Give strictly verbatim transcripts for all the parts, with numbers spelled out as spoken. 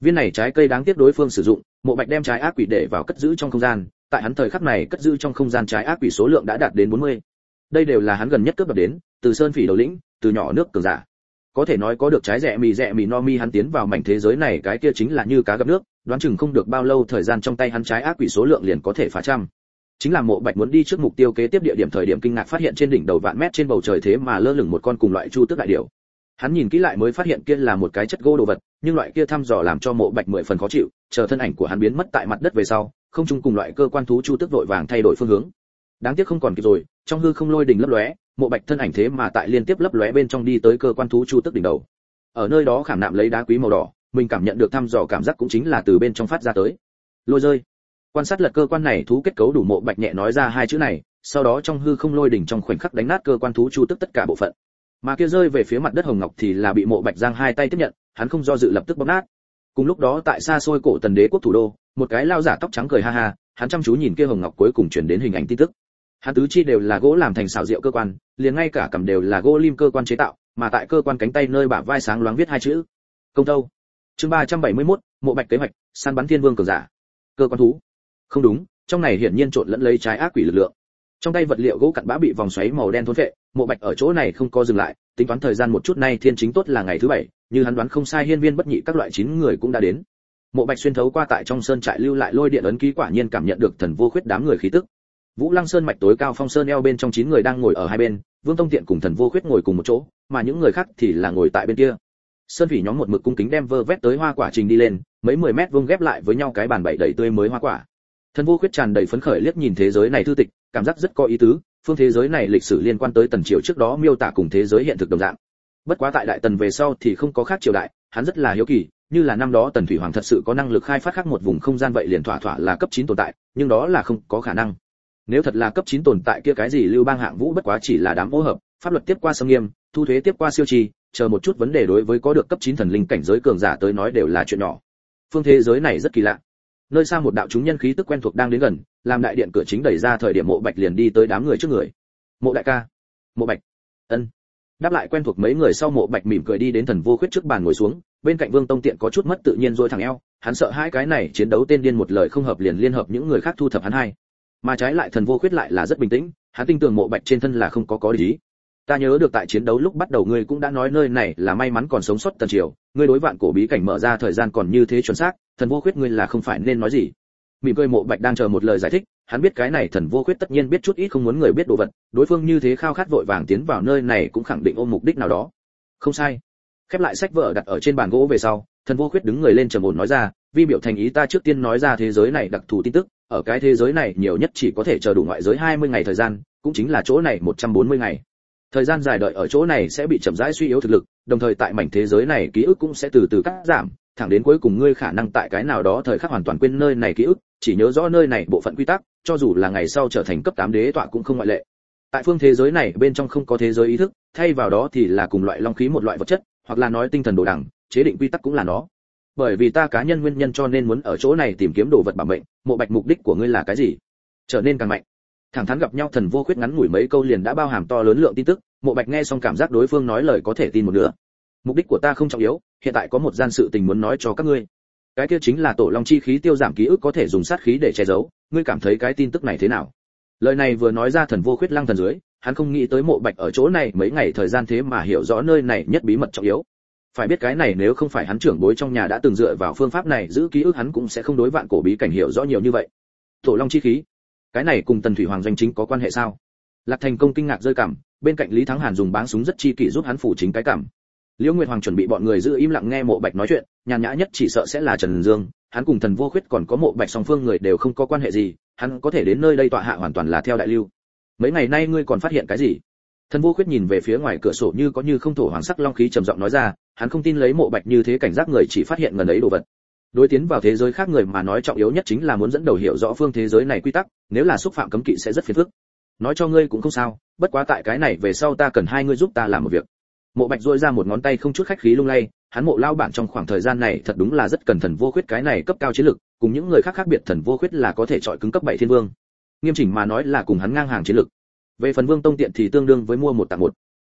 Viên này trái cây đáng tiếc đối phương sử dụng, Mộ Bạch đem trái ác quỷ để vào cất giữ trong không gian, tại hắn thời khắc này cất giữ trong không gian trái ác quỷ số lượng đã đạt đến bốn mươi. Đây đều là hắn gần nhất cướp đoạt đến, từ sơn phỉ đầu lĩnh, từ nhỏ nước cường giả. Có thể nói có được trái rẻ mì rẻ mì no mi hắn tiến vào mảnh thế giới này cái kia chính là như cá gặp nước, đoán chừng không được bao lâu thời gian trong tay hắn trái ác quỷ số lượng liền có thể phá trăm. Chính là Mộ Bạch muốn đi trước mục tiêu kế tiếp địa điểm thời điểm kinh ngạc phát hiện trên đỉnh đầu vạn mét trên bầu trời thế mà lơ lửng một con cùng loại chu tước đại điểu. Hắn nhìn kỹ lại mới phát hiện kia là một cái chất gỗ đồ vật, nhưng loại kia thăm dò làm cho Mộ Bạch mười phần khó chịu, chờ thân ảnh của hắn biến mất tại mặt đất về sau, không chung cùng loại cơ quan thú chu tước vội vàng thay đổi phương hướng. Đáng tiếc không còn kịp rồi, trong hư không lôi đình lấp lóe, Mộ Bạch thân ảnh thế mà tại liên tiếp lấp lóe bên trong đi tới cơ quan thú chu tước đỉnh đầu. Ở nơi đó khảm nạm lấy đá quý màu đỏ, mình cảm nhận được thăm dò cảm giác cũng chính là từ bên trong phát ra tới. Lôi rơi. Quan sát lật cơ quan này thú kết cấu đủ, Mộ Bạch nhẹ nói ra hai chữ này, sau đó trong hư không lôi đỉnh trong khoảnh khắc đánh nát cơ quan thú chu tước tất cả bộ phận. Mà kia rơi về phía mặt đất hồng ngọc thì là bị Mộ Bạch giang hai tay tiếp nhận, hắn không do dự lập tức bóp nát. Cùng lúc đó tại xa xôi cổ Tần Đế quốc thủ đô, một cái lao giả tóc trắng cười ha ha, hắn chăm chú nhìn kia hồng ngọc cuối cùng truyền đến hình ảnh tin tức. Hắn tứ chi đều là gỗ làm thành xảo diệu cơ quan, liền ngay cả cầm đều là gỗ lim cơ quan chế tạo, mà tại cơ quan cánh tay nơi bả vai sáng loáng viết hai chữ: Công Tâu. Chương ba trăm bảy mươi mốt, Mộ Bạch kế hoạch, săn bắn thiên vương cường giả. Cơ quan thú. Không đúng, trong này hiển nhiên trộn lẫn lấy trái ác quỷ lực lượng. Trong tay vật liệu gỗ cặn bã bị vòng xoáy màu đen thôn phệ, Mộ Bạch ở chỗ này không có dừng lại, tính toán thời gian một chút, nay thiên chính tốt là ngày thứ bảy, như hắn đoán không sai hiên viên bất nhị các loại chín người cũng đã đến. Mộ Bạch xuyên thấu qua tại trong sơn trại lưu lại lôi điện ấn ký, quả nhiên cảm nhận được thần vô khuyết đám người khí tức. Vũ Lăng Sơn mạch tối cao phong sơn eo bên trong chín người đang ngồi ở hai bên, Vương Tông Tiện cùng thần vô khuyết ngồi cùng một chỗ, mà những người khác thì là ngồi tại bên kia. Sơn Phỉ nhóm một mực cung kính đem vơ vét tới hoa quả trình đi lên, mấy mười mét vuông ghép lại với nhau cái bàn bậy đầy tươi mới hoa quả. Thần vô khuyết tràn đầy phấn khởi liếc nhìn thế giới này thư tịch, cảm giác rất có ý tứ, phương thế giới này lịch sử liên quan tới tần triều trước đó miêu tả cùng thế giới hiện thực đồng dạng. Bất quá tại đại tần về sau thì không có khác triều đại, hắn rất là hiếu kỳ, như là năm đó tần thủy hoàng thật sự có năng lực khai phát khác một vùng không gian vậy liền thỏa thỏa là cấp chín tồn tại, nhưng đó là không có khả năng. Nếu thật là cấp chín tồn tại kia cái gì lưu bang hạng vũ bất quá chỉ là đám ô hợp, pháp luật tiếp qua xâm nghiêm, thu thuế tiếp qua siêu trì, chờ một chút vấn đề đối với có được cấp chín thần linh cảnh giới cường giả tới nói đều là chuyện nhỏ. Phương thế giới này rất kỳ lạ. Nơi xa một đạo chúng nhân khí tức quen thuộc đang đến gần, làm đại điện cửa chính đẩy ra thời điểm Mộ Bạch liền đi tới đám người trước người. Mộ đại ca. Mộ Bạch. Ân. Đáp lại quen thuộc mấy người sau, Mộ Bạch mỉm cười đi đến thần vô khuyết trước bàn ngồi xuống, bên cạnh Vương Tông Tiện có chút mất tự nhiên rồi thẳng eo, hắn sợ hai cái này chiến đấu tên điên một lời không hợp liền liên hợp những người khác thu thập hắn hai. Mà trái lại thần vô khuyết lại là rất bình tĩnh, hắn tin tưởng Mộ Bạch trên thân là không có có ý. Ta nhớ được tại chiến đấu lúc bắt đầu ngươi cũng đã nói nơi này là may mắn còn sống sót tần triều, ngươi đối vạn cổ bí cảnh mở ra thời gian còn như thế chuẩn xác, thần vô khuyết ngươi là không phải nên nói gì. Mỉm cười Mộ Bạch đang chờ một lời giải thích, hắn biết cái này thần vô khuyết tất nhiên biết chút ít không muốn người biết đồ vật, đối phương như thế khao khát vội vàng tiến vào nơi này cũng khẳng định ôm mục đích nào đó. Không sai. Khép lại sách vở đặt ở trên bàn gỗ về sau, thần vô khuyết đứng người lên trầm ổn nói ra, vi biểu thành ý ta trước tiên nói ra thế giới này đặc thù tin tức, ở cái thế giới này nhiều nhất chỉ có thể chờ đủ ngoại giới hai mươi ngày thời gian, cũng chính là chỗ này một trăm bốn mươi ngày. Thời gian dài đợi ở chỗ này sẽ bị chậm rãi suy yếu thực lực, đồng thời tại mảnh thế giới này ký ức cũng sẽ từ từ cắt giảm, thẳng đến cuối cùng ngươi khả năng tại cái nào đó thời khắc hoàn toàn quên nơi này ký ức, chỉ nhớ rõ nơi này bộ phận quy tắc, cho dù là ngày sau trở thành cấp tám đế tọa cũng không ngoại lệ. Tại phương thế giới này bên trong không có thế giới ý thức, thay vào đó thì là cùng loại long khí một loại vật chất, hoặc là nói tinh thần đồ đằng, chế định quy tắc cũng là nó. Bởi vì ta cá nhân nguyên nhân cho nên muốn ở chỗ này tìm kiếm đồ vật bảo mệnh, Mộ Bạch mục đích của ngươi là cái gì? Trở nên càng mạnh. Thẳng thắn gặp nhau thần vô khuyết ngắn ngủi mấy câu liền đã bao hàm to lớn lượng tin tức, Mộ Bạch nghe xong cảm giác đối phương nói lời có thể tin một nửa. Mục đích của ta không trọng yếu, hiện tại có một gian sự tình muốn nói cho các ngươi. Cái kia chính là tổ long chi khí tiêu giảm ký ức có thể dùng sát khí để che giấu, ngươi cảm thấy cái tin tức này thế nào? Lời này vừa nói ra thần vô khuyết lăng thần dưới, hắn không nghĩ tới Mộ Bạch ở chỗ này mấy ngày thời gian thế mà hiểu rõ nơi này nhất bí mật trọng yếu. Phải biết cái này nếu không phải hắn trưởng bối trong nhà đã từng dựa vào phương pháp này giữ ký ức, hắn cũng sẽ không đối vạn cổ bí cảnh hiểu rõ nhiều như vậy. Tổ long chi khí, cái này cùng tần thủy hoàng doanh chính có quan hệ sao? Lạc Thành Công kinh ngạc rơi cảm, bên cạnh Lý Thắng Hàn dùng báng súng rất chi kỷ giúp hắn phủ chính cái cảm. Liễu Nguyệt Hoàng chuẩn bị bọn người giữ im lặng nghe Mộ Bạch nói chuyện, nhàn nhã nhất chỉ sợ sẽ là Trần Dương, hắn cùng thần vô khuyết còn có Mộ Bạch song phương người đều không có quan hệ gì, hắn có thể đến nơi đây tọa hạ hoàn toàn là theo đại lưu. Mấy ngày nay ngươi còn phát hiện cái gì? Thần vô khuyết nhìn về phía ngoài cửa sổ như có như không thổ hoàng sắc long khí trầm giọng nói ra, hắn không tin lấy Mộ Bạch như thế cảnh giác người chỉ phát hiện ngần ấy đồ vật. Đối tiến vào thế giới khác người mà nói trọng yếu nhất chính là muốn dẫn đầu hiểu rõ phương thế giới này quy tắc, nếu là xúc phạm cấm kỵ sẽ rất phiền phức. Nói cho ngươi cũng không sao, bất quá tại cái này về sau ta cần hai ngươi giúp ta làm một việc. Mộ Bạch duỗi ra một ngón tay không chút khách khí lung lay, hắn Mộ lao bản trong khoảng thời gian này thật đúng là rất cần thần vô khuyết cái này cấp cao chiến lực, cùng những người khác khác biệt thần vô khuyết là có thể chọi cứng cấp bảy thiên vương. Nghiêm chỉnh mà nói là cùng hắn ngang hàng chiến lực. Về phần Vương Tông Tiện thì tương đương với mua một tặng một.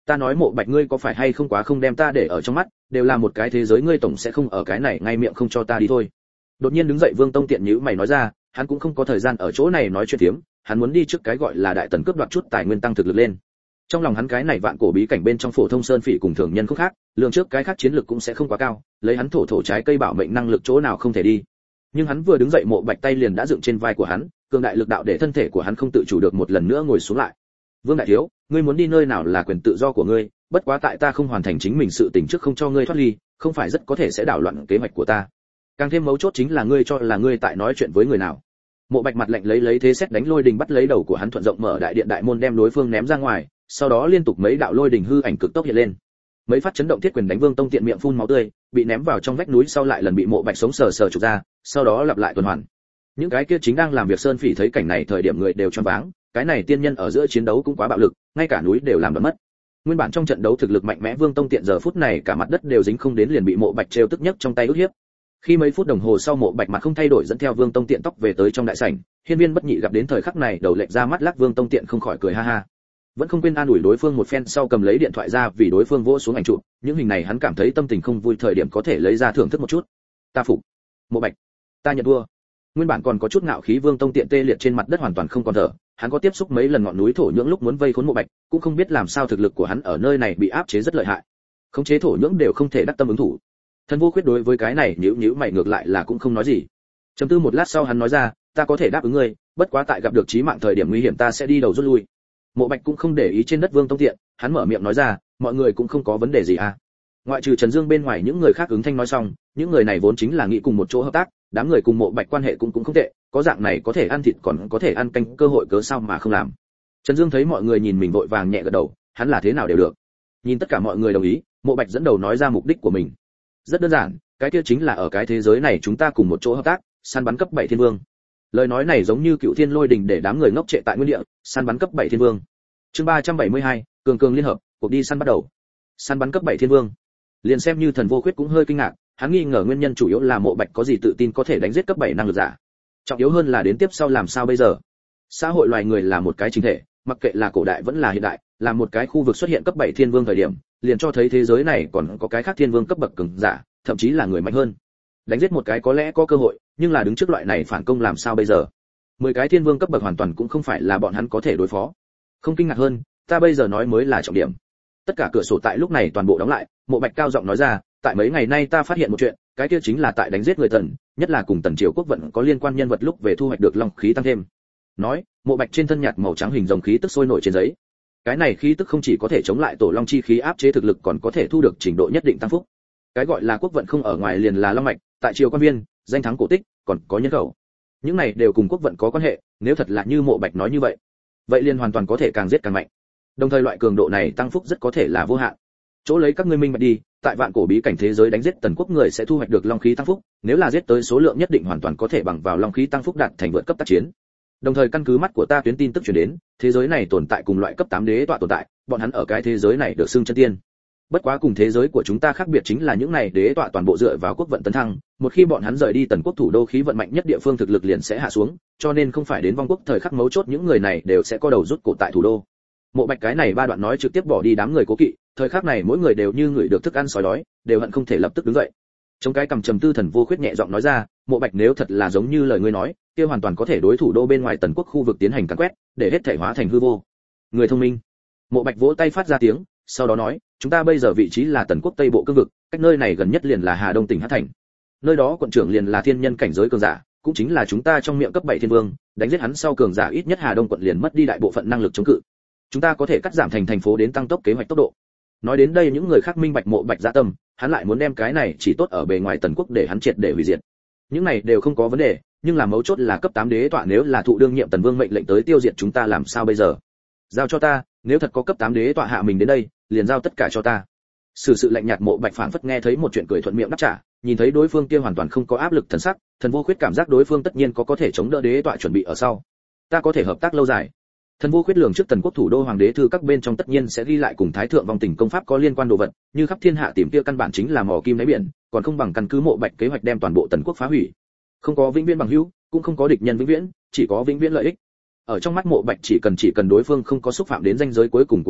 Ta nói Mộ Bạch, ngươi có phải hay không quá không đem ta để ở trong mắt, đều là một cái thế giới, ngươi tổng sẽ không ở cái này ngay miệng không cho ta đi thôi. Đột nhiên đứng dậy Vương Tông Tiện nhíu mày nói ra, hắn cũng không có thời gian ở chỗ này nói chuyện tiếm, hắn muốn đi trước cái gọi là đại tần cướp đoạt chút tài nguyên tăng thực lực lên. Trong lòng hắn cái này vạn cổ bí cảnh bên trong phổ thông sơn phỉ cùng thường nhân không khác, lượng trước cái khác chiến lực cũng sẽ không quá cao, lấy hắn thổ thổ trái cây bảo mệnh năng lực chỗ nào không thể đi. Nhưng hắn vừa đứng dậy Mộ Bạch tay liền đã dựng trên vai của hắn, cường đại lực đạo để thân thể của hắn không tự chủ được một lần nữa ngồi xuống lại. Vương đại thiếu, ngươi muốn đi nơi nào là quyền tự do của ngươi, bất quá tại ta không hoàn thành chính mình sự tình trước không cho ngươi thoát ly, không phải rất có thể sẽ đảo loạn kế hoạch của ta. Càng thêm mấu chốt chính là ngươi cho là ngươi tại nói chuyện với người nào. Mộ Bạch mặt lạnh lấy lấy thế xét đánh lôi đình bắt lấy đầu của hắn, thuận rộng mở đại điện đại môn đem đối phương ném ra ngoài, sau đó liên tục mấy đạo lôi đình hư ảnh cực tốc hiện lên. Mấy phát chấn động thiết quyền đánh Vương Tông Tiện miệng phun máu tươi, bị ném vào trong vách núi sau lại lần bị Mộ Bạch sống sờ sờ trục ra, sau đó lặp lại tuần hoàn. Những cái kia chính đang làm việc sơn phỉ thấy cảnh này thời điểm người đều choáng váng, cái này tiên nhân ở giữa chiến đấu cũng quá bạo lực, ngay cả núi đều làm đập mất. Nguyên bản trong trận đấu thực lực mạnh mẽ Vương Tông Tiện giờ phút này cả mặt đất đều dính không đến liền bị Mộ Bạch trêu tức nhất trong tay ức hiếp. Khi mấy phút đồng hồ sau Mộ Bạch mặt không thay đổi dẫn theo Vương Tông Tiện tóc về tới trong đại sảnh, Hiên Viên Bất Nhị gặp đến thời khắc này đầu lệch ra mắt lắc Vương Tông Tiện không khỏi cười ha ha. Vẫn không quên an ủi đối phương một phen sau cầm lấy điện thoại ra vì đối phương vỗ xuống ảnh chụp, những hình này hắn cảm thấy tâm tình không vui thời điểm có thể lấy ra thưởng thức một chút. Ta phục. Mộ Bạch, ta nhận thua. Nguyên bản còn có chút ngạo khí Vương Tông Tiện tê liệt trên mặt đất hoàn toàn không còn thở, hắn có tiếp xúc mấy lần ngọn núi thổ nhưỡng lúc muốn vây khốn Mộ Bạch, cũng không biết làm sao thực lực của hắn ở nơi này bị áp chế rất lợi hại. Khống chế thổ nhưỡng đều không thể đắc tâm ứng thủ. Thần Vô Khuyết đối với cái này nhíu nhíu mày ngược lại là cũng không nói gì. Chấm tư một lát sau hắn nói ra, ta có thể đáp ứng ngươi, bất quá tại gặp được chí mạng thời điểm nguy hiểm ta sẽ đi đầu rút lui. Mộ Bạch cũng không để ý trên đất Vương Tông Tiện, hắn mở miệng nói ra, mọi người cũng không có vấn đề gì à? Ngoại trừ Trần Dương bên ngoài những người khác ứng thanh nói xong, những người này vốn chính là nghĩ cùng một chỗ hợp tác, đám người cùng Mộ Bạch quan hệ cũng cũng không tệ, có dạng này có thể ăn thịt còn có thể ăn canh cơ hội cớ sao mà không làm. Trần Dương thấy mọi người nhìn mình vội vàng nhẹ gật đầu, hắn là thế nào đều được. Nhìn tất cả mọi người đồng ý, Mộ Bạch dẫn đầu nói ra mục đích của mình. Rất đơn giản, cái kia chính là ở cái thế giới này chúng ta cùng một chỗ hợp tác, săn bắn cấp bảy thiên vương. Lời nói này giống như cựu thiên lôi đình để đám người ngốc trệ tại nguyên địa, săn bắn cấp bảy thiên vương. Chương ba trăm bảy mươi hai, cường cường liên hợp, cuộc đi săn bắt đầu. Săn bắn cấp bảy thiên vương. Liền xem như Thần Vô Khuyết cũng hơi kinh ngạc, hắn nghi ngờ nguyên nhân chủ yếu là Mộ Bạch có gì tự tin có thể đánh giết cấp bảy năng lực giả. Trọng yếu hơn là đến tiếp sau làm sao bây giờ. Xã hội loài người là một cái chính thể, mặc kệ là cổ đại vẫn là hiện đại, là một cái khu vực xuất hiện cấp bảy thiên vương thời điểm, liền cho thấy thế giới này còn có cái khác thiên vương cấp bậc cường giả, thậm chí là người mạnh hơn. Đánh giết một cái có lẽ có cơ hội, nhưng là đứng trước loại này phản công làm sao bây giờ? Mười cái thiên vương cấp bậc hoàn toàn cũng không phải là bọn hắn có thể đối phó. Không kinh ngạc hơn, ta bây giờ nói mới là trọng điểm. Tất cả cửa sổ tại lúc này toàn bộ đóng lại, Mộ Bạch cao giọng nói ra, tại mấy ngày nay ta phát hiện một chuyện, cái kia chính là tại đánh giết người Tần, nhất là cùng Tần triều quốc vận có liên quan nhân vật lúc về thu hoạch được long khí tăng thêm. Nói, Mộ Bạch trên thân nhạt màu trắng hình rồng khí tức sôi nổi trên giấy. Cái này khí tức không chỉ có thể chống lại tổ long chi khí áp chế thực lực còn có thể thu được trình độ nhất định tăng phúc. Cái gọi là quốc vận không ở ngoài liền là long mạch, tại triều quan viên, danh thắng cổ tích, còn có nhân khẩu. Những này đều cùng quốc vận có quan hệ, nếu thật là như Mộ Bạch nói như vậy, vậy liền hoàn toàn có thể càng giết càng mạnh. Đồng thời loại cường độ này tăng phúc rất có thể là vô hạn. Chỗ lấy các ngươi minh bạch đi, tại vạn cổ bí cảnh thế giới đánh giết tần quốc người sẽ thu hoạch được long khí tăng phúc, nếu là giết tới số lượng nhất định hoàn toàn có thể bằng vào long khí tăng phúc đạt thành vượt cấp tác chiến. Đồng thời căn cứ mắt của ta tuyến tin tức truyền đến, thế giới này tồn tại cùng loại cấp tám đế tọa tồn tại, bọn hắn ở cái thế giới này được xưng chân tiên. Bất quá cùng thế giới của chúng ta khác biệt chính là những này đế tọa toàn bộ dựa vào quốc vận tấn thăng, một khi bọn hắn rời đi tần quốc thủ đô khí vận mạnh nhất địa phương thực lực liền sẽ hạ xuống, cho nên không phải đến vong quốc thời khắc mấu chốt những người này đều sẽ có đầu rút cổ tại thủ đô. Mộ Bạch cái này ba đoạn nói trực tiếp bỏ đi đám người cố kỵ, thời khắc này mỗi người đều như người được thức ăn sói đói, đều hận không thể lập tức đứng dậy. Trong cái cầm trầm tư Thần Vô Khuyết nhẹ giọng nói ra, Mộ Bạch nếu thật là giống như lời ngươi nói, kia hoàn toàn có thể đối thủ đô bên ngoài tần quốc khu vực tiến hành càn quét, để hết thể hóa thành hư vô. Người thông minh. Mộ Bạch vỗ tay phát ra tiếng, sau đó nói, chúng ta bây giờ vị trí là tần quốc tây bộ cương vực, cách nơi này gần nhất liền là Hà Đông tỉnh Hắc Thành. Nơi đó quận trưởng liền là thiên nhân cảnh giới cường giả, cũng chính là chúng ta trong miệng cấp bảy thiên vương, đánh giết hắn sau cường giả ít nhất Hà Đông quận liền mất đi đại bộ phận năng lực chống cự. Chúng ta có thể cắt giảm thành thành phố đến tăng tốc kế hoạch tốc độ. Nói đến đây những người khác minh bạch Mộ Bạch dạ tâm, hắn lại muốn đem cái này chỉ tốt ở bề ngoài tần quốc để hắn triệt để hủy diệt. Những này đều không có vấn đề, nhưng là mấu chốt là cấp tám đế tọa nếu là thụ đương nhiệm tần vương mệnh lệnh tới tiêu diệt chúng ta làm sao bây giờ? Giao cho ta, nếu thật có cấp tám đế tọa hạ mình đến đây, liền giao tất cả cho ta. Sự sự lạnh nhạt Mộ Bạch phảng phất nghe thấy một chuyện cười thuận miệng đáp trả, nhìn thấy đối phương kia hoàn toàn không có áp lực thần sắc, Thần Vô Khuyết cảm giác đối phương tất nhiên có có thể chống đỡ đế tọa chuẩn bị ở sau. Ta có thể hợp tác lâu dài. Thần Vô Khuyết lường trước tần quốc thủ đô hoàng đế thư các bên trong tất nhiên sẽ ghi lại cùng thái thượng vong tình công pháp có liên quan đồ vật, như khắp thiên hạ tìm kia căn bản chính là mỏ kim đáy biển, còn không bằng căn cứ Mộ Bạch kế hoạch đem toàn bộ tần quốc phá hủy. Không có vĩnh viễn bằng hữu, cũng không có địch nhân vĩnh viễn, chỉ có vĩnh viễn lợi ích. Ở trong mắt Mộ Bạch chỉ cần chỉ cần đối phương không có xúc phạm đến ranh giới cuối cùng của hắn,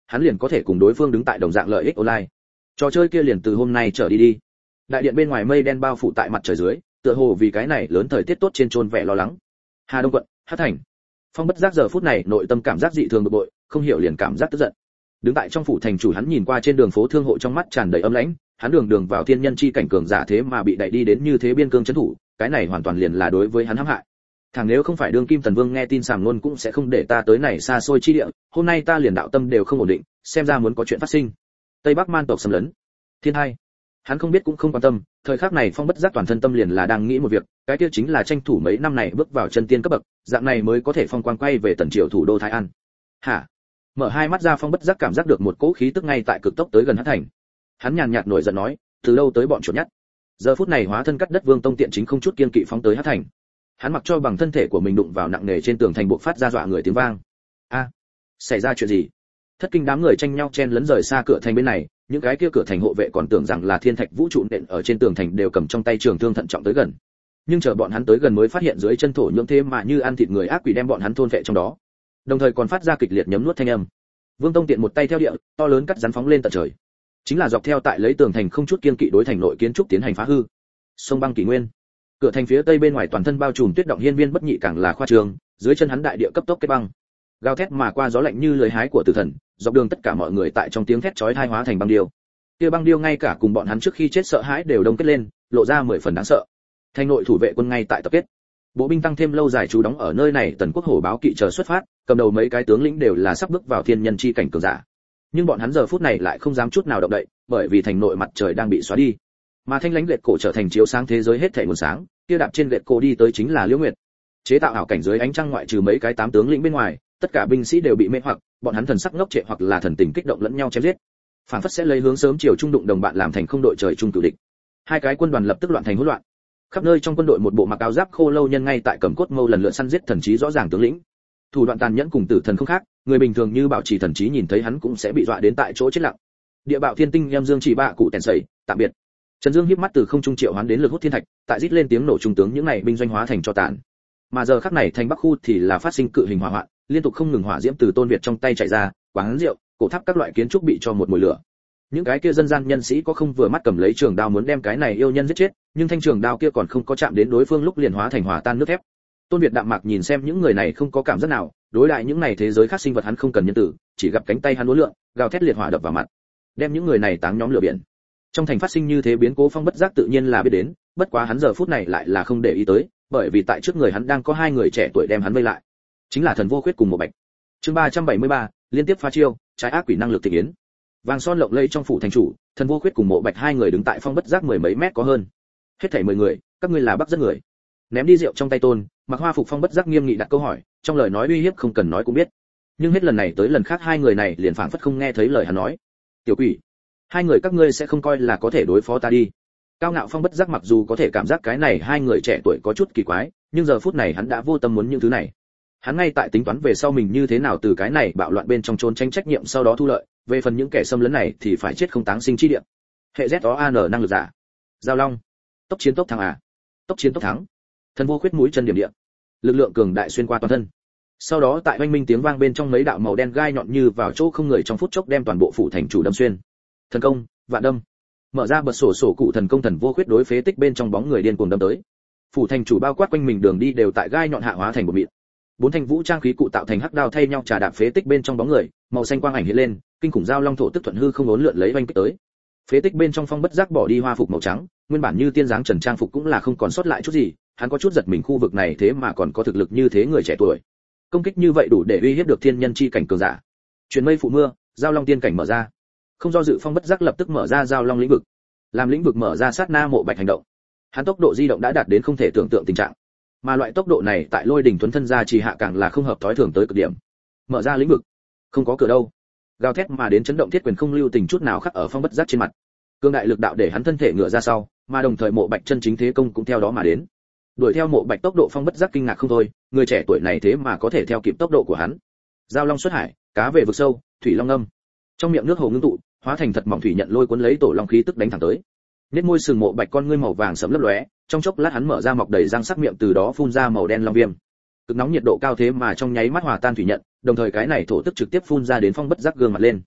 hắn liền có thể cùng đối phương đứng tại đồng dạng lợi ích online. Trò chơi kia liền từ hôm nay trở đi đi. Đại điện bên ngoài mây đen bao phủ tại mặt trời dưới, tựa hồ vì cái này lớn thời tiết tốt trên trôn vẻ lo lắng. Hà Đông quận, Hắc Thành. Phong Bất Giác giờ phút này nội tâm cảm giác dị thường bực bội, không hiểu liền cảm giác tức giận. Đứng tại trong phủ thành chủ, hắn nhìn qua trên đường phố thương hộ trong mắt tràn đầy ấm lãnh, hắn đường đường vào thiên nhân chi cảnh cường giả thế mà bị đẩy đi đến như thế biên cương trấn thủ, cái này hoàn toàn liền là đối với hắn hãm hại. Thằng nếu không phải đương kim Tần Vương nghe tin sàm luôn cũng sẽ không để ta tới này xa xôi chi địa, hôm nay ta liền đạo tâm đều không ổn định, xem ra muốn có chuyện phát sinh. Tây Bắc man tộc xâm lấn. Thiên hai. Hắn không biết cũng không quan tâm, thời khắc này Phong Bất Giác toàn thân tâm liền là đang nghĩ một việc, cái kia chính là tranh thủ mấy năm này bước vào chân tiên cấp bậc, dạng này mới có thể phong quang quay về Tần Triều thủ đô Thái An. Hả? Mở hai mắt ra, Phong Bất Giác cảm giác được một cỗ khí tức ngay tại cực tốc tới gần Hắc Thành. Hắn nhàn nhạt nổi giận nói, từ đâu tới bọn chuột nhắt. Giờ phút này hóa thân cắt đất Vương Tông tiện chính không chút kiên kỵ phóng tới Hắc Thành. Hắn mặc cho bằng thân thể của mình đụng vào nặng nề trên tường thành, buộc phát ra dọa người tiếng vang. A, xảy ra chuyện gì? Thất kinh đám người tranh nhau chen lấn rời xa cửa thành bên này, những cái kia cửa thành hộ vệ còn tưởng rằng là thiên thạch vũ trụ nện ở trên tường thành, đều cầm trong tay trường thương thận trọng tới gần. Nhưng chờ bọn hắn tới gần mới phát hiện dưới chân thổ nhưỡng thế mà như ăn thịt người ác quỷ đem bọn hắn thôn phệ trong đó, đồng thời còn phát ra kịch liệt nhấm nuốt thanh âm. Vương Tông tiện một tay theo địa, to lớn cắt rắn phóng lên tận trời, chính là dọc theo tại lấy tường thành không chút kiên kỵ đối thành nội kiến trúc tiến hành phá hư. Sông băng kỷ nguyên, cửa thành phía tây bên ngoài toàn thân bao trùm tuyết động hiên viên bất nhị càng là khoa trương, dưới chân hắn đại địa cấp tốc kết băng, gào thét mà qua gió lạnh như lưỡi hái của tử thần, dọc đường tất cả mọi người tại trong tiếng thét chói tai hóa thành băng điêu. Kia băng điêu ngay cả cùng bọn hắn trước khi chết sợ hãi đều đông kết lên, lộ ra mười phần đáng sợ. Thành nội thủ vệ quân ngay tại tập kết, bộ binh tăng thêm lâu dài trú đóng ở nơi này. Tần Quốc hổ báo kỵ chờ xuất phát, cầm đầu mấy cái tướng lĩnh đều là sắp bước vào thiên nhân chi cảnh cường giả, nhưng bọn hắn giờ phút này lại không dám chút nào động đậy, bởi vì thành nội mặt trời đang bị xóa đi, mà thanh lãnh lệ cổ trở thành chiếu sáng thế giới hết thảy nguồn sáng. Kia đạp trên lệ cổ đi tới chính là Liễu Nguyệt. Chế tạo ảo cảnh dưới ánh trăng, ngoại trừ mấy cái tám tướng lĩnh bên ngoài, tất cả binh sĩ đều bị mê hoặc, bọn hắn thần sắc ngốc trệ hoặc là thần tình kích động lẫn nhau chém giết, phản phất sẽ lấy hướng sớm chiều trung đụng đồng bạn làm thành không đội trời chung cửu địch. Hai cái quân đoàn lập tức loạn thành hỗn loạn, khắp nơi trong quân đội một bộ mặc áo giáp khô lâu nhân ngay tại cầm cốt mâu lần lượt săn giết thần trí rõ ràng tướng lĩnh. Thủ đoạn tàn nhẫn cùng tử thần không khác, người bình thường như bảo trì thần trí nhìn thấy hắn cũng sẽ bị dọa đến tại chỗ chết lặng. Địa bạo thiên tinh em dương chỉ bạ cụ tèn sẩy, tạm biệt. Trần Dương híp mắt từ không trung triệu hoán đến lực hút thiên thạch, tại rít lên tiếng nổ trung tướng những này binh doanh hóa thành cho tàn. Mà giờ khắc này thành Bắc khu thì là phát sinh cự hình hỏa hoạn, liên tục không ngừng hỏa diễm từ Tôn Việt trong tay chạy ra, quán rượu, cổ tháp các loại kiến trúc bị cho một mùi lửa. Những cái kia dân gian nhân sĩ có không vừa mắt cầm lấy trường đao muốn đem cái này yêu nhân giết chết, nhưng thanh trường đao kia còn không có chạm đến đối phương lúc liền hóa thành hỏa tan nước thép. Tôn Việt đạm mạc nhìn xem những người này không có cảm giác nào, đối lại những này thế giới khác sinh vật hắn không cần nhân tử, chỉ gặp cánh tay hắn uốn lượn, gào thét liệt hỏa đập vào mặt, đem những người này táng nhóm lửa biển. Trong thành phát sinh như thế biến cố, Phong Bất Giác tự nhiên là biết đến, bất quá hắn giờ phút này lại là không để ý tới, bởi vì tại trước người hắn đang có hai người trẻ tuổi đem hắn vây lại, chính là Thần Vô Khuyết cùng Mộ Bạch. Chương ba trăm bảy mươi ba, liên tiếp phá chiêu, trái ác quỷ năng lực thực yến. Vàng son lộng lẫy trong phủ thành chủ, Thần Vô Khuyết cùng Mộ Bạch hai người đứng tại Phong Bất Giác mười mấy mét có hơn. Hết thảy mười người, các ngươi là bắt rất người. Ném đi rượu trong tay Tôn, mặc hoa phục Phong Bất Giác nghiêm nghị đặt câu hỏi, trong lời nói uy hiếp không cần nói cũng biết. Nhưng hết lần này tới lần khác hai người này liền phảng phất không nghe thấy lời hắn nói. Tiểu quỷ, hai người các ngươi sẽ không coi là có thể đối phó ta đi. Cao ngạo Phong Bất Giác mặc dù có thể cảm giác cái này hai người trẻ tuổi có chút kỳ quái, nhưng giờ phút này hắn đã vô tâm muốn những thứ này. Hắn ngay tại tính toán về sau mình như thế nào từ cái này bạo loạn bên trong trốn tránh trách nhiệm, sau đó thu lợi, về phần những kẻ xâm lấn này thì phải chết không táng sinh chi địa. Hệ Z O A N năng lực giả. Giao Long. Tốc chiến tốc thắng à? Tốc chiến tốc thắng. Thần Vô Khuyết mũi chân điểm địa. Lực lượng cường đại xuyên qua toàn thân. Sau đó tại oanh minh tiếng vang bên trong mấy đạo màu đen gai nhọn như vào chỗ không người trong phút chốc đem toàn bộ phủ thành chủ đâm xuyên. Thần công, vạn đâm. Mở ra bật sổ sổ cụ thần công, Thần Vô Khuyết đối phế tích bên trong bóng người điên cuồng đâm tới. Phủ thành chủ bao quát quanh mình đường đi đều tại gai nhọn hạ hóa thành một mịn. Bốn thanh vũ trang khí cụ tạo thành hắc đao thay nhau trà đạp phế tích bên trong bóng người, màu xanh quang ảnh hiện lên, kinh khủng giao long thổ tức thuận hư không uốn lượn lấy vành kích tới. Phế tích bên trong Phong Bất Giác bỏ đi hoa phục màu trắng, nguyên bản như tiên dáng trần trang phục cũng là không còn sót lại chút gì, hắn có chút giật mình, khu vực này thế mà còn có thực lực như thế người trẻ tuổi. Công kích như vậy đủ để uy hiếp được thiên nhân chi cảnh cường giả. Truyền mây phụ mưa, giao long tiên cảnh mở ra. Không do dự, Phong Bất Giác lập tức mở ra giao long lĩnh vực. Làm lĩnh vực mở ra sát na, Mộ Bạch hành động. Hắn tốc độ di động đã đạt đến không thể tưởng tượng tình trạng. Mà loại tốc độ này tại Lôi Đỉnh Tuấn thân gia trì hạ càng là không hợp thói thường tới cực điểm. Mở ra lĩnh vực, không có cửa đâu. Gào thét mà đến chấn động thiết quyền không lưu tình chút nào khắc ở Phong Bất Giác trên mặt. Cương đại lực đạo để hắn thân thể ngửa ra sau, mà đồng thời Mộ Bạch chân chính thế công cũng theo đó mà đến. Đuổi theo Mộ Bạch tốc độ, Phong Bất Giác kinh ngạc không thôi, người trẻ tuổi này thế mà có thể theo kịp tốc độ của hắn. Giao long xuất hải, cá về vực sâu, thủy long âm. Trong miệng nước hồ ngưng tụ, hóa thành thật mỏng thủy nhận lôi cuốn lấy tổ long khí tức đánh thẳng tới. Nét môi sừng Mộ Bạch con ngươi màu vàng sẫm lấp lóe, trong chốc lát hắn mở ra mọc đầy răng sắc miệng, từ đó phun ra màu đen long viêm. Cực nóng nhiệt độ cao thế mà trong nháy mắt hòa tan thủy nhận, đồng thời cái này thổ tức trực tiếp phun ra đến Phong Bất Giác gương mặt lên.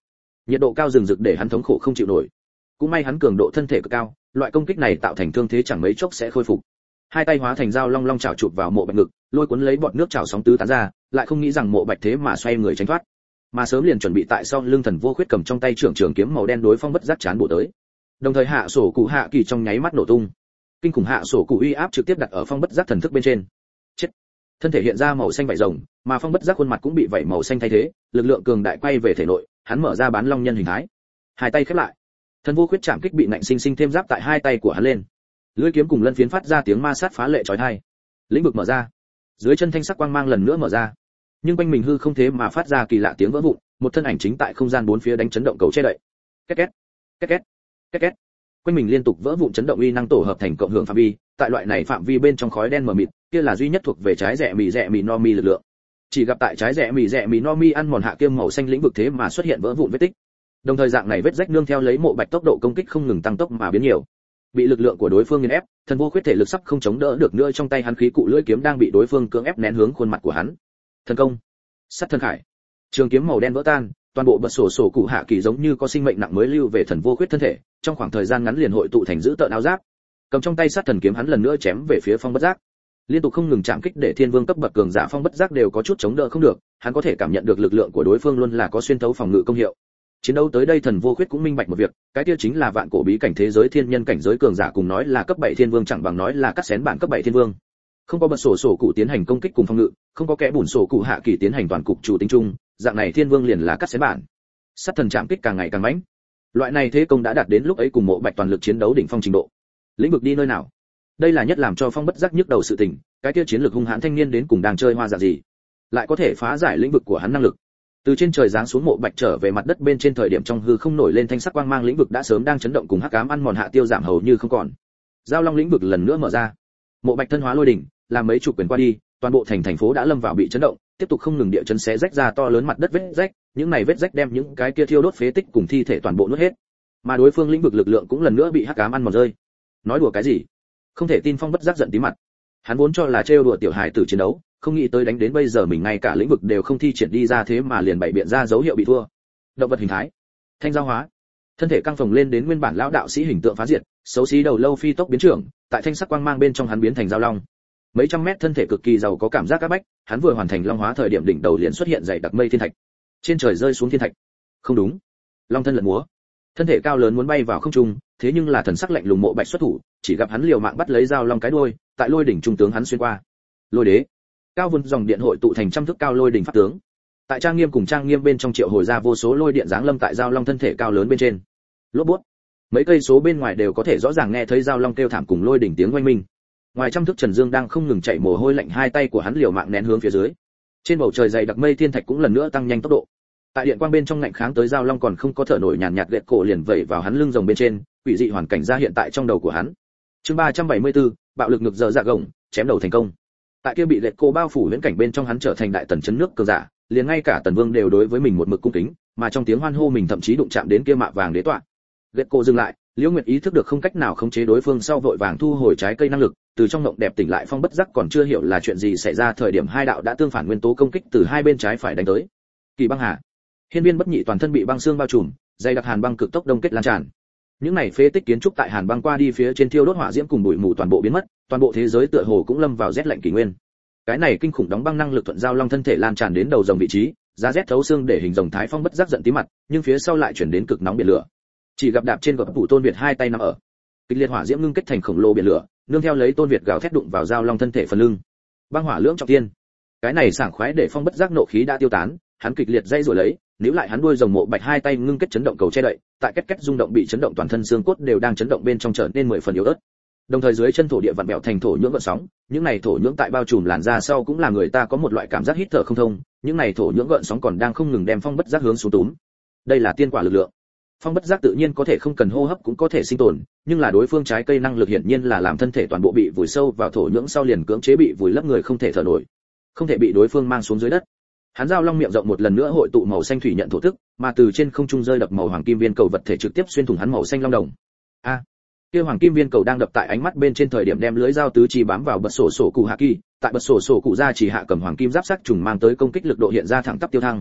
nhiệt độ cao rừng rực để hắn thống khổ không chịu nổi. Cũng may hắn cường độ thân thể cực cao, loại công kích này tạo thành thương thế chẳng mấy chốc sẽ khôi phục. Hai tay hóa thành dao long long chảo chụp vào Mộ Bạch ngực, lôi cuốn lấy bọt nước chảo sóng tứ tán ra, lại không nghĩ rằng Mộ Bạch thế mà xoay người tránh thoát, mà sớm liền chuẩn bị tại sau lưng Thần Vô Khuyết cầm trong tay trưởng trường kiếm màu đen đối Phong Bất Giác chán bổ tới. Đồng thời hạ sổ cụ hạ kỳ trong nháy mắt nổ tung, kinh khủng hạ sổ cụ uy áp trực tiếp đặt ở Phong Bất Giác thần thức bên trên. Chết. Thân thể hiện ra màu xanh vảy rồng, mà Phong Bất Giác khuôn mặt cũng bị vảy màu xanh thay thế, lực lượng cường đại quay về thể nội, hắn mở ra bán long nhân hình thái, hai tay khép lại. Thần Vô Khuyết chạm kích bị nạnh sinh sinh thêm giáp tại hai tay của hắn lên, lưỡi kiếm cùng lân phiến phát ra tiếng ma sát phá lệ chói tai. Lĩnh vực mở ra, dưới chân thanh sắc quang mang lần nữa mở ra, nhưng quanh mình hư không thế mà phát ra kỳ lạ tiếng vỡ vụn, một thân ảnh chính tại không gian bốn phía đánh chấn động cầu che đậy. Két két, két két, két két. Quanh mình liên tục vỡ vụn chấn động uy năng tổ hợp thành cộng hưởng phạm vi, tại loại này phạm vi bên trong khói đen mờ mịt, kia là duy nhất thuộc về trái rẽ mì rẽ mì no mi lực lượng. Chỉ gặp tại trái rẽ mì rẽ mì no mi ăn mòn hạ kiêm màu xanh lĩnh vực thế mà xuất hiện vỡ vụn vết tích. Đồng thời dạng này vết rách nương theo lấy Mộ Bạch tốc độ công kích không ngừng tăng tốc mà biến nhiều. Bị lực lượng của đối phương nghiền ép, Thần Vô Khuyết thể lực sắp không chống đỡ được nữa, trong tay hắn khí cụ lưỡi kiếm đang bị đối phương cưỡng ép nén hướng khuôn mặt của hắn. Thần công, sát thân khải. Trường kiếm màu đen vỡ tan, toàn bộ bật sổ sổ cụ hạ kỳ giống như có sinh mệnh nặng mới lưu về Thần Vô Khuyết thân thể, trong khoảng thời gian ngắn liền hội tụ thành giữ tợn áo giáp. Cầm trong tay sát thần kiếm hắn lần nữa chém về phía Phong Bất Giác, liên tục không ngừng chạm kích để thiên vương cấp bậc cường giả Phong Bất Giác đều có chút chống đỡ không được, hắn có thể cảm nhận được lực lượng của đối phương luôn là có xuyên thấu phòng ngự công hiệu. Chiến đấu tới đây Thần Vô Khuyết cũng minh bạch một việc, cái kia chính là vạn cổ bí cảnh thế giới thiên nhân cảnh giới cường giả cùng nói là cấp bảy thiên vương chẳng bằng nói là cắt xén bản cấp bảy thiên vương. Không có bật sổ sổ cụ tiến hành công kích cùng phòng ngự, không có kẽ bùn sổ cụ hạ kỳ tiến hành toàn cục chủ tính chung, dạng này thiên vương liền là cắt xén bản. Sát thần chạm kích càng ngày càng mãnh. Loại này thế công đã đạt đến lúc ấy cùng Mộ Bạch toàn lực chiến đấu đỉnh phong trình độ. Lĩnh vực đi nơi nào? Đây là nhất làm cho Phong Bất Giác nhức đầu sự tình, cái kia chiến lược hung hãn thanh niên đến cùng đang chơi hoa dạng gì, lại có thể phá giải lĩnh vực của hắn năng lực. Từ trên trời giáng xuống Mộ Bạch trở về mặt đất bên trên thời điểm trong hư không nổi lên thanh sắc quang mang, lĩnh vực đã sớm đang chấn động cùng hắc ám ăn mòn hạ tiêu giảm hầu như không còn. Giao long lĩnh vực lần nữa mở ra, Mộ Bạch thân hóa lôi đỉnh, làm mấy chục quyền qua đi, toàn bộ thành thành phố đã lâm vào bị chấn động, tiếp tục không ngừng địa chấn xé rách ra to lớn mặt đất vết rách, những này vết rách đem những cái kia thiêu đốt phế tích cùng thi thể toàn bộ nuốt hết. Mà đối phương lĩnh vực lực lượng cũng lần nữa bị hắc ám ăn mòn rơi. Nói đùa cái gì? Không thể tin, Phong Bất Giác giận tí mặt. Hắn vốn cho là trêu đùa tiểu hài tử chiến đấu, không nghĩ tới đánh đến bây giờ mình ngay cả lĩnh vực đều không thi triển đi ra, thế mà liền bày biện ra dấu hiệu bị thua. Động vật hình thái, thanh giao hóa, thân thể căng phồng lên đến nguyên bản lão đạo sĩ hình tượng phá diệt, xấu xí đầu lâu phi tốc biến trưởng, tại thanh sắc quang mang bên trong hắn biến thành giao long. Mấy trăm mét thân thể cực kỳ giàu có cảm giác áp bách, hắn vừa hoàn thành long hóa thời điểm đỉnh đầu liền xuất hiện dày đặc mây thiên thạch. Trên trời rơi xuống thiên thạch. Không đúng, long thân lật múa, thân thể cao lớn muốn bay vào không trung, thế nhưng là thần sắc lạnh lùng Mộ Bạch xuất thủ, chỉ gặp hắn liều mạng bắt lấy giao long cái đuôi, tại lôi đỉnh trung tướng hắn xuyên qua. Lôi đế, cao vun dòng điện hội tụ thành trăm thước cao lôi đỉnh pháp tướng. Tại trang nghiêm cùng trang nghiêm bên trong triệu hồi ra vô số lôi điện giáng lâm tại giao long thân thể cao lớn bên trên. Lốp bút, mấy cây số bên ngoài đều có thể rõ ràng nghe thấy giao long kêu thảm cùng lôi đỉnh tiếng oanh minh. Ngoài trăm thước Trần Dương đang không ngừng chạy mồ hôi lạnh, hai tay của hắn liều mạng nén hướng phía dưới. Trên bầu trời dày đặc mây thiên thạch cũng lần nữa tăng nhanh tốc độ. Tại điện quang bên trong ngạnh kháng tới giao long còn không có thở nổi, nhàn nhạt, nhạt gẹt cổ liền vẩy vào hắn lưng rồng bên trên, quỷ dị hoàn cảnh ra hiện tại trong đầu của hắn. Chương ba trăm bảy mươi tư, bạo lực ngược giờ dạ gồng, chém đầu thành công. Tại kia bị gẹt cổ bao phủ huyễn cảnh bên trong, hắn trở thành đại tần chấn nước cường giả, liền ngay cả tần vương đều đối với mình một mực cung kính, mà trong tiếng hoan hô mình thậm chí đụng chạm đến kia mạ vàng đế tọa. Gẹt cổ dừng lại, Liễu Nguyệt ý thức được không cách nào khống chế đối phương sau vội vàng thu hồi trái cây năng lực, từ trong mộng đẹp tỉnh lại. Phong Bất Giác còn chưa hiểu là chuyện gì xảy ra, thời điểm hai đạo đã tương phản nguyên tố công kích từ hai bên trái phải đánh tới. Kỳ băng hà, hiên viên bất nhị toàn thân bị băng xương bao trùm, dày đặc hàn băng cực tốc đông kết lan tràn. Những này phế tích kiến trúc tại hàn băng qua đi phía trên thiêu đốt hỏa diễm cùng bụi mù toàn bộ biến mất, toàn bộ thế giới tựa hồ cũng lâm vào rét lạnh kỷ nguyên. Cái này kinh khủng đóng băng năng lực thuận giao long thân thể lan tràn đến đầu rồng vị trí, giá rét thấu xương để hình rồng thái Phong Bất Giác giận tí mặt, nhưng phía sau lại chuyển đến cực nóng biển lửa. Chỉ gặp đạp trên gập phủ Tôn Việt hai tay nắm ở, kịch liệt hỏa diễm ngưng kết thành khổng lồ biển lửa, nương theo lấy Tôn Việt gào thét đụng vào giao long thân thể phần lưng. Băng hỏa lưỡng trọng thiên. Cái này sảng khoái để Phong Bất Giác nộ khí đã tiêu tán, hắn kịch liệt dây rồi lấy, níu lại hắn đuôi rồng Mộ Bạch hai tay ngưng kết chấn động cầu che đậy, tại kết kết rung động bị chấn động toàn thân xương cốt đều đang chấn động bên trong trở nên mười phần yếu ớt. Đồng thời dưới chân thổ địa vặn bẹo thành thổ nhưỡng gợn sóng, những này thổ nhưỡng tại bao trùm làn da sau cũng là người ta có một loại cảm giác hít thở không thông, những này thổ nhưỡng gợn sóng còn đang không ngừng đem Phong Bất Giác hướng xuống túm. Đây là tiên quả lực lượng. Phong Bất Giác tự nhiên có thể không cần hô hấp cũng có thể sinh tồn, nhưng là đối phương trái cây năng lực hiển nhiên là làm thân thể toàn bộ bị vùi sâu vào thổ nhưỡng sau liền cưỡng chế bị vùi lấp, người không thể thở nổi, không thể bị đối phương mang xuống dưới đất. Hắn giao long miệng rộng một lần nữa hội tụ màu xanh thủy nhận thổ tức, mà từ trên không trung rơi đập màu hoàng kim viên cầu vật thể trực tiếp xuyên thủng hắn màu xanh long đồng. A, à, kia hoàng kim viên cầu đang đập tại ánh mắt bên trên thời điểm đem lưới dao tứ chi bám vào bật sổ sổ cụ hạ kỳ, tại bật sổ sổ cụ ra chỉ hạ cầm hoàng kim giáp sắc trùng mang tới công kích lực độ hiện ra thẳng tắp tiêu thăng.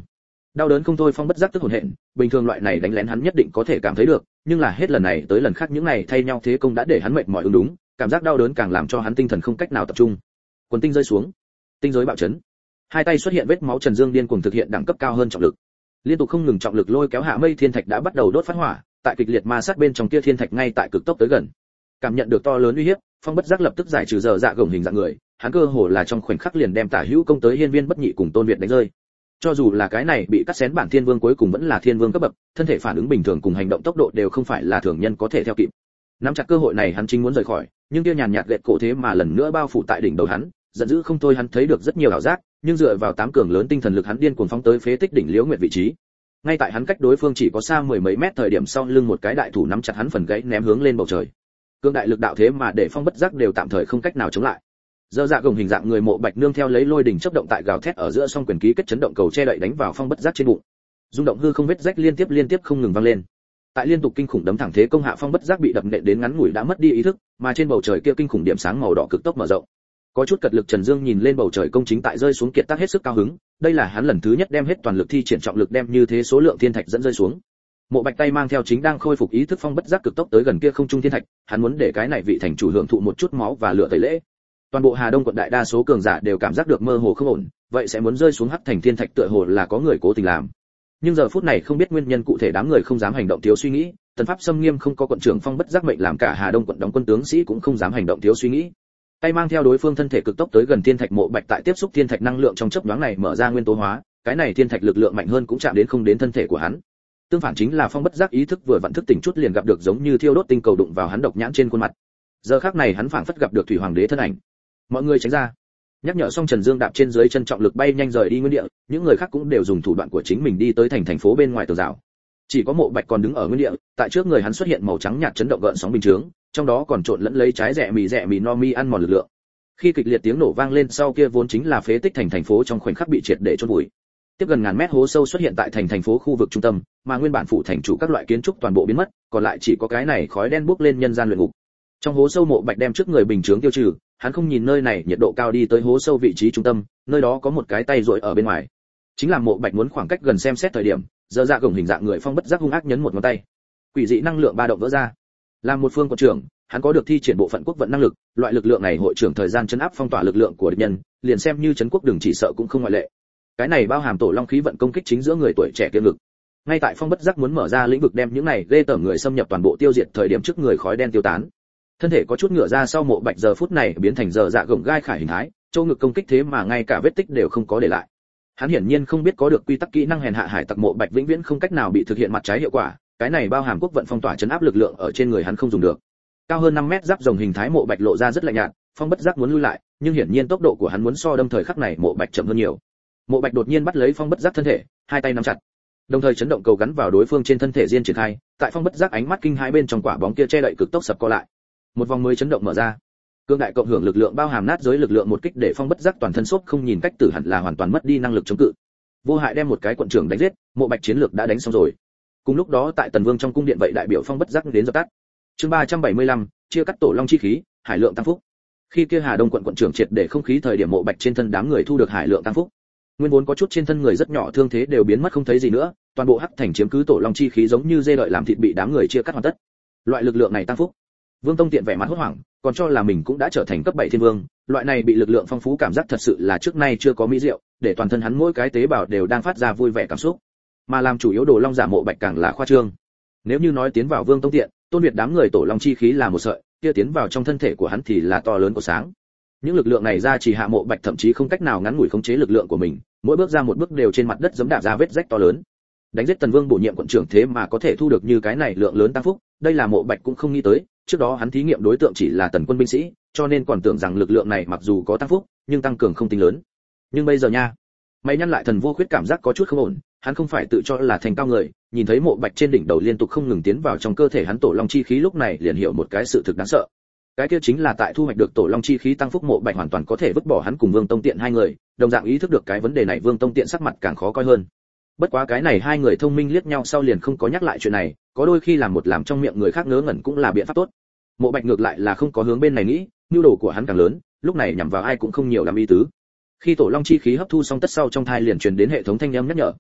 Đau đớn không thôi, Phong Bất Giác tức hổn hển, bình thường loại này đánh lén hắn nhất định có thể cảm thấy được, nhưng là hết lần này tới lần khác những này thay nhau thế công đã để hắn mệt mỏi ứng đúng, cảm giác đau đớn càng làm cho hắn tinh thần không cách nào tập trung. Quần tinh rơi xuống, tinh giới bạo chấn, hai tay xuất hiện vết máu, Trần Dương điên cuồng thực hiện đẳng cấp cao hơn trọng lực, liên tục không ngừng trọng lực lôi kéo hạ mây thiên thạch đã bắt đầu đốt phát hỏa, tại kịch liệt ma sát bên trong kia thiên thạch ngay tại cực tốc tới gần. Cảm nhận được to lớn uy hiếp, Phong Bất Giác lập tức giải trừ giờ dạ gồng hình dạng người, hắn cơ hồ là trong khoảnh khắc liền đem tả hữu công tới hiên viên bất nhị cùng Tôn Việt đánh rơi. Cho dù là cái này bị cắt xén bản thiên vương cuối cùng vẫn là thiên vương cấp bậc, thân thể phản ứng bình thường cùng hành động tốc độ đều không phải là thường nhân có thể theo kịp. Nắm chặt cơ hội này hắn chính muốn rời khỏi, nhưng kia nhàn nhạt lệ cổ thế mà lần nữa bao phủ tại đỉnh đầu hắn, giận dữ không thôi, hắn thấy được rất nhiều ảo giác, nhưng dựa vào tám cường lớn tinh thần lực hắn điên cuồng phóng tới phế tích đỉnh Liễu Nguyệt vị trí. Ngay tại hắn cách đối phương chỉ có xa mười mấy mét thời điểm, sau lưng một cái đại thủ nắm chặt hắn phần gãy ném hướng lên bầu trời. Cương đại lực đạo thế mà để Phong Bất Giác đều tạm thời không cách nào chống lại. Dơ dạ gồng hình dạng người Mộ Bạch nương theo lấy lôi đỉnh chớp động tại gào thét ở giữa, song quyền ký kết chấn động cầu che đậy đánh vào Phong Bất Giác trên bụng. Rung động hư không vết rách liên tiếp liên tiếp không ngừng vang lên. Tại liên tục kinh khủng đấm thẳng thế công hạ, Phong Bất Giác bị đập nện đến ngắn ngủi đã mất đi ý thức, mà trên bầu trời kia kinh khủng điểm sáng màu đỏ cực tốc mở rộng. Có chút cật lực Trần Dương nhìn lên bầu trời công chính tại rơi xuống kiệt tác hết sức cao hứng, đây là hắn lần thứ nhất đem hết toàn lực thi triển trọng lực đem như thế số lượng thiên thạch dẫn rơi xuống. Mộ Bạch tay mang theo chính đang khôi phục ý thức Phong Bất Giác cực tốc tới gần kia không trung thiên thạch, hắn muốn để cái này vị thành chủ hưởng thụ một chút máu và lửa tẩy lễ. Toàn bộ Hà Đông quận đại đa số cường giả đều cảm giác được mơ hồ không ổn, vậy sẽ muốn rơi xuống hắc thành thiên thạch tựa hồ là có người cố tình làm. Nhưng giờ phút này không biết nguyên nhân cụ thể, đám người không dám hành động thiếu suy nghĩ, tần pháp xâm nghiêm không có quận trưởng Phong Bất Giác mệnh làm cả Hà Đông quận đóng quân tướng sĩ cũng không dám hành động thiếu suy nghĩ. Tay mang theo đối phương thân thể cực tốc tới gần thiên thạch, Mộ Bạch tại tiếp xúc thiên thạch năng lượng trong chớp nhoáng này mở ra nguyên tố hóa, cái này thiên thạch lực lượng mạnh hơn cũng chạm đến không đến thân thể của hắn. Tương phản chính là Phong Bất Giác ý thức vừa vặn thức tỉnh chút liền gặp được giống như thiêu đốt tinh cầu đụng vào hắn độc nhãn trên khuôn mặt. Giờ khắc này hắn phảng phất gặp được Thủy Hoàng đế thân ảnh. Mọi người tránh ra. Nhắc nhở xong, Trần Dương đạp trên dưới chân trọng lực bay nhanh rời đi nguyên địa, những người khác cũng đều dùng thủ đoạn của chính mình đi tới thành thành phố bên ngoài tường rào. Chỉ có Mộ Bạch còn đứng ở nguyên địa, tại trước người hắn xuất hiện màu trắng nhạt chấn động gợn sóng bình chướng, trong đó còn trộn lẫn lấy trái rẻ mì rẻ mì no mi ăn mòn lực lượng. Khi kịch liệt tiếng nổ vang lên sau, kia vốn chính là phế tích thành thành phố trong khoảnh khắc bị triệt để chôn vùi. Tiếp gần ngàn mét hố sâu xuất hiện tại thành thành phố khu vực trung tâm, mà nguyên bản phủ thành chủ các loại kiến trúc toàn bộ biến mất, còn lại chỉ có cái này khói đen bốc lên nhân gian luyện ngục. Trong hố sâu, Mộ Bạch đem trước người bình chướng tiêu trừ, hắn không nhìn nơi này nhiệt độ cao đi tới hố sâu vị trí trung tâm, nơi đó có một cái tay duỗi ở bên ngoài. Chính là Mộ Bạch muốn khoảng cách gần xem xét thời điểm, giờ dạ gồng hình dạng người Phong Bất Giác hung ác nhấn một ngón tay. Quỷ dị năng lượng ba động vỡ ra. Làm một phương quận trưởng, hắn có được thi triển bộ phận quốc vận năng lực, loại lực lượng này hội trưởng thời gian chấn áp phong tỏa lực lượng của địch nhân, liền xem như trấn quốc đường chỉ sợ cũng không ngoại lệ. Cái này bao hàm tổ long khí vận công kích chính giữa người tuổi trẻ kiên lực. Ngay tại Phong Bất Giác muốn mở ra lĩnh vực đem những này ghê tởm người xâm nhập toàn bộ tiêu diệt thời điểm, trước người khói đen tiêu tán. Thân thể có chút ngửa ra sau, Mộ Bạch giờ phút này biến thành giờ dạ gồng gai khải hình thái, châu ngực công kích thế mà ngay cả vết tích đều không có để lại. Hắn hiển nhiên không biết có được quy tắc kỹ năng hèn hạ hải tặc, Mộ Bạch vĩnh viễn không cách nào bị thực hiện mặt trái hiệu quả, cái này bao hàm quốc vận phong tỏa chấn áp lực lượng ở trên người hắn không dùng được. Cao hơn năm mét giáp rồng hình thái Mộ Bạch lộ ra rất lạnh nhạt, Phong Bất Giác muốn lui lại, nhưng hiển nhiên tốc độ của hắn muốn so đâm thời khắc này Mộ Bạch chậm hơn nhiều. Mộ Bạch đột nhiên bắt lấy Phong Bất Giác thân thể, hai tay nắm chặt, đồng thời chấn động cầu gắn vào đối phương trên thân thể diên triển khai, tại Phong Bất Giác ánh mắt kinh hãi bên trong quả bóng kia che đậy cực tốc sập co lại. Một vòng mới chấn động mở ra. Cương đại cộng hưởng lực lượng bao hàm nát giới lực lượng một kích để Phong Bất Giác toàn thân sốt không nhìn cách tử hẳn là hoàn toàn mất đi năng lực chống cự. Vô hại đem một cái quận trưởng đánh giết, Mộ Bạch chiến lược đã đánh xong rồi. Cùng lúc đó tại Tần Vương trong cung điện vậy đại biểu Phong Bất Giác đến dập tắt. Chương ba trăm bảy mươi lăm, chia cắt tổ long chi khí, hải lượng tăng phúc. Khi kia Hà Đông quận quận trưởng triệt để không khí thời điểm, Mộ Bạch trên thân đám người thu được hải lượng tăng phúc. Nguyên vốn có chút trên thân người rất nhỏ thương thế đều biến mất không thấy gì nữa, toàn bộ hắc thành chiếm cứ tổ long chi khí giống như dê đợi làm thịt bị đám người chia cắt hoàn tất. Loại lực lượng này tăng phúc. Vương Tông Tiện vẻ mặt hốt hoảng, còn cho là mình cũng đã trở thành cấp bảy thiên vương, loại này bị lực lượng phong phú cảm giác thật sự là trước nay chưa có mỹ diệu, để toàn thân hắn mỗi cái tế bào đều đang phát ra vui vẻ cảm xúc. Mà làm chủ yếu đồ long giả Mộ Bạch càng là khoa trương. Nếu như nói tiến vào Vương Tông Tiện, Tôn Việt đám người tổ long chi khí là một sợi, kia tiến vào trong thân thể của hắn thì là to lớn của sáng. Những lực lượng này ra chỉ hạ Mộ Bạch thậm chí không cách nào ngắn ngủi khống chế lực lượng của mình, mỗi bước ra một bước đều trên mặt đất giẫm đạp ra vết rách to lớn. Đánh giết Tần Vương bổ nhiệm quận trưởng thế mà có thể thu được như cái này lượng lớn tăng phúc, đây là Mộ Bạch cũng không nghĩ tới, trước đó hắn thí nghiệm đối tượng chỉ là Tần quân binh sĩ, cho nên còn tưởng rằng lực lượng này mặc dù có tăng phúc, nhưng tăng cường không tính lớn. Nhưng bây giờ nha, mày nhăn lại Thần Vô Khuyết cảm giác có chút không ổn, hắn không phải tự cho là thành cao người, nhìn thấy Mộ Bạch trên đỉnh đầu liên tục không ngừng tiến vào trong cơ thể hắn tổ long chi khí, lúc này liền hiểu một cái sự thực đáng sợ. Cái kia chính là tại thu hoạch được tổ long chi khí tăng phúc, Mộ Bạch hoàn toàn có thể vứt bỏ hắn cùng Vương Tông Tiện hai người, đồng dạng ý thức được cái vấn đề này, Vương Tông Tiện sắc mặt càng khó coi hơn. Bất quá cái này hai người thông minh liếc nhau sau liền không có nhắc lại chuyện này, có đôi khi làm một làm trong miệng người khác ngớ ngẩn cũng là biện pháp tốt. Mộ Bạch ngược lại là không có hướng bên này nghĩ, nhu đồ của hắn càng lớn, lúc này nhằm vào ai cũng không nhiều làm ý tứ. Khi tổ long chi khí hấp thu xong tất sau, trong thai liền truyền đến hệ thống thanh âm nhắc nhở.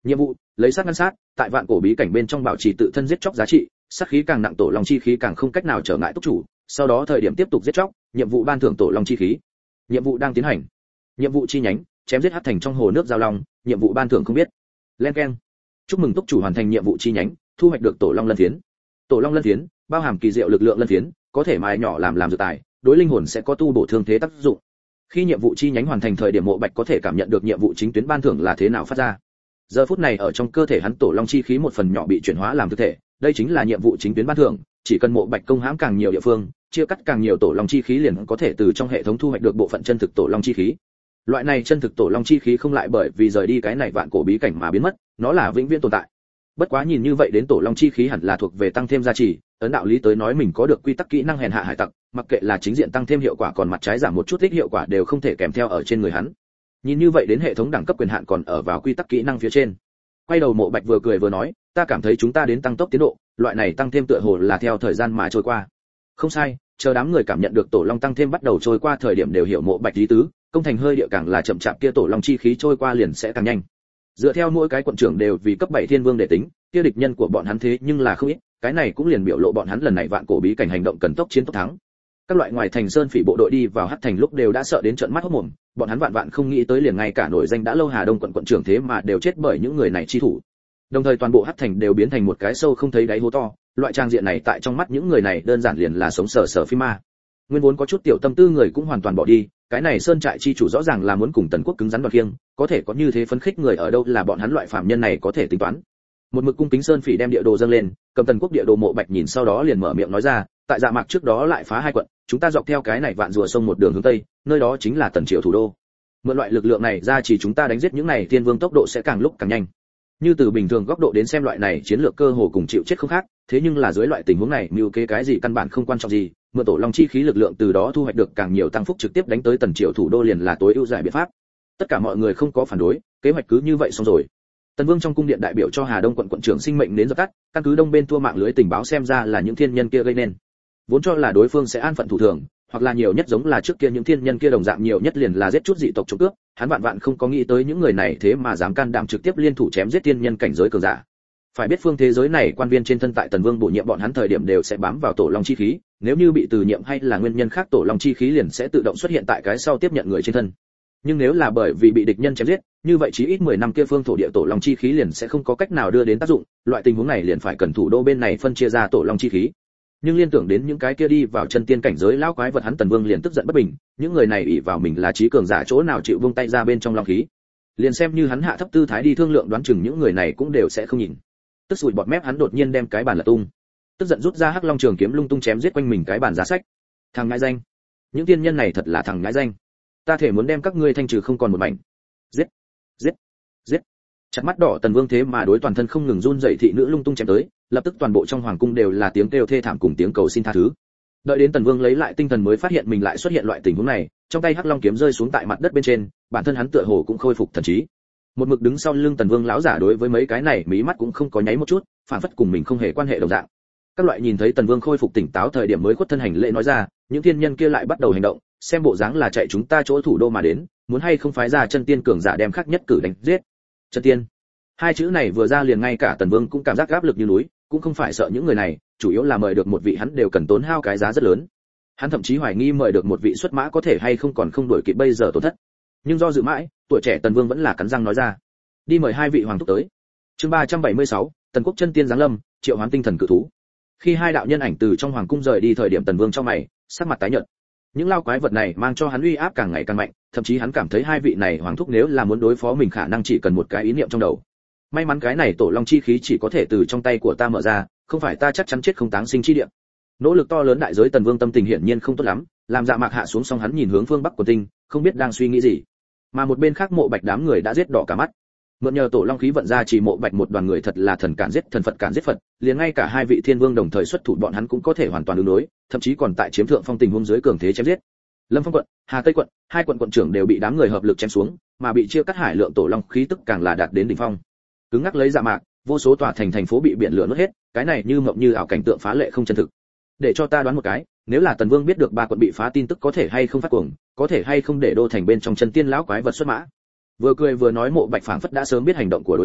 Nhiệm vụ: lấy sát ngăn sát, tại vạn cổ bí cảnh bên trong bảo trì tự thân giết chóc giá trị, sát khí càng nặng tổ long chi khí càng không cách nào trở ngại túc chủ, sau đó thời điểm tiếp tục giết chóc, nhiệm vụ ban thưởng tổ long chi khí. Nhiệm vụ đang tiến hành. Nhiệm vụ chi nhánh: chém giết hắc thành trong hồ nước giao long, nhiệm vụ ban thưởng không biết. Len keng. Chúc mừng túc chủ hoàn thành nhiệm vụ chi nhánh, thu hoạch được tổ long lân phiến. Tổ long lân phiến bao hàm kỳ diệu lực lượng lân phiến, có thể mài nhỏ làm làm dược tài, đối linh hồn sẽ có tu bổ thương thế tác dụng. Khi nhiệm vụ chi nhánh hoàn thành thời điểm Mộ Bạch có thể cảm nhận được nhiệm vụ chính tuyến ban thưởng là thế nào phát ra. Giờ phút này ở trong cơ thể hắn tổ long chi khí một phần nhỏ bị chuyển hóa làm thực thể, đây chính là nhiệm vụ chính tuyến ban thưởng, chỉ cần Mộ Bạch công hãm càng nhiều địa phương, chia cắt càng nhiều tổ long chi khí liền có thể từ trong hệ thống thu hoạch được bộ phận chân thực tổ long chi khí. Loại này chân thực tổ long chi khí không lại bởi vì rời đi cái này vạn cổ bí cảnh mà biến mất, nó là vĩnh viễn tồn tại. Bất quá nhìn như vậy đến tổ long chi khí hẳn là thuộc về tăng thêm giá trị, ấn đạo lý tới nói mình có được quy tắc kỹ năng hèn hạ hải tặc, mặc kệ là chính diện tăng thêm hiệu quả còn mặt trái giảm một chút ít hiệu quả đều không thể kèm theo ở trên người hắn. Nhìn như vậy đến hệ thống đẳng cấp quyền hạn còn ở vào quy tắc kỹ năng phía trên. Quay đầu Mộ Bạch vừa cười vừa nói, ta cảm thấy chúng ta đến tăng tốc tiến độ, loại này tăng thêm tựa hồ là theo thời gian mà trôi qua. Không sai, chờ đám người cảm nhận được tổ long tăng thêm bắt đầu trôi qua thời điểm đều hiểu Mộ Bạch ý tứ, công thành hơi địa càng là chậm chạp kia tổ long chi khí trôi qua liền sẽ càng nhanh. Dựa theo mỗi cái quận trưởng đều vì cấp bảy thiên vương để tính, kia địch nhân của bọn hắn thế nhưng là không ít, cái này cũng liền biểu lộ bọn hắn lần này vạn cổ bí cảnh hành động cần tốc chiến tốc thắng. Các loại ngoài thành sơn phỉ bộ đội đi vào hắc thành lúc đều đã sợ đến trợn mắt hốt mồm, bọn hắn vạn vạn không nghĩ tới liền ngay cả nổi danh đã lâu Hà Đông quận quận trưởng thế mà đều chết bởi những người này chi thủ. Đồng thời toàn bộ hắc thành đều biến thành một cái sâu không thấy đáy hố to, loại trang diện này tại trong mắt những người này đơn giản liền là sống sờ sờ phi ma. Nguyên vốn có chút tiểu tâm tư người cũng hoàn toàn bỏ đi, cái này sơn trại chi chủ rõ ràng là muốn cùng Tần Quốc cứng rắn đoạt khiêng, có thể có như thế phấn khích người ở đâu là bọn hắn loại phạm nhân này có thể tính toán. Một mực cung kính sơn phỉ đem địa đồ dâng lên, cầm Tần Quốc địa đồ Mộ Bạch nhìn sau đó liền mở miệng nói ra, tại Dạ Mạc trước đó lại phá hai quận, chúng ta dọc theo cái này vạn rùa sông một đường hướng tây, nơi đó chính là Tần Triệu thủ đô. Mượn loại lực lượng này ra chỉ chúng ta đánh giết những này thiên vương tốc độ sẽ càng lúc càng nhanh. Như từ bình thường góc độ đến xem loại này chiến lược cơ hồ cùng chịu chết không khác, thế nhưng là dưới loại tình huống này mưu kế cái gì căn bản không quan trọng gì, mượn tổ long chi khí lực lượng từ đó thu hoạch được càng nhiều tăng phúc trực tiếp đánh tới Tần Triệu thủ đô liền là tối ưu giải biện pháp. Tất cả mọi người không có phản đối, kế hoạch cứ như vậy xong rồi. Tần Vương trong cung điện đại biểu cho Hà Đông quận quận trưởng sinh mệnh đến dập tắt, căn cứ đông bên thua mạng lưới tình báo xem ra là những thiên nhân kia gây nên. Vốn cho là đối phương sẽ an phận thủ thường, hoặc là nhiều nhất giống là trước kia những thiên nhân kia đồng dạng nhiều nhất liền là giết chút dị tộc trộm cướp, hắn vạn vạn không có nghĩ tới những người này thế mà dám can đảm trực tiếp liên thủ chém giết thiên nhân cảnh giới cường giả. Phải biết phương thế giới này quan viên trên thân tại Tần Vương bổ nhiệm bọn hắn thời điểm đều sẽ bám vào tổ long chi khí, nếu như bị từ nhiệm hay là nguyên nhân khác tổ long chi khí liền sẽ tự động xuất hiện tại cái sau tiếp nhận người trên thân. Nhưng nếu là bởi vì bị địch nhân chém giết, như vậy chí ít mười năm kia phương thổ địa tổ long chi khí liền sẽ không có cách nào đưa đến tác dụng, loại tình huống này liền phải cần thủ đô bên này phân chia ra tổ long chi khí. Nhưng liên tưởng đến những cái kia đi vào chân tiên cảnh giới lão quái vật hắn Tần Vương liền tức giận bất bình, những người này ỷ vào mình là trí cường giả chỗ nào chịu buông tay ra bên trong long khí. Liền xem như hắn hạ thấp tư thái đi thương lượng đoán chừng những người này cũng đều sẽ không nhìn. Tức sùi bọt mép hắn đột nhiên đem cái bàn lật tung. Tức giận rút ra hắc long trường kiếm lung tung chém giết quanh mình cái bàn giá sách. Thằng ngãi danh, những tiên nhân này thật là thằng ngãi danh. Ta thể muốn đem các ngươi thanh trừ không còn một mảnh. Giết, giết, giết. Chặt mắt đỏ Tần Vương thế mà đối toàn thân không ngừng run rẩy thị nữ lung tung chém tới, lập tức toàn bộ trong hoàng cung đều là tiếng kêu thê thảm cùng tiếng cầu xin tha thứ. Đợi đến Tần Vương lấy lại tinh thần mới phát hiện mình lại xuất hiện loại tình huống này, trong tay hắc long kiếm rơi xuống tại mặt đất bên trên, bản thân hắn tựa hồ cũng khôi phục thần trí. Một mực đứng sau lưng Tần Vương lão giả đối với mấy cái này mí mắt cũng không có nháy một chút, phản phất cùng mình không hề quan hệ đồng dạng. Các loại nhìn thấy Tần Vương khôi phục tỉnh táo thời điểm mới khuất thân hành lễ nói ra, những thiên nhân kia lại bắt đầu hành động, xem bộ dáng là chạy chúng ta chỗ thủ đô mà đến, muốn hay không phái ra chân tiên cường giả đem khắc nhất cử đánh giết. Chân tiên, hai chữ này vừa ra liền ngay cả Tần Vương cũng cảm giác áp lực như núi, cũng không phải sợ những người này, chủ yếu là mời được một vị hắn đều cần tốn hao cái giá rất lớn. Hắn thậm chí hoài nghi mời được một vị xuất mã có thể hay không còn không đổi kịp bây giờ tổn thất. Nhưng do dự mãi, tuổi trẻ Tần Vương vẫn là cắn răng nói ra, đi mời hai vị hoàng thúc tới. Chương ba trăm bảy mươi sáu, Tần Quốc chân tiên giáng lâm, triệu hoán tinh thần cự thú. Khi hai đạo nhân ảnh từ trong hoàng cung rời đi thời điểm Tần Vương trong mày, sắc mặt tái nhợt. Những lao quái vật này mang cho hắn uy áp càng ngày càng mạnh, thậm chí hắn cảm thấy hai vị này hoàng thúc nếu là muốn đối phó mình khả năng chỉ cần một cái ý niệm trong đầu. May mắn cái này tổ long chi khí chỉ có thể từ trong tay của ta mở ra, không phải ta chắc chắn chết không táng sinh chi địa. Nỗ lực to lớn đại giới Tần Vương tâm tình hiển nhiên không tốt lắm, làm Dạ Mạc hạ xuống xong hắn nhìn hướng phương bắc của tinh, không biết đang suy nghĩ gì. Mà một bên khác Mộ Bạch đám người đã giết đỏ cả mắt. Mượn nhờ tổ long khí vận ra chỉ Mộ Bạch một đoàn người thật là thần cản giết thần Phật cản giết Phật, liền ngay cả hai vị thiên vương đồng thời xuất thủ bọn hắn cũng có thể hoàn toàn ứng đối, thậm chí còn tại chiếm thượng phong tình huống dưới cường thế chém giết. Lâm Phong quận, Hà Tây quận, hai quận quận trưởng đều bị đám người hợp lực chém xuống, mà bị chia cắt hải lượng tổ long khí tức càng là đạt đến đỉnh phong. Cứng ngắc lấy Dạ Mạc, vô số tòa thành thành phố bị biển lửa nuốt hết, cái này như mộng như ảo cảnh tượng phá lệ không chân thực. Để cho ta đoán một cái, nếu là Tần Vương biết được ba quận bị phá tin tức có thể hay không phát cuồng, có thể hay không để đô thành bên trong chân tiên lão quái vật xuất mã. Vừa cười vừa nói Mộ Bạch phảng phất đã sớm biết hành động của đối phương,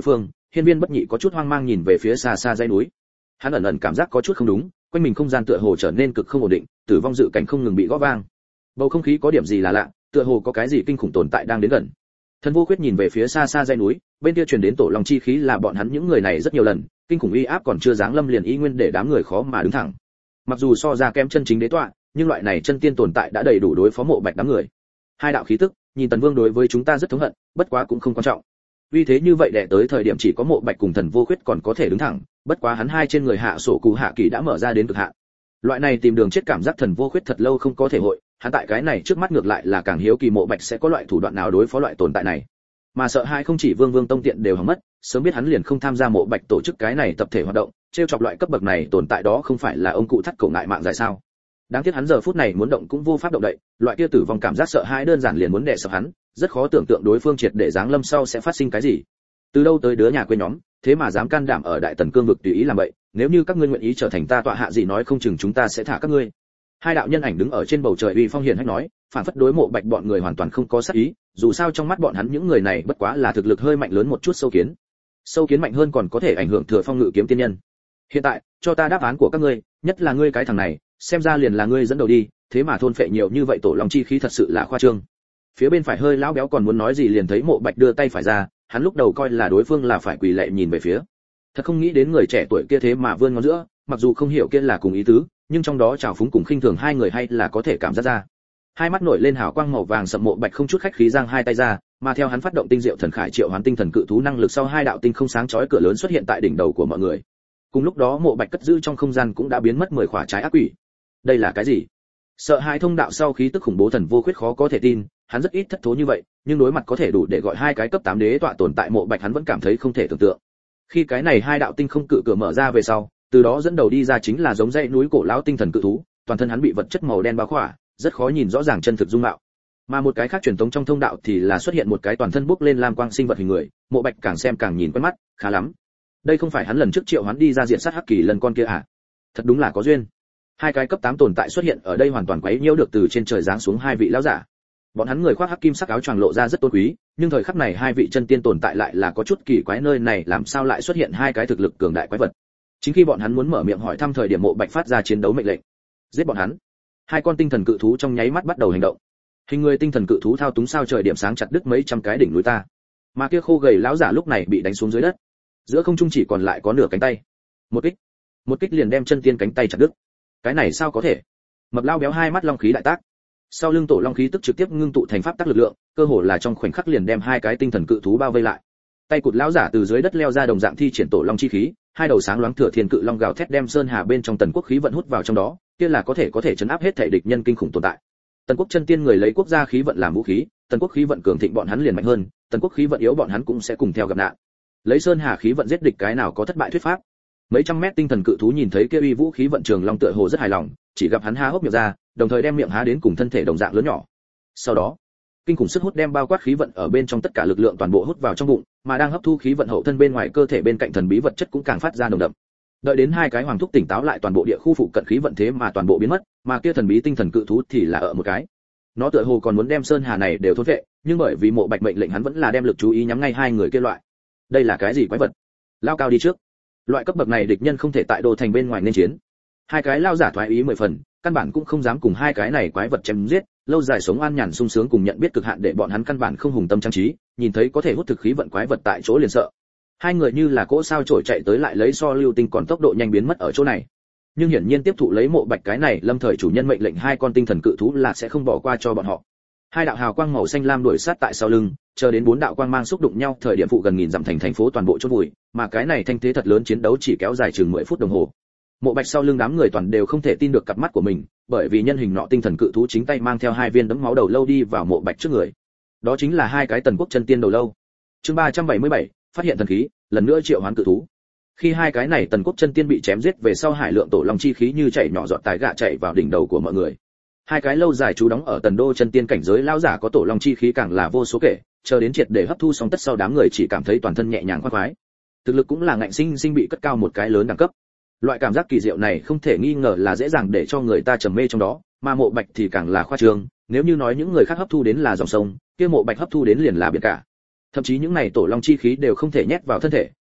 Hiên Viên Bất Nhị có chút hoang mang nhìn về phía xa xa dãy núi. Hắn ẩn ẩn cảm giác có chút không đúng, quanh mình không gian tựa hồ trở nên cực không ổn định, tử vong dự cảnh không ngừng bị gõ vang. Bầu không khí có điểm gì là lạ, tựa hồ có cái gì kinh khủng tồn tại đang đến gần. Thần Vô Khuyết nhìn về phía xa xa dãy núi, bên kia truyền đến tổ long chi khí là bọn hắn những người này rất nhiều lần, kinh khủng uy áp còn chưa giáng lâm liền y nguyên để đám người khó mà đứng thẳng. Mặc dù so ra kém chân chính đế tọa, nhưng loại này chân tiên tồn tại đã đầy đủ đối phó Mộ Bạch đám người. Hai đạo khí tức, nhìn Tần Vương đối với chúng ta rất thống hận, bất quá cũng không quan trọng. Vì thế như vậy để tới thời điểm chỉ có Mộ Bạch cùng Thần Vô Khuyết còn có thể đứng thẳng, bất quá hắn hai trên người hạ sổ cụ hạ kỳ đã mở ra đến cực hạn. Loại này tìm đường chết cảm giác Thần Vô Khuyết thật lâu không có thể hội, hắn tại cái này trước mắt ngược lại là càng hiếu kỳ Mộ Bạch sẽ có loại thủ đoạn nào đối phó loại tồn tại này. Mà sợ hai không chỉ Vương Vương Tông tiện đều hỏng mất, sớm biết hắn liền không tham gia Mộ Bạch tổ chức cái này tập thể hoạt động, trêu chọc loại cấp bậc này tồn tại đó không phải là ông cụ thắt cổ ngại mạng dài sao? Đáng tiếc hắn giờ phút này muốn động cũng vô pháp động đậy, loại kia tử vong cảm giác sợ hãi đơn giản liền muốn đè sập hắn, rất khó tưởng tượng đối phương triệt để giáng lâm sau sẽ phát sinh cái gì. Từ đâu tới đứa nhà quê nhóm, thế mà dám can đảm ở Đại Tần cương vực tùy ý làm vậy, nếu như các ngươi nguyện ý trở thành ta tọa hạ gì nói không chừng chúng ta sẽ thả các ngươi. Hai đạo nhân ảnh đứng ở trên bầu trời uy phong hiển hách nói, phản phất đối Mộ Bạch bọn người hoàn toàn không có sát ý, dù sao trong mắt bọn hắn những người này bất quá là thực lực hơi mạnh lớn một chút sâu kiến. Sâu kiến mạnh hơn còn có thể ảnh hưởng Thừa Phong Ngự kiếm tiên nhân. Hiện tại, cho ta đáp án của các ngươi, nhất là ngươi cái thằng này, xem ra liền là ngươi dẫn đầu đi, thế mà thôn phệ nhiều như vậy tổ long chi khí thật sự là khoa trương. Phía bên phải hơi lão béo còn muốn nói gì liền thấy Mộ Bạch đưa tay phải ra, hắn lúc đầu coi là đối phương là phải quỳ lạy nhìn về phía. Thật không nghĩ đến người trẻ tuổi kia thế mà vươn ngón giữa, mặc dù không hiểu kia là cùng ý tứ, nhưng trong đó trào phúng cùng khinh thường hai người hay là có thể cảm giác ra. Hai mắt nổi lên hào quang màu vàng sậm Mộ Bạch không chút khách khí giang hai tay ra, mà theo hắn phát động tinh diệu thần khải triệu hoán tinh thần cự thú năng lực sau hai đạo tinh không sáng chói cửa lớn xuất hiện tại đỉnh đầu của mọi người. Cùng lúc đó Mộ Bạch cất giữ trong không gian cũng đã biến mất mười khỏa trái ác quỷ. Đây là cái gì? Sợ hai thông đạo sau khí tức khủng bố Thần Vô Khuyết khó có thể tin, hắn rất ít thất thố như vậy, nhưng đối mặt có thể đủ để gọi hai cái cấp tám đế tọa tồn tại Mộ Bạch hắn vẫn cảm thấy không thể tưởng tượng. Khi cái này hai đạo tinh không cự cửa mở ra về sau, từ đó dẫn đầu đi ra chính là giống dãy núi cổ lão tinh thần cự thú, toàn thân hắn bị vật chất màu đen bao khỏa, rất khó nhìn rõ ràng chân thực dung mạo. Mà một cái khác truyền thống trong thông đạo thì là xuất hiện một cái toàn thân bốc lên lam quang sinh vật hình người, Mộ Bạch càng xem càng nhìn quen mắt, khá lắm. Đây không phải hắn lần trước triệu hắn đi ra diện sát hắc kỳ lần con kia à? Thật đúng là có duyên. Hai cái cấp tám tồn tại xuất hiện ở đây hoàn toàn quấy nhiễu được từ trên trời giáng xuống hai vị lão giả. Bọn hắn người khoác hắc kim sắc áo choàng lộ ra rất tôn quý, nhưng thời khắc này hai vị chân tiên tồn tại lại là có chút kỳ quái, nơi này làm sao lại xuất hiện hai cái thực lực cường đại quái vật. Chính khi bọn hắn muốn mở miệng hỏi thăm thời điểm Mộ Bạch phát ra chiến đấu mệnh lệnh. Giết bọn hắn. Hai con tinh thần cự thú trong nháy mắt bắt đầu hành động. Hình người tinh thần cự thú thao túng sao trời điểm sáng chặt đứt mấy trăm cái đỉnh núi ta. Mà kia khô gầy lão giả lúc này bị đánh xuống dưới đất. Giữa không trung chỉ còn lại có nửa cánh tay. Một kích, một kích liền đem chân tiên cánh tay chặt đứt. Cái này sao có thể? Mập lao béo hai mắt long khí đại tác. Sau lưng tổ long khí tức trực tiếp ngưng tụ thành pháp tắc lực lượng, cơ hồ là trong khoảnh khắc liền đem hai cái tinh thần cự thú bao vây lại. Tay cụt lão giả từ dưới đất leo ra đồng dạng thi triển tổ long chi khí, hai đầu sáng loáng thừa thiên cự long gào thét đem sơn hà bên trong tần quốc khí vận hút vào trong đó, kia là có thể có thể chấn áp hết thể địch nhân kinh khủng tồn tại. Tần quốc chân tiên người lấy quốc gia khí vận làm vũ khí, tần quốc khí vận cường thịnh bọn hắn liền mạnh hơn, tần quốc khí vận yếu bọn hắn cũng sẽ cùng theo gặp nạn. Lấy sơn hà khí vận giết địch cái nào có thất bại thuyết pháp. Mấy trăm mét tinh thần cự thú nhìn thấy kia uy vũ khí vận trường long tựa hồ rất hài lòng, chỉ gặp hắn há hốc miệng ra, đồng thời đem miệng há đến cùng thân thể đồng dạng lớn nhỏ. Sau đó, kinh khủng sức hút đem bao quát khí vận ở bên trong tất cả lực lượng toàn bộ hút vào trong bụng, mà đang hấp thu khí vận hậu thân bên ngoài cơ thể bên cạnh thần bí vật chất cũng càng phát ra nồng đậm. Đợi đến hai cái hoàng thúc tỉnh táo lại toàn bộ địa khu phụ cận khí vận thế mà toàn bộ biến mất, mà kia thần bí tinh thần cự thú thì là ở một cái. Nó tựa hồ còn muốn đem sơn hà này đều thôn vệ, nhưng bởi vì Mộ Bạch mệnh lệnh hắn vẫn là đem lực chú ý nhắm ngay hai người kia loại. Đây là cái gì quái vật? Lao cao đi trước. Loại cấp bậc này địch nhân không thể tại đô thành bên ngoài nên chiến. Hai cái lao giả thoái ý mười phần, căn bản cũng không dám cùng hai cái này quái vật chém giết, lâu dài sống an nhàn sung sướng cùng nhận biết cực hạn để bọn hắn căn bản không hùng tâm trang trí, nhìn thấy có thể hút thực khí vận quái vật tại chỗ liền sợ. Hai người như là cỗ sao trổi chạy tới lại lấy so lưu tinh còn tốc độ nhanh biến mất ở chỗ này. Nhưng hiển nhiên tiếp thụ lấy Mộ Bạch cái này lâm thời chủ nhân mệnh lệnh hai con tinh thần cự thú là sẽ không bỏ qua cho bọn họ. Hai đạo hào quang màu xanh lam đuổi sát tại sau lưng, chờ đến bốn đạo quang mang xúc đụng nhau, thời điểm phụ gần nghìn dặm thành thành phố toàn bộ chôn vùi, mà cái này thanh thế thật lớn chiến đấu chỉ kéo dài chừng mười phút đồng hồ. Mộ Bạch sau lưng đám người toàn đều không thể tin được cặp mắt của mình, bởi vì nhân hình nọ tinh thần cự thú chính tay mang theo hai viên đấm máu đầu lâu đi vào Mộ Bạch trước người. Đó chính là hai cái tần quốc chân tiên đầu lâu. Chương ba trăm bảy mươi bảy, phát hiện thần khí, lần nữa triệu hoán cự thú. Khi hai cái này tần quốc chân tiên bị chém giết về sau, hải lượng tổ long chi khí như chảy nhỏ giọt tài gạ chạy vào đỉnh đầu của mọi người. Hai cái lâu dài trú đóng ở tần đô chân tiên cảnh giới lão giả có tổ long chi khí càng là vô số kể, chờ đến triệt để hấp thu xong tất sau đám người chỉ cảm thấy toàn thân nhẹ nhàng khoan khoái. Thực lực cũng là ngạnh sinh sinh bị cất cao một cái lớn đẳng cấp. Loại cảm giác kỳ diệu này không thể nghi ngờ là dễ dàng để cho người ta trầm mê trong đó, mà Mộ Bạch thì càng là khoa trương, nếu như nói những người khác hấp thu đến là dòng sông, kia Mộ Bạch hấp thu đến liền là biển cả. Thậm chí những này tổ long chi khí đều không thể nhét vào thân thể,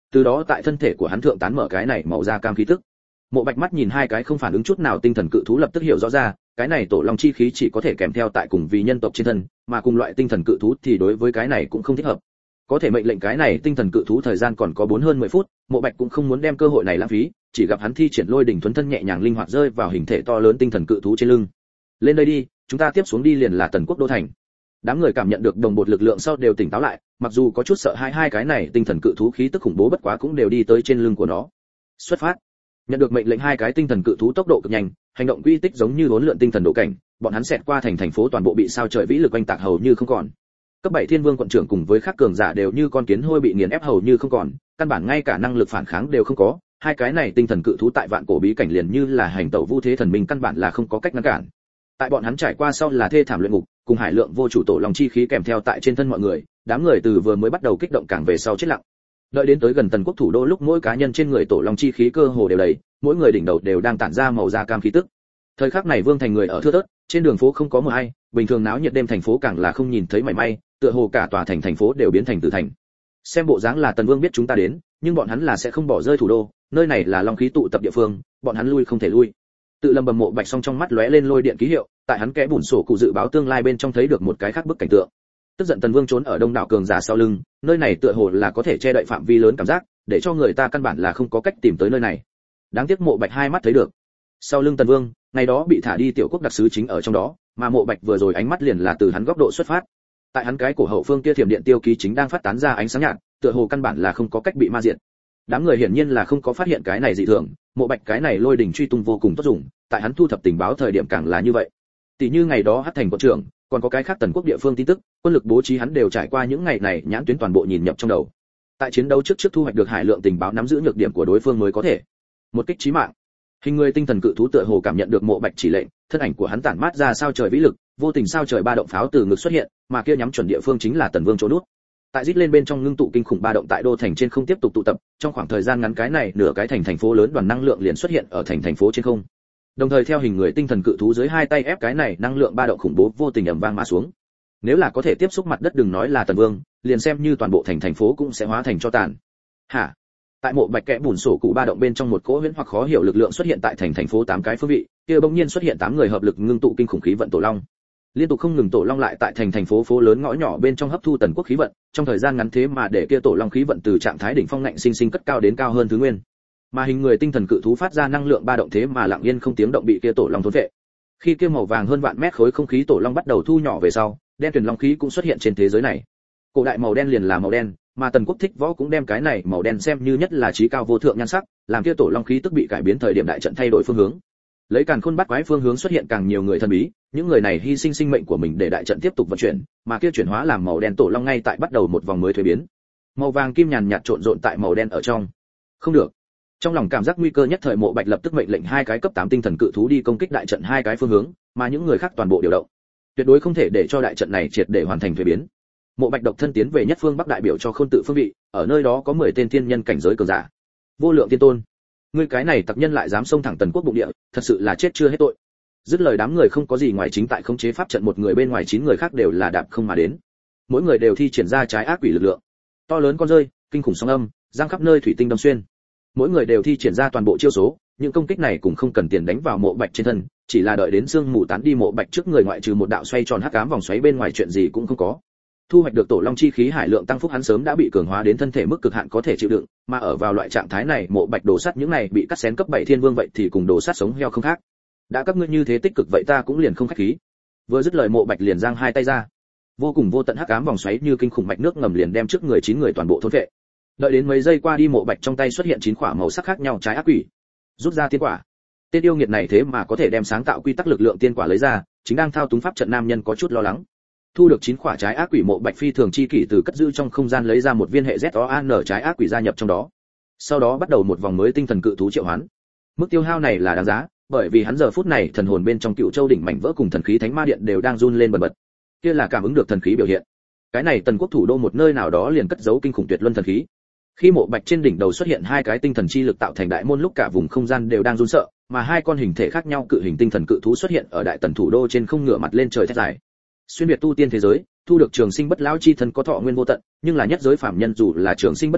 từ đó tại thân thể của hắn thượng tán mở cái này màu da cam khí tức. Mộ Bạch mắt nhìn hai cái không phản ứng chút nào tinh thần cự thú lập tức hiểu rõ ra, cái này tổ long chi khí chỉ có thể kèm theo tại cùng vì nhân tộc trên thân, mà cùng loại tinh thần cự thú thì đối với cái này cũng không thích hợp. Có thể mệnh lệnh cái này tinh thần cự thú thời gian còn có bốn hơn mười phút, Mộ Bạch cũng không muốn đem cơ hội này lãng phí, chỉ gặp hắn thi triển lôi đỉnh thuần thân nhẹ nhàng linh hoạt rơi vào hình thể to lớn tinh thần cự thú trên lưng. Lên đây đi, chúng ta tiếp xuống đi liền là Tần Quốc đô thành. Đám người cảm nhận được đồng bột lực lượng sau đều tỉnh táo lại, mặc dù có chút sợ hai hai cái này tinh thần cự thú khí tức khủng bố bất quá cũng đều đi tới trên lưng của nó. Xuất phát. Nhận được mệnh lệnh hai cái tinh thần cự thú tốc độ cực nhanh, hành động quy tích giống như huấn luyện tinh thần độ cảnh, bọn hắn xẹt qua thành thành phố toàn bộ bị sao trời vĩ lực oanh tạc hầu như không còn. Cấp bảy Thiên Vương quận trưởng cùng với các cường giả đều như con kiến hôi bị nghiền ép hầu như không còn, căn bản ngay cả năng lực phản kháng đều không có, hai cái này tinh thần cự thú tại vạn cổ bí cảnh liền như là hành tẩu vu thế thần minh căn bản là không có cách ngăn cản. Tại bọn hắn trải qua sau là thê thảm luyện ngục, cùng hải lượng vô chủ tổ long chi khí kèm theo tại trên thân mọi người, đám người từ vừa mới bắt đầu kích động càng về sau chết lặng. Đợi đến tới gần Tần Quốc thủ đô lúc mỗi cá nhân trên người tổ long chi khí cơ hồ đều đầy, mỗi người đỉnh đầu đều đang tản ra màu da cam khí tức. Thời khắc này Vương thành người ở thưa thớt, trên đường phố không có mờ hay, bình thường náo nhiệt đêm thành phố càng là không nhìn thấy mảy may, tựa hồ cả tòa thành thành phố đều biến thành tử thành. Xem bộ dáng là Tần Vương biết chúng ta đến, nhưng bọn hắn là sẽ không bỏ rơi thủ đô, nơi này là long khí tụ tập địa phương, bọn hắn lui không thể lui. Tự lầm bầm Mộ Bạch song trong mắt lóe lên lôi điện ký hiệu, tại hắn kẽ bùn sổ cụ dự báo tương lai bên trong thấy được một cái khác bức cảnh tượng. Tức giận Tần Vương trốn ở đông đảo cường giả sau lưng, nơi này tựa hồ là có thể che đậy phạm vi lớn cảm giác, để cho người ta căn bản là không có cách tìm tới nơi này. Đáng tiếc Mộ Bạch hai mắt thấy được. Sau lưng Tần Vương, ngày đó bị thả đi tiểu quốc đặc sứ chính ở trong đó, mà Mộ Bạch vừa rồi ánh mắt liền là từ hắn góc độ xuất phát. Tại hắn cái cổ hậu phương kia thiểm điện tiêu ký chính đang phát tán ra ánh sáng nhạt, tựa hồ căn bản là không có cách bị ma diệt. Đám người hiển nhiên là không có phát hiện cái này dị thường, Mộ Bạch cái này lôi đỉnh truy tung vô cùng tốt dùng, tại hắn thu thập tình báo thời điểm càng là như vậy. Tỷ như ngày đó Hắc Thành quận trưởng, còn có cái khác Tần Quốc địa phương tin tức, quân lực bố trí hắn đều trải qua những ngày này nhãn tuyến toàn bộ nhìn nhập trong đầu. Tại chiến đấu trước trước thu hoạch được hải lượng tình báo nắm giữ nhược điểm của đối phương mới có thể một kích chí mạng. Hình người tinh thần cự thú tựa hồ cảm nhận được Mộ Bạch chỉ lệnh, thân ảnh của hắn tản mát ra sao trời vĩ lực, vô tình sao trời ba động pháo từ ngực xuất hiện, mà kia nhắm chuẩn địa phương chính là Tần Vương chỗ nút. Tại rít lên bên trong ngưng tụ kinh khủng ba động tại đô thành trên không tiếp tục tụ tập, trong khoảng thời gian ngắn cái này nửa cái thành thành phố lớn đoàn năng lượng liền xuất hiện ở thành thành phố trên không. Đồng thời theo hình người tinh thần cự thú dưới hai tay ép cái này năng lượng ba động khủng bố vô tình ầm vang mã xuống. Nếu là có thể tiếp xúc mặt đất đừng nói là Tần Vương, liền xem như toàn bộ thành thành phố cũng sẽ hóa thành cho tàn. Hả? Tại Mộ Bạch kẽ bùn sổ cụ ba động bên trong một cỗ huyễn hoặc khó hiểu lực lượng xuất hiện tại thành thành phố tám cái phương vị, kia bỗng nhiên xuất hiện tám người hợp lực ngưng tụ kinh khủng khí vận tổ long. Liên tục không ngừng tổ long lại tại thành thành phố phố lớn ngõ nhỏ bên trong hấp thu Tần Quốc khí vận, trong thời gian ngắn thế mà để kia tổ long khí vận từ trạng thái đỉnh phong ngạnh sinh sinh cất cao đến cao hơn thứ nguyên. Mà hình người tinh thần cự thú phát ra năng lượng ba động thế mà lặng yên không tiếng động bị kia tổ long thôn vệ. Khi kia màu vàng hơn vạn mét khối không khí tổ long bắt đầu thu nhỏ về sau, đen tuyền long khí cũng xuất hiện trên thế giới này. Cổ đại màu đen liền là màu đen, mà Tần Quốc thích võ cũng đem cái này màu đen xem như nhất là trí cao vô thượng nhan sắc, làm kia tổ long khí tức bị cải biến thời điểm đại trận thay đổi phương hướng. Lấy càn khôn bắt quái phương hướng xuất hiện càng nhiều người thần bí, những người này hy sinh sinh mệnh của mình để đại trận tiếp tục vận chuyển, mà kia chuyển hóa làm màu đen tổ long ngay tại bắt đầu một vòng mới thuế biến. Màu vàng kim nhàn nhạt trộn rộn tại màu đen ở trong. Không được. Trong lòng cảm giác nguy cơ nhất thời Mộ Bạch lập tức mệnh lệnh hai cái cấp tám tinh thần cự thú đi công kích đại trận hai cái phương hướng, mà những người khác toàn bộ điều động. Tuyệt đối không thể để cho đại trận này triệt để hoàn thành thuế biến. Mộ Bạch độc thân tiến về nhất phương Bắc đại biểu cho Khôn Tự phương vị, ở nơi đó có mười tên tiên nhân cảnh giới cường giả. Vô lượng tiên tôn, ngươi cái này tặc nhân lại dám xông thẳng Tần Quốc bụng địa, thật sự là chết chưa hết tội. Dứt lời đám người không có gì ngoài chính tại khống chế pháp trận một người bên ngoài chín người khác đều là đạp không mà đến. Mỗi người đều thi triển ra trái ác quỷ lực lượng. To lớn con rơi, kinh khủng sóng âm, giang khắp nơi thủy tinh đâm xuyên. Mỗi người đều thi triển ra toàn bộ chiêu số, những công kích này cũng không cần tiền đánh vào Mộ Bạch trên thân, chỉ là đợi đến sương mù tán đi Mộ Bạch trước người ngoại trừ một đạo xoay tròn hắc ám vòng xoáy bên ngoài chuyện gì cũng không có. Thu hoạch được tổ long chi khí hải lượng tăng phúc hắn sớm đã bị cường hóa đến thân thể mức cực hạn có thể chịu đựng, mà ở vào loại trạng thái này Mộ Bạch đồ sắt những này bị cắt xén cấp bảy thiên vương vậy thì cùng đồ sắt sống heo không khác. Đã các ngươi như thế tích cực vậy ta cũng liền không khách khí. Vừa dứt lời Mộ Bạch liền giang hai tay ra. Vô cùng vô tận hắc ám vòng xoáy như kinh khủng mạch nước ngầm liền đem trước người chín người toàn bộ thôn vệ. Đợi đến mấy giây qua đi Mộ Bạch trong tay xuất hiện chín quả màu sắc khác nhau trái ác quỷ. Rút ra tiên quả. Tên yêu nghiệt này thế mà có thể đem sáng tạo quy tắc lực lượng tiên quả lấy ra, chính đang thao túng pháp trận nam nhân có chút lo lắng. Thu được chín quả trái ác quỷ Mộ Bạch phi thường chi kỷ từ cất giữ trong không gian lấy ra một viên hệ Z O A N trái ác quỷ gia nhập trong đó. Sau đó bắt đầu một vòng mới tinh thần cự thú triệu hoán. Mức tiêu hao này là đáng giá, bởi vì hắn giờ phút này thần hồn bên trong Cựu Châu đỉnh mảnh vỡ cùng thần khí thánh ma điện đều đang run lên bần bật. Kia là cảm ứng được thần khí biểu hiện. Cái này Tần Quốc thủ đô một nơi nào đó liền cất giấu kinh khủng tuyệt luân thần khí. Khi Mộ Bạch trên đỉnh đầu xuất hiện hai cái tinh thần chi lực tạo thành đại môn lúc cả vùng không gian đều đang run sợ, mà hai con hình thể khác nhau cự hình tinh thần cự thú xuất hiện ở đại tần thủ đô trên không ngửa mặt lên trời thét dài. Xuyên việt tu tiên thế giới, thu được trường sinh bất lão chi thân có thọ nguyên vô tận, nhưng là nhất giới phàm nhân dù là trường sinh bất lão,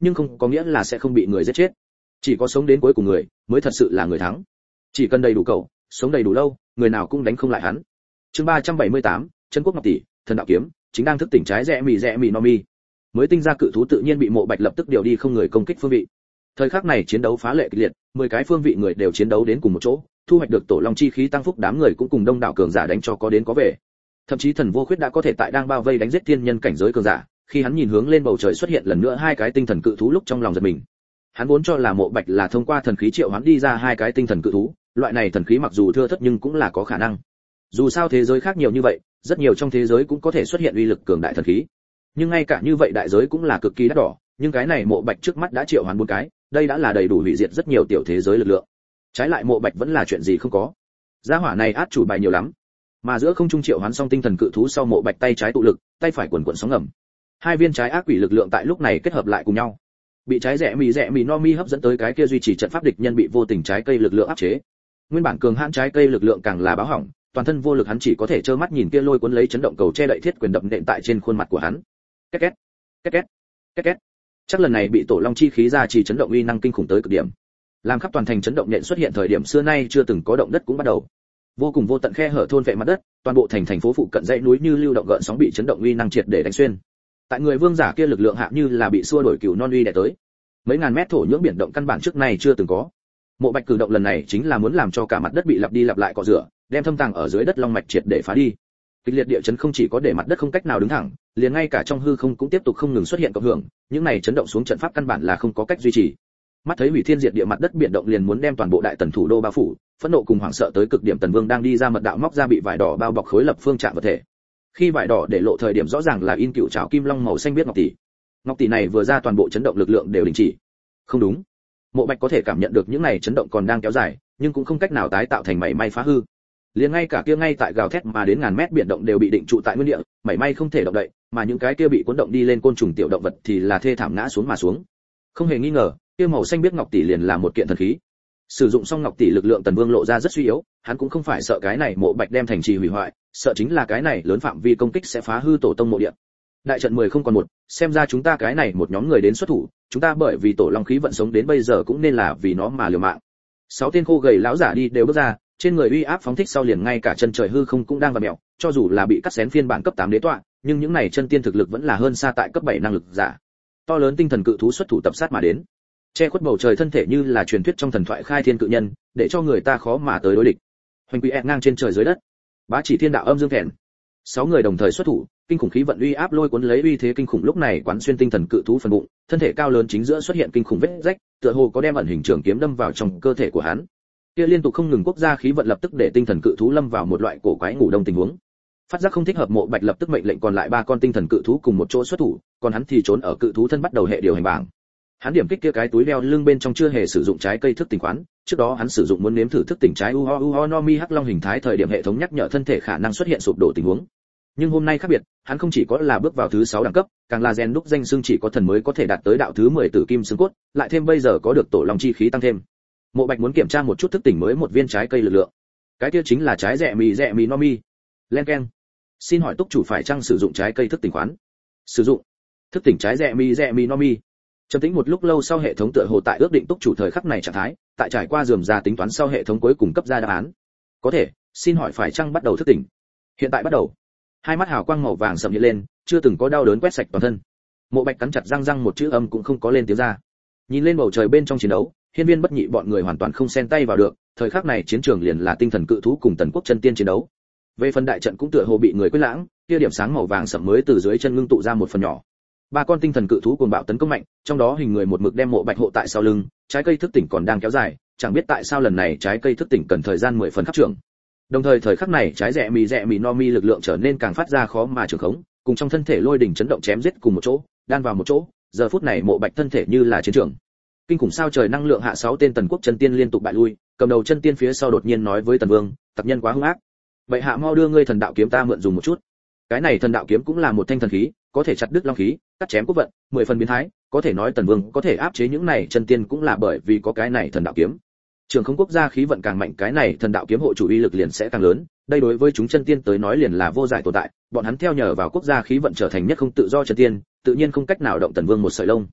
nhưng không có nghĩa là sẽ không bị người giết chết. Chỉ có sống đến cuối cùng người mới thật sự là người thắng. Chỉ cần đầy đủ cậu, sống đầy đủ lâu, người nào cũng đánh không lại hắn. Chương ba trăm bảy mươi tám, Chân Quốc Ngọc tỷ, thần đạo kiếm, chính đang thức tỉnh trái rẽ mì rẽ mì no mi. Mới tinh ra cự thú tự nhiên bị Mộ Bạch lập tức điều đi không người công kích phương vị. Thời khắc này chiến đấu phá lệ kịch liệt, mười cái phương vị người đều chiến đấu đến cùng một chỗ, thu hoạch được tổ long chi khí tăng phúc, đám người cũng cùng đông đảo cường giả đánh cho có đến có về. Thậm chí Thần Vô Khuyết đã có thể tại đang bao vây đánh giết thiên nhân cảnh giới cường giả, khi hắn nhìn hướng lên bầu trời xuất hiện lần nữa hai cái tinh thần cự thú lúc trong lòng giật mình. Hắn vốn cho là Mộ Bạch là thông qua thần khí triệu hoán đi ra hai cái tinh thần cự thú, loại này thần khí mặc dù thưa thớt nhưng cũng là có khả năng. Dù sao thế giới khác nhiều như vậy, rất nhiều trong thế giới cũng có thể xuất hiện uy lực cường đại thần khí. Nhưng ngay cả như vậy đại giới cũng là cực kỳ đắt đỏ, nhưng cái này Mộ Bạch trước mắt đã triệu hoán bốn cái, đây đã là đầy đủ hủy diệt rất nhiều tiểu thế giới lực lượng. Trái lại Mộ Bạch vẫn là chuyện gì không có. Gia hỏa này át chủ bài nhiều lắm. Mà giữa không trung triệu hoán xong tinh thần cự thú sau, Mộ Bạch tay trái tụ lực, tay phải quần quần sóng ngầm. Hai viên trái ác quỷ lực lượng tại lúc này kết hợp lại cùng nhau. Bị trái rẽ mì rẽ mì no mi hấp dẫn tới cái kia duy trì trận pháp địch nhân bị vô tình trái cây lực lượng áp chế. Nguyên bản cường hãn trái cây lực lượng càng là báo hỏng, toàn thân vô lực, hắn chỉ có thể trơ mắt nhìn kia lôi cuốn lấy chấn động cầu che đậy thiết quyền đập nện tại trên khuôn mặt của hắn. Két két, két két, két két. Chắc lần này bị tổ long chi khí ra chỉ chấn động uy năng kinh khủng tới cực điểm. Làm khắp toàn thành chấn động nhện xuất hiện thời điểm xưa nay chưa từng có động đất cũng bắt đầu. Vô cùng vô tận khe hở thôn vệ mặt đất, toàn bộ thành thành phố phụ cận dãy núi như lưu động gợn sóng bị chấn động uy năng triệt để đánh xuyên. Tại người vương giả kia lực lượng hạ như là bị xua đổi cừu non uy đè tới. Mấy ngàn mét thổ nhưỡng biển động căn bản trước nay chưa từng có. Mộ Bạch cử động lần này chính là muốn làm cho cả mặt đất bị lặp đi lặp lại cọ rửa, đem thâm tàng ở dưới đất long mạch triệt để phá đi. Kịch liệt địa chấn không chỉ có để mặt đất không cách nào đứng thẳng, liền ngay cả trong hư không cũng tiếp tục không ngừng xuất hiện cộng hưởng, những này chấn động xuống trận pháp căn bản là không có cách duy trì. Mắt thấy hủy thiên diệt địa mặt đất biển động liền muốn đem toàn bộ đại tần thủ đô bao phủ, phẫn nộ cùng hoảng sợ tới cực điểm, Tần Vương đang đi ra mật đạo móc ra bị vải đỏ bao bọc khối lập phương trạng vật thể. Khi vải đỏ để lộ thời điểm rõ ràng là in cựu trảo kim long màu xanh biếc ngọc tỷ. Ngọc tỷ này vừa ra toàn bộ chấn động lực lượng đều đình chỉ. Không đúng. Mộ Bạch có thể cảm nhận được những này chấn động còn đang kéo dài, nhưng cũng không cách nào tái tạo thành mảy may phá hư. Liền ngay cả kia ngay tại gào thét mà đến ngàn mét biển động đều bị định trụ tại nguyên địa, mảy may không thể động đậy, mà những cái kia bị cuốn động đi lên côn trùng tiểu động vật thì là thê thảm ngã xuống mà xuống. Không hề nghi ngờ, kia màu xanh biếc ngọc tỷ liền là một kiện thần khí. Sử dụng xong ngọc tỷ lực lượng, Tần Vương lộ ra rất suy yếu, hắn cũng không phải sợ cái này Mộ Bạch đem thành trì hủy hoại, sợ chính là cái này lớn phạm vi công kích sẽ phá hư tổ tông mộ điện. Đại trận mười không còn một, xem ra chúng ta cái này một nhóm người đến xuất thủ, chúng ta bởi vì tổ long khí vận sống đến bây giờ cũng nên là vì nó mà liều mạng. Sáu tên khô gầy lão giả đi đều bước ra, trên người uy áp phóng thích sau liền ngay cả chân trời hư không cũng đang vặn mèo, cho dù là bị cắt xén phiên bản cấp tám đế tọa, nhưng những này chân tiên thực lực vẫn là hơn xa tại cấp bảy năng lực giả. To lớn tinh thần cự thú xuất thủ tập sát mà đến, che khuất bầu trời thân thể như là truyền thuyết trong thần thoại khai thiên cự nhân, để cho người ta khó mà tới đối địch. Hoành quỷ ngang trên trời dưới đất, bá chỉ thiên đạo âm dương thẹn. Sáu người đồng thời xuất thủ, kinh khủng khí vận uy áp lôi cuốn lấy uy thế kinh khủng lúc này quán xuyên tinh thần cự thú phần bụng, thân thể cao lớn chính giữa xuất hiện kinh khủng vết rách, tựa hồ có đem ẩn hình trường kiếm đâm vào trong cơ thể của hắn. Kia liên tục không ngừng quốc gia khí vận lập tức để tinh thần cự thú lâm vào một loại cổ quái ngủ đông tình huống. Phát giác không thích hợp, Mộ Bạch lập tức mệnh lệnh còn lại ba con tinh thần cự thú cùng một chỗ xuất thủ, còn hắn thì trốn ở cự thú thân bắt đầu hệ điều hành bảng. Hắn điểm kích kia cái túi đeo lưng bên trong chưa hề sử dụng trái cây thức tỉnh quán, trước đó hắn sử dụng muốn nếm thử thức tỉnh trái Uho Uho no Mi hắc long hình thái thời điểm hệ thống nhắc nhở thân thể khả năng xuất hiện sụp đổ tình huống. Nhưng hôm nay khác biệt, hắn không chỉ có là bước vào thứ sáu đẳng cấp, càng là rèn đúc danh xưng chỉ có thần mới có thể đạt tới đạo thứ mười tử kim xương cốt, lại thêm bây giờ có được tổ long chi khí tăng thêm. Mộ Bạch muốn kiểm tra một chút thức tỉnh mới một viên trái cây lực lượng. Cái kia chính là trái rẽ mì rẽ mì no mi. Len keng. Xin hỏi túc chủ phải chăng sử dụng trái cây thức tỉnh khoán? Sử dụng. Thức tỉnh trái rẽ mì rẽ mì no mi. Trầm tĩnh một lúc lâu sau, hệ thống tựa hồ tại ước định túc chủ thời khắc này trạng thái, tại trải qua rườm rà tính toán sau hệ thống cuối cùng cấp ra đáp án. Có thể, xin hỏi phải chăng bắt đầu thức tỉnh? Hiện tại bắt đầu. Hai mắt hào quang màu vàng sậm hiện lên, chưa từng có đau đớn quét sạch toàn thân. Mộ Bạch cắn chặt răng răng, một chữ âm cũng không có lên tiếng ra. Nhìn lên bầu trời bên trong chiến đấu, Hiên Viên Bất Nhị bọn người hoàn toàn không xen tay vào được, thời khắc này chiến trường liền là tinh thần cự thú cùng tần quốc chân tiên chiến đấu. Về phần đại trận cũng tựa hồ bị người quên lãng, kia điểm sáng màu vàng sậm mới từ dưới chân ngưng tụ ra một phần nhỏ. Ba con tinh thần cự thú cuồng bạo tấn công mạnh, trong đó hình người một mực đem Mộ Bạch hộ tại sau lưng, trái cây thức tỉnh còn đang kéo dài, chẳng biết tại sao lần này trái cây thức tỉnh cần thời gian mười phần khắc trưởng. Đồng thời thời khắc này trái rẽ mì rẽ mì no mi lực lượng trở nên càng phát ra khó mà trường khống, cùng trong thân thể lôi đỉnh chấn động chém giết cùng một chỗ, đan vào một chỗ, giờ phút này Mộ Bạch thân thể như là chiến trường. Kinh khủng sao trời năng lượng hạ, sáu tên tần quốc chân tiên liên tục bại lui, cầm đầu chân tiên phía sau đột nhiên nói với Tần Vương, tập nhân quá hung ác. Vậy hạ mau đưa ngươi thần đạo kiếm ta mượn dùng một chút. Cái này thần đạo kiếm cũng là một thanh thần khí, có thể chặt đứt long khí, cắt chém quốc vận, mười phần biến thái, có thể nói Tần Vương có thể áp chế những này chân tiên cũng là bởi vì có cái này thần đạo kiếm. Trường không quốc gia khí vận càng mạnh, cái này thần đạo kiếm hộ chủ uy lực liền sẽ càng lớn, đây đối với chúng chân tiên tới nói liền là vô giải tồn tại, bọn hắn theo nhờ vào quốc gia khí vận trở thành nhất không tự do chân tiên, tự nhiên không cách nào động Tần Vương một sợi lông.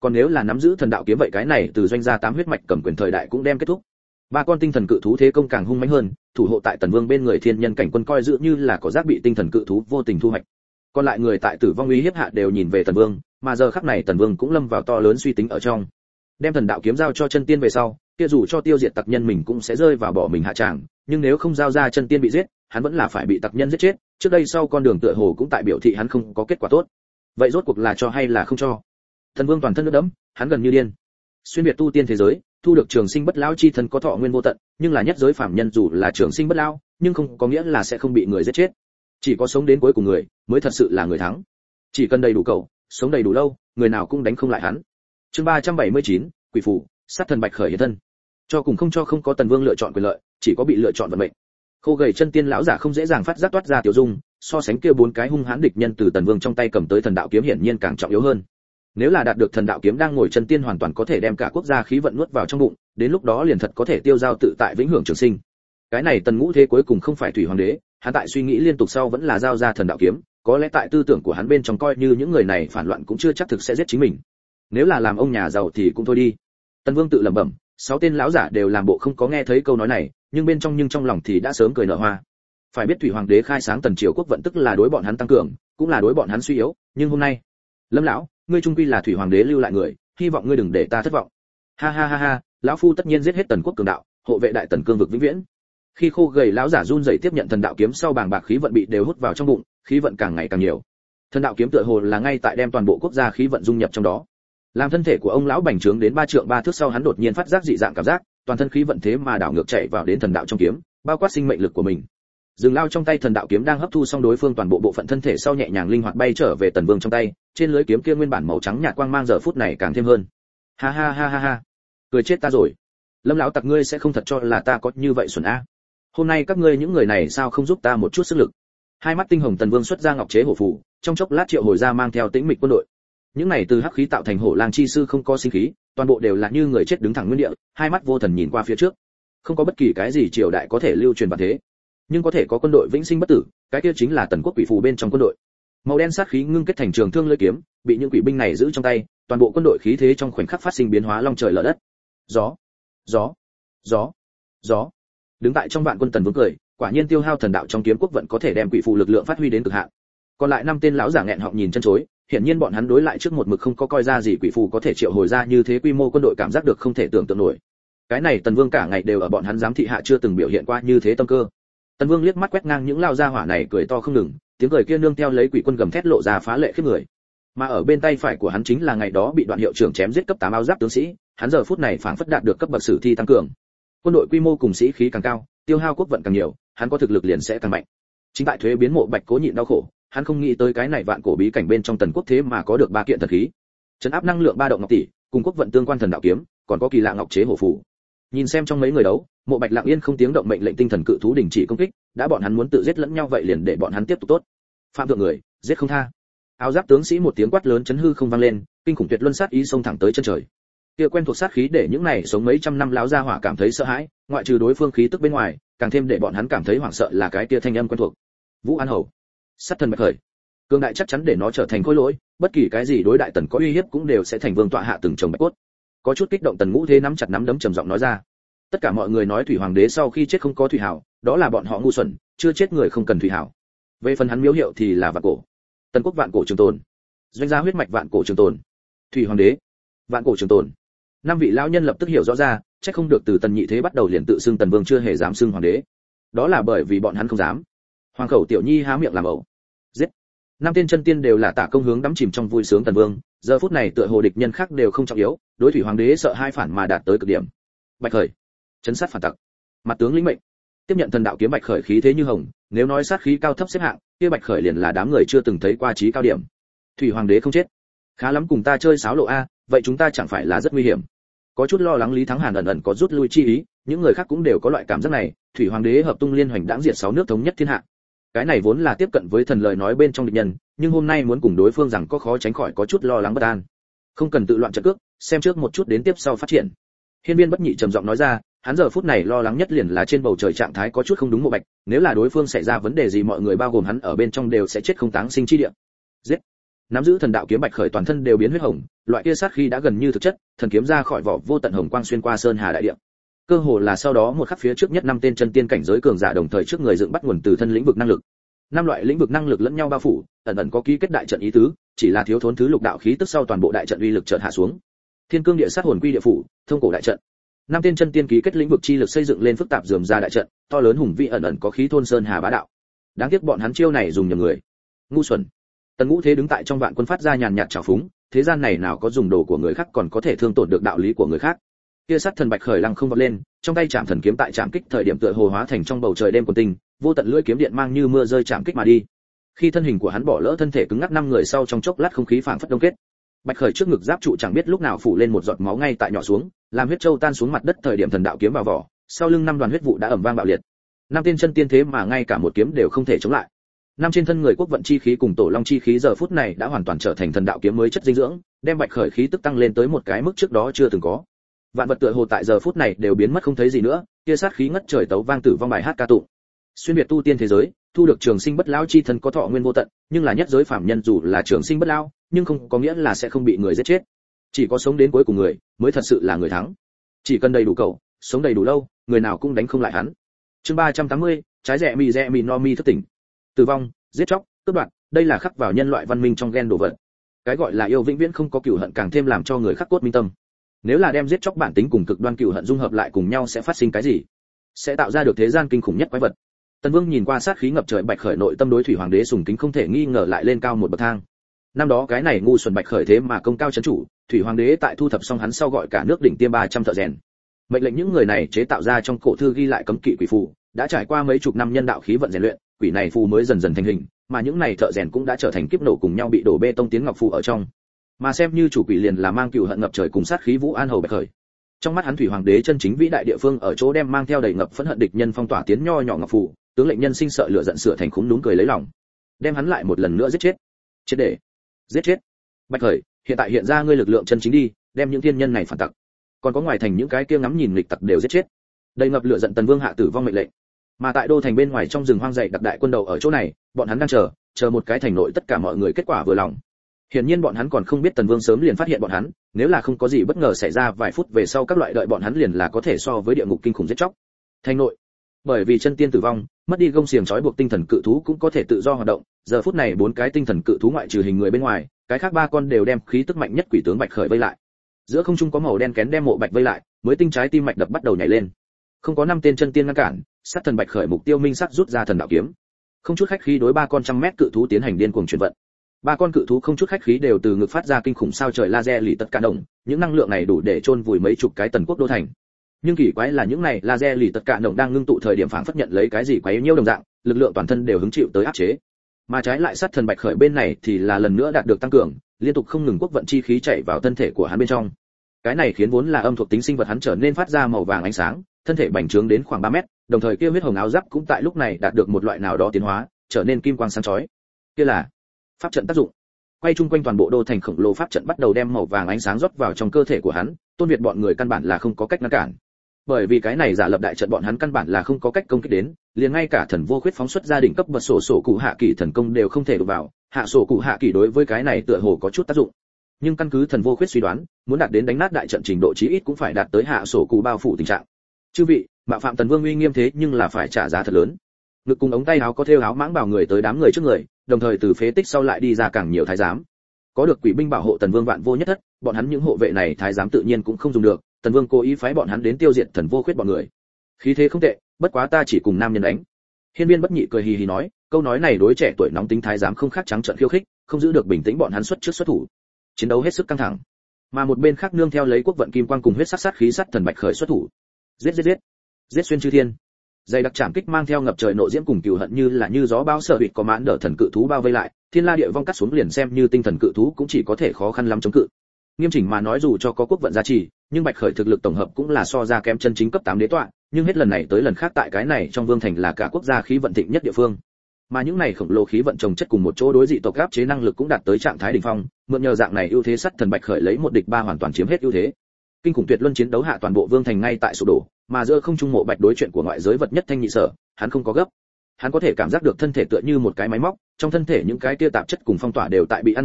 còn nếu là nắm giữ thần đạo kiếm vậy cái này từ doanh gia tám huyết mạch cầm quyền thời đại cũng đem kết thúc. Ba con tinh thần cự thú thế công càng hung mãnh hơn, thủ hộ tại Tần Vương bên người thiên nhân cảnh quân coi giữ như là có giác bị tinh thần cự thú vô tình thu hoạch. Còn lại người tại tử vong uy hiếp hạ đều nhìn về Tần Vương, mà giờ khắc này Tần Vương cũng lâm vào to lớn suy tính ở trong. Đem thần đạo kiếm giao cho chân tiên về sau, kia dù cho tiêu diệt tặc nhân mình cũng sẽ rơi vào bỏ mình hạ tràng, nhưng nếu không giao ra chân tiên bị giết, hắn vẫn là phải bị tặc nhân giết chết, trước đây sau con đường tựa hồ cũng tại biểu thị hắn không có kết quả tốt. Vậy rốt cuộc là cho hay là không cho? Tần Vương toàn thân nước đẫm, hắn gần như điên. Xuyên việt tu tiên thế giới, thu được trường sinh bất lão chi thân có thọ nguyên vô tận, nhưng là nhất giới phàm nhân dù là trường sinh bất lão, nhưng không có nghĩa là sẽ không bị người giết chết. Chỉ có sống đến cuối cùng người mới thật sự là người thắng. Chỉ cần đầy đủ cầu, sống đầy đủ lâu, người nào cũng đánh không lại hắn. Chương ba trăm bảy mươi chín, quỷ phù, sát thần bạch khởi hiện thân. Cho cùng không cho không có Tần Vương lựa chọn quyền lợi, chỉ có bị lựa chọn vận mệnh. Khô gầy chân tiên lão giả không dễ dàng phát giác toát ra tiểu dung, so sánh kia bốn cái hung hãn địch nhân từ Tần Vương trong tay cầm tới thần đạo kiếm hiển nhiên càng trọng yếu hơn. Nếu là đạt được thần đạo kiếm đang ngồi chân tiên hoàn toàn có thể đem cả quốc gia khí vận nuốt vào trong bụng, đến lúc đó liền thật có thể tiêu giao tự tại vĩnh hưởng trường sinh. Cái này Tần Ngũ Thế cuối cùng không phải thủy hoàng đế, hắn tại suy nghĩ liên tục sau vẫn là giao ra thần đạo kiếm, có lẽ tại tư tưởng của hắn bên trong coi như những người này phản loạn cũng chưa chắc thực sẽ giết chính mình. Nếu là làm ông nhà giàu thì cũng thôi đi. Tần Vương tự lẩm bẩm, sáu tên lão giả đều làm bộ không có nghe thấy câu nói này, nhưng bên trong nhưng trong lòng thì đã sớm cười nở hoa. Phải biết thủy hoàng đế khai sáng Tần triều quốc vận tức là đối bọn hắn tăng cường, cũng là đối bọn hắn suy yếu, nhưng hôm nay, Lâm lão, ngươi trung quy là thủy hoàng đế lưu lại người, hy vọng ngươi đừng để ta thất vọng. Ha ha ha ha, lão phu tất nhiên giết hết Tần quốc cường đạo, hộ vệ đại Tần cương vực vĩnh viễn. Khi khô gầy lão giả run rẩy tiếp nhận thần đạo kiếm sau bàng bạc khí vận bị đều hút vào trong bụng, khí vận càng ngày càng nhiều. Thần đạo kiếm tựa hồ là ngay tại đem toàn bộ quốc gia khí vận dung nhập trong đó. Làm thân thể của ông lão bành trướng đến ba trượng ba thước sau hắn đột nhiên phát giác dị dạng cảm giác, toàn thân khí vận thế mà đảo ngược chạy vào đến thần đạo trong kiếm, bao quát sinh mệnh lực của mình. Dừng lao trong tay thần đạo kiếm đang hấp thu xong đối phương toàn bộ bộ phận thân thể sau nhẹ nhàng linh hoạt bay trở về Tần Vương trong tay, trên lưỡi kiếm kia nguyên bản màu trắng nhạt quang mang giờ phút này càng thêm hơn. Ha ha ha ha ha, cười chết ta rồi. Lâm lão tặc ngươi sẽ không thật cho là ta có như vậy xuẩn a. Hôm nay các ngươi những người này sao không giúp ta một chút sức lực? Hai mắt tinh hồng Tần Vương xuất ra ngọc chế hổ phù, trong chốc lát triệu hồi ra mang theo tĩnh mịch quân đội. Những này từ hắc khí tạo thành hổ lang chi sư không có sinh khí, toàn bộ đều là như người chết đứng thẳng nguyên địa, hai mắt vô thần nhìn qua phía trước. Không có bất kỳ cái gì triều đại có thể lưu truyền vạn thế, nhưng có thể có quân đội vĩnh sinh bất tử, cái kia chính là Tần quốc quỷ phù bên trong quân đội. Màu đen sát khí ngưng kết thành trường thương lưỡi kiếm, bị những quỷ binh này giữ trong tay, toàn bộ quân đội khí thế trong khoảnh khắc phát sinh biến hóa long trời lở đất. Gió, gió, gió, gió. Đứng tại trong vạn quân Tần Vương cười, quả nhiên tiêu hao thần đạo trong kiếm quốc vận có thể đem quỷ phù lực lượng phát huy đến cực hạn. Còn lại năm tên lão giả nghẹn họng nhìn chân chối, hiển nhiên bọn hắn đối lại trước một mực không có coi ra gì quỷ phù có thể triệu hồi ra như thế quy mô quân đội cảm giác được không thể tưởng tượng nổi. Cái này Tần Vương cả ngày đều ở bọn hắn giám thị hạ chưa từng biểu hiện qua như thế tâm cơ. Tần Vương liếc mắt quét ngang những lao gia hỏa này cười to không ngừng, tiếng cười kia nương theo lấy quỷ quân gầm thét lộ ra phá lệ khiếp người. Mà ở bên tay phải của hắn chính là ngày đó bị Đoạn hiệu trưởng chém giết cấp tám áo giáp tướng sĩ, hắn giờ phút này phảng phất đạt được cấp bậc sử thi tăng cường. Quân đội quy mô cùng sĩ khí càng cao, tiêu hao quốc vận càng nhiều, hắn có thực lực liền sẽ càng mạnh. Chính tại thuế biến mộ Bạch Cố nhịn đau khổ, hắn không nghĩ tới cái này vạn cổ bí cảnh bên trong Tần quốc thế mà có được ba kiện thần khí. Trấn áp năng lượng ba động ngọc tỷ, cùng quốc vận tương quan thần đạo kiếm, còn có kỳ lạ ngọc chế hổ phù. Nhìn xem trong mấy người đấu, Mộ Bạch lặng yên không tiếng động mệnh lệnh tinh thần cự thú đình chỉ công kích, đã bọn hắn muốn tự giết lẫn nhau vậy liền để bọn hắn tiếp tục tốt. Phạm thượng người, giết không tha. Áo giáp tướng sĩ một tiếng quát lớn chấn hư không vang lên, kinh khủng tuyệt luân sát ý xông thẳng tới chân trời. Kia quen thuộc sát khí để những này sống mấy trăm năm lão gia hỏa cảm thấy sợ hãi, ngoại trừ đối phương khí tức bên ngoài, càng thêm để bọn hắn cảm thấy hoảng sợ là cái kia thanh âm quen thuộc. Vũ An Hầu, sát thần bạch khởi. Cương đại chắc chắn để nó trở thành khối lỗi, bất kỳ cái gì đối đại Tần có uy hiếp cũng đều sẽ thành vương tọa hạ từng chồng bạch cốt. Có chút kích động Tần Ngũ Thế nắm chặt nắm đấm trầm giọng nói ra. Tất cả mọi người nói thủy hoàng đế sau khi chết không có thủy hảo, đó là bọn họ ngu xuẩn, chưa chết người không cần thủy hảo. Về phần hắn miếu hiệu thì là vạn cổ. Tần quốc vạn cổ trường tồn. Doanh gia huyết mạch vạn cổ trường tồn. Thủy hoàng đế, vạn cổ trường tồn. Năm vị lão nhân lập tức hiểu rõ ra, chắc không được từ Tần Nhị Thế bắt đầu liền tự xưng Tần Vương chưa hề dám xưng hoàng đế. Đó là bởi vì bọn hắn không dám. Hoàng khẩu Tiểu Nhi há miệng làm ẩu. Giết. Năm tên chân tiên đều là tả công hướng đắm chìm trong vui sướng Tần Vương, giờ phút này tựa hồ địch nhân khác đều không trọng yếu, đối thủy hoàng đế sợ hai phản mà đạt tới cực điểm. Bạch khởi, chấn sát phản tặc. Mặt tướng lĩnh mệnh. Tiếp nhận thần đạo kiếm Bạch khởi khí thế như hồng, nếu nói sát khí cao thấp xếp hạng, kia Bạch khởi liền là đám người chưa từng thấy qua trí cao điểm. Thủy hoàng đế không chết, khá lắm cùng ta chơi sáo lộ a, vậy chúng ta chẳng phải là rất nguy hiểm. Có chút lo lắng Lý Thắng Hàn ẩn ẩn có rút lui chi ý, những người khác cũng đều có loại cảm giác này, thủy hoàng đế hợp tung liên hoành đãng diệt sáu nước thống nhất thiên hạ. Cái này vốn là tiếp cận với thần lời nói bên trong địch nhân, nhưng hôm nay muốn cùng đối phương rằng có khó tránh khỏi có chút lo lắng bất an. Không cần tự loạn trận cước, xem trước một chút đến tiếp sau phát triển. Hiên Viên Bất Nhị trầm giọng nói ra, hắn giờ phút này lo lắng nhất liền là trên bầu trời trạng thái có chút không đúng Mộ Bạch, nếu là đối phương xảy ra vấn đề gì mọi người bao gồm hắn ở bên trong đều sẽ chết không táng sinh chi địa. Giết. Nắm giữ thần đạo kiếm Bạch Khởi toàn thân đều biến huyết hồng, loại kia sát khí đã gần như thực chất, thần kiếm ra khỏi vỏ vô tận hồng quang xuyên qua sơn hà đại địa. Cơ hồ là sau đó một khắc phía trước nhất năm tên chân tiên cảnh giới cường giả đồng thời trước người dựng bắt nguồn từ thân lĩnh vực năng lực. Năm loại lĩnh vực năng lực lẫn nhau bao phủ, ẩn ẩn có ký kết đại trận ý tứ, chỉ là thiếu thốn thứ lục đạo khí tức sau toàn bộ đại trận uy lực chợt hạ xuống. Thiên cương địa sát hồn quy địa phủ, thông cổ đại trận. Năm tên chân tiên ký kết lĩnh vực chi lực xây dựng lên phức tạp rườm ra đại trận, to lớn hùng vĩ ẩn ẩn có khí thôn sơn hà bá đạo. Đáng tiếc bọn hắn chiêu này dùng nhầm người. Ngu xuẩn. Tần Ngũ Thế đứng tại trong vạn quân phát ra nhàn nhạt trào phúng, thế gian này nào có dùng đồ của người khác còn có thể thương tổn được đạo lý của người khác. Kia sát thần Bạch Khởi lăng không vọt lên, trong tay chạm thần kiếm tại chạm kích thời điểm tựa hồ hóa thành trong bầu trời đêm quần tinh, vô tận lưỡi kiếm điện mang như mưa rơi chạm kích mà đi. Khi thân hình của hắn bỏ lỡ thân thể cứng ngắc năm người sau trong chốc lát không khí phảng phất đông kết. Bạch Khởi trước ngực giáp trụ chẳng biết lúc nào phủ lên một giọt máu ngay tại nhỏ xuống, làm huyết châu tan xuống mặt đất thời điểm thần đạo kiếm vào vỏ, sau lưng năm đoàn huyết vụ đã ầm vang bạo liệt. Năm tiên chân tiên thế mà ngay cả một kiếm đều không thể chống lại. Năm trên thân người quốc vận chi khí cùng tổ long chi khí giờ phút này đã hoàn toàn trở thành thần đạo kiếm mới chất dinh dưỡng, đem Bạch Khởi khí tức tăng lên tới một cái mức trước đó chưa từng có. Vạn vật tựa hồ tại giờ phút này đều biến mất không thấy gì nữa, kia sát khí ngất trời tấu vang tử vong bài hát ca tụng. Xuyên việt tu tiên thế giới, thu được trường sinh bất lão chi thân có thọ nguyên vô tận, nhưng là nhất giới phàm nhân dù là trường sinh bất lão, nhưng không có nghĩa là sẽ không bị người giết chết. Chỉ có sống đến cuối cùng người mới thật sự là người thắng. Chỉ cần đầy đủ cầu, sống đầy đủ lâu, người nào cũng đánh không lại hắn. Chương ba trăm tám mươi, trái rẻ mì rẻ mì no mi thức tỉnh. Tử vong, giết chóc, cướp đoạt, đây là khắc vào nhân loại văn minh trong gen đồ vật. Cái gọi là yêu vĩnh viễn không có cừu hận càng thêm làm cho người khắc cốt minh tâm. Nếu là đem giết chóc bản tính cùng cực đoan cừu hận dung hợp lại cùng nhau sẽ phát sinh cái gì? Sẽ tạo ra được thế gian kinh khủng nhất quái vật. Tần Vương nhìn qua sát khí ngập trời Bạch Khởi, nội tâm đối Thủy Hoàng đế sùng kính không thể nghi ngờ lại lên cao một bậc thang. Năm đó cái này ngu xuẩn Bạch Khởi thế mà công cao chấn chủ, Thủy Hoàng đế tại thu thập xong hắn sau gọi cả nước đỉnh tiêm ba trăm thợ rèn. Mệnh lệnh những người này chế tạo ra trong cổ thư ghi lại cấm kỵ quỷ phù, đã trải qua mấy chục năm nhân đạo khí vận rèn luyện, quỷ này phù mới dần dần thành hình, mà những này thợ rèn cũng đã trở thành kiếp nổ cùng nhau bị đổ bê tông tiến ngọc phù ở trong. Mà xem như chủ quỷ liền là mang cừu hận ngập trời cùng sát khí Vũ An hầu Bạch Khởi. Trong mắt hắn Thủy Hoàng đế chân chính vĩ đại địa phương ở chỗ đem mang theo đầy ngập phẫn hận địch nhân phong tỏa tiến nho nhỏ ngọc phù, tướng lệnh nhân sinh sợ lửa giận sửa thành khúng đúng cười lấy lòng, đem hắn lại một lần nữa giết chết. Chết để giết chết. Bạch Khởi, hiện tại hiện ra ngươi lực lượng chân chính đi, đem những thiên nhân này phản tặc, còn có ngoài thành những cái kia ngắm nhìn nghịch tặc đều giết chết. Đầy ngập lửa giận Tần Vương hạ tử vong mệnh lệnh. Mà tại đô thành bên ngoài trong rừng hoang dày đặc đại quân đầu ở chỗ này, bọn hắn đang chờ, chờ một cái thành nội tất cả mọi người kết quả vừa lòng. Hiển nhiên bọn hắn còn không biết Tần Vương sớm liền phát hiện bọn hắn, nếu là không có gì bất ngờ xảy ra vài phút về sau các loại đợi bọn hắn liền là có thể so với địa ngục kinh khủng giết chóc. Thành nội, bởi vì chân tiên tử vong, mất đi gông xiềng trói buộc tinh thần cự thú cũng có thể tự do hoạt động, giờ phút này bốn cái tinh thần cự thú ngoại trừ hình người bên ngoài, cái khác ba con đều đem khí tức mạnh nhất quỷ tướng Bạch Khởi vây lại. Giữa không trung có màu đen kén đem mộ Bạch vây lại, mới tinh trái tim mạch đập bắt đầu nhảy lên. Không có năm tên chân tiên ngăn cản, sát thần Bạch Khởi mục tiêu minh sắc rút ra thần đạo kiếm. Không chút khách khí đối ba con trăm mét cự thú tiến hành điên cuồng chuyển vận. Ba con cự thú không chút khách khí đều từ ngực phát ra kinh khủng sao trời laser lì tất cả đồng, những năng lượng này đủ để chôn vùi mấy chục cái tần quốc đô thành. Nhưng kỳ quái là những này laser lì tất cả đồng đang ngưng tụ thời điểm phảng phất nhận lấy cái gì quấy nhiêu đồng dạng, lực lượng toàn thân đều hứng chịu tới áp chế. Mà trái lại sát thần Bạch Khởi bên này thì là lần nữa đạt được tăng cường, liên tục không ngừng quốc vận chi khí chạy vào thân thể của hắn bên trong. Cái này khiến vốn là âm thuộc tính sinh vật hắn trở nên phát ra màu vàng ánh sáng, thân thể bành trướng đến khoảng ba mét, đồng thời kia huyết hồng áo giáp cũng tại lúc này đạt được một loại nào đó tiến hóa, trở nên kim quang sáng chói. Kia là pháp trận tác dụng. Quay chung quanh toàn bộ đô thành khổng lồ pháp trận bắt đầu đem màu vàng ánh sáng rót vào trong cơ thể của hắn, Tôn Việt bọn người căn bản là không có cách ngăn cản. Bởi vì cái này giả lập đại trận bọn hắn căn bản là không có cách công kích đến, liền ngay cả thần vô khuyết phóng xuất ra đỉnh cấp bật sổ sổ cụ hạ kỳ thần công đều không thể đụng vào, hạ sổ cụ hạ kỳ đối với cái này tựa hồ có chút tác dụng. Nhưng căn cứ thần vô khuyết suy đoán, muốn đạt đến đánh nát đại trận trình độ chí ít cũng phải đạt tới hạ sổ cụ bao phủ tình trạng. Chư vị, mạo phạm Tần Vương uy nghiêm thế nhưng là phải trả giá thật lớn. Ngực cùng ống tay áo có thêu áo mãng bảo người tới đám người trước người, đồng thời từ phế tích sau lại đi ra càng nhiều thái giám. Có được quỷ binh bảo hộ Tần Vương vạn vô nhất thất, bọn hắn những hộ vệ này thái giám tự nhiên cũng không dùng được, Tần Vương cố ý phái bọn hắn đến tiêu diệt thần vô khuyết bọn người. Khí thế không tệ, bất quá ta chỉ cùng nam nhân đánh. Hiên Viên Bất Nhị cười hì hì nói, câu nói này đối trẻ tuổi nóng tính thái giám không khác trắng trợn khiêu khích, không giữ được bình tĩnh bọn hắn xuất trước xuất thủ. Chiến đấu hết sức căng thẳng. Mà một bên khác nương theo lấy quốc vận kim quang cùng huyết sắc sát khí sát thần Bạch Khởi xuất thủ. Giết giết giết. Giết xuyên chư thiên. Dày đặc chạm kích mang theo ngập trời nộ diễm cùng cừu hận như là như gió bão sở hụt có mãn đỡ thần cự thú bao vây lại, thiên la địa vong cắt xuống liền xem như tinh thần cự thú cũng chỉ có thể khó khăn lắm chống cự. Nghiêm chỉnh mà nói dù cho có quốc vận giá trị, nhưng Bạch Khởi thực lực tổng hợp cũng là so ra kém chân chính cấp tám đế tọa, nhưng hết lần này tới lần khác tại cái này trong vương thành là cả quốc gia khí vận thịnh nhất địa phương. Mà những này khổng lồ khí vận chồng chất cùng một chỗ đối dị tộc áp chế năng lực cũng đạt tới trạng thái đỉnh phong, mượn nhờ dạng này ưu thế sắt thần Bạch Khởi lấy một địch ba hoàn toàn chiếm hết ưu thế. Kinh khủng tuyệt luân chiến đấu hạ toàn bộ vương thành ngay tại sụp đổ, mà giữa không trung mộ Bạch đối chuyện của ngoại giới vật nhất thanh nhị sở, hắn không có gấp. Hắn có thể cảm giác được thân thể tựa như một cái máy móc, trong thân thể những cái tia tạp chất cùng phong tỏa đều tại bị ăn mòn,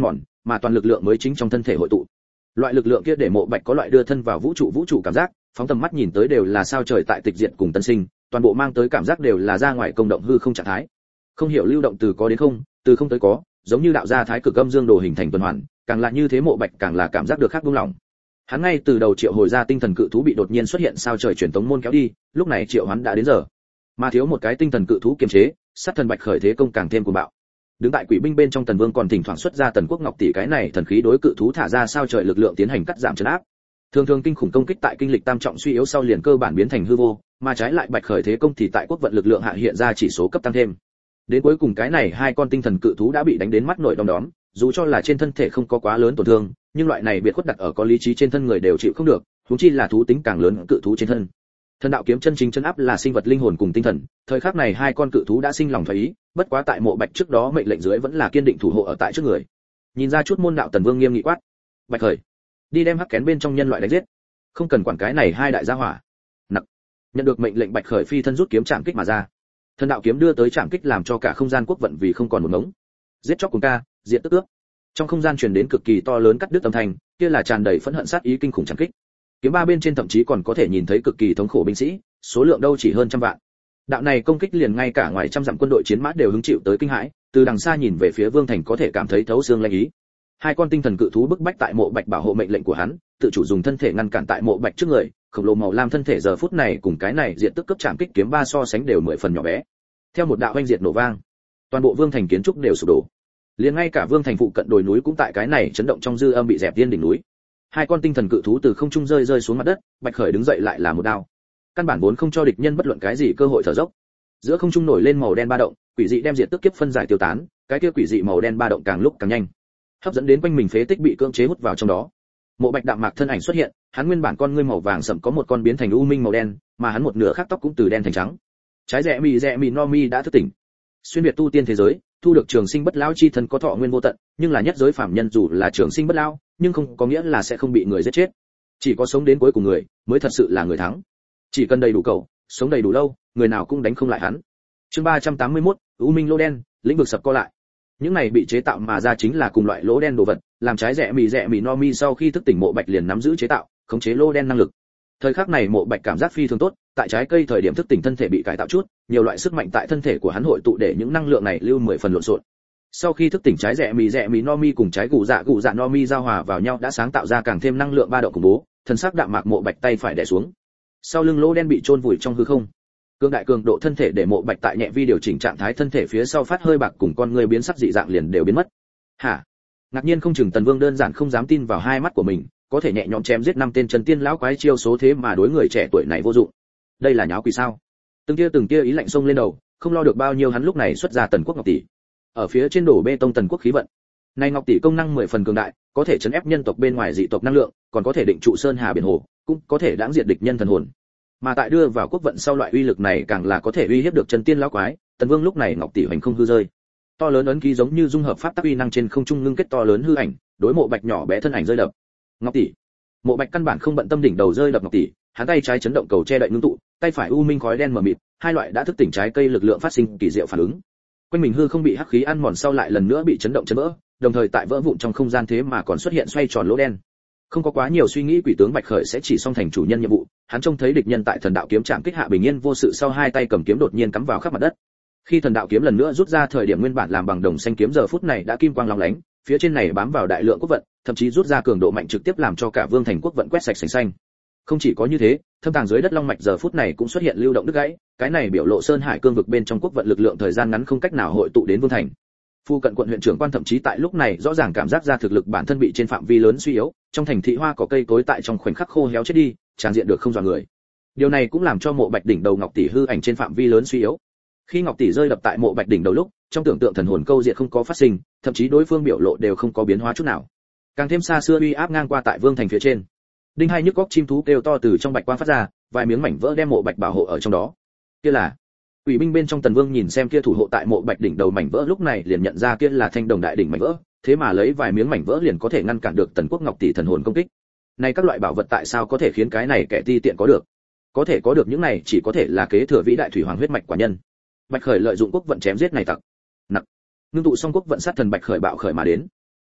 mà toàn lực lượng mới chính trong thân thể hội tụ. Loại lực lượng kia để Mộ Bạch có loại đưa thân vào vũ trụ vũ trụ cảm giác, phóng tầm mắt nhìn tới đều là sao trời tại tịch diệt cùng tân sinh, toàn bộ mang tới cảm giác đều là ra ngoài công động hư không trạng thái. Không hiểu lưu động từ có đến không, từ không tới có, giống như đạo gia thái cực âm dương đồ hình thành tuần hoàn, càng là như thế Mộ Bạch càng là cảm giác được khác buông lỏng. Hắn ngay từ đầu triệu hồi ra tinh thần cự thú bị đột nhiên xuất hiện sao trời truyền tống môn kéo đi, lúc này triệu hắn đã đến giờ. Mà thiếu một cái tinh thần cự thú kiềm chế, sát thần Bạch khởi thế công càng thêm cuồng bạo. Đứng tại quỷ binh bên trong Tần Vương còn thỉnh thoảng xuất ra Tần Quốc Ngọc tỷ cái này thần khí đối cự thú thả ra sao trời lực lượng tiến hành cắt giảm trấn áp. Thường thường kinh khủng công kích tại kinh lịch tam trọng suy yếu sau liền cơ bản biến thành hư vô, mà trái lại Bạch khởi thế công thì tại quốc vận lực lượng hạ hiện ra chỉ số cấp tăng thêm. Đến cuối cùng cái này hai con tinh thần cự thú đã bị đánh đến mắt nổi đom đóm, dù cho là trên thân thể không có quá lớn tổn thương, nhưng loại này biệt khuất đặt ở có lý trí trên thân người đều chịu không được, huống chi là thú tính càng lớn cự thú trên thân. Thần đạo kiếm chân chính chân áp là sinh vật linh hồn cùng tinh thần, thời khắc này hai con cự thú đã sinh lòng thoái ý, bất quá tại Mộ Bạch trước đó mệnh lệnh dưới vẫn là kiên định thủ hộ ở tại trước người. Nhìn ra chút môn đạo Tần Vương nghiêm nghị quát: "Bạch khởi, đi đem hắc kén bên trong nhân loại đánh giết, không cần quản cái này hai đại gia hỏa." Nặc. Nhận được mệnh lệnh Bạch khởi phi thân rút kiếm chạm kích mà ra. Thần đạo kiếm đưa tới chạm kích làm cho cả không gian quốc vận vì không còn một ngống. Giết chóc cùng ca, diện tức ước. Trong không gian truyền đến cực kỳ to lớn cắt đứt âm thanh, kia là tràn đầy phẫn hận sát ý kinh khủng chạm kích. Kiếm ba bên trên thậm chí còn có thể nhìn thấy cực kỳ thống khổ binh sĩ, số lượng đâu chỉ hơn trăm vạn. Đạo này công kích liền ngay cả ngoài trăm dặm quân đội chiến mã đều hứng chịu tới kinh hãi, từ đằng xa nhìn về phía Vương Thành có thể cảm thấy thấu xương lanh ý. Hai con tinh thần cự thú bức bách tại Mộ Bạch bảo hộ mệnh lệnh của hắn, tự chủ dùng thân thể ngăn cản tại Mộ Bạch trước người, khổng lồ màu lam thân thể giờ phút này cùng cái này diện tức cấp chạm kích kiếm ba so sánh đều mười phần nhỏ bé. Theo một đạo oanh diệt nổ vang, toàn bộ Vương Thành kiến trúc đều sụp đổ. Liền ngay cả Vương Thành phụ cận đồi núi cũng tại cái này chấn động trong dư âm bị dẹp tiên đỉnh núi. Hai con tinh thần cự thú từ không trung rơi rơi xuống mặt đất, Bạch khởi đứng dậy lại là một đao. Căn bản vốn không cho địch nhân bất luận cái gì cơ hội thở dốc. Giữa không trung nổi lên màu đen ba động, quỷ dị đem diệt tức kiếp phân giải tiêu tán, cái kia quỷ dị màu đen ba động càng lúc càng nhanh, hấp dẫn đến quanh mình phế tích bị cưỡng chế hút vào trong đó. Mộ Bạch đạm mạc thân ảnh xuất hiện, hắn nguyên bản con ngươi màu vàng sẫm có một con biến thành u minh màu đen, mà hắn một nửa khác tóc cũng từ đen thành trắng. Trái rẽ mì rẽ mì no mi đã thức tỉnh. Xuyên việt tu tiên thế giới, thu được trường sinh bất lão chi thân có thọ nguyên vô tận, nhưng là nhất giới phàm nhân dù là trường sinh bất lão, nhưng không có nghĩa là sẽ không bị người giết chết. Chỉ có sống đến cuối cùng người mới thật sự là người thắng. Chỉ cần đầy đủ cầu, sống đầy đủ lâu, người nào cũng đánh không lại hắn. Chương ba trăm tám mươi mốt, U Minh lỗ đen, lĩnh vực sập co lại. Những này bị chế tạo mà ra chính là cùng loại lỗ đen đồ vật, làm trái rẽ mì rẽ mì no mi sau khi thức tỉnh Mộ Bạch liền nắm giữ chế tạo, khống chế lỗ đen năng lực. Thời khắc này Mộ Bạch cảm giác phi thường tốt, tại trái cây thời điểm thức tỉnh thân thể bị cải tạo chút, nhiều loại sức mạnh tại thân thể của hắn hội tụ để những năng lượng này lưu mười phần lộn xộn. Sau khi thức tỉnh trái rẽ mì rẽ mì no mi cùng trái gù dạ gù dạ no mi giao hòa vào nhau đã sáng tạo ra càng thêm năng lượng ba động khủng bố, thần sắc đạm mạc Mộ Bạch tay phải đè xuống. Sau lưng lỗ đen bị chôn vùi trong hư không. Cường đại cường độ thân thể để Mộ Bạch tại nhẹ vi điều chỉnh trạng thái thân thể phía sau phát hơi bạc cùng con người biến sắc dị dạng liền đều biến mất. Hả? Ngạc nhiên không chừng Tần Vương đơn giản không dám tin vào hai mắt của mình, có thể nhẹ nhõm chém giết năm tên chân tiên lão quái chiêu số thế mà đối người trẻ tuổi này vô dụng. Đây là nháo quỷ sao? Từng tia từng tia ý lạnh xông lên đầu, không lo được bao nhiêu hắn lúc này xuất ra Tần Quốc Ngọc tỷ. Ở phía trên đổ bê tông Tần Quốc khí vận. Này Ngọc tỷ công năng mười phần cường đại, có thể chấn ép nhân tộc bên ngoài dị tộc năng lượng, còn có thể định trụ sơn hà biển hồ, cũng có thể đãng diệt địch nhân thần hồn. Mà tại đưa vào quốc vận sau loại uy lực này càng là có thể uy hiếp được chân tiên lão quái, Tần Vương lúc này Ngọc tỷ hoành không hư rơi. To lớn ấn ký giống như dung hợp pháp tắc uy năng trên không trung ngưng kết to lớn hư ảnh, đối Mộ Bạch nhỏ bé thân ảnh rơi đập. Ngọc tỷ. Mộ Bạch căn bản không bận tâm đỉnh đầu rơi đập Ngọc tỷ, hắn tay trái chấn động cầu che đậy ngưng tụ, tay phải u minh khói đen mờ mịt, hai loại đã thức tỉnh trái cây lực lượng phát sinh kỳ diệu phản ứng. Quanh mình hư không bị hắc khí ăn mòn sau lại lần nữa bị chấn động chấn vỡ, đồng thời tại vỡ vụn trong không gian thế mà còn xuất hiện xoay tròn lỗ đen. Không có quá nhiều suy nghĩ quỷ tướng Bạch khởi sẽ chỉ xong thành chủ nhân nhiệm vụ, hắn trông thấy địch nhân tại thần đạo kiếm chạm kích hạ bình yên vô sự sau hai tay cầm kiếm đột nhiên cắm vào khắp mặt đất. Khi thần đạo kiếm lần nữa rút ra thời điểm nguyên bản làm bằng đồng xanh kiếm giờ phút này đã kim quang long lánh, phía trên này bám vào đại lượng quốc vận, thậm chí rút ra cường độ mạnh trực tiếp làm cho cả Vương Thành quốc vận quét sạch sành xanh. Không chỉ có như thế, thâm tàng dưới đất long mạch giờ phút này cũng xuất hiện lưu động đứt gãy, cái này biểu lộ sơn hải cương vực bên trong quốc vận lực lượng thời gian ngắn không cách nào hội tụ đến Vương Thành. Phu cận quận huyện trưởng quan thậm chí tại lúc này rõ ràng cảm giác ra thực lực bản thân bị trên phạm vi lớn suy yếu, trong thành thị hoa có cây cối tại trong khoảnh khắc khô héo chết đi, tràn diện được không dọa người. Điều này cũng làm cho Mộ Bạch đỉnh đầu Ngọc tỷ hư ảnh trên phạm vi lớn suy yếu. Khi Ngọc tỷ rơi đập tại Mộ Bạch đỉnh đầu lúc, trong tưởng tượng thần hồn câu diệt không có phát sinh, thậm chí đối phương biểu lộ đều không có biến hóa chút nào. Càng thêm xa xưa uy áp ngang qua tại Vương Thành phía trên. Đinh hai nhức góc chim thú kêu to từ trong bạch quang phát ra, vài miếng mảnh vỡ đem Mộ Bạch bảo hộ ở trong đó. Kia là Quỷ binh bên trong Tần Vương nhìn xem kia thủ hộ tại Mộ Bạch đỉnh đầu mảnh vỡ lúc này liền nhận ra kia là Thanh Đồng đại đỉnh mảnh vỡ, thế mà lấy vài miếng mảnh vỡ liền có thể ngăn cản được Tần Quốc Ngọc tỷ thần hồn công kích. Này các loại bảo vật tại sao có thể khiến cái này kẻ ti tiện có được? Có thể có được những này chỉ có thể là kế thừa vĩ đại thủy hoàng huyết mạch quả nhân. Bạch khởi lợi dụng quốc vận chém giết này tặc. Nặc. Ngưng tụ xong quốc vận sát thần Bạch khởi bạo khởi mà đến.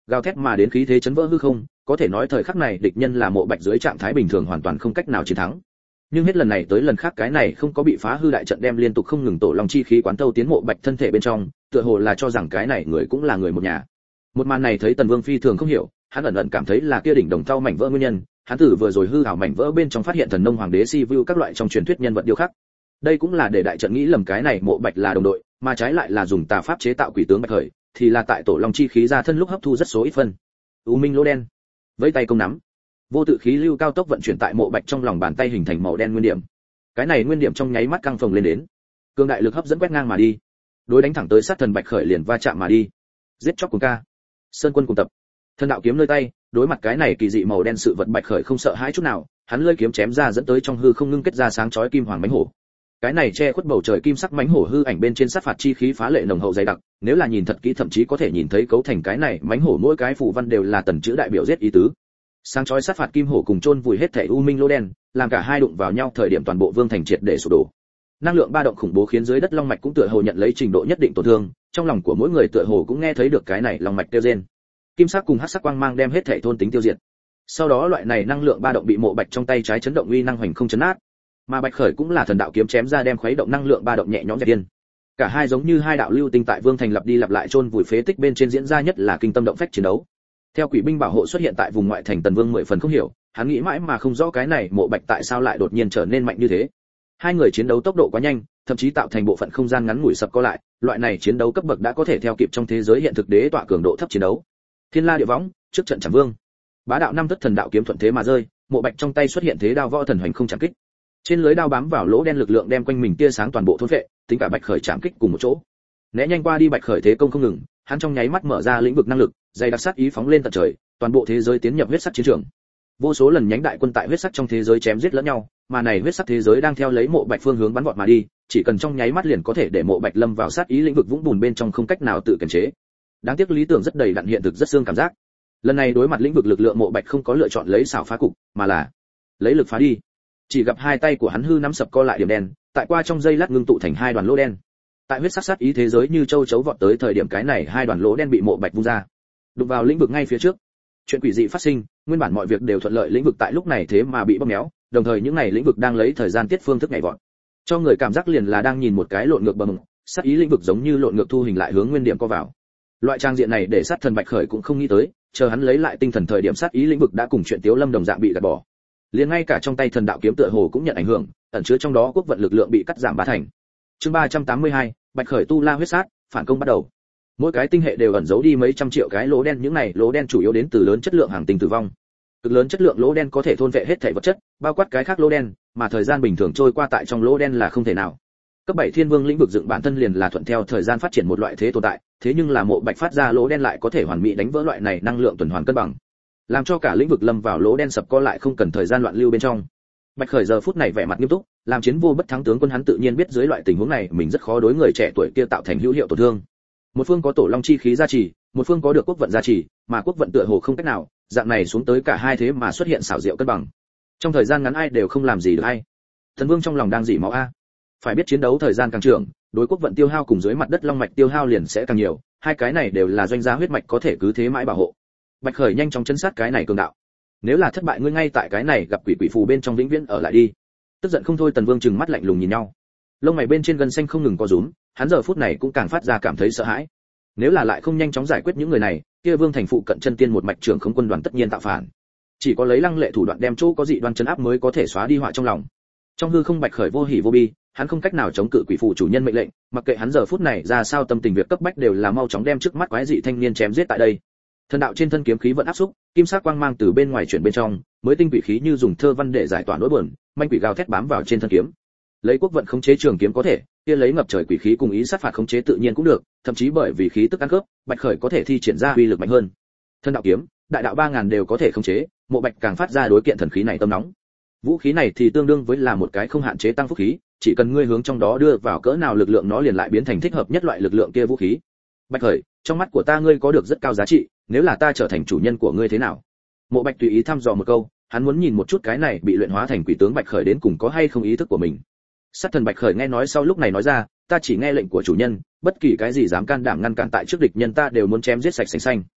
Gào thét mà đến khí thế chấn vỡ hư không, có thể nói thời khắc này địch nhân là Mộ Bạch dưới trạng thái bình thường hoàn toàn không cách nào chiến thắng. Nhưng hết lần này tới lần khác cái này không có bị phá hư đại trận đem liên tục không ngừng tổ long chi khí quán thâu tiến Mộ Bạch thân thể bên trong, tựa hồ là cho rằng cái này người cũng là người một nhà. Một màn này thấy Tần Vương phi thường không hiểu, hắn ẩn ẩn cảm thấy là kia đỉnh đồng thau mảnh vỡ nguyên nhân, hắn tử vừa rồi hư ảo mảnh vỡ bên trong phát hiện thần nông hoàng đế si vu các loại trong truyền thuyết nhân vật điêu khắc. Đây cũng là để đại trận nghĩ lầm cái này Mộ Bạch là đồng đội, mà trái lại là dùng tà pháp chế tạo quỷ tướng Bạch Khởi, thì là tại tổ long chi khí ra thân lúc hấp thu rất số ít phân. U minh lỗ đen, với tay công nắm, vô tự khí lưu cao tốc vận chuyển tại Mộ Bạch trong lòng bàn tay hình thành màu đen nguyên điểm. Cái này nguyên điểm trong nháy mắt căng phồng lên đến, cường đại lực hấp dẫn quét ngang mà đi, đối đánh thẳng tới sát thần Bạch Khởi liền va chạm mà đi. Giết chóc cùng ca, sơn quân cùng tập, thần đạo kiếm nơi tay, đối mặt cái này kỳ dị màu đen sự vật Bạch Khởi không sợ hãi chút nào, hắn lưỡi kiếm chém ra dẫn tới trong hư không ngưng kết ra sáng chói kim hoàng mãnh hổ. Cái này che khuất bầu trời kim sắc mãnh hổ hư ảnh bên trên sát phạt chi khí phá lệ nồng hậu dày đặc, nếu là nhìn thật kỹ thậm chí có thể nhìn thấy cấu thành cái này mãnh hổ mỗi cái phù văn đều là tần chữ đại biểu giết ý tứ. Sáng chói sát phạt kim hổ cùng chôn vùi hết thể u minh lỗ đen, làm cả hai đụng vào nhau thời điểm toàn bộ vương thành triệt để sụp đổ. Năng lượng ba động khủng bố khiến dưới đất long mạch cũng tựa hồ nhận lấy trình độ nhất định tổn thương, trong lòng của mỗi người tựa hồ cũng nghe thấy được cái này long mạch tiêu rên. Kim sắc cùng hắc sắc quang mang đem hết thể thôn tính tiêu diệt. Sau đó loại này năng lượng ba động bị Mộ Bạch trong tay trái chấn động uy năng hoành không chấn nát, mà Bạch Khởi cũng là thần đạo kiếm chém ra đem khuấy động năng lượng ba động nhẹ nhõm dẹp điên. Cả hai giống như hai đạo lưu tinh tại vương thành lặp đi lặp lại chôn vùi phế tích bên trên diễn ra nhất là kinh tâm động phách chiến đấu. Theo quỷ binh bảo hộ xuất hiện tại vùng ngoại thành, Tần Vương mười phần không hiểu, hắn nghĩ mãi mà không rõ cái này Mộ Bạch tại sao lại đột nhiên trở nên mạnh như thế. Hai người chiến đấu tốc độ quá nhanh, thậm chí tạo thành bộ phận không gian ngắn ngủi sập co lại, loại này chiến đấu cấp bậc đã có thể theo kịp trong thế giới hiện thực đế tọa cường độ thấp chiến đấu. Thiên La địa võng, trước trận Trảm Vương. Bá đạo năm thất thần đạo kiếm thuận thế mà rơi, Mộ Bạch trong tay xuất hiện thế đao võ thần hoành không chạm kích. Trên lưới đao bám vào lỗ đen lực lượng đem quanh mình tia sáng toàn bộ thôn phệ, tính cả Bạch Khởi chạm kích cùng một chỗ. Né nhanh qua đi Bạch Khởi thế công không ngừng, hắn trong nháy mắt mở ra lĩnh vực năng lực, dày đặc sát ý phóng lên tận trời, toàn bộ thế giới tiến nhập huyết sắc chiến trường. Vô số lần nhánh đại quân tại huyết sắc trong thế giới chém giết lẫn nhau, mà này huyết sắc thế giới đang theo lấy Mộ Bạch phương hướng bắn vọt mà đi, chỉ cần trong nháy mắt liền có thể để Mộ Bạch lâm vào sát ý lĩnh vực vũng bùn bên trong không cách nào tự kiềm chế. Đáng tiếc lý tưởng rất đầy đặn hiện thực rất xương cảm giác. Lần này đối mặt lĩnh vực lực lượng Mộ Bạch không có lựa chọn lấy xảo phá cục, mà là lấy lực phá đi. Chỉ gặp hai tay của hắn hư nắm sập co lại điểm đen, tại qua trong giây lát ngưng tụ thành hai đoàn lỗ đen. Tại huyết sắc sát ý thế giới như châu chấu vọt tới thời điểm cái này hai đoàn lỗ đen bị Mộ Bạch vung ra, đụng vào lĩnh vực ngay phía trước. Chuyện quỷ dị phát sinh, nguyên bản mọi việc đều thuận lợi, lĩnh vực tại lúc này thế mà bị bóp méo, đồng thời những này lĩnh vực đang lấy thời gian tiết phương thức nhảy vọt, cho người cảm giác liền là đang nhìn một cái lộn ngược bầm, sát ý lĩnh vực giống như lộn ngược thu hình lại hướng nguyên điểm co vào. Loại trang diện này để sát thần Bạch Khởi cũng không nghĩ tới, chờ hắn lấy lại tinh thần thời điểm sát ý lĩnh vực đã cùng chuyện Tiếu Lâm đồng dạng bị gạt bỏ. Liền ngay cả trong tay thần đạo kiếm tựa hồ cũng nhận ảnh hưởng, ẩn chứa trong đó quốc vận lực lượng bị cắt giảm ba thành. Chương ba trăm tám mươi hai, Bạch Khởi tu la huyết sát, phản công bắt đầu. Mỗi cái tinh hệ đều ẩn giấu đi mấy trăm triệu cái lỗ đen, những này lỗ đen chủ yếu đến từ lớn chất lượng hàng tinh tử vong. Cực lớn chất lượng lỗ đen có thể thôn vệ hết thảy vật chất, bao quát cái khác lỗ đen, mà thời gian bình thường trôi qua tại trong lỗ đen là không thể nào. Cấp bảy Thiên Vương lĩnh vực dựng bản thân liền là thuận theo thời gian phát triển một loại thế tồn tại, thế nhưng là Mộ Bạch phát ra lỗ đen lại có thể hoàn mỹ đánh vỡ loại này năng lượng tuần hoàn cân bằng, làm cho cả lĩnh vực lâm vào lỗ đen sập co lại không cần thời gian loạn lưu bên trong. Bạch Khởi giờ phút này vẻ mặt nghiêm túc, làm chiến vô bất thắng tướng quân hắn tự nhiên biết dưới loại tình huống này mình rất khó đối người trẻ tuổi kia tạo thành hữu hiệu tổn thương. Một phương có tổ long chi khí gia trì, một phương có được quốc vận gia trì, mà quốc vận tựa hồ không cách nào, dạng này xuống tới cả hai thế mà xuất hiện xảo diệu cân bằng. Trong thời gian ngắn ai đều không làm gì được ai. Thần Vương trong lòng đang dỉ máu a. Phải biết chiến đấu thời gian càng trường, đối quốc vận tiêu hao cùng dưới mặt đất long mạch tiêu hao liền sẽ càng nhiều, hai cái này đều là doanh gia huyết mạch có thể cứ thế mãi bảo hộ. Bạch Khởi nhanh chóng chấn sát cái này cường đạo. Nếu là thất bại ngươi ngay tại cái này gặp quỷ quỷ phù bên trong vĩnh viễn ở lại đi. Tức giận không thôi Tần Vương trừng mắt lạnh lùng nhìn nhau. Lông mày bên trên gân xanh không ngừng co rúm, hắn giờ phút này cũng càng phát ra cảm thấy sợ hãi. Nếu là lại không nhanh chóng giải quyết những người này, kia Vương thành phụ cận chân tiên một mạch trưởng không quân đoàn tất nhiên tạo phản. Chỉ có lấy lăng lệ thủ đoạn đem chỗ có dị đoan trấn áp mới có thể xóa đi họa trong lòng. Trong hư không Bạch Khởi vô hỉ vô bi, hắn không cách nào chống cự quỷ phù chủ nhân mệnh lệnh, mặc kệ hắn giờ phút này ra sao tâm tình việc cấp bách đều là mau chóng đem trước mắt quái dị thanh niên chém giết tại đây. Thần đạo trên thân kiếm khí vẫn áp xúc, kim sắc quang mang từ bên ngoài chuyển bên trong, mới tinh quỷ khí như dùng thơ văn để giải tỏa nỗi buồn, manh quỷ gào thét bám vào trên thân kiếm. Lấy quốc vận khống chế trường kiếm có thể, kia lấy ngập trời quỷ khí cùng ý sát phạt khống chế tự nhiên cũng được, thậm chí bởi vì khí tức ăn khớp, Bạch Khởi có thể thi triển ra uy lực mạnh hơn. Thần đạo kiếm, đại đạo ba ngàn đều có thể khống chế, Mộ Bạch càng phát ra đối kiện thần khí này tâm nóng. Vũ khí này thì tương đương với là một cái không hạn chế tăng phúc khí, chỉ cần ngươi hướng trong đó đưa vào cỡ nào lực lượng nó liền lại biến thành thích hợp nhất loại lực lượng kia vũ khí. Bạch Khởi, trong mắt của ta ngươi có được rất cao giá trị, nếu là ta trở thành chủ nhân của ngươi thế nào? Mộ Bạch tùy ý thăm dò một câu, hắn muốn nhìn một chút cái này bị luyện hóa thành quỷ tướng Bạch Khởi đến cùng có hay không ý thức của mình. Sát thần Bạch Khởi nghe nói sau lúc này nói ra, ta chỉ nghe lệnh của chủ nhân, bất kỳ cái gì dám can đảm ngăn cản tại trước địch nhân ta đều muốn chém giết sạch sành xanh.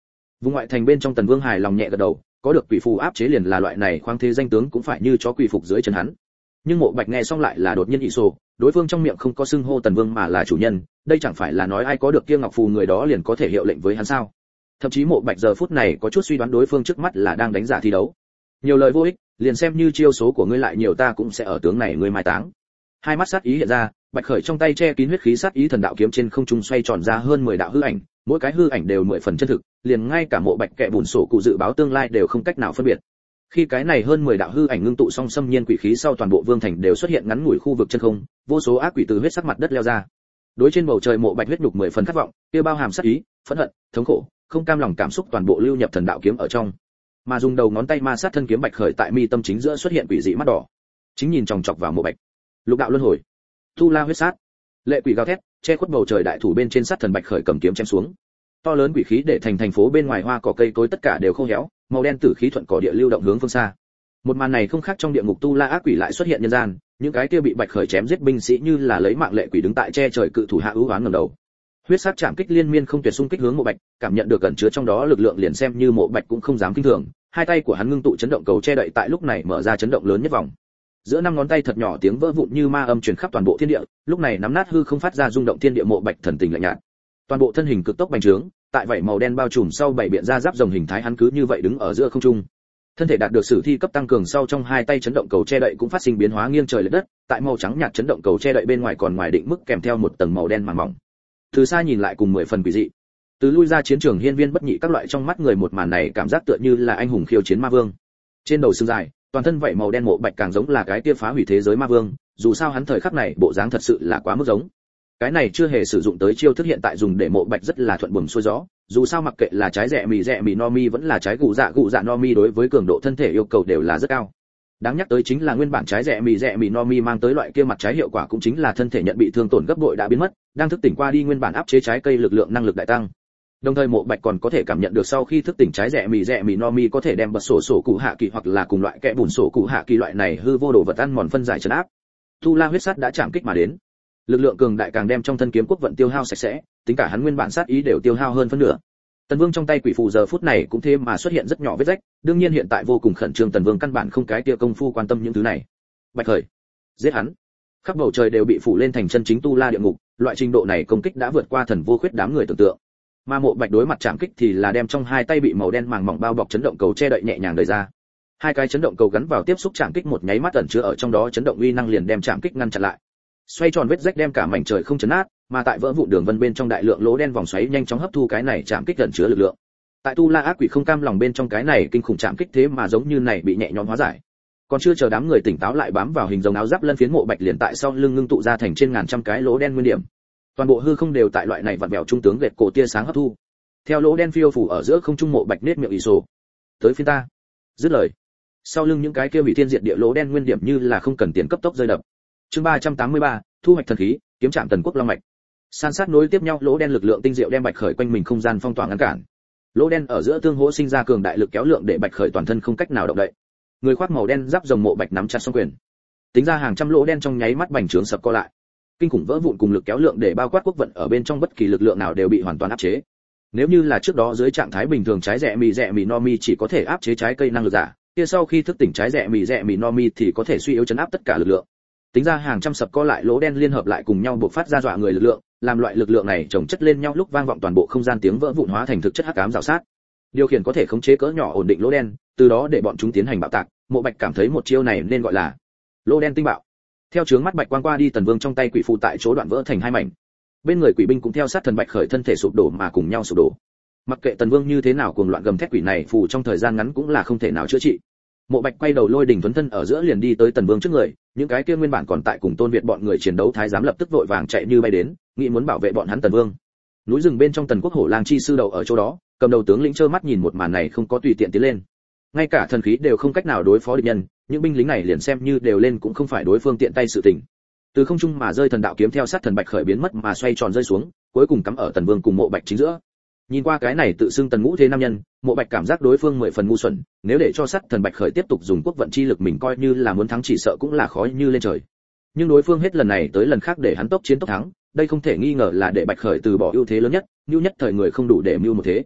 Vùng ngoại thành bên trong Tần Vương hài lòng nhẹ gật đầu, có được quỷ phù áp chế liền là loại này khoáng thế danh tướng cũng phải như chó quỷ phục dưới chân hắn. Nhưng Mộ Bạch nghe xong lại là đột nhiên ị sổ, đối phương trong miệng không có xưng hô Tần Vương mà là chủ nhân, đây chẳng phải là nói ai có được kia ngọc phù người đó liền có thể hiệu lệnh với hắn sao? Thậm chí Mộ Bạch giờ phút này có chút suy đoán đối phương trước mắt là đang đánh giả thi đấu. Nhiều lời vô ích, liền xem như chiêu số của ngươi lại nhiều ta cũng sẽ ở tướng này ngươi mai táng. Hai mắt sát ý hiện ra, Bạch Khởi trong tay che kín huyết khí sát ý thần đạo kiếm trên không trung xoay tròn ra hơn mười đạo hư ảnh, mỗi cái hư ảnh đều mười phần chân thực, liền ngay cả Mộ Bạch kẻ bùn sổ cụ dự báo tương lai đều không cách nào phân biệt. Khi cái này hơn mười đạo hư ảnh ngưng tụ song xâm nhiên quỷ khí sau toàn bộ vương thành đều xuất hiện ngắn ngủi khu vực chân không, vô số ác quỷ từ huyết sắc mặt đất leo ra. Đối trên bầu trời Mộ Bạch huyết nhục mười phần khát vọng, kia bao hàm sát ý, phẫn hận, thống khổ, không cam lòng cảm xúc toàn bộ lưu nhập thần đạo kiếm ở trong. Mà dùng đầu ngón tay ma sát thân kiếm Bạch Khởi tại mi tâm chính giữa xuất hiện quỷ dị mắt đỏ, chính nhìn chòng chọc vào Mộ Bạch. Lục đạo luân hồi, tu la huyết sát, lệ quỷ gào thét, che khuất bầu trời đại thủ bên trên sát thần Bạch Khởi cầm kiếm chém xuống. To lớn quỷ khí để thành thành phố bên ngoài hoa cỏ cây cối tất cả đều khô héo, màu đen tử khí thuận cỏ địa lưu động hướng phương xa. Một màn này không khác trong địa ngục tu la ác quỷ lại xuất hiện nhân gian, những cái kia bị Bạch Khởi chém giết binh sĩ như là lấy mạng lệ quỷ đứng tại che trời cự thủ hạ ưu ám ngẩng đầu. Huyết sắc chạm kích liên miên không tuyệt xung kích hướng Mộ Bạch, cảm nhận được ẩn chứa trong đó lực lượng liền xem như Mộ Bạch cũng không dám kinh thường, hai tay của hắn ngưng tụ chấn động cầu che đậy tại lúc này mở ra chấn động lớn nhất vòng. Giữa năm ngón tay thật nhỏ tiếng vỡ vụn như ma âm truyền khắp toàn bộ thiên địa, lúc này nắm nát hư không phát ra rung động thiên địa. Mộ Bạch thần tình lạnh nhạt, toàn bộ thân hình cực tốc bành trướng, tại vảy màu đen bao trùm sau bảy biện ra giáp rồng hình thái hắn cứ như vậy đứng ở giữa không trung. Thân thể đạt được sử thi cấp tăng cường sau trong hai tay chấn động cầu che đậy cũng phát sinh biến hóa nghiêng trời lệch đất, tại màu trắng nhạt chấn động cầu che đậy bên ngoài còn ngoài định mức kèm theo một tầng màu đen màng mỏng. Từ xa nhìn lại cùng mười phần quỷ dị. Từ lui ra chiến trường hiên viên bất nhị các loại trong mắt người một màn này cảm giác tựa như là anh hùng khiêu chiến ma vương. Trên đầu xương dài, toàn thân vảy màu đen Mộ Bạch càng giống là cái kia phá hủy thế giới ma vương, dù sao hắn thời khắc này bộ dáng thật sự là quá mức giống. Cái này chưa hề sử dụng tới chiêu thức hiện tại dùng để Mộ Bạch rất là thuận buồm xuôi gió, dù sao mặc kệ là trái rẻ mì rẻ mì no mi vẫn là trái gù dạ gù dạ no mi đối với cường độ thân thể yêu cầu đều là rất cao. Đáng nhắc tới chính là nguyên bản trái rẻ mì rẻ mì no mi mang tới loại kia mặt trái hiệu quả cũng chính là thân thể nhận bị thương tổn gấp bội đã biến mất, đang thức tỉnh qua đi nguyên bản áp chế trái cây lực lượng năng lực đại tăng. Đồng thời Mộ Bạch còn có thể cảm nhận được sau khi thức tỉnh trái rẻ mì rẻ mì no mi có thể đem bật sổ sổ cụ hạ kỳ hoặc là cùng loại kẽ bùn sổ cụ hạ kỳ loại này hư vô đồ vật ăn mòn phân giải trấn áp. Tu La huyết sát đã chạm kích mà đến. Lực lượng cường đại càng đem trong thân kiếm quốc vận tiêu hao sạch sẽ, tính cả hắn nguyên bản sát ý đều tiêu hao hơn phân nửa. Tần Vương trong tay quỷ phù giờ phút này cũng thế mà xuất hiện rất nhỏ vết rách, đương nhiên hiện tại vô cùng khẩn trương Tần Vương căn bản không cái kia công phu quan tâm những thứ này. Bạch Khởi, giết hắn. Khắp bầu trời đều bị phủ lên thành chân chính tu la địa ngục, loại trình độ này công kích đã vượt qua thần vô khuyết đám người tưởng tượng. Mà Mộ Bạch đối mặt chạm kích thì là đem trong hai tay bị màu đen màng mỏng bao bọc chấn động cầu che đậy nhẹ nhàng đẩy ra. Hai cái chấn động cầu gắn vào tiếp xúc chạm kích một nháy mắt ẩn chứa ở trong đó chấn động uy năng liền đem chạm kích ngăn chặn lại. Xoay tròn vết rách đem cả mảnh trời không chấn nát, mà tại vỡ vụn đường vân bên trong đại lượng lỗ đen vòng xoáy nhanh chóng hấp thu cái này chạm kích ẩn chứa lực lượng. Tại tu la ác quỷ không cam lòng bên trong cái này kinh khủng chạm kích thế mà giống như này bị nhẹ nhõm hóa giải. Còn chưa chờ đám người tỉnh táo lại bám vào hình rồng áo giáp lân phiến Mộ Bạch liền tại sau lưng ngưng tụ ra thành trên ngàn trăm cái lỗ đen nguyên điểm. Toàn bộ hư không đều tại loại này vặn vẹo trung tướng gệt cổ tia sáng hấp thu. Theo lỗ đen phiêu phủ ở giữa không trung Mộ Bạch nết miệng ì sổ. Tới phiên ta. Dứt lời. Sau lưng những cái kia hủy thiên diệt địa lỗ đen nguyên điểm như là không cần tiền cấp tốc rơi đập. Chương ba trăm tám mươi ba, thu hoạch thần khí, kiếm trạm Tần Quốc long mạch. San sát nối tiếp nhau lỗ đen lực lượng tinh diệu đem Bạch Khởi quanh mình không gian phong tỏa ngăn cản. Lỗ đen ở giữa tương hỗ sinh ra cường đại lực kéo lượng để Bạch Khởi toàn thân không cách nào động đậy. Người khoác màu đen giáp rồng Mộ Bạch nắm chặt song quyền. Tính ra hàng trăm lỗ đen trong nháy mắt bành trướng sập co lại. Kinh khủng vỡ vụn cùng lực kéo lượng để bao quát quốc vận ở bên trong bất kỳ lực lượng nào đều bị hoàn toàn áp chế. Nếu như là trước đó dưới trạng thái bình thường trái rẻ mì rẻ mì no mi chỉ có thể áp chế trái cây năng lực giả, kia sau khi thức tỉnh trái rẻ mì rẻ mì no mi thì có thể suy yếu chấn áp tất cả lực lượng. Tính ra hàng trăm sập co lại lỗ đen liên hợp lại cùng nhau bộc phát ra dọa người lực lượng, làm loại lực lượng này chồng chất lên nhau lúc vang vọng toàn bộ không gian tiếng vỡ vụn hóa thành thực chất hắc ám rào sát. Điều khiển có thể khống chế cỡ nhỏ ổn định lỗ đen, từ đó để bọn chúng tiến hành bạo tạc. Mộ Bạch cảm thấy một chiêu này nên gọi là lỗ đen tinh bạo. Theo chướng mắt bạch quang qua đi, Tần Vương trong tay quỷ phù tại chỗ đoạn vỡ thành hai mảnh. Bên người quỷ binh cũng theo sát thần Bạch Khởi thân thể sụp đổ mà cùng nhau sụp đổ. Mặc kệ Tần Vương như thế nào cuồng loạn gầm thét, quỷ này phù trong thời gian ngắn cũng là không thể nào chữa trị. Mộ Bạch quay đầu lôi đỉnh tuấn thân ở giữa liền đi tới Tần Vương trước người, những cái kia nguyên bản còn tại cùng Tôn Việt bọn người chiến đấu thái giám lập tức vội vàng chạy như bay đến, nghĩ muốn bảo vệ bọn hắn Tần Vương. Núi rừng bên trong Tần Quốc Hổ Lang chi sư đầu ở chỗ đó, cầm đầu tướng lĩnh trơ mắt nhìn một màn này không có tùy tiện tiến lên. Ngay cả thần khí đều không cách nào đối phó địch nhân, những binh lính này liền xem như đều lên cũng không phải đối phương tiện tay sự tình. Từ không trung mà rơi thần đạo kiếm theo sát thần Bạch Khởi biến mất mà xoay tròn rơi xuống, cuối cùng cắm ở Tần Vương cùng Mộ Bạch chính giữa. Nhìn qua cái này tự xưng Tần Ngũ thế nam nhân, Mộ Bạch cảm giác đối phương mười phần ngu xuẩn, nếu để cho sát thần Bạch Khởi tiếp tục dùng quốc vận chi lực mình coi như là muốn thắng chỉ sợ cũng là khó như lên trời. Nhưng đối phương hết lần này tới lần khác để hắn tốc chiến tốc thắng, đây không thể nghi ngờ là để Bạch Khởi từ bỏ ưu thế lớn nhất, nhu nhất thời người không đủ để mưu một thế.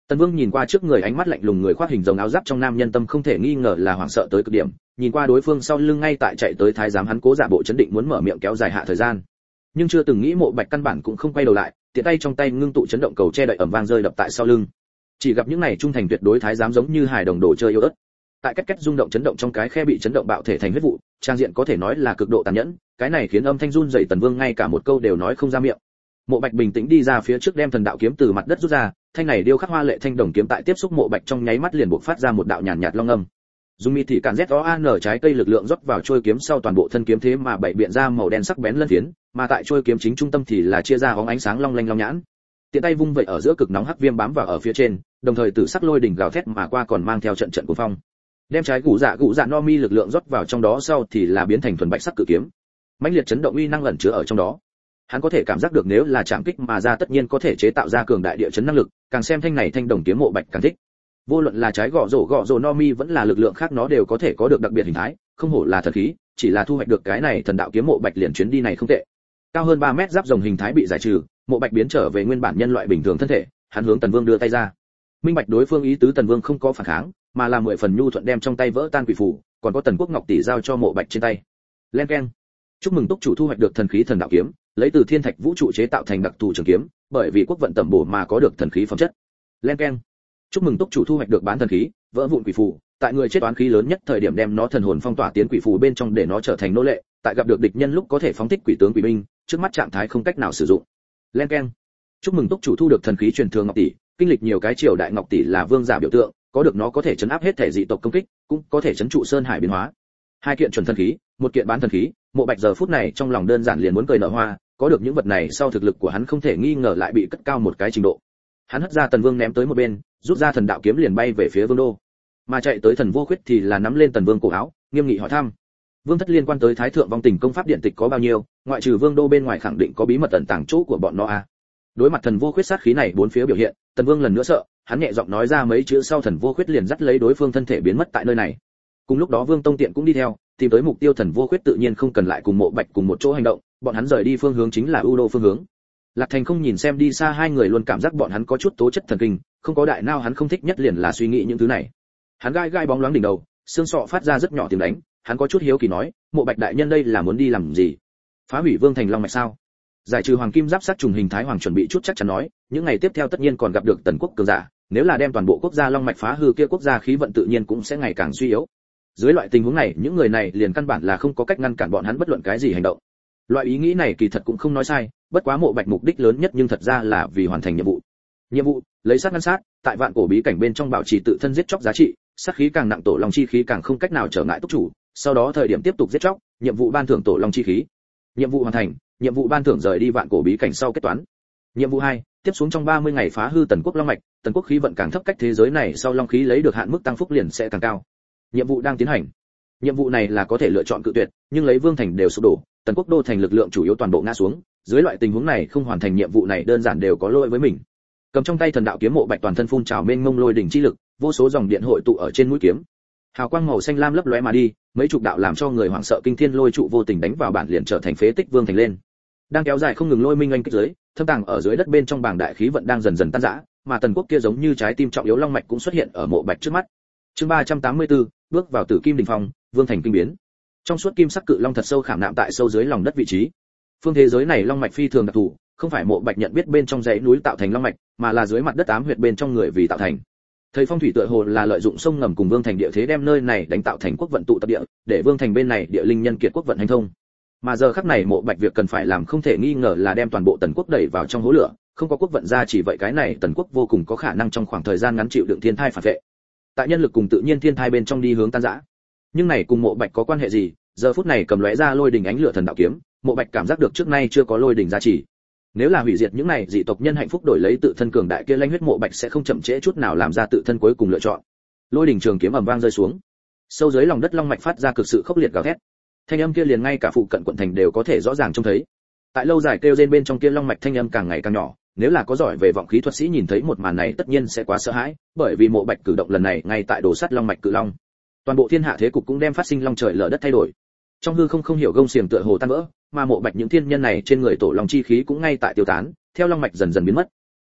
Tần Vương nhìn qua trước người ánh mắt lạnh lùng người khoác hình rồng áo giáp trong nam nhân tâm không thể nghi ngờ là hoảng sợ tới cực điểm, nhìn qua đối phương sau lưng ngay tại chạy tới thái giám hắn cố giả bộ chấn định muốn mở miệng kéo dài hạ thời gian. Nhưng chưa từng nghĩ Mộ Bạch căn bản cũng không quay đầu lại, tiện tay trong tay ngưng tụ chấn động cầu che đậy ầm vang rơi đập tại sau lưng. Chỉ gặp những này trung thành tuyệt đối thái giám giống như hài đồng đồ chơi yêu ớt. Tại cách cách rung động chấn động trong cái khe bị chấn động bạo thể thành huyết vụ, trang diện có thể nói là cực độ tàn nhẫn, cái này khiến âm thanh run rẩy Tần Vương ngay cả một câu đều nói không ra miệng. Mộ Bạch bình tĩnh đi ra phía trước đem thần đạo kiếm từ mặt đất rút ra, thanh này điêu khắc hoa lệ thanh đồng kiếm tại tiếp xúc Mộ Bạch trong nháy mắt liền bộc phát ra một đạo nhàn nhạt long âm. Dung mi thì cản z o an trái cây lực lượng rót vào trôi kiếm sau toàn bộ thân kiếm thế mà bảy biện ra màu đen sắc bén lân phiến, mà tại trôi kiếm chính trung tâm thì là chia ra bóng ánh sáng long lanh long nhãn. Tiện tay vung vậy ở giữa cực nóng hắc viêm bám vào ở phía trên, đồng thời tử sắc lôi đỉnh gào thét mà qua còn mang theo trận trận cuồng phong. Đem trái gù dạ gù dạ no mi lực lượng rót vào trong đó sau thì là biến thành thuần bạch sắc cự kiếm. Mãnh liệt chấn động uy năng ẩn chứa ở trong đó. Hắn có thể cảm giác được nếu là chạm kích mà ra tất nhiên có thể chế tạo ra cường đại địa chấn năng lực, càng xem thanh này thanh đồng kiếm Mộ Bạch càng thích. Vô luận là trái gõ rổ gõ rổ no mi vẫn là lực lượng khác nó đều có thể có được đặc biệt hình thái, không hổ là thần khí, chỉ là thu hoạch được cái này thần đạo kiếm Mộ Bạch liền chuyến đi này không tệ. Cao hơn ba mét giáp rồng hình thái bị giải trừ, Mộ Bạch biến trở về nguyên bản nhân loại bình thường thân thể, hắn hướng Tần Vương đưa tay ra. Minh bạch đối phương ý tứ Tần Vương không có phản kháng, mà là mười phần nhu thuận đem trong tay vỡ tan quỷ phù, còn có Tần Quốc Ngọc tỷ giao cho Mộ Bạch trên tay. Len keng. Chúc mừng túc chủ thu hoạch được thần khí thần đạo kiếm, lấy từ thiên thạch vũ trụ chế tạo thành đặc thù trường kiếm, bởi vì quốc vận tẩm bổ mà có được thần khí phẩm chất. Len keng. Chúc mừng túc chủ thu hoạch được bán thần khí, vỡ vụn quỷ phù, tại người chết oán khí lớn nhất thời điểm đem nó thần hồn phong tỏa tiến quỷ phù bên trong để nó trở thành nô lệ, tại gặp được địch nhân lúc có thể phóng thích quỷ tướng quỷ binh, trước mắt trạng thái không cách nào sử dụng. Len keng. Chúc mừng túc chủ thu được thần khí truyền thừa Ngọc tỷ, kinh lịch nhiều cái triều đại Ngọc tỷ là vương giả biểu tượng, có được nó có thể chấn áp hết thể dị tộc công kích, cũng có thể chấn trụ sơn hải biến hóa. Hai kiện chuẩn thần khí, một kiện bán thần khí, Mộ Bạch giờ phút này trong lòng đơn giản liền muốn cười nở hoa, có được những vật này sau thực lực của hắn không thể nghi ngờ lại bị cất cao một cái trình độ. Hắn hất ra Tần Vương ném tới một bên, rút ra thần đạo kiếm liền bay về phía vương đô. Mà chạy tới Thần Vô Khuyết thì là nắm lên Tần Vương cổ áo, nghiêm nghị hỏi thăm. Vương thất liên quan tới Thái thượng vong tình công pháp điện tịch có bao nhiêu, ngoại trừ vương đô bên ngoài khẳng định có bí mật ẩn tàng chỗ của bọn nó à. Đối mặt Thần Vô Khuyết sát khí này bốn phía biểu hiện, Tần Vương lần nữa sợ, hắn nhẹ giọng nói ra mấy chữ sau Thần Vô Khuyết liền dắt lấy đối phương thân thể biến mất tại nơi này. Cùng lúc đó Vương Tông Tiện cũng đi theo, tìm tới mục tiêu Thần Vô Khuyết tự nhiên không cần lại cùng Mộ Bạch cùng một chỗ hành động, bọn hắn rời đi phương hướng chính là U Đô phương hướng. Lạc Thành không nhìn xem đi xa hai người luôn cảm giác bọn hắn có chút tố chất thần kinh, không có đại nào hắn không thích nhất liền là suy nghĩ những thứ này. Hắn gai gai bóng loáng đỉnh đầu, xương sọ phát ra rất nhỏ tiếng đánh, hắn có chút hiếu kỳ nói, Mộ Bạch đại nhân đây là muốn đi làm gì? Phá hủy Vương thành long mạch sao? Giải trừ hoàng kim giáp sát trùng hình thái hoàng chuẩn bị chút chắc chắn nói, những ngày tiếp theo tất nhiên còn gặp được Tần Quốc cường giả, nếu là đem toàn bộ quốc gia long mạch phá hư kia quốc gia khí vận tự nhiên cũng sẽ ngày càng suy yếu. Dưới loại tình huống này, những người này liền căn bản là không có cách ngăn cản bọn hắn bất luận cái gì hành động. Loại ý nghĩ này kỳ thật cũng không nói sai, bất quá Mộ Bạch mục đích lớn nhất nhưng thật ra là vì hoàn thành nhiệm vụ. Nhiệm vụ, lấy sát ngăn sát, tại vạn cổ bí cảnh bên trong bảo trì tự thân giết chóc giá trị, sát khí càng nặng tổ long chi khí càng không cách nào trở ngại túc chủ, sau đó thời điểm tiếp tục giết chóc, nhiệm vụ ban thưởng tổ long chi khí. Nhiệm vụ hoàn thành, nhiệm vụ ban thưởng rời đi vạn cổ bí cảnh sau kết toán. Nhiệm vụ hai, tiếp xuống trong ba mươi ngày phá hư Tần Quốc long mạch, Tần Quốc khí vận càng thấp cách thế giới này sau long khí lấy được hạn mức tăng phúc liền sẽ càng cao. Nhiệm vụ đang tiến hành. Nhiệm vụ này là có thể lựa chọn cự tuyệt, nhưng lấy Vương thành đều sụp đổ, Tần Quốc đô thành lực lượng chủ yếu toàn bộ ngã xuống, dưới loại tình huống này không hoàn thành nhiệm vụ này đơn giản đều có lỗi với mình. Cầm trong tay thần đạo kiếm Mộ Bạch toàn thân phun trào mênh mông lôi đỉnh chi lực, vô số dòng điện hội tụ ở trên mũi kiếm. Hào quang màu xanh lam lấp lóe mà đi, mấy chục đạo làm cho người hoảng sợ kinh thiên lôi trụ vô tình đánh vào bản liền trở thành phế tích Vương thành lên. Đang kéo dài không ngừng lôi minh anh kích dưới, thâm tàng ở dưới đất bên trong bảng đại khí vận đang dần dần tan rã, mà Tần Quốc kia giống như trái tim trọng yếu long mạch cũng xuất hiện ở Mộ Bạch trước mắt. Chương ba trăm tám mươi tư, bước vào Tử Kim đỉnh phong, Vương thành kinh biến. Trong suốt kim sắc cự long thật sâu khảm nạm tại sâu dưới lòng đất vị trí. Phương thế giới này long mạch phi thường đặc thù, không phải Mộ Bạch nhận biết bên trong dãy núi tạo thành long mạch, mà là dưới mặt đất ám huyệt bên trong người vì tạo thành. Thời phong thủy tựa hồ là lợi dụng sông ngầm cùng Vương thành địa thế đem nơi này đánh tạo thành quốc vận tụ tập địa, để Vương thành bên này địa linh nhân kiệt quốc vận hành thông. Mà giờ khắc này Mộ Bạch việc cần phải làm không thể nghi ngờ là đem toàn bộ Tần Quốc đẩy vào trong hố lửa, không có quốc vận ra chỉ vậy cái này Tần Quốc vô cùng có khả năng trong khoảng thời gian ngắn chịu đựng thiên thai phản vệ. Tại nhân lực cùng tự nhiên thiên thai bên trong đi hướng tan rã. Nhưng này cùng Mộ Bạch có quan hệ gì? Giờ phút này cầm lóe ra lôi đỉnh ánh lửa thần đạo kiếm, Mộ Bạch cảm giác được trước nay chưa có lôi đỉnh gia trì. Nếu là hủy diệt những này dị tộc nhân hạnh phúc đổi lấy tự thân cường đại kia lãnh huyết, Mộ Bạch sẽ không chậm trễ chút nào làm ra tự thân cuối cùng lựa chọn. Lôi đỉnh trường kiếm ầm vang rơi xuống, sâu dưới lòng đất long mạch phát ra cực sự khốc liệt gào thét. Thanh âm kia liền ngay cả phụ cận quận thành đều có thể rõ ràng trông thấy. Tại lâu dài kêu rên bên trong kia long mạch thanh âm càng ngày càng nhỏ, nếu là có giỏi về vọng khí thuật sĩ nhìn thấy một màn này tất nhiên sẽ quá sợ hãi, bởi vì Mộ Bạch cử động lần này ngay tại đổ sắt long mạch cự long. Toàn bộ thiên hạ thế cục cũng đem phát sinh long trời lở đất thay đổi. Trong hư không không hiểu gông xiềng tựa hồ tan vỡ, mà Mộ Bạch những thiên nhân này trên người tổ long chi khí cũng ngay tại tiêu tán, theo long mạch dần dần biến mất.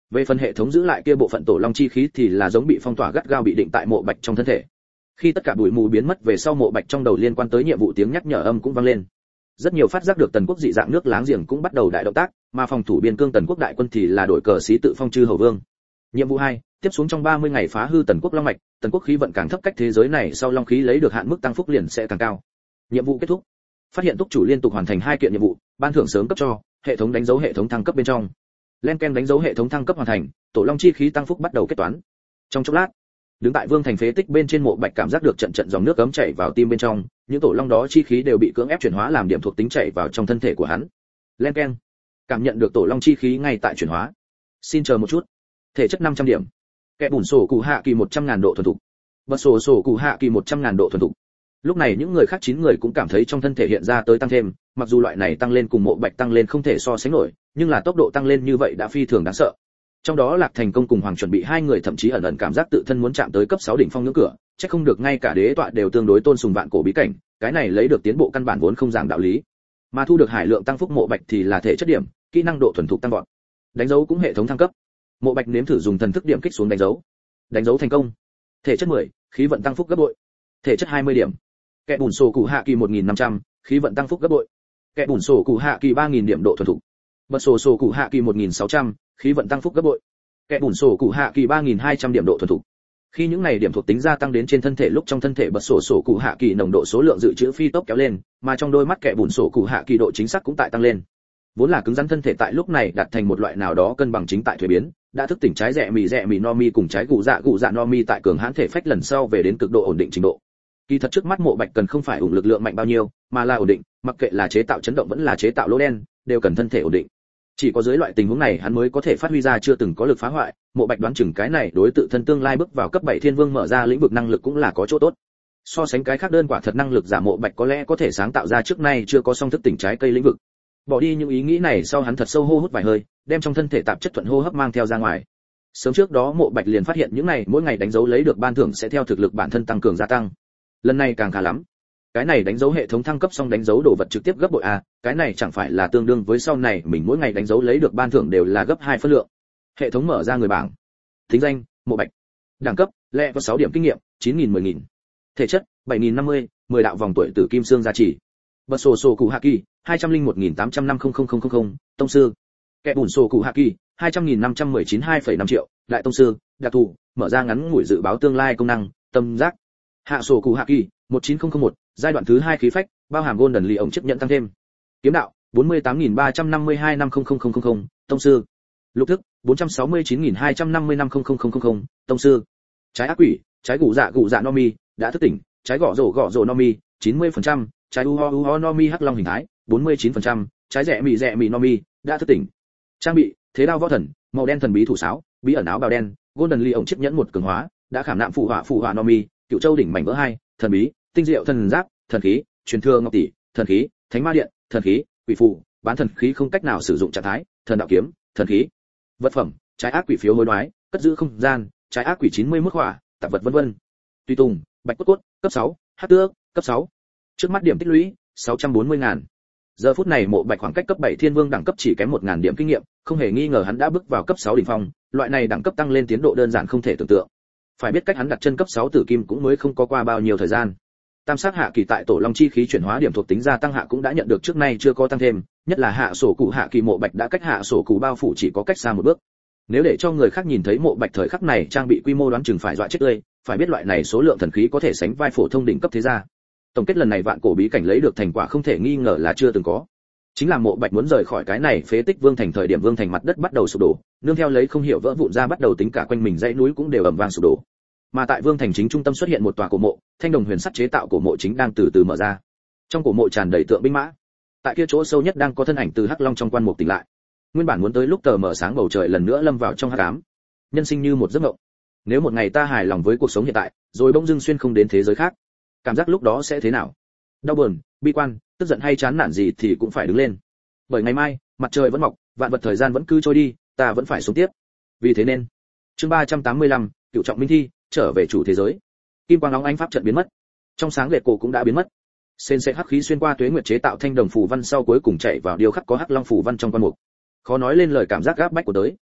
Về phần hệ thống giữ lại kia bộ phận tổ long chi khí thì là giống bị phong tỏa gắt gao bị định tại Mộ Bạch trong thân thể. Khi tất cả bụi mù biến mất về sau, Mộ Bạch trong đầu liên quan tới nhiệm vụ tiếng nhắc nhở âm cũng vang lên. Rất nhiều phát giác được Tần Quốc dị dạng nước láng giềng cũng bắt đầu đại động tác, mà phòng thủ biên cương Tần Quốc đại quân thì là đổi cờ xí tự phong chư hầu vương. Nhiệm vụ hai, tiếp xuống trong ba mươi ngày phá hư Tần Quốc long mạch, Tần Quốc khí vận càng thấp cách thế giới này sau long khí lấy được hạn mức tăng phúc liền sẽ càng cao. Nhiệm vụ kết thúc. Phát hiện túc chủ liên tục hoàn thành hai kiện nhiệm vụ, ban thưởng sớm cấp cho, hệ thống đánh dấu hệ thống thăng cấp bên trong. Len ken đánh dấu hệ thống thăng cấp hoàn thành, tổ long chi khí tăng phúc bắt đầu kết toán. Trong chốc lát, đứng tại vương thành phế tích bên trên Mộ Bạch cảm giác được trận trận dòng nước ấm chảy vào tim bên trong, những tổ long đó chi khí đều bị cưỡng ép chuyển hóa làm điểm thuộc tính chảy vào trong thân thể của hắn. Len ken, cảm nhận được tổ long chi khí ngay tại chuyển hóa. Xin chờ một chút. Thể chất năm trăm điểm. Kẻ bùn sổ cụ hạ kỳ một trăm ngàn độ thuần thục. Bật sổ sổ cụ hạ kỳ một trăm ngàn độ thuần thục. Lúc này những người khác chín người cũng cảm thấy trong thân thể hiện ra tới tăng thêm, mặc dù loại này tăng lên cùng Mộ Bạch tăng lên không thể so sánh nổi, nhưng là tốc độ tăng lên như vậy đã phi thường đáng sợ. Trong đó Lạc Thành Công cùng Hoàng chuẩn bị hai người thậm chí ẩn ẩn cảm giác tự thân muốn chạm tới cấp sáu đỉnh phong ngưỡng cửa, chắc không được ngay cả đế tọa đều tương đối tôn sùng vạn cổ bí cảnh, cái này lấy được tiến bộ căn bản vốn không giảng đạo lý. Mà thu được hải lượng tăng phúc Mộ Bạch thì là thể chất điểm, kỹ năng độ thuần thục tăng vọt. Đánh dấu cũng hệ thống thăng cấp. Mộ Bạch nếm thử dùng thần thức điểm kích xuống đánh dấu. Đánh dấu thành công. Thể chất mười, khí vận tăng phúc gấp bội. Thể chất hai mươi điểm. Kẻ bùn sổ cụ hạ kỳ một nghìn năm trăm, khí vận tăng phúc gấp bội. Kẻ bùn sổ cụ hạ kỳ ba nghìn điểm độ thuần thục. Bật sổ sổ cụ hạ kỳ một nghìn sáu trăm, khí vận tăng phúc gấp bội. Kẻ bùn sổ cụ hạ kỳ ba nghìn hai trăm điểm độ thuần thục. Khi những này điểm thuộc tính gia tăng đến trên thân thể, lúc trong thân thể bật sổ sổ cụ hạ kỳ nồng độ số lượng dự trữ phi tốc kéo lên, mà trong đôi mắt kẻ bùn sổ cụ hạ kỳ độ chính xác cũng tại tăng lên. Vốn là cứng rắn thân thể tại lúc này đạt thành một loại nào đó cân bằng chính tại thuế biến, đã thức tỉnh trái rẻ mì rẻ mì no mi cùng trái gù dạ gù dạ no mi tại cường hãn thể phách lần sau về đến cực độ ổn định trình độ. Kỳ thật trước mắt Mộ Bạch cần không phải ủng lực lượng mạnh bao nhiêu, mà là ổn định, mặc kệ là chế tạo chấn động vẫn là chế tạo lỗ đen, đều cần thân thể ổn định. Chỉ có dưới loại tình huống này hắn mới có thể phát huy ra chưa từng có lực phá hoại. Mộ Bạch đoán chừng cái này đối tự thân tương lai bước vào cấp bảy thiên vương mở ra lĩnh vực năng lực cũng là có chỗ tốt. So sánh cái khác đơn quả thật năng lực giả, Mộ Bạch có lẽ có thể sáng tạo ra trước nay chưa có song thức tỉnh trái cây lĩnh vực. Bỏ đi những ý nghĩ này sau, hắn thật sâu hô hút vài hơi, đem trong thân thể tạp chất thuận hô hấp mang theo ra ngoài. Sớm trước đó Mộ Bạch liền phát hiện những này mỗi ngày đánh dấu lấy được ban thưởng sẽ theo thực lực bản thân tăng cường gia tăng. Lần này càng khá lắm. Cái này đánh dấu hệ thống thăng cấp xong đánh dấu đồ vật trực tiếp gấp bội a, cái này chẳng phải là tương đương với sau này mình mỗi ngày đánh dấu lấy được ban thưởng đều là gấp hai phân lượng. Hệ thống mở ra người bảng. Thính danh: Mộ Bạch. Đẳng cấp: lẹ có sáu điểm kinh nghiệm, chín nghìn mười nghìn. Thể chất: bảy nghìn năm mươi, mười đạo vòng tuổi tử kim xương gia trì. Bật sổ sổ cụ hạ kỳ hai trăm lẻ một nghìn tám trăm năm mươi nghìn. Tông sư. Kẻ bùn sổ cụ hạ kỳ hai trăm nghìn năm trăm mười chín hai phẩy năm triệu. Đại tông sư. Đặc thù: mở ra ngắn ngủi dự báo tương lai công năng, tâm giác. Hạ sổ cụ hạ kỳ một chín không không một, giai đoạn thứ hai khí phách, bao hàm golden ly ổng chấp nhận tăng thêm. Kiếm đạo bốn mươi tám nghìn ba trăm năm mươi hai năm nghìn. Tông sư. Lục thức bốn trăm sáu mươi chín nghìn hai trăm năm mươi năm nghìn. Tông sư. Trái ác quỷ, trái gù dạ gù dạ no mi đã thức tỉnh, trái gõ rổ gõ rổ no mi chín mươi phần trăm, trái u ho u ho no mi hắc long hình thái bốn mươi chín phần trăm, trái rẻ mì rẻ mì no mi đã thức tỉnh. Trang bị: thế đao võ thần, màu đen thần bí thủ sáo, bí ẩn áo bào đen, golden ly ổng chiếc nhẫn một cường hóa, đã khảm nạm phù hỏa phù hỏa no mi, cựu châu đỉnh mảnh vỡ hai, thần bí, tinh diệu thần giáp, thần khí, truyền thừa ngọc tỷ, thần khí, thánh ma điện, thần khí, quỷ phù, bán thần khí không cách nào sử dụng trạng thái, thần đạo kiếm, thần khí. Vật phẩm: trái ác quỷ phiếu hối đoái, cất giữ không gian, trái ác quỷ chín mươi mốt khỏa, tạp vật vân vân. Tùy tùng: bạch cốt cốt, cấp sáu, hắc tước, cấp sáu. Trước mắt điểm tích lũy sáu trăm bốn mươi ngàn. Giờ phút này Mộ Bạch khoảng cách cấp bảy thiên vương đẳng cấp chỉ kém một ngàn điểm kinh nghiệm, không hề nghi ngờ hắn đã bước vào cấp sáu đỉnh phong, loại này đẳng cấp tăng lên tiến độ đơn giản không thể tưởng tượng. Phải biết cách hắn đặt chân cấp sáu tử kim cũng mới không có qua bao nhiêu thời gian. Tam sát hạ kỳ tại tổ long chi khí chuyển hóa điểm thuộc tính gia tăng hạ cũng đã nhận được trước nay chưa có tăng thêm, nhất là hạ sổ cụ hạ kỳ Mộ Bạch đã cách hạ sổ cụ bao phủ chỉ có cách xa một bước. Nếu để cho người khác nhìn thấy Mộ Bạch thời khắc này trang bị quy mô đoán chừng phải dọa chết tươi, phải biết loại này số lượng thần khí có thể sánh vai phổ thông đỉnh cấp thế gia. Tổng kết lần này vạn cổ bí cảnh lấy được thành quả không thể nghi ngờ là chưa từng có. Chính là Mộ Bạch muốn rời khỏi cái này phế tích vương thành thời điểm vương thành mặt đất bắt đầu sụp đổ, nương theo lấy không hiểu vỡ vụn ra bắt đầu tính cả quanh mình dãy núi cũng đều ầm vang sụp đổ. Mà tại vương thành chính trung tâm xuất hiện một tòa cổ mộ, thanh đồng huyền sắt chế tạo cổ mộ chính đang từ từ mở ra. Trong cổ mộ tràn đầy tượng binh mã. Tại kia chỗ sâu nhất đang có thân ảnh từ hắc long trong quan mục tỉnh lại. Nguyên bản muốn tới lúc tờ mở sáng bầu trời lần nữa lâm vào trong hắc ám. Nhân sinh như một giấc mộng. Nếu một ngày ta hài lòng với cuộc sống hiện tại, rồi bỗng dưng xuyên không đến thế giới khác, cảm giác lúc đó sẽ thế nào? Đau buồn, bi quan, tức giận hay chán nản gì thì cũng phải đứng lên. Bởi ngày mai, mặt trời vẫn mọc, vạn vật thời gian vẫn cứ trôi đi, ta vẫn phải sống tiếp. Vì thế nên, chương ba trăm tám mươi lăm, cựu trọng minh thi, trở về chủ thế giới. Kim quang óng ánh pháp trận biến mất, trong sáng liệt cổ cũng đã biến mất. Sên sẽ hắc khí xuyên qua tuế nguyệt chế tạo thanh đồng phù văn sau cuối cùng chạy vào điêu khắc có hắc long phù văn trong quan mục. Khó nói lên lời cảm giác gáp bách của tới.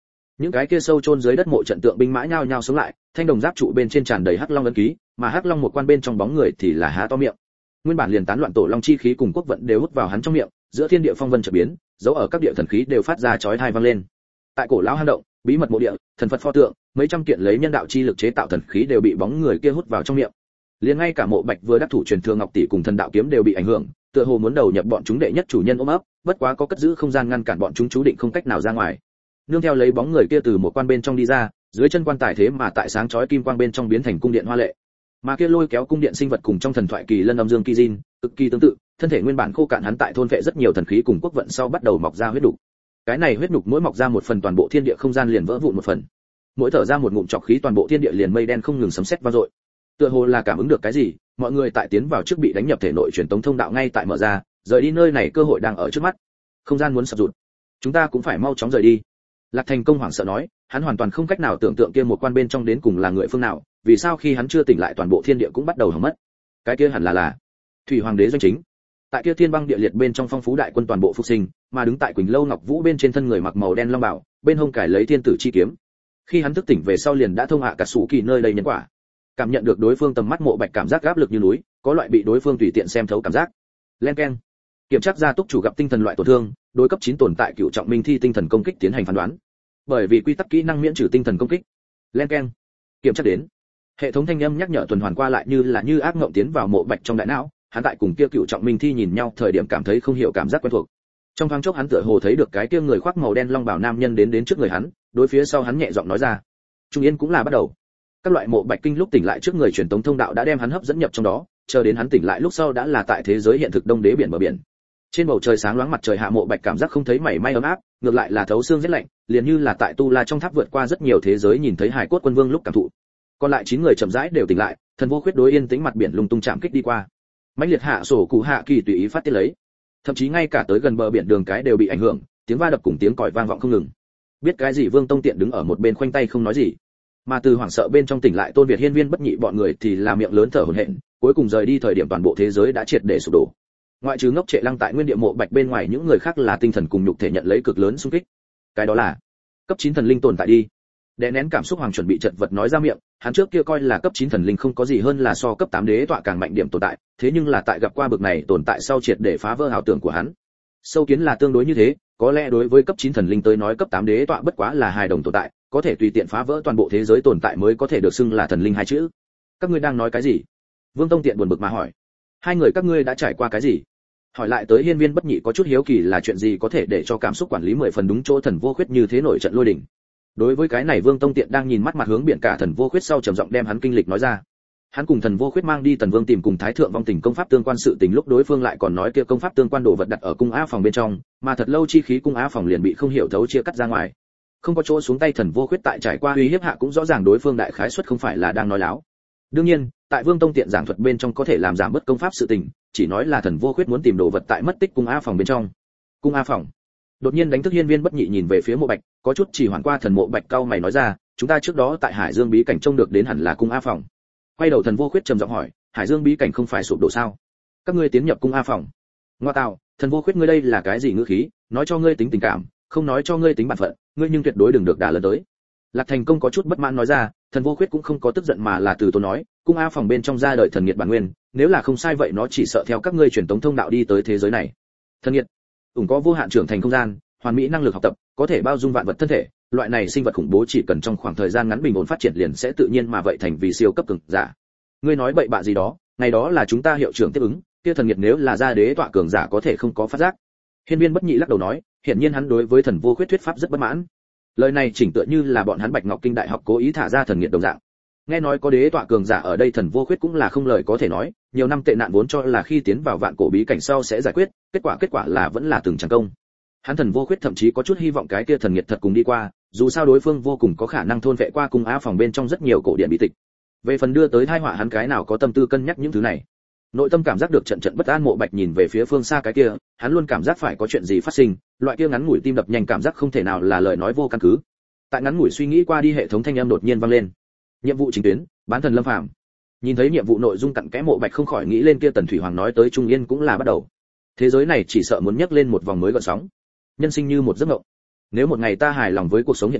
Những cái kia sâu chôn dưới đất mộ trận tượng binh mã nhao nhao sống lại, thanh đồng giáp trụ bên trên tràn đầy hắc long ấn ký, mà hắc long một quan bên trong bóng người thì là há to miệng. Nguyên bản liền tán loạn tổ long chi khí cùng quốc vận đều hút vào hắn trong miệng, giữa thiên địa phong vân chợt biến, dấu ở các địa thần khí đều phát ra chói tai vang lên. Tại cổ lão hang động, bí mật mộ địa, thần Phật pho tượng, mấy trăm kiện lấy nhân đạo chi lực chế tạo thần khí đều bị bóng người kia hút vào trong miệng. Liền ngay cả Mộ Bạch vừa đắc thủ truyền thừa ngọc tỷ cùng thần đạo kiếm đều bị ảnh hưởng, tựa hồ muốn đầu nhập bọn chúng đệ nhất chủ nhân ôm ấp, bất quá có cất giữ không gian ngăn cản bọn chúng chú định không cách nào ra ngoài. Nương theo lấy bóng người kia từ một quan bên trong đi ra, dưới chân quan tài thế mà tại sáng chói kim quang bên trong biến thành cung điện hoa lệ. Mà kia lôi kéo cung điện sinh vật cùng trong thần thoại kỳ lân âm dương kỳ Jin, cực kỳ tương tự, thân thể nguyên bản khô cạn hắn tại thôn vệ rất nhiều thần khí cùng quốc vận sau bắt đầu mọc ra huyết đục. Cái này huyết đục mỗi mọc ra một phần toàn bộ thiên địa không gian liền vỡ vụn một phần. Mỗi thở ra một ngụm trọc khí toàn bộ thiên địa liền mây đen không ngừng sấm sét vang dội. Tựa hồ là cảm ứng được cái gì, mọi người tại tiến vào trước bị đánh nhập thể nội truyền tống thông đạo ngay tại mở ra, rời đi nơi này cơ hội đang ở trước mắt. Không gian muốn sập rụt, chúng ta cũng phải mau chóng rời đi. Lạc Thành Công hoảng sợ nói, hắn hoàn toàn không cách nào tưởng tượng kia một quan bên trong đến cùng là người phương nào, vì sao khi hắn chưa tỉnh lại toàn bộ thiên địa cũng bắt đầu hỏng mất. Cái kia hẳn là là Thủy Hoàng đế doanh chính. Tại kia thiên băng địa liệt bên trong phong phú đại quân toàn bộ phục sinh, mà đứng tại Quỳnh Lâu Ngọc Vũ bên trên thân người mặc màu đen long bào, bên hông cài lấy thiên tử chi kiếm. Khi hắn thức tỉnh về sau liền đã thông hạ cả sủ kỳ nơi đây nhân quả. Cảm nhận được đối phương tầm mắt Mộ Bạch cảm giác áp lực như núi, có loại bị đối phương tùy tiện xem thấu cảm giác. Len keng. Kiểm tra ra túc chủ gặp tinh thần loại tổn thương, đối cấp chín tồn tại cựu trọng minh thi tinh thần công kích tiến hành phán đoán. Bởi vì quy tắc kỹ năng miễn trừ tinh thần công kích. Len keng. Kiểm tra đến. Hệ thống thanh âm nhắc nhở tuần hoàn qua lại như là như ác ngộng tiến vào Mộ Bạch trong đại não, hắn tại cùng kia cựu trọng minh thi nhìn nhau thời điểm cảm thấy không hiểu cảm giác quen thuộc. Trong thoáng chốc hắn tựa hồ thấy được cái kia người khoác màu đen long bào nam nhân đến đến trước người hắn, đối phía sau hắn nhẹ giọng nói ra. Trung Yên cũng là bắt đầu. Các loại Mộ Bạch kinh lúc tỉnh lại trước người truyền tống thông đạo đã đem hắn hấp dẫn nhập trong đó, chờ đến hắn tỉnh lại lúc sau đã là tại thế giới hiện thực đông đế biển bờ biển. Trên bầu trời sáng loáng mặt trời hạ Mộ Bạch cảm giác không thấy mảy may ấm áp, ngược lại là thấu xương rét lạnh, liền như là tại tu la trong tháp vượt qua rất nhiều thế giới nhìn thấy hải cốt quân vương lúc cảm thụ. Còn lại chín người chậm rãi đều tỉnh lại, thần vô khuyết đối yên tĩnh mặt biển lung tung chạm kích đi qua. Mãnh liệt hạ sổ cụ hạ kỳ tùy ý phát tiết lấy, thậm chí ngay cả tới gần bờ biển đường cái đều bị ảnh hưởng, tiếng va đập cùng tiếng còi vang vọng không ngừng. Biết cái gì Vương Tông Tiện đứng ở một bên khoanh tay không nói gì, mà từ hoảng sợ bên trong tỉnh lại Tôn Việt Hiên Viên Bất Nhị bọn người thì là miệng lớn thở hổn hển, cuối cùng rời đi thời điểm toàn bộ thế giới đã triệt để sụp đổ. Ngoại trừ ngốc trệ lăng tại nguyên địa Mộ Bạch bên ngoài những người khác là tinh thần cùng nhục thể nhận lấy cực lớn xung kích. Cái đó là cấp chín thần linh tồn tại đi. Đè nén cảm xúc Hoàng chuẩn bị chật vật nói ra miệng, hắn trước kia coi là cấp chín thần linh không có gì hơn là so cấp tám đế tọa càng mạnh điểm tồn tại, thế nhưng là tại gặp qua bực này tồn tại sau triệt để phá vỡ ảo tưởng của hắn. Sâu kiến là tương đối như thế, có lẽ đối với cấp chín thần linh tới nói cấp tám đế tọa bất quá là hài đồng tồn tại, có thể tùy tiện phá vỡ toàn bộ thế giới tồn tại mới có thể được xưng là thần linh hai chữ. Các ngươi đang nói cái gì? Vương Tông Tiện buồn bực mà hỏi. Hai người các ngươi đã trải qua cái gì? Hỏi lại tới Hiên Viên Bất Nhị có chút hiếu kỳ là chuyện gì có thể để cho cảm xúc quản lý mười phần đúng chỗ thần vô khuyết như thế nổi trận lôi đình. Đối với cái này Vương Tông Tiện đang nhìn mắt mặt hướng biển cả thần vô khuyết sau trầm giọng đem hắn kinh lịch nói ra. Hắn cùng thần vô khuyết mang đi Tần Vương tìm cùng Thái thượng vong tình công pháp tương quan sự tình lúc đối phương lại còn nói kia công pháp tương quan đồ vật đặt ở cung á phòng bên trong, mà thật lâu chi khí cung á phòng liền bị không hiểu thấu chia cắt ra ngoài. Không có chỗ xuống tay thần vô khuyết tại trải qua uy hiếp hạ cũng rõ ràng đối phương đại khái suất không phải là đang nói láo. Đương nhiên, tại Vương Tông Tiện giảng thuật bên trong có thể làm giảm bớt công pháp sự tình, chỉ nói là thần vô khuyết muốn tìm đồ vật tại mất tích cung á phòng bên trong. Cung á phòng. Đột nhiên đánh thức Hiên Viên Bất Nhị nhìn về phía Mộ Bạch, có chút chỉ hoàn qua thần Mộ Bạch cau mày nói ra, chúng ta trước đó tại Hải Dương bí cảnh trông được đến hẳn là cung A phòng. Quay đầu thần vô khuyết trầm giọng hỏi, Hải Dương bí cảnh không phải sụp đổ sao? Các ngươi tiến nhập cung A phòng? Ngoa tạo, thần vô khuyết ngươi đây là cái gì ngữ khí, nói cho ngươi tính tình cảm, không nói cho ngươi tính bản phận, ngươi nhưng tuyệt đối đừng được đả lớn tới. Lạc Thành Công có chút bất mãn nói ra, thần vô khuyết cũng không có tức giận mà là từ tốn nói, cung A phòng bên trong ra đời thần nghiệt bản nguyên, nếu là không sai vậy nó chỉ sợ theo các ngươi truyền tống thông đạo đi tới thế giới này. Thần nghiệt, ủng có vô hạn trưởng thành không gian, hoàn mỹ năng lực học tập, có thể bao dung vạn vật thân thể, loại này sinh vật khủng bố chỉ cần trong khoảng thời gian ngắn bình ổn phát triển liền sẽ tự nhiên mà vậy thành vì siêu cấp cường giả. Ngươi nói bậy bạ gì đó, ngày đó là chúng ta hiệu trưởng tiếp ứng, kia thần nghiệt nếu là gia đế tọa cường giả có thể không có phát giác. Hiên Viên Bất Nhị lắc đầu nói, hiển nhiên hắn đối với thần vô khuyết thuyết pháp rất bất mãn. Lời này chỉnh tựa như là bọn hắn Bạch Ngọc Kinh đại học cố ý thả ra thần nghiệt đồng dạng. Nghe nói có đế tọa cường giả ở đây thần vô khuyết cũng là không lời có thể nói, nhiều năm tệ nạn vốn cho là khi tiến vào vạn cổ bí cảnh sau sẽ giải quyết, kết quả kết quả là vẫn là từng chẳng công. Hắn thần vô khuyết thậm chí có chút hy vọng cái kia thần nghiệt thật cùng đi qua, dù sao đối phương vô cùng có khả năng thôn vệ qua cung á phòng bên trong rất nhiều cổ điện bí tịch. Về phần đưa tới tai họa hắn cái nào có tâm tư cân nhắc những thứ này. Nội tâm cảm giác được trận trận bất an Mộ Bạch nhìn về phía phương xa cái kia, hắn luôn cảm giác phải có chuyện gì phát sinh, loại kia ngắn ngủi tim đập nhanh cảm giác không thể nào là lời nói vô căn cứ. Tại ngắn ngủi suy nghĩ qua đi hệ thống thanh âm đột nhiên vang lên. Nhiệm vụ chính tuyến, bán thần lâm phàm. Nhìn thấy nhiệm vụ nội dung cặn kẽ Mộ Bạch không khỏi nghĩ lên kia Tần Thủy Hoàng nói tới Trung Yên cũng là bắt đầu. Thế giới này chỉ sợ muốn nhấc lên một vòng mới gợn sóng. Nhân sinh như một giấc mộng. Nếu một ngày ta hài lòng với cuộc sống hiện tại,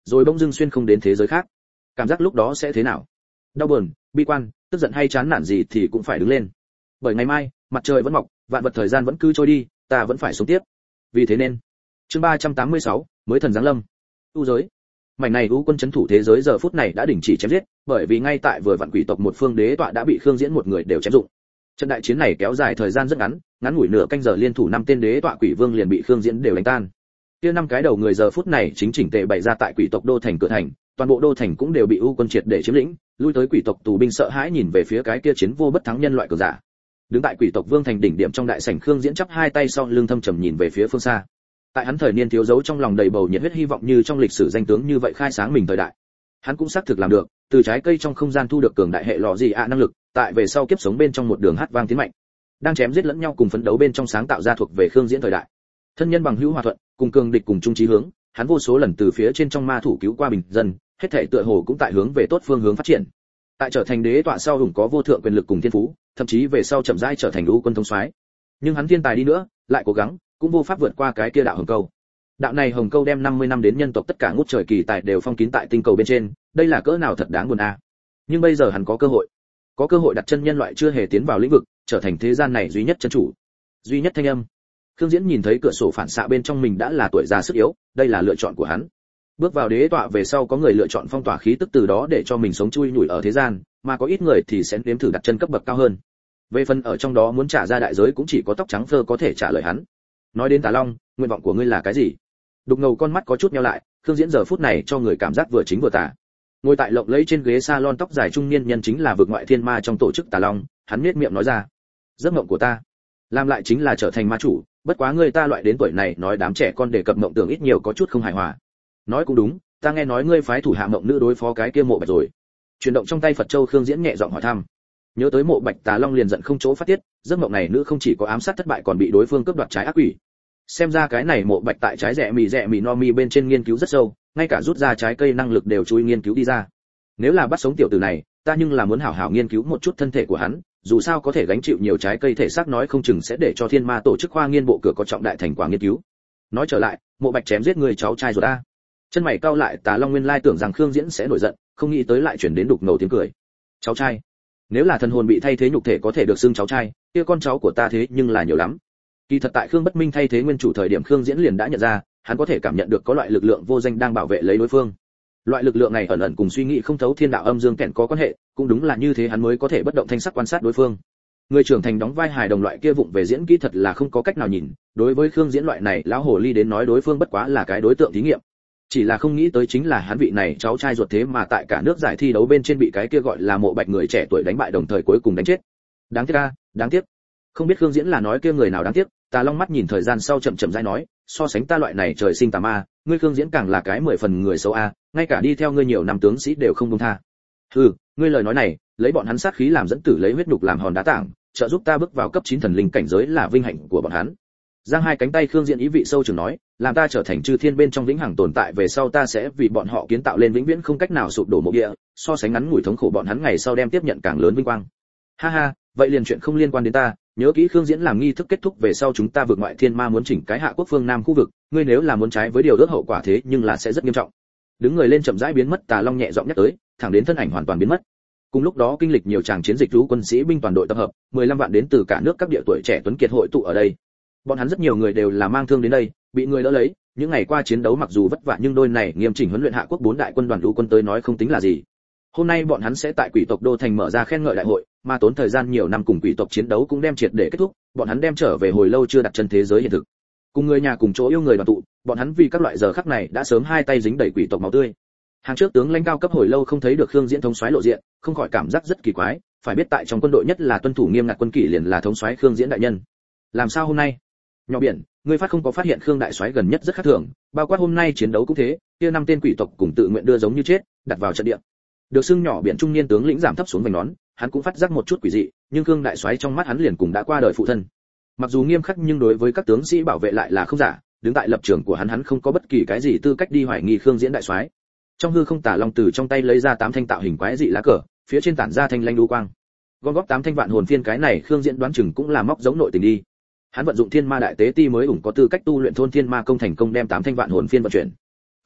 rồi bỗng dưng xuyên không đến thế giới khác. Cảm giác lúc đó sẽ thế nào? Đau buồn, bi quan, tức giận hay chán nản gì thì cũng phải đứng lên. Bởi ngày mai, mặt trời vẫn mọc, vạn vật thời gian vẫn cứ trôi đi, ta vẫn phải sống tiếp. Vì thế nên, chương ba trăm tám mươi sáu, mới thần giáng lâm. U giới. Mảnh này u quân trấn thủ thế giới giờ phút này đã đình chỉ chém giết, bởi vì ngay tại vừa vạn quỷ tộc một phương đế tọa đã bị Khương Diễn một người đều chém dụng. Trận đại chiến này kéo dài thời gian rất ngắn, ngắn ngủi nửa canh giờ liên thủ năm tên đế tọa quỷ vương liền bị Khương Diễn đều đánh tan. Kia năm cái đầu người giờ phút này chính chỉnh tề bày ra tại quỷ tộc đô thành cửa thành, toàn bộ đô thành cũng đều bị u quân triệt để chiếm lĩnh, lui tới quỷ tộc tù binh sợ hãi nhìn về phía cái kia chiến vô bất thắng nhân loại cường giả. Đứng tại quỷ tộc vương thành đỉnh điểm trong đại sảnh Khương Diễn chắp hai tay sau lưng thâm trầm nhìn về phía phương xa. Tại hắn thời niên thiếu dấu trong lòng đầy bầu nhiệt huyết hy vọng như trong lịch sử danh tướng như vậy khai sáng mình thời đại. Hắn cũng xác thực làm được, từ trái cây trong không gian thu được cường đại hệ lọ gì ạ năng lực, tại về sau kiếp sống bên trong một đường hát vang tiến mạnh. Đang chém giết lẫn nhau cùng phấn đấu bên trong sáng tạo ra thuộc về Khương Diễn thời đại. Thân nhân bằng hữu hòa thuận, cùng cường địch cùng chung chí hướng, hắn vô số lần từ phía trên trong ma thủ cứu qua bình dân, hết thảy tựa hồ cũng tại hướng về tốt phương hướng phát triển. Tại trở thành đế tọa sau hùng có vô thượng quyền lực cùng thiên phú, thậm chí về sau chậm rãi trở thành u quân thống soái. Nhưng hắn thiên tài đi nữa, lại cố gắng, cũng vô pháp vượt qua cái kia đạo hồng câu. Đạo này hồng câu đem năm mươi năm đến nhân tộc tất cả ngút trời kỳ tài đều phong kín tại tinh cầu bên trên, đây là cỡ nào thật đáng buồn a. À. Nhưng bây giờ hắn có cơ hội, có cơ hội đặt chân nhân loại chưa hề tiến vào lĩnh vực, trở thành thế gian này duy nhất chân chủ, duy nhất thanh âm. Khương Diễn nhìn thấy cửa sổ phản xạ bên trong mình đã là tuổi già sức yếu, đây là lựa chọn của hắn. Bước vào đế tọa về sau có người lựa chọn phong tỏa khí tức từ đó để cho mình sống chui nhủi ở thế gian, mà có ít người thì sẽ nếm thử đặt chân cấp bậc cao hơn. Về phần ở trong đó muốn trả ra đại giới cũng chỉ có tóc trắng phơ có thể trả lời hắn. Nói đến Tà Long, nguyện vọng của ngươi là cái gì? Đục ngầu con mắt có chút nheo lại, Khương Diễn giờ phút này cho người cảm giác vừa chính vừa tà. Ngồi tại lộng lẫy trên ghế salon tóc dài trung niên nhân chính là vực ngoại thiên ma trong tổ chức Tà Long, hắn nhếch miệng nói ra: "Giấc mộng của ta, làm lại chính là trở thành ma chủ, bất quá ngươi ta loại đến tuổi này nói đám trẻ con đề cập mộng tưởng ít nhiều có chút không hài hòa." Nói cũng đúng, ta nghe nói ngươi phái thủ hạ mộng nữ đối phó cái kia Mộ Bạch rồi. Chuyển động trong tay Phật châu Khương Diễn nhẹ giọng hỏi thăm. Nhớ tới Mộ Bạch, Tà Long liền giận không chỗ phát tiết, giấc mộng này nữ không chỉ có ám sát thất bại còn bị đối phương cướp đoạt trái ác quỷ. Xem ra cái này Mộ Bạch tại trái rẻ mì rẻ mì no mi bên trên nghiên cứu rất sâu, ngay cả rút ra trái cây năng lực đều chui nghiên cứu đi ra. Nếu là bắt sống tiểu tử này, ta nhưng là muốn hảo hảo nghiên cứu một chút thân thể của hắn, dù sao có thể gánh chịu nhiều trái cây thể xác nói không chừng sẽ để cho Thiên Ma tổ chức khoa nghiên bộ cửa có trọng đại thành quả nghiên cứu. Nói trở lại, Mộ Bạch chém giết người cháu trai rồi ta. Chân mày cau lại, Tà Long nguyên lai tưởng rằng Khương Diễn sẽ nổi giận, không nghĩ tới lại chuyển đến đục ngầu tiếng cười. Cháu trai? Nếu là thần hồn bị thay thế nhục thể có thể được xưng cháu trai, kia con cháu của ta thế nhưng là nhiều lắm. Kỳ thật tại Khương Bất Minh thay thế nguyên chủ thời điểm Khương Diễn liền đã nhận ra, hắn có thể cảm nhận được có loại lực lượng vô danh đang bảo vệ lấy đối phương. Loại lực lượng này ẩn ẩn cùng suy nghĩ không thấu thiên đạo âm dương kẹn có quan hệ, cũng đúng là như thế hắn mới có thể bất động thanh sắc quan sát đối phương. Người trưởng thành đóng vai hài đồng loại kia vụng về diễn kỹ thật là không có cách nào nhìn, đối với Khương Diễn loại này lão hồ ly đến nói đối phương bất quá là cái đối tượng thí nghiệm. Chỉ là không nghĩ tới chính là hắn vị này cháu trai ruột thế mà tại cả nước giải thi đấu bên trên bị cái kia gọi là Mộ Bạch người trẻ tuổi đánh bại đồng thời cuối cùng đánh chết. Đáng tiếc a, đáng tiếc. Không biết Khương Diễn là nói kia người nào đáng tiếc, Tà Long mắt nhìn thời gian sau chậm chậm rãi nói, so sánh ta loại này trời sinh tà ma, ngươi Khương Diễn càng là cái mười phần người xấu a, ngay cả đi theo ngươi nhiều năm tướng sĩ đều không buông tha. Hừ, ngươi lời nói này, lấy bọn hắn sát khí làm dẫn tử lấy huyết nhục làm hòn đá tảng, trợ giúp ta bước vào cấp chín thần linh cảnh giới là vinh hạnh của bọn hắn. Giang hai cánh tay Khương Diễn ý vị sâu trường nói, làm ta trở thành chư thiên bên trong vĩnh hằng tồn tại về sau ta sẽ vì bọn họ kiến tạo lên vĩnh viễn không cách nào sụp đổ mộ địa, so sánh ngắn ngủi thống khổ bọn hắn ngày sau đem tiếp nhận càng lớn vinh quang. Ha ha, vậy liền chuyện không liên quan đến ta, nhớ kỹ Khương Diễn làm nghi thức kết thúc về sau chúng ta vượt ngoại thiên ma muốn chỉnh cái hạ quốc phương nam khu vực, ngươi nếu là muốn trái với điều ước hậu quả thế nhưng là sẽ rất nghiêm trọng. Đứng người lên chậm rãi biến mất, Tà Long nhẹ giọng nhắc tới, thẳng đến thân ảnh hoàn toàn biến mất. Cùng lúc đó kinh lịch nhiều tràng chiến dịch rú quân sĩ binh toàn đội tập hợp, mười lăm vạn đến từ cả nước các địa tuổi trẻ tuấn kiệt hội tụ ở đây. Bọn hắn rất nhiều người đều là mang thương đến đây, bị người đỡ lấy, những ngày qua chiến đấu mặc dù vất vả nhưng đôi này nghiêm chỉnh huấn luyện hạ quốc bốn đại quân đoàn lũ quân tới nói không tính là gì. Hôm nay bọn hắn sẽ tại quỷ tộc đô thành mở ra khen ngợi đại hội, mà tốn thời gian nhiều năm cùng quỷ tộc chiến đấu cũng đem triệt để kết thúc, bọn hắn đem trở về hồi lâu chưa đặt chân thế giới hiện thực. Cùng người nhà cùng chỗ yêu người đoàn tụ, bọn hắn vì các loại giờ khắc này đã sớm hai tay dính đầy quỷ tộc máu tươi. Hàng trước tướng lãnh cao cấp hồi lâu không thấy được Khương Diễn thống soái lộ diện, không khỏi cảm giác rất kỳ quái, phải biết tại trong quân đội nhất là tuân thủ nghiêm ngặt quân kỷ liền là thống soái Khương Diễn đại nhân. Làm sao hôm nay? Nhỏ biển, ngươi phát không có phát hiện Khương đại soái gần nhất rất khác thường, bao quát hôm nay chiến đấu cũng thế, kia năm tên quỷ tộc cùng tự nguyện đưa giống như chết, đặt vào trận địa. Được xưng nhỏ biển trung niên tướng lĩnh giảm thấp xuống vành nón, hắn cũng phát giác một chút quỷ dị, nhưng Khương đại soái trong mắt hắn liền cùng đã qua đời phụ thân. Mặc dù nghiêm khắc nhưng đối với các tướng sĩ bảo vệ lại là không giả, đứng tại lập trường của hắn hắn không có bất kỳ cái gì tư cách đi hoài nghi Khương Diễn đại soái. Trong hư không Tà Long từ trong tay lấy ra tám thanh tạo hình quái dị lá cờ, phía trên tản ra thanh lanh lưu quang. Gom góp tám thanh vạn hồn phiên cái này Khương Diễn đoán chừng cũng là móc giống nội tình đi. Hắn vận dụng Thiên Ma đại tế ti mới ủng có tư cách tu luyện thôn Thiên Ma công thành công đem tám thanh vạn hồn phiên vận chuyển.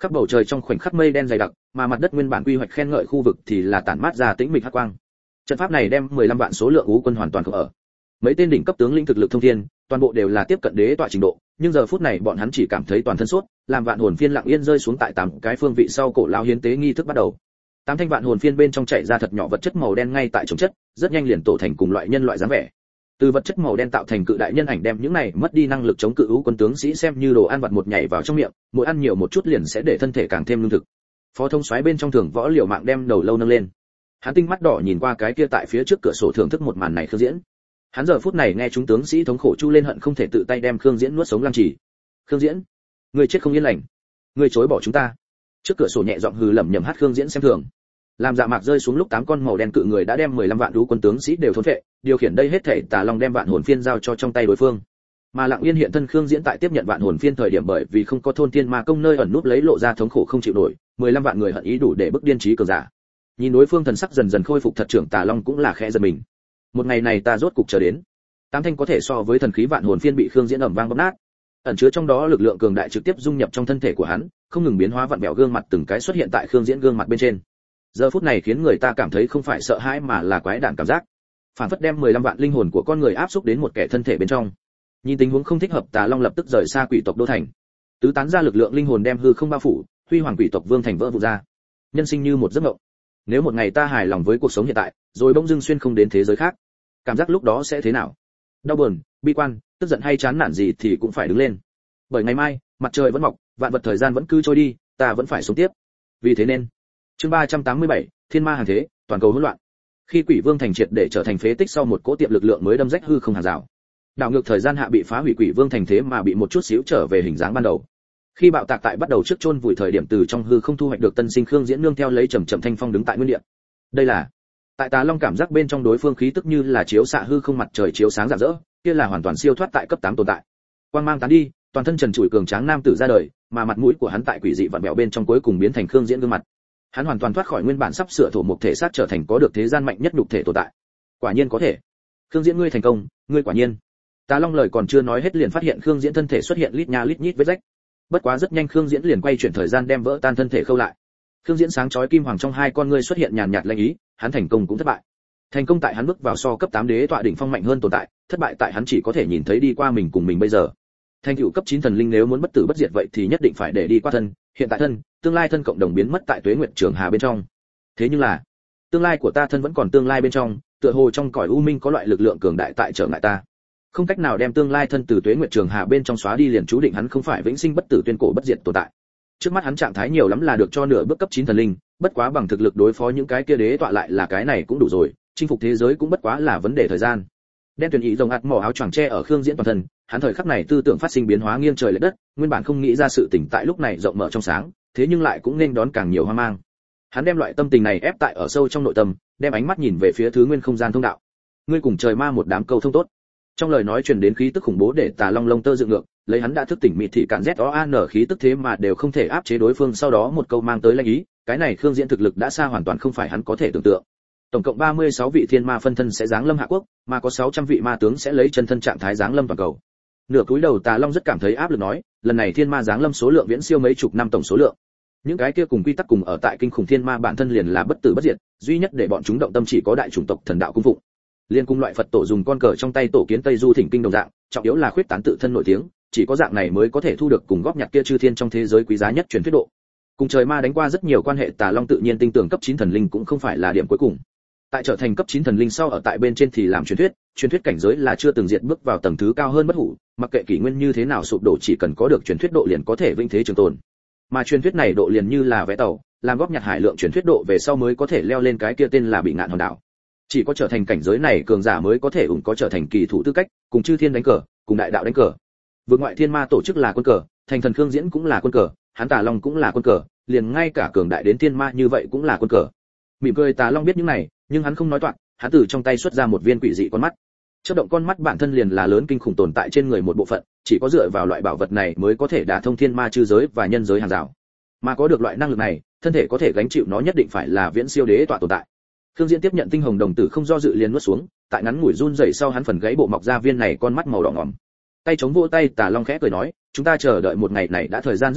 khắp bầu trời trong khoảnh khắc mây đen dày đặc, mà mặt đất nguyên bản quy hoạch khen ngợi khu vực thì là tản mát ra tĩnh mịch hắc quang. Trận pháp này đem mười lăm vạn số lượng ú quân hoàn toàn không ở. Mấy tên đỉnh cấp tướng lĩnh thực lực thông thiên, toàn bộ đều là tiếp cận đế tọa trình độ, nhưng giờ phút này bọn hắn chỉ cảm thấy toàn thân sốt, làm vạn hồn phiên lặng yên rơi xuống tại tám cái phương vị sau cổ lao hiến tế nghi thức bắt đầu. Tám thanh vạn hồn phiên bên trong chạy ra thật nhỏ vật chất màu đen ngay tại chống chất, rất nhanh liền tổ thành cùng loại nhân loại dáng vẻ. Từ vật chất màu đen tạo thành cự đại nhân ảnh đem những này mất đi năng lực chống cự ú quân tướng sĩ xem như đồ ăn vặt một nhảy vào trong miệng, mỗi ăn nhiều một chút liền sẽ để thân thể càng thêm lương thực. Phó thông soái bên trong thường võ liều mạng đem đầu lâu nâng lên. Hắn tinh mắt đỏ nhìn qua cái kia tại phía trước cửa sổ thưởng thức một màn này Khương Diễn. Hắn giờ phút này nghe chúng tướng sĩ thống khổ chu lên hận không thể tự tay đem Khương Diễn nuốt sống lăng trì. Khương Diễn, ngươi chết không yên lành, ngươi chối bỏ chúng ta. Trước cửa sổ nhẹ giọng hừ lẩm nhẩm hát Khương Diễn xem thường. Làm dạ mạc rơi xuống lúc tám con màu đen cự người đã đem mười lăm vạn đú quân tướng sĩ đều thôn phệ, điều khiển đây hết thảy Tà Long đem vạn hồn phiên giao cho trong tay đối phương. Mà Lặng Yên hiện thân Khương Diễn tại tiếp nhận vạn hồn phiên thời điểm bởi vì không có thôn tiên ma công nơi ẩn núp lấy lộ ra thống khổ không chịu nổi, mười lăm vạn người hận ý đủ để bức điên trí cường giả. Nhìn đối phương thần sắc dần dần khôi phục thật trưởng Tà Long cũng là khẽ giật mình. Một ngày này ta rốt cục chờ đến. Tám thanh có thể so với thần khí vạn hồn phiên bị Khương Diễn ầm vang bóp nát. Ẩn chứa trong đó lực lượng cường đại trực tiếp dung nhập trong thân thể của hắn, không ngừng biến hóa vặn vẹo gương mặt từng cái xuất hiện tại Khương Diễn gương mặt bên trên. Giờ phút này khiến người ta cảm thấy không phải sợ hãi mà là quái đản cảm giác. Phản phất đem mười lăm vạn linh hồn của con người áp xúc đến một kẻ thân thể bên trong. Nhìn tình huống không thích hợp, Tà Long lập tức rời xa quỷ tộc đô thành. Tứ tán ra lực lượng linh hồn đem hư không bao phủ, huy hoàng quỷ tộc vương thành vỡ vụn ra. Nhân sinh như một giấc mộng. Nếu một ngày ta hài lòng với cuộc sống hiện tại, rồi bỗng dưng xuyên không đến thế giới khác, cảm giác lúc đó sẽ thế nào? Đau buồn, bi quan, tức giận hay chán nản gì thì cũng phải đứng lên. Bởi ngày mai, mặt trời vẫn mọc, vạn vật thời gian vẫn cứ trôi đi, ta vẫn phải sống tiếp. Vì thế nên, chương ba trăm tám mươi bảy, Thiên Ma hàng thế, toàn cầu hỗn loạn. Khi Quỷ Vương thành triệt để trở thành phế tích sau một cỗ tiệm lực lượng mới đâm rách hư không hàng rào. Đảo ngược thời gian hạ bị phá hủy, Quỷ Vương thành thế mà bị một chút xíu trở về hình dáng ban đầu. Khi bạo tạc tại bắt đầu trước chôn vùi thời điểm từ trong hư không thu hoạch được tân sinh Khương Diễn nương theo lấy trầm trầm thanh phong đứng tại nguyên địa. Đây là tại Tà Long cảm giác bên trong đối phương khí tức như là chiếu xạ hư không mặt trời chiếu sáng rạng rỡ, kia là hoàn toàn siêu thoát tại cấp tám tồn tại. Quang mang tán đi, toàn thân trần trụi cường tráng nam tử ra đời, mà mặt mũi của hắn tại quỷ dị vặn vẹo bên trong cuối cùng biến thành Khương Diễn gương mặt. Hắn hoàn toàn thoát khỏi nguyên bản sắp sửa thổ một thể xác trở thành có được thế gian mạnh nhất nhục thể tồn tại. Quả nhiên có thể. Khương Diễn ngươi thành công, ngươi quả nhiên. Tà Long lời còn chưa nói hết liền phát hiện Khương Diễn thân thể xuất hiện lít nha lít nhít vết rách. Bất quá rất nhanh Khương Diễn liền quay chuyển thời gian đem vỡ tan thân thể khâu lại. Khương Diễn sáng chói kim hoàng trong hai con ngươi xuất hiện nhàn nhạt lanh ý, hắn thành công cũng thất bại. Thành công tại hắn bước vào so cấp tám đế tọa đỉnh phong mạnh hơn tồn tại, thất bại tại hắn chỉ có thể nhìn thấy đi qua mình cùng mình bây giờ. Thành tựu cấp chín thần linh nếu muốn bất tử bất diệt vậy thì nhất định phải để đi qua thân, hiện tại thân, tương lai thân cộng đồng biến mất tại Tuế Nguyệt Trường Hà bên trong. Thế nhưng là, tương lai của ta thân vẫn còn tương lai bên trong, tựa hồ trong cõi u minh có loại lực lượng cường đại tại trở ngại ta. Không cách nào đem tương lai thân từ Tuế Nguyệt Trường Hà bên trong xóa đi liền chú định hắn không phải vĩnh sinh bất tử tuyên cổ bất diệt tồn tại. Trước mắt hắn trạng thái nhiều lắm là được cho nửa bước cấp chín thần linh, bất quá bằng thực lực đối phó những cái kia đế tọa lại là cái này cũng đủ rồi, chinh phục thế giới cũng bất quá là vấn đề thời gian. Đen Tuyền Ý rồng ạt mỏ áo choàng che ở Khương Diễn toàn thân, hắn thời khắc này tư tưởng phát sinh biến hóa nghiêng trời lệch đất, nguyên bản không nghĩ ra sự tỉnh tại lúc này rộng mở trong sáng, thế nhưng lại cũng nên đón càng nhiều hoang mang. Hắn đem loại tâm tình này ép tại ở sâu trong nội tâm, đem ánh mắt nhìn về phía thứ nguyên không gian thông đạo. Ngươi cùng trời ma một đám câu thông tốt. Trong lời nói truyền đến khí tức khủng bố để Tà Long lông tơ dựng ngược, lấy hắn đã thức tỉnh mịt thị cạn Z O A N khí tức thế mà đều không thể áp chế đối phương, sau đó một câu mang tới lanh ý, cái này Khương Diễn thực lực đã xa hoàn toàn không phải hắn có thể tưởng tượng. Tổng cộng ba mươi sáu vị thiên ma phân thân sẽ giáng lâm hạ quốc, mà có sáu trăm vị ma tướng sẽ lấy chân thân trạng thái giáng lâm toàn cầu. Nửa cúi đầu Tà Long rất cảm thấy áp lực nói, lần này thiên ma giáng lâm số lượng viễn siêu mấy chục năm tổng số lượng. Những cái kia cùng quy tắc cùng ở tại kinh khủng thiên ma bản thân liền là bất tử bất diệt, duy nhất để bọn chúng động tâm chỉ có đại chủng tộc thần đạo cung phụng. Liên cung loại Phật tổ dùng con cờ trong tay tổ kiến Tây Du thỉnh kinh đồng dạng, trọng yếu là khuyết tán tự thân nổi tiếng, chỉ có dạng này mới có thể thu được cùng góp nhặt kia chư thiên trong thế giới quý giá nhất truyền thuyết độ. Cùng trời ma đánh qua rất nhiều quan hệ, Tà Long tự nhiên tin tưởng cấp chín thần linh cũng không phải là điểm cuối cùng. Tại trở thành cấp chín thần linh sau ở tại bên trên thì làm truyền thuyết, truyền thuyết cảnh giới là chưa từng diệt bước vào tầng thứ cao hơn bất hủ, mặc kệ kỷ nguyên như thế nào sụp đổ chỉ cần có được truyền thuyết độ liền có thể vĩnh thế trường tồn. Mà truyền thuyết này độ liền như là vé tàu, làm góp nhặt hải lượng truyền thuyết độ về sau mới có thể leo lên cái kia tên là bị ngạn hòn đảo. Chỉ có trở thành cảnh giới này cường giả mới có thể ủng có trở thành kỳ thủ tư cách, cùng chư thiên đánh cờ, cùng đại đạo đánh cờ. Vượt ngoại thiên ma tổ chức là quân cờ, thành thần Khương Diễn cũng là quân cờ, hắn Tà Long cũng là quân cờ, liền ngay cả cường đại đến thiên ma như vậy cũng là quân cờ. Mỉm cười Tà Long biết những này, nhưng hắn không nói toạc, hắn từ trong tay xuất ra một viên quỷ dị con mắt. Chớp động con mắt bản thân liền là lớn kinh khủng tồn tại trên người một bộ phận, chỉ có dựa vào loại bảo vật này mới có thể đả thông thiên ma chư giới và nhân giới hàng rào. Mà có được loại năng lực này, thân thể có thể gánh chịu nó nhất định phải là viễn siêu đế tọa tồn tại. Khương Diễn tiếp nhận tinh hồng đồng tử không do dự liền nuốt xuống, tại ngắn ngủi run rẩy sau hắn phần gáy bộ mọc ra viên này con mắt màu đỏ ngòm. Tay chống vỗ tay, Tà Long khẽ cười nói, chúng ta chờ đợi một ngày này đã thời gian rất lâu,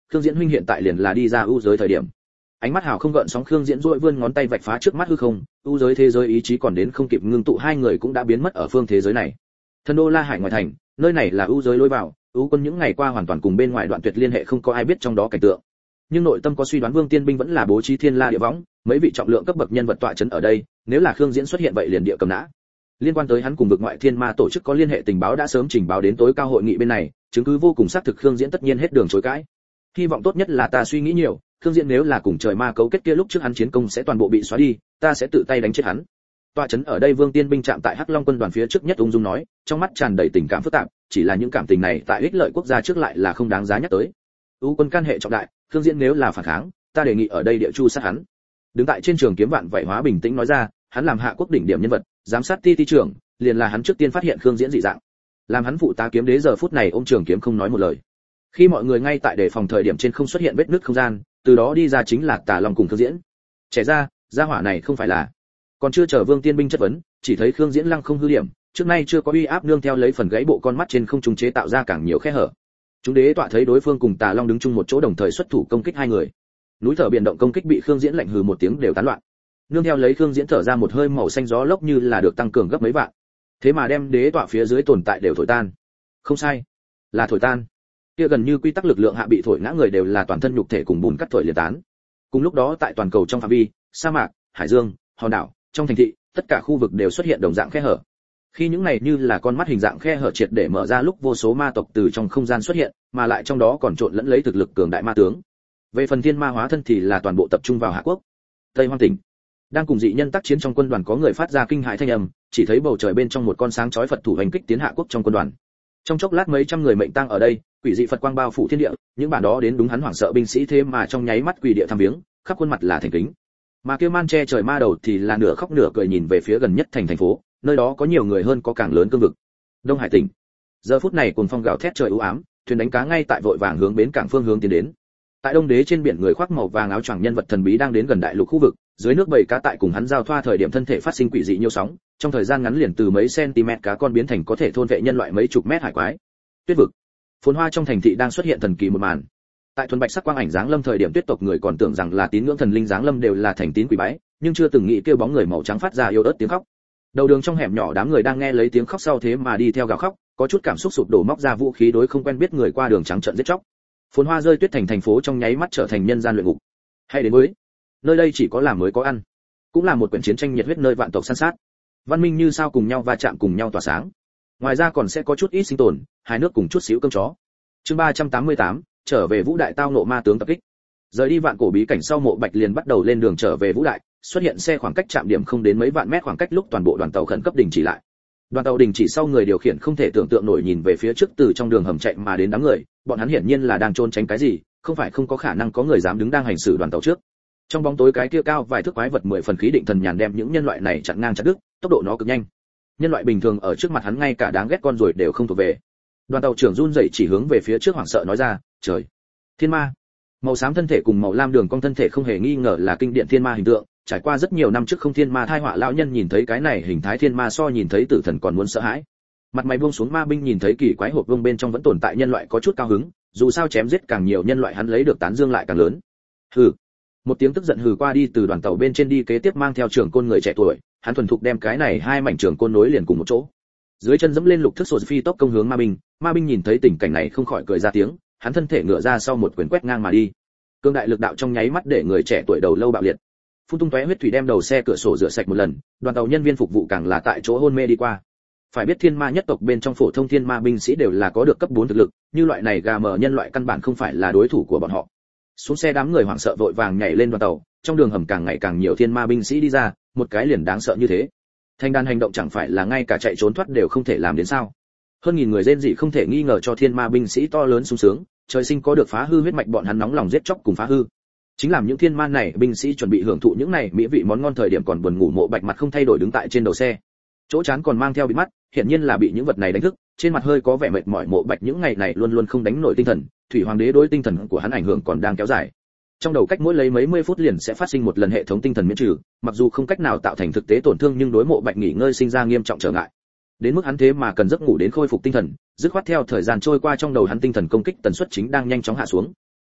Khương Diễn huynh hiện tại liền là đi ra ưu giới thời điểm. Ánh mắt hào không gợn sóng, Khương Diễn duỗi vươn ngón tay vạch phá trước mắt hư không, ưu giới thế giới ý chí còn đến không kịp ngưng tụ, hai người cũng đã biến mất ở phương thế giới này. Thần đô La Hải ngoài thành, nơi này là ưu giới lối vào, ưu quân những ngày qua hoàn toàn cùng bên ngoài đoạn tuyệt liên hệ, không có ai biết trong đó cảnh tượng. Nhưng nội tâm có suy đoán, Vương Tiên binh vẫn là bố trí thiên la địa võng, mấy vị trọng lượng cấp bậc nhân vật tọa trấn ở đây, nếu là Khương Diễn xuất hiện vậy liền địa cầm nã. Liên quan tới hắn cùng vực ngoại thiên ma tổ chức có liên hệ tình báo đã sớm trình báo đến tối cao hội nghị bên này, chứng cứ vô cùng xác thực, Khương Diễn tất nhiên hết đường chối cãi. Hy vọng tốt nhất là ta suy nghĩ nhiều, Khương Diễn nếu là cùng trời ma cấu kết kia lúc trước hắn chiến công sẽ toàn bộ bị xóa đi, ta sẽ tự tay đánh chết hắn. Tọa trấn ở đây Vương Tiên binh chạm tại Hắc Long quân đoàn phía trước nhất ung dung nói, trong mắt tràn đầy tình cảm phức tạp, chỉ là những cảm tình này tại ích lợi quốc gia trước lại là không đáng giá nhắc tới. U quân can hệ trọng đại, Khương Diễn nếu là phản kháng, ta đề nghị ở đây địa chu sát hắn. Đứng tại trên trường kiếm Vạn Vảy Hóa bình tĩnh nói ra, hắn làm hạ quốc đỉnh điểm nhân vật, giám sát ti ti trưởng, liền là hắn trước tiên phát hiện Khương Diễn dị dạng. Làm hắn phụ tá kiếm đế giờ phút này ôm trường kiếm không nói một lời. Khi mọi người ngay tại đề phòng thời điểm trên không xuất hiện vết nứt không gian, từ đó đi ra chính là Tà Long cùng Khương Diễn. Trẻ ra, gia hỏa này không phải là. Còn chưa chờ Vương Tiên binh chất vấn, chỉ thấy Khương Diễn lăng không hư điểm, trước nay chưa có uy áp nương theo lấy phần gãy bộ con mắt trên không trung chế tạo ra càng nhiều khe hở. Chúng đế tọa thấy đối phương cùng Tà Long đứng chung một chỗ đồng thời xuất thủ công kích hai người. Núi thở biển động công kích bị Khương Diễn lạnh hừ một tiếng đều tán loạn. Nương theo lấy Khương Diễn thở ra một hơi màu xanh gió lốc như là được tăng cường gấp mấy vạn. Thế mà đem đế tọa phía dưới tồn tại đều thổi tan. Không sai, là thổi tan. Kia gần như quy tắc lực lượng hạ bị thổi ngã người đều là toàn thân nhục thể cùng bùn cắt thổi liệt tán. Cùng lúc đó tại toàn cầu trong phạm vi, sa mạc, hải dương, hòn đảo, trong thành thị, tất cả khu vực đều xuất hiện đồng dạng khe hở. Khi những này như là con mắt hình dạng khe hở triệt để mở ra lúc, vô số ma tộc từ trong không gian xuất hiện, mà lại trong đó còn trộn lẫn lấy thực lực cường đại ma tướng. Về phần thiên ma hóa thân thì là toàn bộ tập trung vào Hạ Quốc. Tây Hoang tỉnh, đang cùng dị nhân tác chiến trong quân đoàn có người phát ra kinh hãi thanh âm, chỉ thấy bầu trời bên trong một con sáng chói Phật thủ hành kích tiến Hạ Quốc trong quân đoàn. Trong chốc lát mấy trăm người mệnh tang ở đây, quỷ dị Phật quang bao phủ thiên địa, những bản đó đến đúng hắn hoảng sợ binh sĩ thế mà trong nháy mắt quỷ địa tham viếng, khắp khuôn mặt là thành kính. Mà kia man che trời ma đầu thì là nửa khóc nửa cười nhìn về phía gần nhất thành thành phố, nơi đó có nhiều người hơn, có càng lớn cương vực. Đông Hải tỉnh. Giờ phút này cuồng phong gào thét trời u ám, thuyền đánh cá ngay tại vội vàng hướng bến cảng phương hướng tiến đến. Tại Đông Đế trên biển, người khoác màu vàng áo choàng nhân vật thần bí đang đến gần đại lục khu vực, dưới nước bầy cá tại cùng hắn giao thoa thời điểm thân thể phát sinh quỷ dị nhiều sóng, trong thời gian ngắn liền từ mấy cm cá con biến thành có thể thôn vệ nhân loại mấy chục mét hải quái. Tuyết vực. Phồn hoa trong thành thị đang xuất hiện thần kỳ một màn. Tại thuần bạch sắc quang ảnh giáng lâm thời điểm, tuyết tộc người còn tưởng rằng là tín ngưỡng thần linh giáng lâm đều là thành tín quỷ bái, nhưng chưa từng nghĩ kêu bóng người màu trắng phát ra yếu ớt tiếng khóc. Đầu đường trong hẻm nhỏ, đám người đang nghe lấy tiếng khóc sau thế mà đi theo gào khóc, có chút cảm xúc sụp đổ móc ra vũ khí đối không quen biết người qua đường trắng trợn giết chóc. Phồn hoa rơi tuyết thành thành phố trong nháy mắt trở thành nhân gian luyện ngục. Hay đến mới, nơi đây chỉ có làm mới có ăn, cũng là một quyển chiến tranh nhiệt huyết nơi vạn tộc săn sát, văn minh như sao cùng nhau va chạm cùng nhau tỏa sáng. Ngoài ra còn sẽ có chút ít sinh tồn, hai nước cùng chút xíu cơm chó. Chương ba trăm tám mươi tám, trở về Vũ Đại tao nộ ma tướng tập kích. Rời đi vạn cổ bí cảnh sau, Mộ Bạch liền bắt đầu lên đường trở về Vũ Đại, xuất hiện xe khoảng cách trạm điểm không đến mấy vạn mét khoảng cách lúc toàn bộ đoàn tàu khẩn cấp đình chỉ lại. Đoàn tàu đình chỉ sau, người điều khiển không thể tưởng tượng nổi nhìn về phía trước từ trong đường hầm chạy mà đến đám người, bọn hắn hiển nhiên là đang trốn tránh cái gì, không phải không có khả năng có người dám đứng đang hành xử đoàn tàu trước. Trong bóng tối, cái kia cao vài thước quái vật mười phần khí định thần nhàn đem những nhân loại này chặn ngang chặt đứt, tốc độ nó cực nhanh. Nhân loại bình thường ở trước mặt hắn ngay cả đáng ghét con ruồi đều không thuộc về. Đoàn tàu trưởng run rẩy chỉ hướng về phía trước hoảng sợ nói ra, trời, thiên ma. Màu xám thân thể cùng màu lam đường cong thân thể không hề nghi ngờ là kinh điển thiên ma hình tượng, trải qua rất nhiều năm trước không thiên ma thai họa lão nhân nhìn thấy cái này hình thái thiên ma so nhìn thấy tử thần còn muốn sợ hãi. Mặt mày buông xuống, ma binh nhìn thấy kỳ quái hộp vương bên trong vẫn tồn tại nhân loại có chút cao hứng, dù sao chém giết càng nhiều nhân loại hắn lấy được tán dương lại càng lớn. Hừ. Một tiếng tức giận hừ qua đi, từ đoàn tàu bên trên đi kế tiếp mang theo trưởng côn người trẻ tuổi, hắn thuần thục đem cái này hai mảnh trưởng côn nối liền cùng một chỗ. Dưới chân dẫm lên lục thức sổ phi tốc công hướng ma binh, ma binh nhìn thấy tình cảnh này không khỏi cười ra tiếng, hắn thân thể ngửa ra sau một quyền quét ngang mà đi. Cương đại lực đạo trong nháy mắt để người trẻ tuổi đầu lâu bạo liệt. Phun tung tóe huyết thủy đem đầu xe cửa sổ rửa sạch một lần, đoàn tàu nhân viên phục vụ càng là tại chỗ hôn mê đi qua. Phải biết thiên ma nhất tộc bên trong phổ thông thiên ma binh sĩ đều là có được cấp bốn thực lực, như loại này gà mờ nhân loại căn bản không phải là đối thủ của bọn họ. Xuống xe, đám người hoảng sợ vội vàng nhảy lên đoàn tàu, trong đường hầm càng ngày càng nhiều thiên ma binh sĩ đi ra, một cái liền đáng sợ như thế. Thanh đàn hành động chẳng phải là ngay cả chạy trốn thoát đều không thể làm đến sao? Hơn nghìn người rên rỉ không thể nghi ngờ cho thiên ma binh sĩ to lớn sung sướng, trời sinh có được phá hư huyết mạch, bọn hắn nóng lòng giết chóc cùng phá hư. Chính làm những thiên ma này binh sĩ chuẩn bị hưởng thụ những này mỹ vị món ngon thời điểm, còn buồn ngủ Mộ Bạch mặt không thay đổi đứng tại trên đầu xe, chỗ trán còn mang theo bịt mắt, hiển nhiên là bị những vật này đánh thức, trên mặt hơi có vẻ mệt mỏi. Mộ Bạch những ngày này luôn luôn không đánh nổi tinh thần, thủy hoàng đế đối tinh thần của hắn ảnh hưởng còn đang kéo dài. Trong đầu cách mỗi lấy mấy mươi phút liền sẽ phát sinh một lần hệ thống tinh thần miễn trừ, mặc dù không cách nào tạo thành thực tế tổn thương, nhưng đối Mộ Bạch nghỉ ngơi sinh ra nghiêm trọng trở ngại. Đến mức hắn thế mà cần giấc ngủ đến khôi phục tinh thần, dứt khoát theo thời gian trôi qua, trong đầu hắn tinh thần công kích tần suất chính đang nhanh chóng hạ xuống.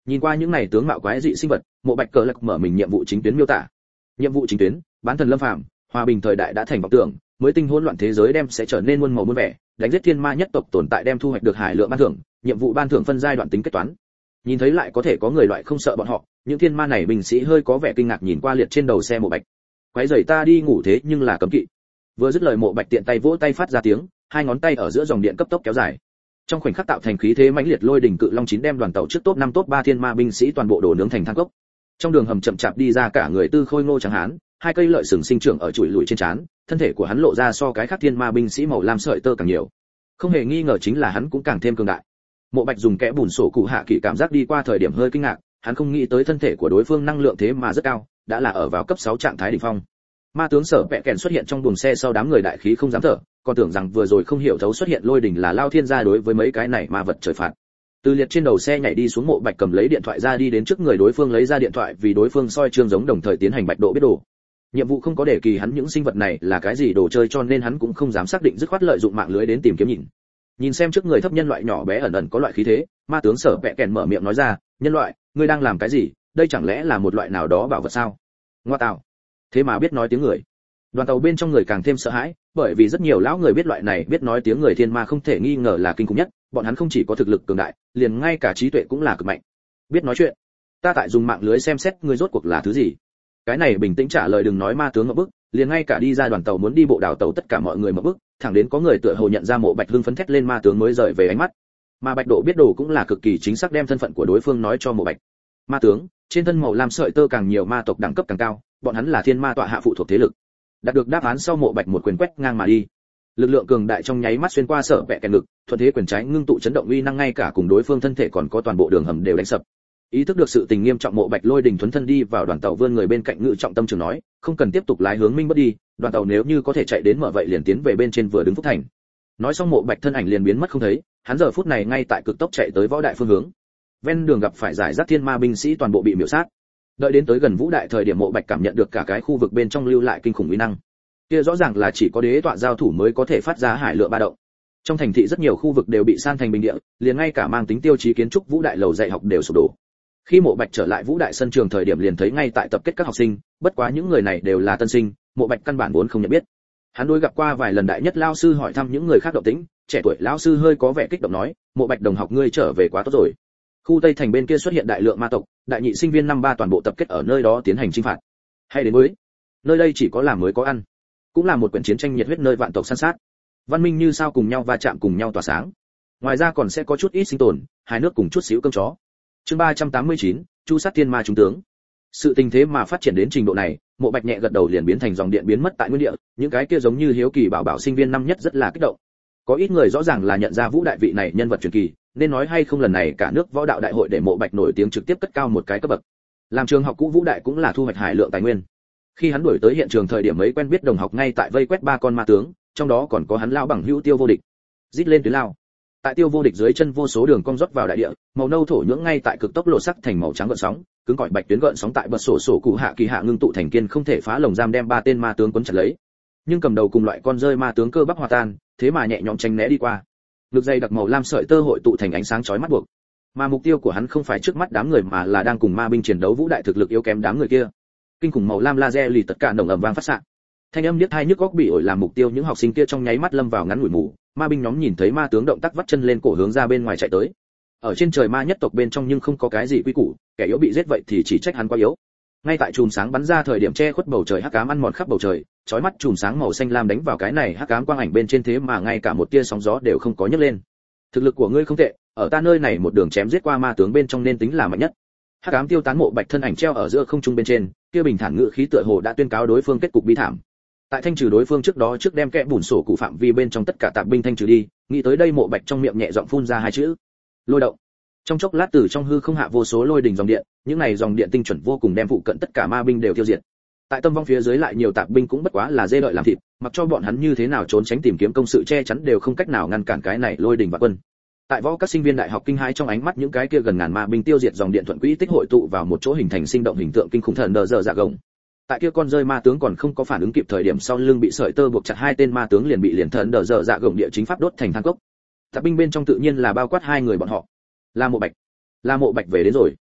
Nhìn qua những này tướng mạo quái dị sinh vật, Mộ Bạch cờ lạc mở mình nhiệm vụ chính tuyến miêu tả. Nhiệm vụ chính tuyến, bán thần lâm phàm, hòa bình thời đại đã thành vọng tưởng, mới tinh hỗn loạn thế giới đem sẽ trở nên muôn màu muôn vẻ, đánh giết thiên ma nhất tộc tồn tại đem thu hoạch được hải lượng ban thưởng, nhiệm vụ ban thưởng phân giai đoạn tính kết toán. Nhìn thấy lại có thể có người loại không sợ bọn họ, những thiên ma này binh sĩ hơi có vẻ kinh ngạc nhìn qua liệt trên đầu xe Mộ Bạch. Quấy rầy ta đi ngủ thế nhưng là cấm kỵ. Vừa dứt lời Mộ Bạch tiện tay vỗ tay phát ra tiếng, hai ngón tay ở giữa dòng điện cấp tốc kéo dài. Trong khoảnh khắc tạo thành khí thế mãnh liệt lôi đỉnh cự long chín đem đoàn tàu trước top năm top ba thiên ma binh sĩ toàn bộ đổ nướng thành than cốc. Trong đường hầm chậm chạp đi ra cả người tư khôi ngô trắng hán, hai cây lợi sừng sinh trưởng ở chuỗi lùi trên trán, thân thể của hắn lộ ra so cái khác thiên ma binh sĩ màu lam sợi tơ càng nhiều. Không hề nghi ngờ chính là hắn cũng càng thêm cường đại. Mộ Bạch dùng kẽ bùn sổ cụ hạ kỳ cảm giác đi qua thời điểm hơi kinh ngạc, hắn không nghĩ tới thân thể của đối phương năng lượng thế mà rất cao, đã là ở vào cấp sáu trạng thái đỉnh phong. Ma tướng Sở Vẽ Kèn xuất hiện trong buồng xe sau đám người đại khí không dám thở, còn tưởng rằng vừa rồi không hiểu thấu xuất hiện lôi đỉnh là lao thiên gia đối với mấy cái này ma vật trời phạt. Từ liệt trên đầu xe nhảy đi xuống Mộ Bạch cầm lấy điện thoại ra đi đến trước người đối phương lấy ra điện thoại vì đối phương soi chương giống đồng thời tiến hành bạch độ biết đồ. Nhiệm vụ không có đề kỳ hắn những sinh vật này là cái gì đồ chơi cho nên hắn cũng không dám xác định dứt khoát lợi dụng mạng lưới đến tìm kiếm nhìn. Nhìn xem trước người thấp nhân loại nhỏ bé ẩn ẩn có loại khí thế, ma tướng Sở Vẽ Kèn mở miệng nói ra, nhân loại, ngươi đang làm cái gì? Đây chẳng lẽ là một loại nào đó bảo vật sao? Ngoa tạo, thế mà biết nói tiếng người. Đoàn tàu bên trong người càng thêm sợ hãi, bởi vì rất nhiều lão người biết loại này biết nói tiếng người thiên ma không thể nghi ngờ là kinh khủng nhất, bọn hắn không chỉ có thực lực cường đại, liền ngay cả trí tuệ cũng là cực mạnh. Biết nói chuyện. Ta tại dùng mạng lưới xem xét ngươi rốt cuộc là thứ gì. Cái này bình tĩnh trả lời đừng nói ma tướng ngậm bức, liền ngay cả đi ra đoàn tàu muốn đi bộ đảo tàu tất cả mọi người ngậm bức, thẳng đến có người tựa hồ nhận ra Mộ Bạch hưng phấn thét lên ma tướng mới rời về ánh mắt. Mà Bạch Độ biết đồ cũng là cực kỳ chính xác đem thân phận của đối phương nói cho Mộ Bạch. Ma tướng, trên thân màu lam sợi tơ càng nhiều ma tộc đẳng cấp càng cao, bọn hắn là thiên ma tọa hạ phụ thuộc thế lực. Đạt được đáp án sau Mộ Bạch một quyền quét ngang mà đi. Lực lượng cường đại trong nháy mắt xuyên qua Sở Vẽ Kèn ngực, thuận thế quyền trái ngưng tụ chấn động uy năng ngay cả cùng đối phương thân thể còn có toàn bộ đường hầm đều đánh sập. Ý thức được sự tình nghiêm trọng Mộ Bạch lôi đình thuấn thân đi vào đoàn tàu vươn người bên cạnh ngự trọng tâm trường nói, không cần tiếp tục lái hướng Minh bất đi, đoàn tàu nếu như có thể chạy đến mở vậy liền tiến về bên trên vừa đứng Phúc Thành. Nói xong Mộ Bạch thân ảnh liền biến mất không thấy, hắn giờ phút này ngay tại cực tốc chạy tới võ đại phương hướng. Ven đường gặp phải giải rác thiên ma binh sĩ toàn bộ bị miểu sát. Đợi đến tới gần vũ đại thời điểm Mộ Bạch cảm nhận được cả cái khu vực bên trong lưu lại kinh khủng uy năng. Kia rõ ràng là chỉ có đế tọa giao thủ mới có thể phát ra hải lượng ba động. Trong thành thị rất nhiều khu vực đều bị san thành bình địa, liền ngay cả mang tính tiêu chí kiến trúc vũ đại lầu dạy học đều sụp đổ. Khi Mộ Bạch trở lại vũ đại sân trường thời điểm liền thấy ngay tại tập kết các học sinh, bất quá những người này đều là tân sinh, Mộ Bạch căn bản vốn không nhận biết. Hắn đối gặp qua vài lần đại nhất lão sư hỏi thăm những người khác động tĩnh, trẻ tuổi lão sư hơi có vẻ kích động nói, Mộ Bạch đồng học ngươi trở về quá tốt rồi. Khu Tây thành bên kia xuất hiện đại lượng ma tộc, đại nhị sinh viên năm ba toàn bộ tập kết ở nơi đó tiến hành chinh phạt. Hay đến mới, nơi đây chỉ có làm mới có ăn, cũng là một quyển chiến tranh nhiệt huyết nơi vạn tộc săn sát. Văn minh như sao cùng nhau va chạm cùng nhau tỏa sáng. Ngoài ra còn sẽ có chút ít sinh tồn, hai nước cùng chút xíu cơm chó. Chương ba trăm tám mươi chín, Chu sát thiên ma trung tướng. Sự tình thế mà phát triển đến trình độ này, Mộ Bạch nhẹ gật đầu liền biến thành dòng điện biến mất tại nguyên địa, những cái kia giống như hiếu kỳ bảo bảo sinh viên năm nhất rất là kích động. Có ít người rõ ràng là nhận ra Vũ đại vị này nhân vật truyền kỳ, nên nói hay không lần này cả nước võ đạo đại hội để Mộ Bạch nổi tiếng trực tiếp cất cao một cái cấp bậc. Làm trường học cũ Vũ đại cũng là thu hoạch hải lượng tài nguyên. Khi hắn đuổi tới hiện trường thời điểm mấy quen biết đồng học ngay tại vây quét ba con ma tướng, trong đó còn có hắn lao bằng hữu Tiêu Vô Địch. Rít lên tuyến lao. Tại Tiêu Vô Địch dưới chân vô số đường cong rót vào đại địa, màu nâu thổ nhưỡng ngay tại cực tốc lộ sắc thành màu trắng gợn sóng, cứng cỏi bạch tuyến gợn sóng tại bật sổ sổ cụ hạ kỳ hạ ngưng tụ thành kiên không thể phá lồng giam đem ba tên ma tướng cuốn chặt lấy. Nhưng cầm đầu cùng loại con rơi ma tướng cơ bắp hòa tan, thế mà nhẹ nhõm tránh né đi qua. Lực dây đặc màu lam sợi tơ hội tụ thành ánh sáng chói mắt buộc. Mà mục tiêu của hắn không phải trước mắt đám người mà là đang cùng ma binh chiến đấu Vũ đại thực lực yếu kém đám người kia. Kinh khủng màu lam laser lì tất cả nồng ầm vang phát xạ. Thanh âm điếc tai nhức óc bị ổi làm mục tiêu những học sinh kia trong nháy mắt lâm vào ngắn ngủi mù, ma binh nhóm nhìn thấy ma tướng động tác vắt chân lên cổ hướng ra bên ngoài chạy tới. Ở trên trời ma nhất tộc bên trong nhưng không có cái gì quy củ, kẻ yếu bị giết vậy thì chỉ trách hắn quá yếu. Ngay tại chùm sáng bắn ra thời điểm che khuất bầu trời hắc ám ăn mòn khắp bầu trời, chói mắt chùm sáng màu xanh lam đánh vào cái này hắc ám quang ảnh bên trên thế mà ngay cả một tia sóng gió đều không có nhấc lên. Thực lực của ngươi không tệ, ở ta nơi này một đường chém giết qua ma tướng bên trong nên tính là mạnh nhất. Hắc ám tiêu tán Mộ Bạch thân ảnh treo ở giữa không trung bên trên, kia bình thản ngữ khí tựa hồ đã tuyên cáo đối phương kết cục bi thảm. Tại thanh trừ đối phương trước đó trước đem kẽ bùn sổ cụ phạm vi bên trong tất cả tạp binh thanh trừ đi, nghĩ tới đây Mộ Bạch trong miệng nhẹ giọng phun ra hai chữ: lôi động. Trong chốc lát từ trong hư không hạ vô số lôi đình dòng điện, những này dòng điện tinh chuẩn vô cùng đem phụ cận tất cả ma binh đều tiêu diệt. Tại tâm vong phía dưới lại nhiều tạp binh cũng bất quá là dê đợi làm thịt, mặc cho bọn hắn như thế nào trốn tránh tìm kiếm công sự che chắn đều không cách nào ngăn cản cái này lôi đình và quân. Tại võ các sinh viên đại học kinh hãi trong ánh mắt những cái kia gần ngàn ma binh tiêu diệt dòng điện thuận quỹ tích hội tụ vào một chỗ hình thành sinh động hình tượng kinh khủng thần đờ dở dạ gồng. Tại kia con rơi ma tướng còn không có phản ứng kịp thời điểm sau lưng bị sợi tơ buộc chặt hai tên ma tướng liền bị liền thần đờ dở dạ gồng địa chính pháp đốt thành than cốc. Tạp binh bên trong tự nhiên là bao quát hai người bọn họ. Là Mộ Bạch. Là Mộ Bạch về đến rồi.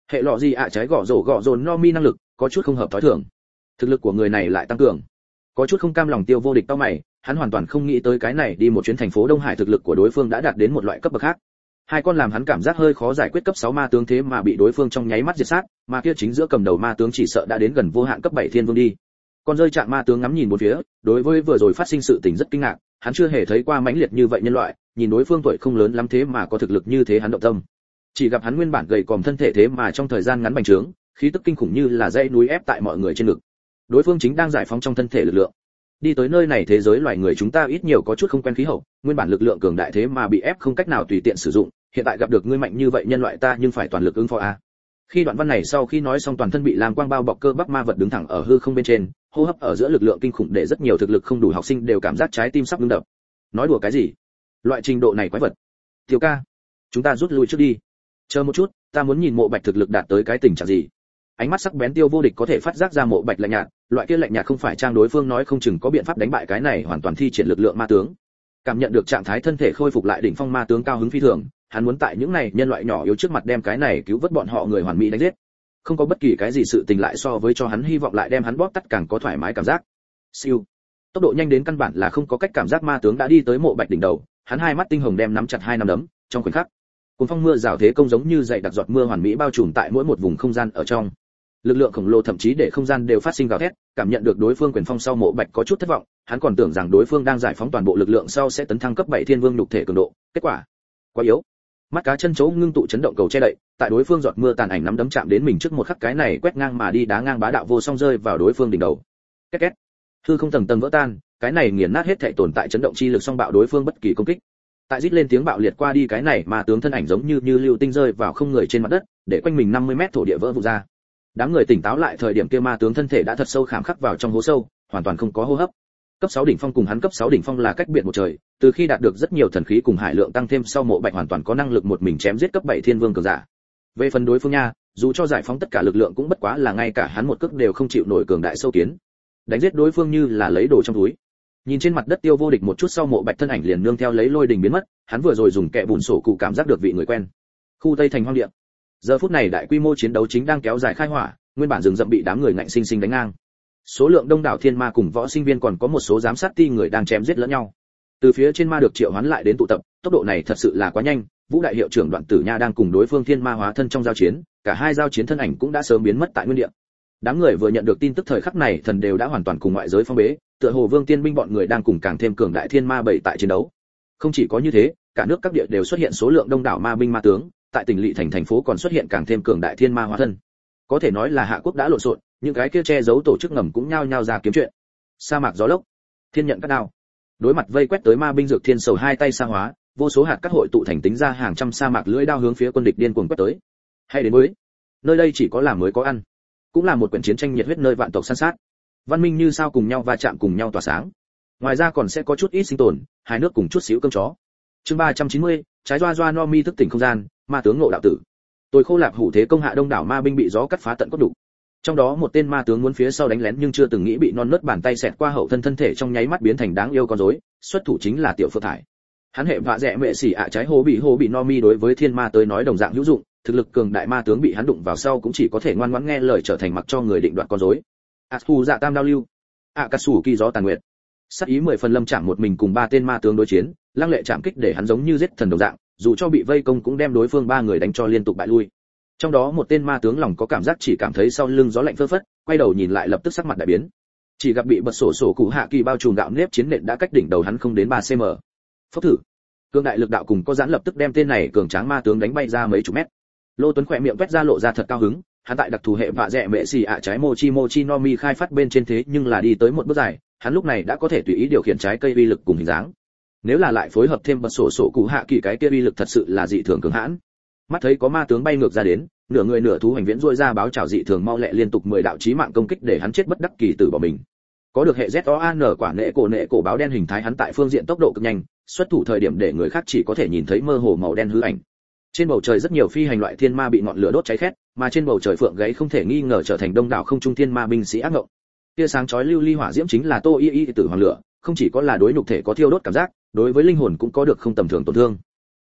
Hệ lọ gì ạ trái gõ rổ gõ rồn no mi năng lực có chút không hợp thói thường. Thực lực của người này lại tăng cường. Có chút không cam lòng Tiêu Vô Địch tao mày, hắn hoàn toàn không nghĩ tới cái này đi một chuyến thành phố Đông Hải thực lực của đối phương đã đạt đến một loại cấp bậc khác. Hai con làm hắn cảm giác hơi khó giải quyết cấp sáu ma tướng thế mà bị đối phương trong nháy mắt diệt sát, mà kia chính giữa cầm đầu ma tướng chỉ sợ đã đến gần vô hạn cấp bảy thiên vương đi. Con rơi trạng ma tướng ngắm nhìn bốn phía, đối với vừa rồi phát sinh sự tình rất kinh ngạc, hắn chưa hề thấy qua mãnh liệt như vậy nhân loại, nhìn đối phương tuổi không lớn lắm thế mà có thực lực như thế hắn động tâm. Chỉ gặp hắn nguyên bản gầy còm thân thể thế mà trong thời gian ngắn bành trướng, khí tức kinh khủng như là dãy núi ép tại mọi người trên ngực. Đối phương chính đang giải phóng trong thân thể lực lượng. Đi tới nơi này thế giới loài người chúng ta ít nhiều có chút không quen khí hậu, nguyên bản lực lượng cường đại thế mà bị ép không cách nào tùy tiện sử dụng, hiện tại gặp được ngươi mạnh như vậy nhân loại ta nhưng phải toàn lực ứng phó a. Khi đoạn văn này sau khi nói xong toàn thân bị làm quang bao bọc cơ bắp ma vật đứng thẳng ở hư không bên trên, hô hấp ở giữa lực lượng kinh khủng để rất nhiều thực lực không đủ học sinh đều cảm giác trái tim sắp ngưng đập. Nói đùa cái gì? Loại trình độ này quái vật. Tiểu ca, chúng ta rút lui trước đi. Chờ một chút, ta muốn nhìn Mộ Bạch thực lực đạt tới cái tình trạng gì. Ánh mắt sắc bén Tiêu Vô Địch có thể phát giác ra Mộ Bạch lạnh nhạt, loại kia lạnh nhạt không phải trang đối phương nói không chừng có biện pháp đánh bại cái này hoàn toàn thi triển lực lượng ma tướng. Cảm nhận được trạng thái thân thể khôi phục lại đỉnh phong ma tướng cao hứng phi thường, hắn muốn tại những này nhân loại nhỏ yếu trước mặt đem cái này cứu vớt bọn họ người hoàn mỹ đánh giết. Không có bất kỳ cái gì sự tình lại so với cho hắn hy vọng lại đem hắn bóp tắt càng có thoải mái cảm giác. Siêu. Tốc độ nhanh đến căn bản là không có cách cảm giác ma tướng đã đi tới Mộ Bạch đỉnh đầu, hắn hai mắt tinh hồng đem nắm chặt hai nắm đấm, trong khoảnh khắc, cuồng phong mưa rào thế công giống như dày đặc giọt mưa hoàn mỹ bao trùm tại mỗi một vùng không gian ở trong. Lực lượng khổng lồ thậm chí để không gian đều phát sinh gào thét, cảm nhận được đối phương quyền phong sau Mộ Bạch có chút thất vọng, hắn còn tưởng rằng đối phương đang giải phóng toàn bộ lực lượng sau sẽ tấn thăng cấp bảy thiên vương nhục thể cường độ, kết quả quá yếu. Mắt cá chân chấu ngưng tụ chấn động cầu che đậy, tại đối phương giọt mưa tàn ảnh nắm đấm chạm đến mình trước một khắc cái này quét ngang mà đi đá ngang bá đạo vô song rơi vào đối phương đỉnh đầu. Két két. Hư không tầng tầng vỡ tan, cái này nghiền nát hết thảy tồn tại chấn động chi lực song bạo đối phương bất kỳ công kích. Tại rít lên tiếng bạo liệt qua đi cái này mà tướng thân ảnh giống như như lưu tinh rơi vào không người trên mặt đất, để quanh mình năm mươi mét thổ địa vỡ vụn ra. Đám người tỉnh táo lại thời điểm kia ma tướng thân thể đã thật sâu khảm khắc vào trong hố sâu, hoàn toàn không có hô hấp. Cấp sáu đỉnh phong cùng hắn cấp sáu đỉnh phong là cách biệt một trời, từ khi đạt được rất nhiều thần khí cùng hải lượng tăng thêm sau Mộ Bạch hoàn toàn có năng lực một mình chém giết cấp bảy thiên vương cường giả. Về phần đối phương nha, dù cho giải phóng tất cả lực lượng cũng bất quá là ngay cả hắn một cước đều không chịu nổi cường đại sâu kiến. Đánh giết đối phương như là lấy đồ trong túi. Nhìn trên mặt đất Tiêu Vô Địch một chút sau Mộ Bạch thân ảnh liền nương theo lấy lôi đình biến mất, hắn vừa rồi dùng kẹ bùn sổ cụ cảm giác được vị người quen. Khu Tây thành hoang địa. Giờ phút này đại quy mô chiến đấu chính đang kéo dài khai hỏa, nguyên bản rừng rậm bị đám người ngạnh sinh sinh đánh ngang. Số lượng đông đảo thiên ma cùng võ sinh viên còn có một số giám sát ti người đang chém giết lẫn nhau. Từ phía trên ma được triệu hoán lại đến tụ tập, tốc độ này thật sự là quá nhanh. Vũ đại hiệu trưởng Đoạn Tử Nha đang cùng đối phương thiên ma hóa thân trong giao chiến, cả hai giao chiến thân ảnh cũng đã sớm biến mất tại nguyên địa. Đám người vừa nhận được tin tức thời khắc này thần đều đã hoàn toàn cùng ngoại giới phong bế, tựa hồ Vương Tiên binh bọn người đang cùng càng thêm cường đại thiên ma bảy tại chiến đấu. Không chỉ có như thế, cả nước các địa đều xuất hiện số lượng đông đảo ma binh ma tướng, tại tỉnh lỵ thành thành phố còn xuất hiện càng thêm cường đại thiên ma hóa thân. Có thể nói là hạ quốc đã lộn xộn, những cái kia che giấu tổ chức ngầm cũng nhao nhao ra kiếm chuyện. Sa mạc gió lốc, thiên nhận cắt đao. Đối mặt vây quét tới ma binh dược thiên sầu hai tay sa hóa, vô số hạt cắt hội tụ thành tính ra hàng trăm sa mạc lưỡi đao hướng phía quân địch điên cuồng quét tới. Hay đến mới, nơi đây chỉ có làm mới có ăn, cũng là một quyển chiến tranh nhiệt huyết nơi vạn tộc san sát. Văn minh như sao cùng nhau va chạm cùng nhau tỏa sáng. Ngoài ra còn sẽ có chút ít sinh tồn, hai nước cùng chút xíu cơm chó. Chương ba trăm chín mươi, trái doa doa no mi thức tỉnh không gian, ma tướng ngộ đạo tử. Tôi khô lạp hủ thế công hạ đông đảo ma binh bị gió cắt phá tận cốt đủ. Trong đó một tên ma tướng muốn phía sau đánh lén nhưng chưa từng nghĩ bị non nớt bàn tay xẹt qua hậu thân thân thể trong nháy mắt biến thành đáng yêu con rối, xuất thủ chính là Tiểu Phượng Thải. Hắn hệ vạ rẻ mẹ xỉ ạ trái hố bị hố bị no mi đối với thiên ma tới nói đồng dạng hữu dụng, thực lực cường đại ma tướng bị hắn đụng vào sau cũng chỉ có thể ngoan ngoãn nghe lời trở thành mặc cho người định đoạt con rối. Atsu dạ tam đao lưu, Akatsu kỳ gió tàn nguyệt. Sát ý mười phần lâm chạm một mình cùng ba tên ma tướng đối chiến, lăng lệ chạm kích để hắn giống như giết thần đồng dạng, dù cho bị vây công cũng đem đối phương ba người đánh cho liên tục bại lui. Trong đó một tên ma tướng lòng có cảm giác chỉ cảm thấy sau lưng gió lạnh phơ phất, quay đầu nhìn lại lập tức sắc mặt đại biến. Chỉ gặp bị bật sổ sổ cụ hạ kỳ bao trùm gạo nếp chiến nện đã cách đỉnh đầu hắn không đến ba xăng-ti-mét. Phốc thử. Cường đại lực đạo cùng có giãn lập tức đem tên này cường tráng ma tướng đánh bay ra mấy chục mét. Lô Tuấn khỏe miệng quét ra lộ ra thật cao hứng, hắn tại đặc thù hệ vạ rẻ mẹ xì ạ trái mochi mochi no mi khai phát bên trên thế nhưng là đi tới một bước dài, hắn lúc này đã có thể tùy ý điều khiển trái cây uy lực cùng hình dáng. Nếu là lại phối hợp thêm bật sổ sổ cụ hạ kỳ cái kia uy lực thật sự là dị thường cường hãn. Mắt thấy có ma tướng bay ngược ra đến, nửa người nửa thú hành viễn rôi ra báo chảo dị thường mau lẹ liên tục mười đạo chí mạng công kích để hắn chết bất đắc kỳ tử bỏ mình. Có được hệ Z O A N quả nệ cổ nệ cổ báo đen hình thái hắn tại phương diện tốc độ cực nhanh, xuất thủ thời điểm để người khác chỉ có thể nhìn thấy mơ hồ màu đen hư ảnh. Trên bầu trời rất nhiều phi hành loại thiên ma bị ngọn lửa đốt cháy khét, mà trên bầu trời phượng gáy không thể nghi ngờ trở thành đông đảo không trung thiên ma binh sĩ ác ngộng. Tia sáng chói lưu ly hỏa diễm chính là Tô Y Y tử hoàng lửa, không chỉ có là đối nhục thể có thiêu đốt cảm giác, đối với linh hồn cũng có được không tầm thường tổn thương.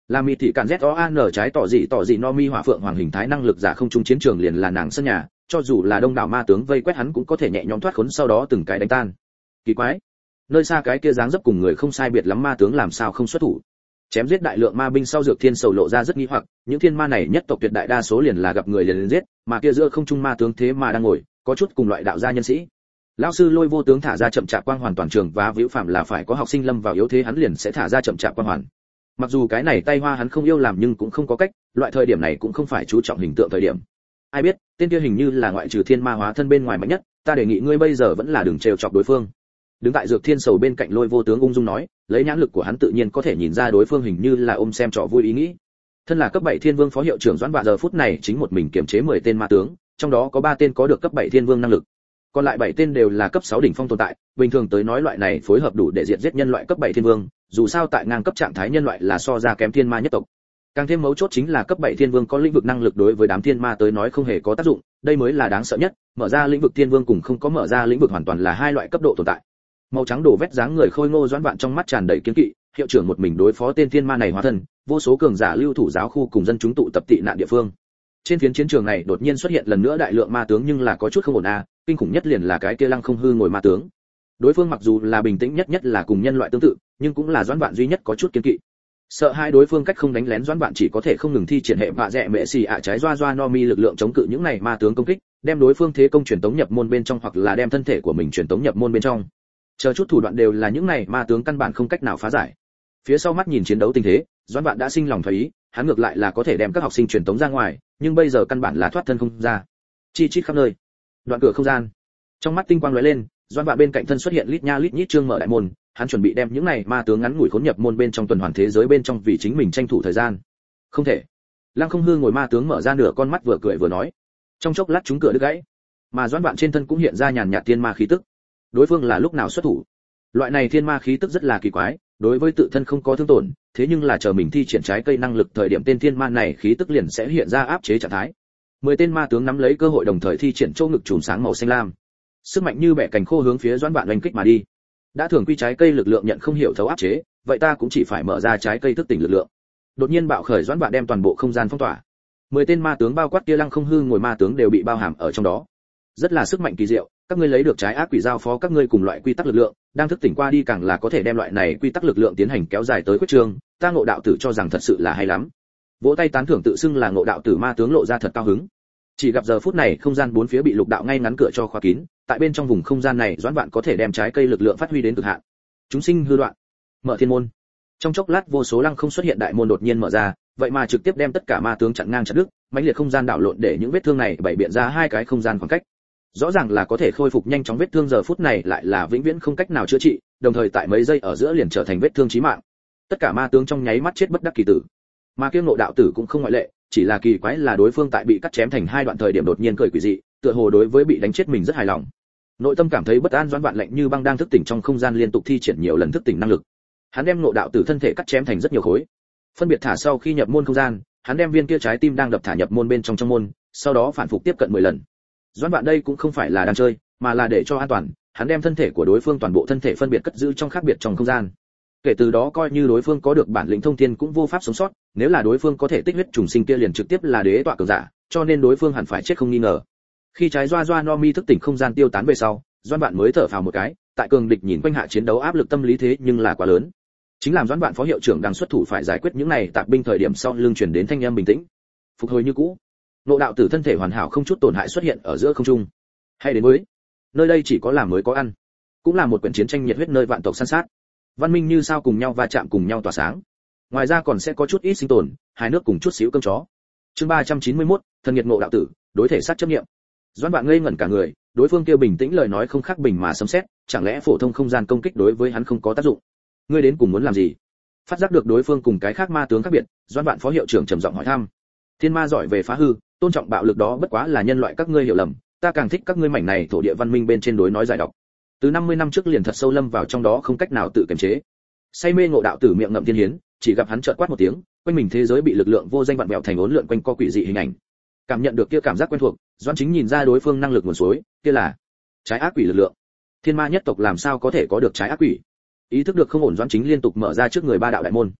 Là mị thị cản Z O A N trái tỏ dị tỏ dị no mi hỏa phượng hoàng hình thái năng lực giả không trung chiến trường liền là nàng sân nhà, cho dù là đông đảo ma tướng vây quét hắn cũng có thể nhẹ nhõm thoát khốn sau đó từng cái đánh tan. Kỳ quái, nơi xa cái kia dáng dấp cùng người không sai biệt lắm ma tướng làm sao không xuất thủ? Chém giết đại lượng ma binh sau Dược Thiên Sầu lộ ra rất nghi hoặc, những thiên ma này nhất tộc tuyệt đại đa số liền là gặp người liền liền giết, mà kia giữa không trung ma tướng thế mà đang ngồi, có chút cùng loại đạo gia nhân sĩ. Lão sư Lôi Vô Tướng thả ra chậm chạp quang hoàn toàn trường và vĩu phạm là phải có học sinh lâm vào yếu thế hắn liền sẽ thả ra chậm chạp quang hoàn. Mặc dù cái này tay hoa hắn không yêu làm nhưng cũng không có cách, loại thời điểm này cũng không phải chú trọng hình tượng thời điểm. Ai biết, tên kia hình như là ngoại trừ thiên ma hóa thân bên ngoài mạnh nhất, ta đề nghị ngươi bây giờ vẫn là đừng trêu chọc đối phương. Đứng tại Dược Thiên Sầu bên cạnh Lôi Vô Tướng ung dung nói, lấy nhãn lực của hắn tự nhiên có thể nhìn ra đối phương hình như là ôm xem trò vui ý nghĩ. Thân là cấp bảy Thiên Vương phó hiệu trưởng Doãn Vạn giờ phút này chính một mình kiểm chế mười tên ma tướng, trong đó có ba tên có được cấp bảy Thiên Vương năng lực. Còn lại bảy tên đều là cấp sáu đỉnh phong tồn tại, bình thường tới nói loại này phối hợp đủ để diệt giết nhân loại cấp bảy Thiên Vương, dù sao tại ngang cấp trạng thái nhân loại là so ra kém thiên ma nhất tộc. Càng thêm mấu chốt chính là cấp bảy Thiên Vương có lĩnh vực năng lực đối với đám thiên ma tới nói không hề có tác dụng, đây mới là đáng sợ nhất, mở ra lĩnh vực Thiên Vương cùng không có mở ra lĩnh vực hoàn toàn là hai loại cấp độ tồn tại. Màu trắng đổ vét dáng người khôi ngô Doãn Vạn trong mắt tràn đầy kiêng kỵ, hiệu trưởng một mình đối phó tên thiên ma này hóa thân, vô số cường giả lưu thủ giáo khu cùng dân chúng tụ tập tị nạn địa phương. Trên phiến chiến trường này đột nhiên xuất hiện lần nữa đại lượng ma tướng nhưng là có chút không ổn a, kinh khủng nhất liền là cái kia Lăng Không Hư ngồi ma tướng. Đối phương mặc dù là bình tĩnh nhất nhất là cùng nhân loại tương tự, nhưng cũng là Doãn Vạn duy nhất có chút kiêng kỵ. Sợ hai đối phương cách không đánh lén Doãn Vạn chỉ có thể không ngừng thi triển hệ vạ rẹ mẹ xì ạ trái doa doa no mi lực lượng chống cự những này ma tướng công kích, đem đối phương thế công truyền tống nhập môn bên trong hoặc là đem thân thể của mình truyền tống nhập môn bên trong. Chờ chút thủ đoạn đều là những này ma tướng căn bản không cách nào phá giải. Phía sau mắt nhìn chiến đấu tình thế, Doãn Vạn đã sinh lòng thấy ý, hắn ngược lại là có thể đem các học sinh truyền tống ra ngoài, nhưng bây giờ căn bản là thoát thân không ra. Chi chít khắp nơi. Đoạn cửa không gian. Trong mắt tinh quang lóe lên, Doãn Vạn bên cạnh thân xuất hiện lít nha lít nhít trương mở đại môn, hắn chuẩn bị đem những này ma tướng ngắn ngủi khốn nhập môn bên trong tuần hoàn thế giới bên trong vì chính mình tranh thủ thời gian. Không thể. Lăng Không Hư ngồi ma tướng mở ra nửa con mắt vừa cười vừa nói. Trong chốc lát chúng cửa đứt gãy, mà Doãn Vạn trên thân cũng hiện ra nhàn nhạt thiên ma khí tức. Đối phương là lúc nào xuất thủ? Loại này thiên ma khí tức rất là kỳ quái, đối với tự thân không có thương tổn, thế nhưng là chờ mình thi triển trái cây năng lực thời điểm tên thiên ma này khí tức liền sẽ hiện ra áp chế trạng thái. Mười tên ma tướng nắm lấy cơ hội đồng thời thi triển châu ngực chùm sáng màu xanh lam. Sức mạnh như bẻ cành khô hướng phía Doãn Vạn oanh kích mà đi. Đã thường quy trái cây lực lượng nhận không hiểu thấu áp chế, vậy ta cũng chỉ phải mở ra trái cây thức tỉnh lực lượng. Đột nhiên bạo khởi Doãn Vạn đem toàn bộ không gian phong tỏa. Mười tên ma tướng bao quát kia Lăng Không Hư ngồi ma tướng đều bị bao hàm ở trong đó. Rất là sức mạnh kỳ diệu, các ngươi lấy được trái ác quỷ giao phó các ngươi cùng loại quy tắc lực lượng, đang thức tỉnh qua đi càng là có thể đem loại này quy tắc lực lượng tiến hành kéo dài tới quyết trường, ta Ngộ Đạo Tử cho rằng thật sự là hay lắm. Vỗ tay tán thưởng tự xưng là Ngộ Đạo Tử ma tướng lộ ra thật cao hứng. Chỉ gặp giờ phút này không gian bốn phía bị lục đạo ngay ngắn cửa cho khóa kín, tại bên trong vùng không gian này Doãn Vạn có thể đem trái cây lực lượng phát huy đến cực hạn. Chúng sinh hư đoạn, mở thiên môn. Trong chốc lát vô số lăng không xuất hiện đại môn đột nhiên mở ra, vậy mà trực tiếp đem tất cả ma tướng chặn ngang chặt đứt, mãnh liệt không gian đảo lộn để những vết thương này bày biện ra hai cái không gian khoảng cách. Rõ ràng là có thể khôi phục nhanh chóng vết thương giờ phút này lại là vĩnh viễn không cách nào chữa trị, đồng thời tại mấy giây ở giữa liền trở thành vết thương chí mạng. Tất cả ma tướng trong nháy mắt chết bất đắc kỳ tử. Mà Kiêu Ngộ Đạo Tử cũng không ngoại lệ, chỉ là kỳ quái là đối phương tại bị cắt chém thành hai đoạn thời điểm đột nhiên cười quỷ dị, tựa hồ đối với bị đánh chết mình rất hài lòng. Nội tâm cảm thấy bất an Doãn Vạn lạnh như băng đang thức tỉnh trong không gian liên tục thi triển nhiều lần thức tỉnh năng lực. Hắn đem Ngộ Đạo Tử thân thể cắt chém thành rất nhiều khối, phân biệt thả sau khi nhập môn không gian, hắn đem viên kia trái tim đang đập thả nhập môn bên trong trong môn, sau đó phản phục tiếp cận mười lần. Doãn Vạn đây cũng không phải là đang chơi, mà là để cho an toàn, hắn đem thân thể của đối phương toàn bộ thân thể phân biệt cất giữ trong khác biệt trong không gian. Kể từ đó coi như đối phương có được bản lĩnh thông thiên cũng vô pháp sống sót, nếu là đối phương có thể tích huyết trùng sinh kia liền trực tiếp là đế tọa cường giả, cho nên đối phương hẳn phải chết không nghi ngờ. Khi trái doa doa no mi thức tỉnh không gian tiêu tán về sau, Doãn Vạn mới thở phào một cái, tại cường địch nhìn quanh hạ chiến đấu áp lực tâm lý thế nhưng là quá lớn. Chính làm Doãn Vạn phó hiệu trưởng đang xuất thủ phải giải quyết những này tạp binh thời điểm sau lưng truyền đến thanh âm bình tĩnh. Phục hồi như cũ. Ngộ Đạo Tử thân thể hoàn hảo không chút tổn hại xuất hiện ở giữa không trung. Hay đến mới, nơi đây chỉ có làm mới có ăn, cũng là một quyển chiến tranh nhiệt huyết nơi vạn tộc săn sát. Văn minh như sao cùng nhau va chạm cùng nhau tỏa sáng. Ngoài ra còn sẽ có chút ít sinh tồn, hai nước cùng chút xíu cơm chó. Chương ba trăm chín mươi mốt, thần nhiệt Ngộ Đạo Tử, đối thể sát chấp niệm. Doãn Vạn ngây ngẩn cả người, đối phương kêu bình tĩnh lời nói không khác bình mà sấm sét, chẳng lẽ phổ thông không gian công kích đối với hắn không có tác dụng? Ngươi đến cùng muốn làm gì? Phát giác được đối phương cùng cái khác ma tướng khác biệt, Doãn Vạn phó hiệu trưởng trầm giọng hỏi thăm. Thiên ma giỏi về phá hư, tôn trọng bạo lực đó bất quá là nhân loại các ngươi hiểu lầm, ta càng thích các ngươi mảnh này thổ địa văn minh bên trên đối nói giải độc. Từ năm mươi năm trước liền thật sâu lâm vào trong đó không cách nào tự kiềm chế. Say mê Ngộ Đạo Tử miệng ngậm thiên hiến, chỉ gặp hắn chợt quát một tiếng, quanh mình thế giới bị lực lượng vô danh vặn vẹo thành uốn lượn quanh co quỷ dị hình ảnh. Cảm nhận được kia cảm giác quen thuộc, Doãn Chính nhìn ra đối phương năng lực nguồn suối, kia là trái ác quỷ lực lượng. Thiên ma nhất tộc làm sao có thể có được trái ác quỷ? Ý thức được không ổn Doãn Chính liên tục mở ra trước người ba đạo đại môn.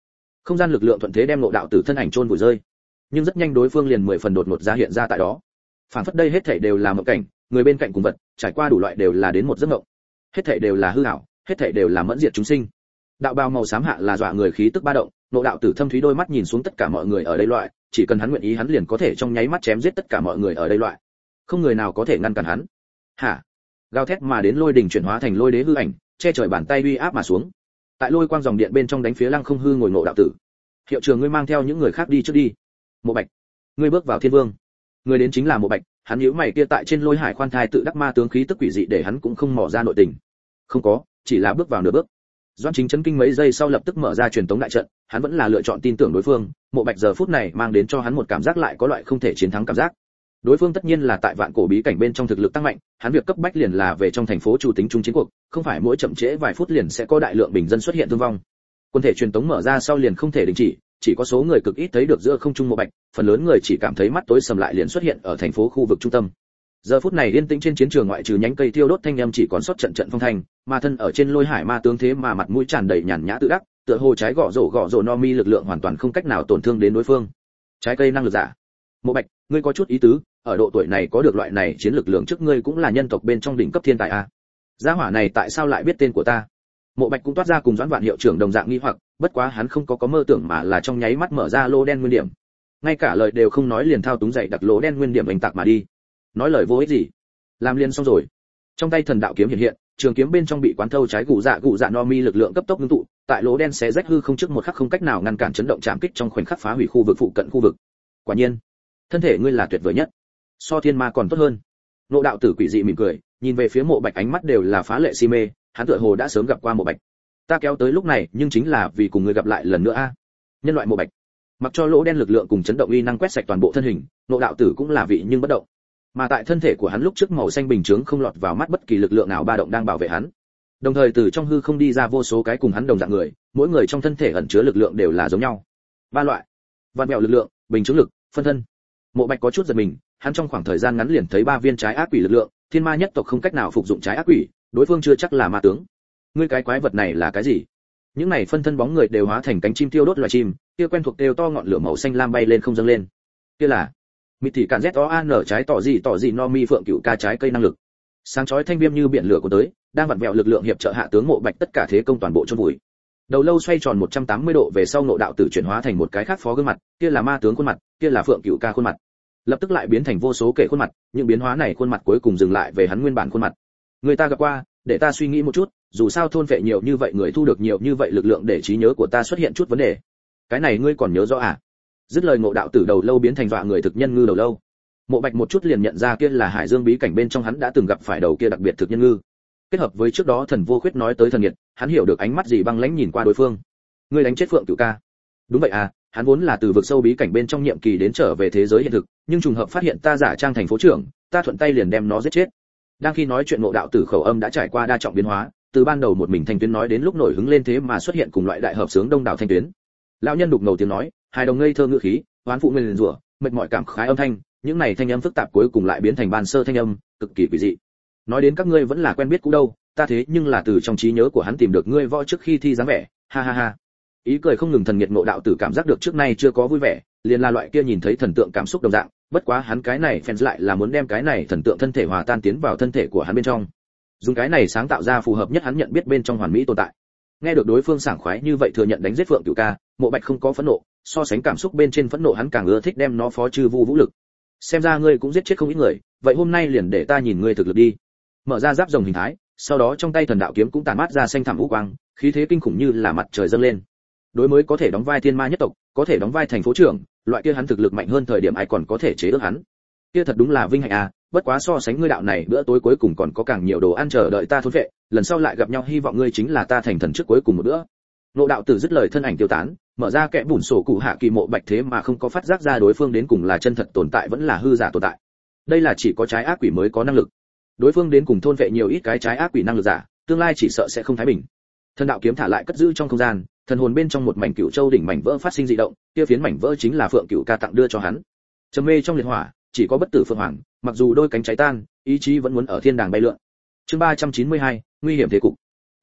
không gian lực lượng thuận thế đem Ngộ đạo tử thân ảnh chôn vùi rơi. Nhưng rất nhanh đối phương liền mười phần đột ngột ra hiện ra tại đó. Phản phất đây hết thảy đều là mộng cảnh, người bên cạnh cùng vật, trải qua đủ loại đều là đến một giấc mộng. Hết thảy đều là hư ảo, hết thảy đều là mẫn diệt chúng sinh. Đạo bào màu xám hạ là dọa người khí tức ba động, Ngộ đạo tử thâm thúy đôi mắt nhìn xuống tất cả mọi người ở đây loại, chỉ cần hắn nguyện ý hắn liền có thể trong nháy mắt chém giết tất cả mọi người ở đây loại. Không người nào có thể ngăn cản hắn. Hả? Gào thét mà đến lôi đỉnh chuyển hóa thành lôi đế hư ảnh, che trời bàn tay uy áp mà xuống. Tại lôi quang dòng điện bên trong đánh phía Lăng Không Hư ngồi Ngộ đạo tử. Hiệu trưởng ngươi mang theo những người khác đi trước đi. Mộ Bạch, ngươi bước vào Thiên Vương. Người đến chính là Mộ Bạch, hắn nhíu mày kia tại trên lôi hải khoan thai tự đắc ma tướng khí tức quỷ dị để hắn cũng không mò ra nội tình. Không có, chỉ là bước vào nửa bước. Doãn Chính chấn kinh mấy giây sau lập tức mở ra truyền tống đại trận, hắn vẫn là lựa chọn tin tưởng đối phương, Mộ Bạch giờ phút này mang đến cho hắn một cảm giác lại có loại không thể chiến thắng cảm giác. Đối phương tất nhiên là tại vạn cổ bí cảnh bên trong thực lực tăng mạnh, hắn việc cấp bách liền là về trong thành phố chủ tính trung chiến cuộc, không phải mỗi chậm trễ vài phút liền sẽ có đại lượng bình dân xuất hiện thương vong. Quân thể truyền tống mở ra sau liền không thể đình chỉ, chỉ có số người cực ít thấy được giữa không trung Mộ Bạch, phần lớn người chỉ cảm thấy mắt tối sầm lại liền xuất hiện ở thành phố khu vực trung tâm. Giờ phút này yên tĩnh trên chiến trường ngoại trừ nhánh cây thiêu đốt thanh âm chỉ còn sót trận trận phong thanh, mà thân ở trên lôi hải ma tướng thế mà mặt mũi tràn đầy nhàn nhã tự đắc, tựa hồ trái gõ rổ gõ rổ no mi lực lượng hoàn toàn không cách nào tổn thương đến đối phương. Trái cây năng lực giả. Mộ Bạch, ngươi có chút ý tứ, ở độ tuổi này có được loại này chiến lực lượng trước ngươi cũng là nhân tộc bên trong đỉnh cấp thiên tài a. Gia hỏa này tại sao lại biết tên của ta? Mộ Bạch cũng toát ra cùng Doãn Vạn hiệu trưởng đồng dạng nghi hoặc, bất quá hắn không có có mơ tưởng mà là trong nháy mắt mở ra lô đen nguyên điểm. Ngay cả lời đều không nói liền thao túng dậy đặt lỗ đen nguyên điểm đánh tạc mà đi. Nói lời vô ích gì? Làm liền xong rồi. Trong tay thần đạo kiếm hiện hiện, trường kiếm bên trong bị quán thâu trái gù dạ gù dạ no mi lực lượng cấp tốc ngưng tụ, tại lỗ đen xé rách hư không trước một khắc không cách nào ngăn cản chấn động chạm kích trong khoảnh khắc phá hủy khu vực phụ cận khu vực. Quả nhiên, thân thể ngươi là tuyệt vời nhất, so thiên ma còn tốt hơn. Ngộ đạo tử quỷ dị mỉm cười, nhìn về phía Mộ Bạch ánh mắt đều là phá lệ si mê, hắn tựa hồ đã sớm gặp qua Mộ Bạch. Ta kéo tới lúc này, nhưng chính là vì cùng ngươi gặp lại lần nữa a. Nhân loại Mộ Bạch. Mặc cho lỗ đen lực lượng cùng chấn động uy năng quét sạch toàn bộ thân hình, Ngộ đạo tử cũng là vị nhưng bất động. Mà tại thân thể của hắn lúc trước màu xanh bình chướng không lọt vào mắt bất kỳ lực lượng nào ba động đang bảo vệ hắn. Đồng thời từ trong hư không đi ra vô số cái cùng hắn đồng dạng người, mỗi người trong thân thể ẩn chứa lực lượng đều là giống nhau. Ba loại: vạn mèo lực lượng, bình chướng lực, phân thân. Mộ Bạch có chút giật mình, hắn trong khoảng thời gian ngắn liền thấy ba viên trái ác quỷ lực lượng, thiên ma nhất tộc không cách nào phục dụng trái ác quỷ, đối phương chưa chắc là ma tướng. Ngươi cái quái vật này là cái gì? Những này phân thân bóng người đều hóa thành cánh chim tiêu đốt loài chim, kia quen thuộc đều to ngọn lửa màu xanh lam bay lên không dâng lên. Kia là mịt thì cản z o an trái tỏ gì tỏ gì no mi phượng cựu ca trái cây năng lực. Sáng chói thanh viêm như biển lửa của tới, đang vặn vẹo lực lượng hiệp trợ hạ tướng Mộ Bạch tất cả thế công toàn bộ chôn vùi. Đầu lâu xoay tròn một trăm tám mươi độ về sau Ngộ đạo tử chuyển hóa thành một cái khác phó gương mặt, kia là ma tướng khuôn mặt, kia là phượng cựu ca khuôn mặt. Lập tức lại biến thành vô số kể khuôn mặt, những biến hóa này khuôn mặt cuối cùng dừng lại về hắn nguyên bản khuôn mặt. Người ta gặp qua, để ta suy nghĩ một chút, dù sao thôn vệ nhiều như vậy người thu được nhiều như vậy lực lượng để trí nhớ của ta xuất hiện chút vấn đề. Cái này ngươi còn nhớ rõ à? Dứt lời Ngộ đạo tử đầu lâu biến thành dọa người thực nhân ngư đầu lâu. Mộ Bạch một chút liền nhận ra kia là Hải Dương bí cảnh bên trong hắn đã từng gặp phải đầu kia đặc biệt thực nhân ngư. Kết hợp với trước đó thần vô khuyết nói tới thần nhiệt, hắn hiểu được ánh mắt gì băng lãnh nhìn qua đối phương. Ngươi đánh chết Phượng Cửu ca? Đúng vậy à, hắn vốn là từ vực sâu bí cảnh bên trong nhiệm kỳ đến trở về thế giới hiện thực, nhưng trùng hợp phát hiện ta giả trang thành phố trưởng, ta thuận tay liền đem nó giết chết. Đang khi nói chuyện Ngộ đạo tử khẩu âm đã trải qua đa trọng biến hóa, từ ban đầu một mình thanh tuyến nói đến lúc nổi hứng lên thế mà xuất hiện cùng loại đại hợp sướng đông đảo thanh tuyến. Lão nhân đục ngầu tiếng nói, hài đồng ngây thơ ngữ khí, oán phụ nguyên rủa, mệt mỏi cảm khái âm thanh, những này thanh âm phức tạp cuối cùng lại biến thành ban sơ thanh âm, cực kỳ quỷ dị. Nói đến các ngươi vẫn là quen biết cũ đâu, ta thế nhưng là từ trong trí nhớ của hắn tìm được ngươi võ trước khi thi dáng vẻ, ha ha ha. Ý cười không ngừng thần nhiệt Ngộ đạo tử cảm giác được trước nay chưa có vui vẻ, liền là loại kia nhìn thấy thần tượng cảm xúc đồng dạng, bất quá hắn cái này fans lại là muốn đem cái này thần tượng thân thể hòa tan tiến vào thân thể của hắn bên trong. Dùng cái này sáng tạo ra phù hợp nhất hắn nhận biết bên trong hoàn mỹ tồn tại. Nghe được đối phương sảng khoái như vậy thừa nhận đánh giết Phượng Cửu ca, Mộ Bạch không có phẫn nộ, so sánh cảm xúc bên trên phẫn nộ hắn càng ưa thích đem nó phó trừ vu vũ lực. Xem ra ngươi cũng giết chết không ít người, vậy hôm nay liền để ta nhìn ngươi thực lực đi. Mở ra giáp rồng hình thái, sau đó trong tay thần đạo kiếm cũng tàn mát ra xanh thẳm u quang, khí thế kinh khủng như là mặt trời dâng lên. Đối mới có thể đóng vai thiên ma nhất tộc, có thể đóng vai thành phố trưởng, loại kia hắn thực lực mạnh hơn thời điểm ai còn có thể chế ước hắn. Kia thật đúng là vinh hạnh à, bất quá so sánh ngươi đạo này bữa tối cuối cùng còn có càng nhiều đồ ăn chờ đợi ta thôn vệ, lần sau lại gặp nhau hy vọng ngươi chính là ta thành thần trước cuối cùng một bữa. Ngộ đạo tử dứt lời thân ảnh tiêu tán, mở ra kẽ bùn sổ cụ hạ kỳ Mộ Bạch thế mà không có phát giác ra đối phương đến cùng là chân thật tồn tại vẫn là hư giả tồn tại. Đây là chỉ có trái ác quỷ mới có năng lực. Đối phương đến cùng thôn vệ nhiều ít cái trái ác quỷ năng lực giả, tương lai chỉ sợ sẽ không thái bình. Thần đạo kiếm thả lại cất giữ trong không gian, thần hồn bên trong một mảnh cựu châu đỉnh mảnh vỡ phát sinh dị động, kia phiến mảnh vỡ chính là Phượng Cửu ca tặng đưa cho hắn. Trầm mê trong liệt hỏa, chỉ có bất tử phượng hoàng, mặc dù đôi cánh cháy tan, ý chí vẫn muốn ở thiên đàng bay lượn. Chương ba trăm chín mươi hai, nguy hiểm thế cục.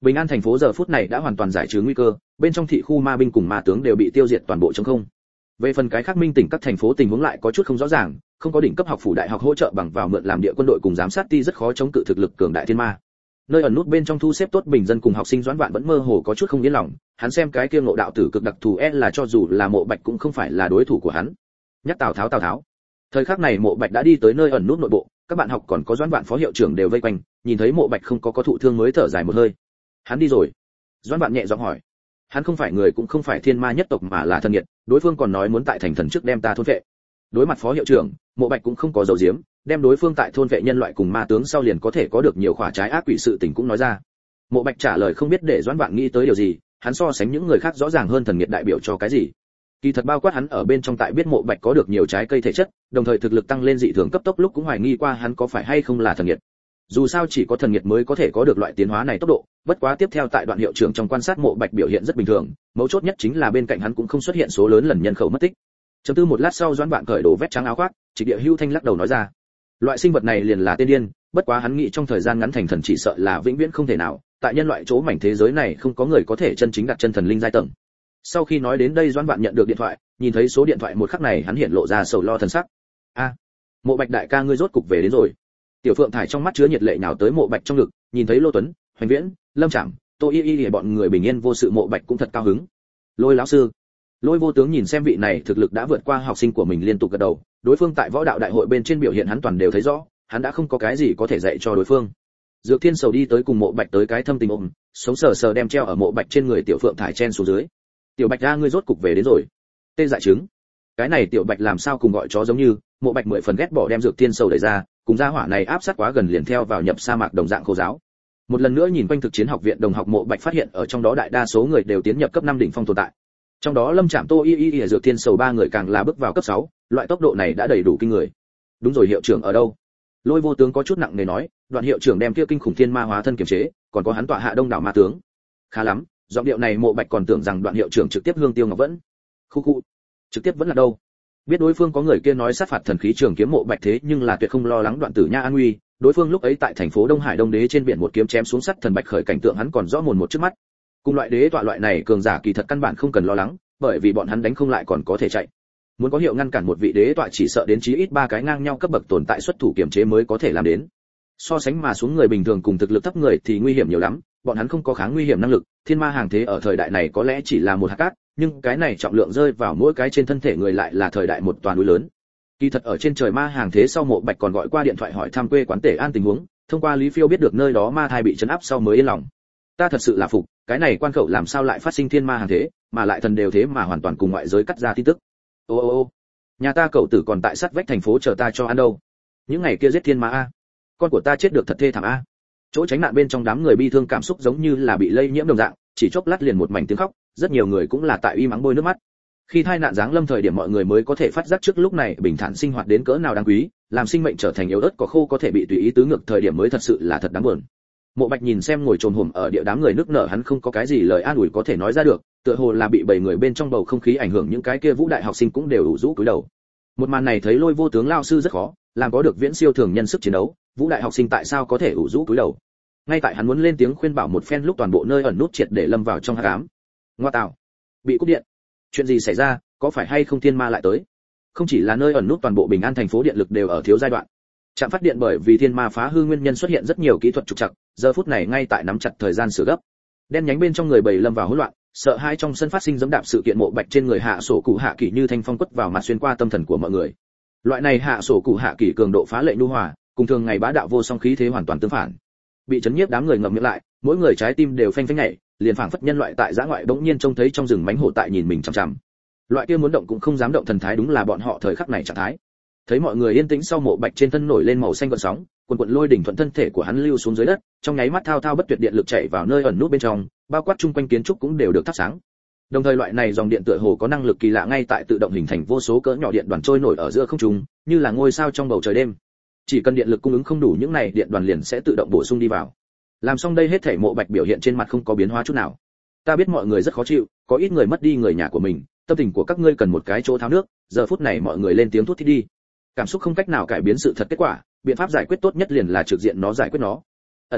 Bình An thành phố giờ phút này đã hoàn toàn giải trừ nguy cơ, bên trong thị khu ma binh cùng ma tướng đều bị tiêu diệt toàn bộ trống không. Về phần cái khác minh tỉnh các thành phố tình huống lại có chút không rõ ràng, không có đỉnh cấp học phủ đại học hỗ trợ bằng vào mượn làm địa quân đội cùng giám sát ti rất khó chống cự thực lực cường đại thiên ma. Nơi ẩn nút bên trong thu xếp tốt bình dân cùng học sinh Doãn Vạn vẫn mơ hồ có chút không yên lòng, hắn xem cái kia ngộ đạo tử cực đặc thù e là cho dù là Mộ Bạch cũng không phải là đối thủ của hắn. Nhắc Tào Tháo Tào Tháo. Thời khắc này Mộ Bạch đã đi tới nơi ẩn nút nội bộ, các bạn học còn có Doãn Vạn phó hiệu trưởng đều vây quanh, nhìn thấy Mộ Bạch không có có thụ thương mới thở dài một hơi. Hắn đi rồi. Doãn Vạn nhẹ giọng hỏi. Hắn không phải người cũng không phải thiên ma nhất tộc mà là thần nghiệt, đối phương còn nói muốn tại thành thần trước đem ta thôn vệ. Đối mặt phó hiệu trưởng, Mộ Bạch cũng không có dầu diếm, đem đối phương tại thôn vệ nhân loại cùng ma tướng sau liền có thể có được nhiều khỏa trái ác quỷ sự tình cũng nói ra. Mộ Bạch trả lời không biết để Doãn Vạn nghĩ tới điều gì, hắn so sánh những người khác rõ ràng hơn thần nghiệt đại biểu cho cái gì. Kỳ thật bao quát hắn ở bên trong tại biết Mộ Bạch có được nhiều trái cây thể chất, đồng thời thực lực tăng lên dị thường cấp tốc lúc cũng hoài nghi qua hắn có phải hay không là thần nghiệt. Dù sao chỉ có thần nghiệt mới có thể có được loại tiến hóa này tốc độ, bất quá tiếp theo tại đoạn hiệu trưởng trong quan sát Mộ Bạch biểu hiện rất bình thường, mấu chốt nhất chính là bên cạnh hắn cũng không xuất hiện số lớn lần nhân khẩu mất tích. Chấm tư một lát sau Doãn Vạn cởi đồ vét trắng áo khoác, Trịnh Địa Hưu Thanh lắc đầu nói ra, loại sinh vật này liền là tiên điên, bất quá hắn nghĩ trong thời gian ngắn thành thần chỉ sợ là vĩnh viễn không thể nào, tại nhân loại chỗ mảnh thế giới này không có người có thể chân chính đặt chân thần linh giai tầng. Sau khi nói đến đây Doãn Vạn nhận được điện thoại, nhìn thấy số điện thoại một khắc này hắn hiện lộ ra sầu lo thần sắc. A, Mộ Bạch đại ca ngươi rốt cục về đến rồi. Tiểu Phượng Thải trong mắt chứa nhiệt lệ nhào tới Mộ Bạch trong ngực, nhìn thấy Lô Tuấn, Hoành Viễn, Lâm Trạm, Tô Y Y bọn người bình yên vô sự Mộ Bạch cũng thật cao hứng. Lôi lão sư, Lôi vô tướng nhìn xem vị này thực lực đã vượt qua học sinh của mình liên tục gật đầu, đối phương tại võ đạo đại hội bên trên biểu hiện hắn toàn đều thấy rõ, hắn đã không có cái gì có thể dạy cho đối phương. Dược Thiên Sầu đi tới cùng Mộ Bạch tới cái thâm tình ôm, sống sờ sờ đem treo ở Mộ Bạch trên người Tiểu Phượng Thải chen xuống dưới. Tiểu Bạch ra ngươi rốt cục về đến rồi. Tê dại trứng. Cái này Tiểu Bạch làm sao cùng gọi chó giống như, Mộ Bạch mười phần ghét bỏ đem Dược Thiên Sầu đẩy ra, cùng gia hỏa này áp sát quá gần liền theo vào nhập sa mạc đồng dạng khô giáo. Một lần nữa nhìn quanh thực chiến học viện đồng học Mộ Bạch phát hiện ở trong đó đại đa số người đều tiến nhập cấp năm đỉnh phong tồn tại. Trong đó Lâm Trạm Tô Y Y Y Dược Thiên Sầu ba người càng là bước vào cấp sáu, loại tốc độ này đã đầy đủ kinh người. Đúng rồi hiệu trưởng ở đâu? Lôi vô tướng có chút nặng nề nói, Đoạn hiệu trưởng đem kia kinh khủng thiên ma hóa thân kiềm chế, còn có hắn tọa hạ đông đảo ma tướng. Khá lắm, giọng điệu này Mộ Bạch còn tưởng rằng Đoạn hiệu trưởng trực tiếp hương tiêu ngọc vẫn. Khu khu, trực tiếp vẫn là đâu? Biết đối phương có người kia nói sát phạt thần khí trường kiếm Mộ Bạch thế nhưng là tuyệt không lo lắng Đoạn Tử Nha an nguy, đối phương lúc ấy tại thành phố Đông Hải Đông Đế trên biển một kiếm chém xuống sắt thần bạch khởi cảnh tượng hắn còn rõ mồn một trước mắt. Cùng loại đế tọa loại này cường giả kỳ thật căn bản không cần lo lắng, bởi vì bọn hắn đánh không lại còn có thể chạy. Muốn có hiệu ngăn cản một vị đế tọa chỉ sợ đến chí ít ba cái ngang nhau cấp bậc tồn tại xuất thủ kiềm chế mới có thể làm đến. So sánh mà xuống người bình thường cùng thực lực thấp người thì nguy hiểm nhiều lắm, bọn hắn không có kháng nguy hiểm năng lực, thiên ma hàng thế ở thời đại này có lẽ chỉ là một hạt cát, nhưng cái này trọng lượng rơi vào mỗi cái trên thân thể người lại là thời đại một toàn núi lớn. Kỳ thật ở trên trời ma hàng thế sau Mộ Bạch còn gọi qua điện thoại hỏi thăm quê quán Tể An tình huống, thông qua Lý Phiêu biết được nơi đó ma thai bị trấn áp sau mới yên lòng. Ta thật sự là phục, cái này quan khẩu làm sao lại phát sinh thiên ma hàng thế, mà lại thần đều thế mà hoàn toàn cùng ngoại giới cắt ra tin tức. Ô ô ô, nhà ta cậu tử còn tại sát vách thành phố chờ ta cho ăn đâu. Những ngày kia giết thiên ma a, con của ta chết được thật thê thảm a. Chỗ tránh nạn bên trong đám người bi thương cảm xúc giống như là bị lây nhiễm đồng dạng, chỉ chốc lát liền một mảnh tiếng khóc, rất nhiều người cũng là tại uy mắng bôi nước mắt. Khi tai nạn giáng lâm thời điểm mọi người mới có thể phát giác trước lúc này bình thản sinh hoạt đến cỡ nào đáng quý, làm sinh mệnh trở thành yếu ớt cỏ khô có thể bị tùy ý tứ ngược thời điểm mới thật sự là thật đáng buồn. Mộ Bạch nhìn xem ngồi trồm hổm ở địa đám người nức nở hắn không có cái gì lời an ủi có thể nói ra được, tựa hồ là bị bảy người bên trong bầu không khí ảnh hưởng những cái kia vũ đại học sinh cũng đều ủ rũ cúi đầu. Một màn này thấy Lôi vô tướng lao sư rất khó, làm có được viễn siêu thường nhân sức chiến đấu, vũ đại học sinh tại sao có thể ủ rũ cúi đầu? Ngay tại hắn muốn lên tiếng khuyên bảo một phen lúc toàn bộ nơi ẩn nút triệt để lâm vào trong hắc ám. Ngoa tạo, bị cúp điện. Chuyện gì xảy ra, có phải hay không thiên ma lại tới? Không chỉ là nơi ẩn nút toàn bộ Bình An thành phố điện lực đều ở thiếu giai đoạn. Trạm phát điện bởi vì thiên ma phá hư nguyên nhân xuất hiện rất nhiều kỹ thuật trục trặc, giờ phút này ngay tại nắm chặt thời gian sửa gấp. Đen nhánh bên trong người bầy lâm vào hỗn loạn, sợ hai trong sân phát sinh giẫm đạp sự kiện Mộ Bạch trên người hạ sổ cụ hạ kỳ như thanh phong quất vào mặt xuyên qua tâm thần của mọi người. Loại này hạ sổ cụ hạ kỳ cường độ phá lệ nhu hòa, cùng thường ngày bá đạo vô song khí thế hoàn toàn tương phản. Bị chấn nhiếp đám người ngậm miệng lại, mỗi người trái tim đều phanh phanh nhảy, liền phảng phất nhân loại tại giã ngoại bỗng nhiên trông thấy trong rừng mánh hổ tại nhìn mình chằm chằm. Loại kia muốn động cũng không dám động thần thái đúng là bọn họ thời khắc này trạng thái. Thấy mọi người yên tĩnh sau Mộ Bạch trên thân nổi lên màu xanh gợn sóng, quần quần lôi đỉnh thuận thân thể của hắn lưu xuống dưới đất, trong nháy mắt thao thao bất tuyệt điện lực chạy vào nơi ẩn nút bên trong, bao quát chung quanh kiến trúc cũng đều được thắp sáng. Đồng thời loại này dòng điện tựa hồ có năng lực kỳ lạ ngay tại tự động hình thành vô số cỡ nhỏ điện đoàn trôi nổi ở giữa không trung, như là ngôi sao trong bầu trời đêm. Chỉ cần điện lực cung ứng không đủ những này điện đoàn liền sẽ tự động bổ sung đi vào. Làm xong đây hết thảy Mộ Bạch biểu hiện trên mặt không có biến hóa chút nào. Ta biết mọi người rất khó chịu, có ít người mất đi người nhà của mình, tâm tình của các ngươi cần một cái chỗ tháo nước, giờ phút này mọi người lên tiếng thút thít đi. Cảm xúc không cách nào cải biến sự thật kết quả, biện pháp giải quyết tốt nhất liền là trực diện nó giải quyết nó. Ẩn nhẫn,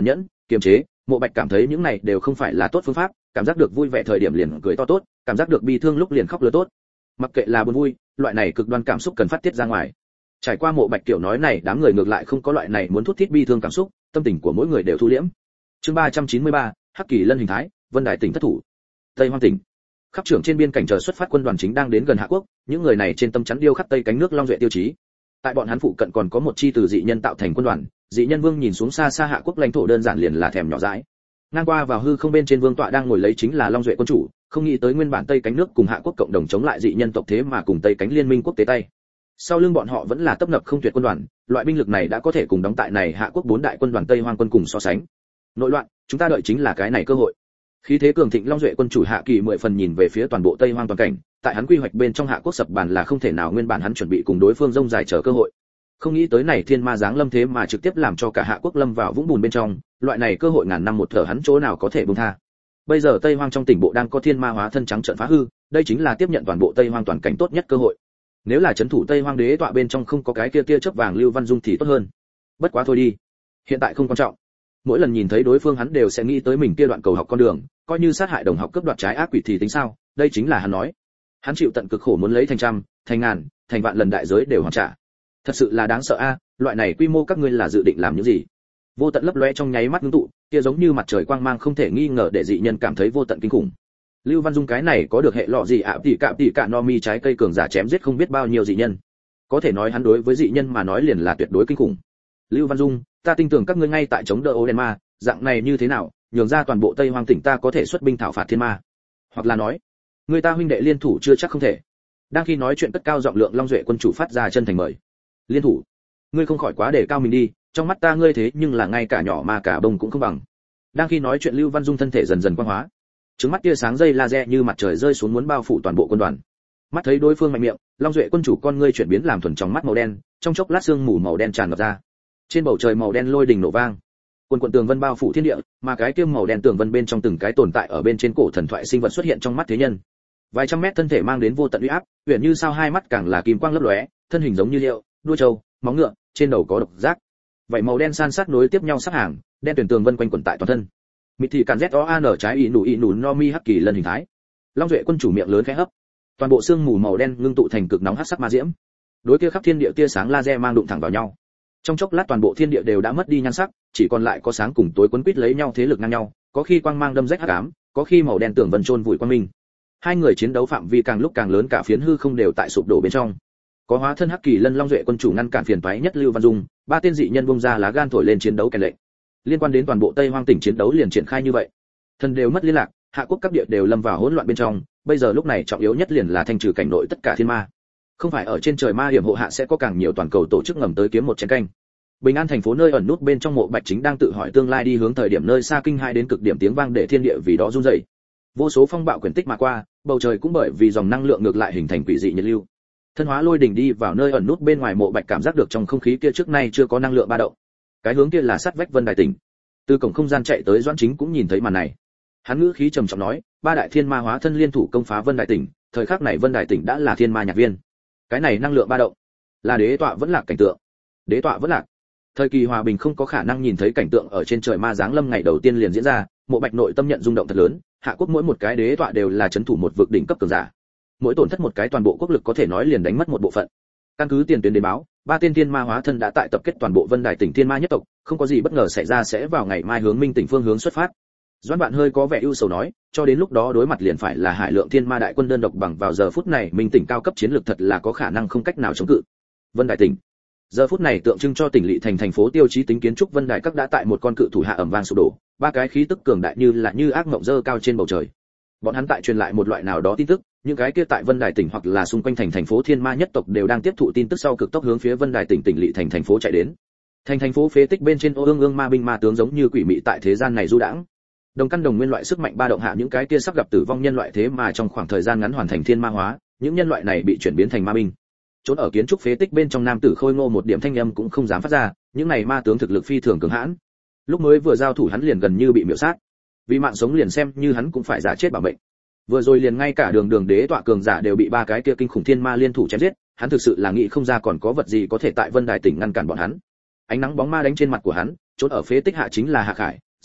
kiềm chế. Mộ Bạch cảm thấy những này đều không phải là tốt phương pháp, cảm giác được vui vẻ thời điểm liền cười to tốt, cảm giác được bi thương lúc liền khóc lớn tốt. Mặc kệ là buồn vui, loại này cực đoan cảm xúc cần phát tiết ra ngoài. Trải qua Mộ Bạch kiểu nói này, đám người ngược lại không có loại này muốn thút thít bi thương cảm xúc, tâm tình của mỗi người đều thu liễm. Chương ba trăm chín mươi ba, Hắc Kỳ Lân hình thái, Vân Đài tỉnh thất thủ. Tây Hoang tỉnh. Khắp trưởng trên biên cảnh chờ xuất phát quân đoàn chính đang đến gần Hạ Quốc, những người này trên tâm chắn điêu khắc tây cánh nước Long Duệ tiêu chí. Tại bọn hắn phụ cận còn có một chi từ dị nhân tạo thành quân đoàn, dị nhân vương nhìn xuống xa xa Hạ Quốc lãnh thổ đơn giản liền là thèm nhỏ dãi. Ngang qua vào hư không bên trên vương tọa đang ngồi lấy chính là Long Duệ quân chủ, không nghĩ tới nguyên bản tây cánh nước cùng Hạ Quốc cộng đồng chống lại dị nhân tộc thế mà cùng tây cánh liên minh quốc tế tay. Sau lưng bọn họ vẫn là tấp nập không tuyệt quân đoàn, loại binh lực này đã có thể cùng đóng tại này Hạ Quốc bốn đại quân đoàn Tây Hoang quân cùng so sánh. Nội loạn, chúng ta đợi chính là cái này cơ hội. Khí thế cường thịnh Long Duệ quân chủ Hạ Kỳ mười phần nhìn về phía toàn bộ Tây Hoang toàn cảnh, tại hắn quy hoạch bên trong Hạ Quốc sập bàn là không thể nào, nguyên bản hắn chuẩn bị cùng đối phương rông dài chờ cơ hội. Không nghĩ tới này thiên ma giáng lâm thế mà trực tiếp làm cho cả Hạ Quốc lâm vào vũng bùn bên trong, loại này cơ hội ngàn năm một thở hắn chỗ nào có thể buông tha. Bây giờ Tây Hoang trong tỉnh bộ đang có thiên ma hóa thân trắng trợn phá hư, đây chính là tiếp nhận toàn bộ Tây Hoang toàn cảnh tốt nhất cơ hội. Nếu là trấn thủ Tây Hoang đế tọa bên trong không có cái kia tia chớp vàng Lưu Văn Dung thì tốt hơn. Bất quá thôi đi, hiện tại không quan trọng. Mỗi lần nhìn thấy đối phương hắn đều sẽ nghĩ tới mình kia đoạn cầu học con đường, coi như sát hại đồng học cướp đoạt trái ác quỷ thì tính sao, đây chính là hắn nói. Hắn chịu tận cực khổ muốn lấy thành trăm, thành ngàn, thành vạn lần đại giới đều hoàn trả. Thật sự là đáng sợ a, loại này quy mô các ngươi là dự định làm những gì? Vô tận lấp lóe trong nháy mắt ngưng tụ, kia giống như mặt trời quang mang không thể nghi ngờ để dị nhân cảm thấy vô tận kinh khủng. Lưu Văn Dung cái này có được hệ lọ gì ạ tỷ cạm tỷ cạ no mi trái cây cường giả chém giết không biết bao nhiêu dị nhân. Có thể nói hắn đối với dị nhân mà nói liền là tuyệt đối kinh khủng. Lưu Văn Dung, ta tin tưởng các ngươi ngay tại chống đỡ Odenma, dạng này như thế nào, nhường ra toàn bộ Tây Hoang tỉnh ta có thể xuất binh thảo phạt thiên ma. Hoặc là nói, người ta huynh đệ liên thủ chưa chắc không thể. Đang khi nói chuyện cất cao giọng lượng Long Duệ quân chủ phát ra chân thành mời. Liên thủ? Ngươi không khỏi quá để cao mình đi, trong mắt ta ngươi thế nhưng là ngay cả nhỏ mà cả bông cũng không bằng. Đang khi nói chuyện Lưu Văn Dung thân thể dần dần quang hóa. Trứng mắt tia sáng dây laser như mặt trời rơi xuống muốn bao phủ toàn bộ quân đoàn. Mắt thấy đối phương mạnh miệng, Long Duệ quân chủ con ngươi chuyển biến làm thuần trong mắt màu đen, trong chốc lát sương mù màu đen tràn ngập ra. Trên bầu trời màu đen lôi đình nổ vang. Quần quần tường vân bao phủ thiên địa, mà cái kia màu đen tường vân bên trong từng cái tồn tại ở bên trên cổ thần thoại sinh vật xuất hiện trong mắt thế nhân. Vài trăm mét thân thể mang đến vô tận uy áp, huyền như sao hai mắt càng là kim quang lấp lóe, thân hình giống như liệu, đuôi trâu, móng ngựa, trên đầu có độc giác. Vậy màu đen san sát nối tiếp nhau sát hàng, đen tuyển tường vân quanh quẩn tại toàn thân. Mịt thì càn z o an trái y nụ y nụ no mi hắc kỳ lần hình thái. Long Duệ quân chủ miệng lớn khẽ hấp, toàn bộ xương mù màu đen ngưng tụ thành cực nóng hắc sắc ma diễm. Đối kia khắp thiên địa tia sáng laser mang đụng thẳng vào nhau. Trong chốc lát toàn bộ thiên địa đều đã mất đi nhan sắc, chỉ còn lại có sáng cùng tối quấn quýt lấy nhau thế lực ngang nhau, có khi quang mang đâm rách hắc ám, có khi màu đen tường vân chôn vùi quang minh. Hai người chiến đấu phạm vi càng lúc càng lớn, cả phiến hư không đều tại sụp đổ bên trong. Có hóa thân hắc kỳ lân Long Duệ quân chủ ngăn cản phiền toái nhất Lưu Văn Dung, ba tên dị nhân bung ra lá gan thổi lên chiến đấu kèn lệnh. Liên quan đến toàn bộ Tây Hoang tỉnh chiến đấu liền triển khai như vậy. Thần đều mất liên lạc, Hạ Quốc các địa đều lâm vào hỗn loạn bên trong, bây giờ lúc này trọng yếu nhất liền là thanh trừ cảnh nội tất cả thiên ma. Không phải ở trên trời ma hiểm hộ hạ sẽ có càng nhiều toàn cầu tổ chức ngầm tới kiếm một chén canh. Bình An thành phố nơi ẩn nút bên trong Mộ Bạch chính đang tự hỏi tương lai đi hướng thời điểm nơi xa kinh hai đến cực điểm tiếng vang để thiên địa vì đó run rẩy. Vô số phong bạo quyển tích mà qua, bầu trời cũng bởi vì dòng năng lượng ngược lại hình thành quỷ dị nhiệt lưu. Thân hóa lôi đỉnh đi vào nơi ẩn nút bên ngoài, Mộ Bạch cảm giác được trong không khí kia trước nay chưa có năng lượng ba động. Cái hướng kia là sát vách Vân Đài tỉnh. Từ cổng không gian chạy tới Doãn Chính cũng nhìn thấy màn này. Hắn ngữ khí trầm trọng nói, ba đại thiên ma hóa thân liên thủ công phá Vân Đài tỉnh, thời khắc này Vân Đài tỉnh đã là thiên ma nhạc viên. Cái này năng lượng ba động, là đế tọa vẫn lạc cảnh tượng. Đế tọa vẫn lạc. Thời kỳ hòa bình không có khả năng nhìn thấy cảnh tượng ở trên trời ma giáng lâm ngày đầu tiên liền diễn ra, Mộ Bạch nội tâm nhận rung động thật lớn, Hạ Quốc mỗi một cái đế tọa đều là trấn thủ một vực đỉnh cấp cường giả. Mỗi tổn thất một cái toàn bộ quốc lực có thể nói liền đánh mất một bộ phận. Căn cứ tiền tuyến đến báo, ba tiên thiên ma hóa thân đã tại tập kết toàn bộ Vân Đài tỉnh thiên ma nhất tộc, không có gì bất ngờ xảy ra sẽ vào ngày mai hướng Minh tỉnh phương hướng xuất phát. Doãn Bạn hơi có vẻ ưu sầu nói, cho đến lúc đó đối mặt liền phải là hải lượng thiên ma đại quân đơn độc, bằng vào giờ phút này Minh tỉnh cao cấp chiến lược thật là có khả năng không cách nào chống cự. Vân Đài tỉnh. Giờ phút này tượng trưng cho tỉnh lỵ thành thành phố tiêu chí tính kiến trúc Vân Đài các đã tại một con cự thủ hạ ẩm vang sụp đổ, ba cái khí tức cường đại như là như ác mộng dơ cao trên bầu trời. Bọn hắn tại truyền lại một loại nào đó tin tức, những cái kia tại Vân Đài tỉnh hoặc là xung quanh thành thành phố thiên ma nhất tộc đều đang tiếp thụ tin tức sau cực tốc hướng phía Vân Đài tỉnh tỉnh lỵ thành thành phố chạy đến. Thành thành phố phế tích bên trên ô ương ương ma binh ma tướng giống như quỷ mị tại thế gian này du đãng. Đồng căn đồng nguyên loại sức mạnh ba động hạ những cái kia sắp gặp tử vong nhân loại thế mà trong khoảng thời gian ngắn hoàn thành thiên ma hóa, những nhân loại này bị chuyển biến thành ma binh. Trốn ở kiến trúc phế tích bên trong nam tử khôi ngô một điểm thanh âm cũng không dám phát ra, những này ma tướng thực lực phi thường cường hãn. Lúc mới vừa giao thủ hắn liền gần như bị miểu sát. Vì mạng sống liền xem như hắn cũng phải giả chết bảo mệnh. Vừa rồi liền ngay cả đường đường đế tọa cường giả đều bị ba cái kia kinh khủng thiên ma liên thủ chém giết, hắn thực sự là nghĩ không ra còn có vật gì có thể tại Vân Đài tỉnh ngăn cản bọn hắn. Ánh nắng bóng ma đánh trên mặt của hắn, trốn ở phế tích hạ chính là Hạ Khải,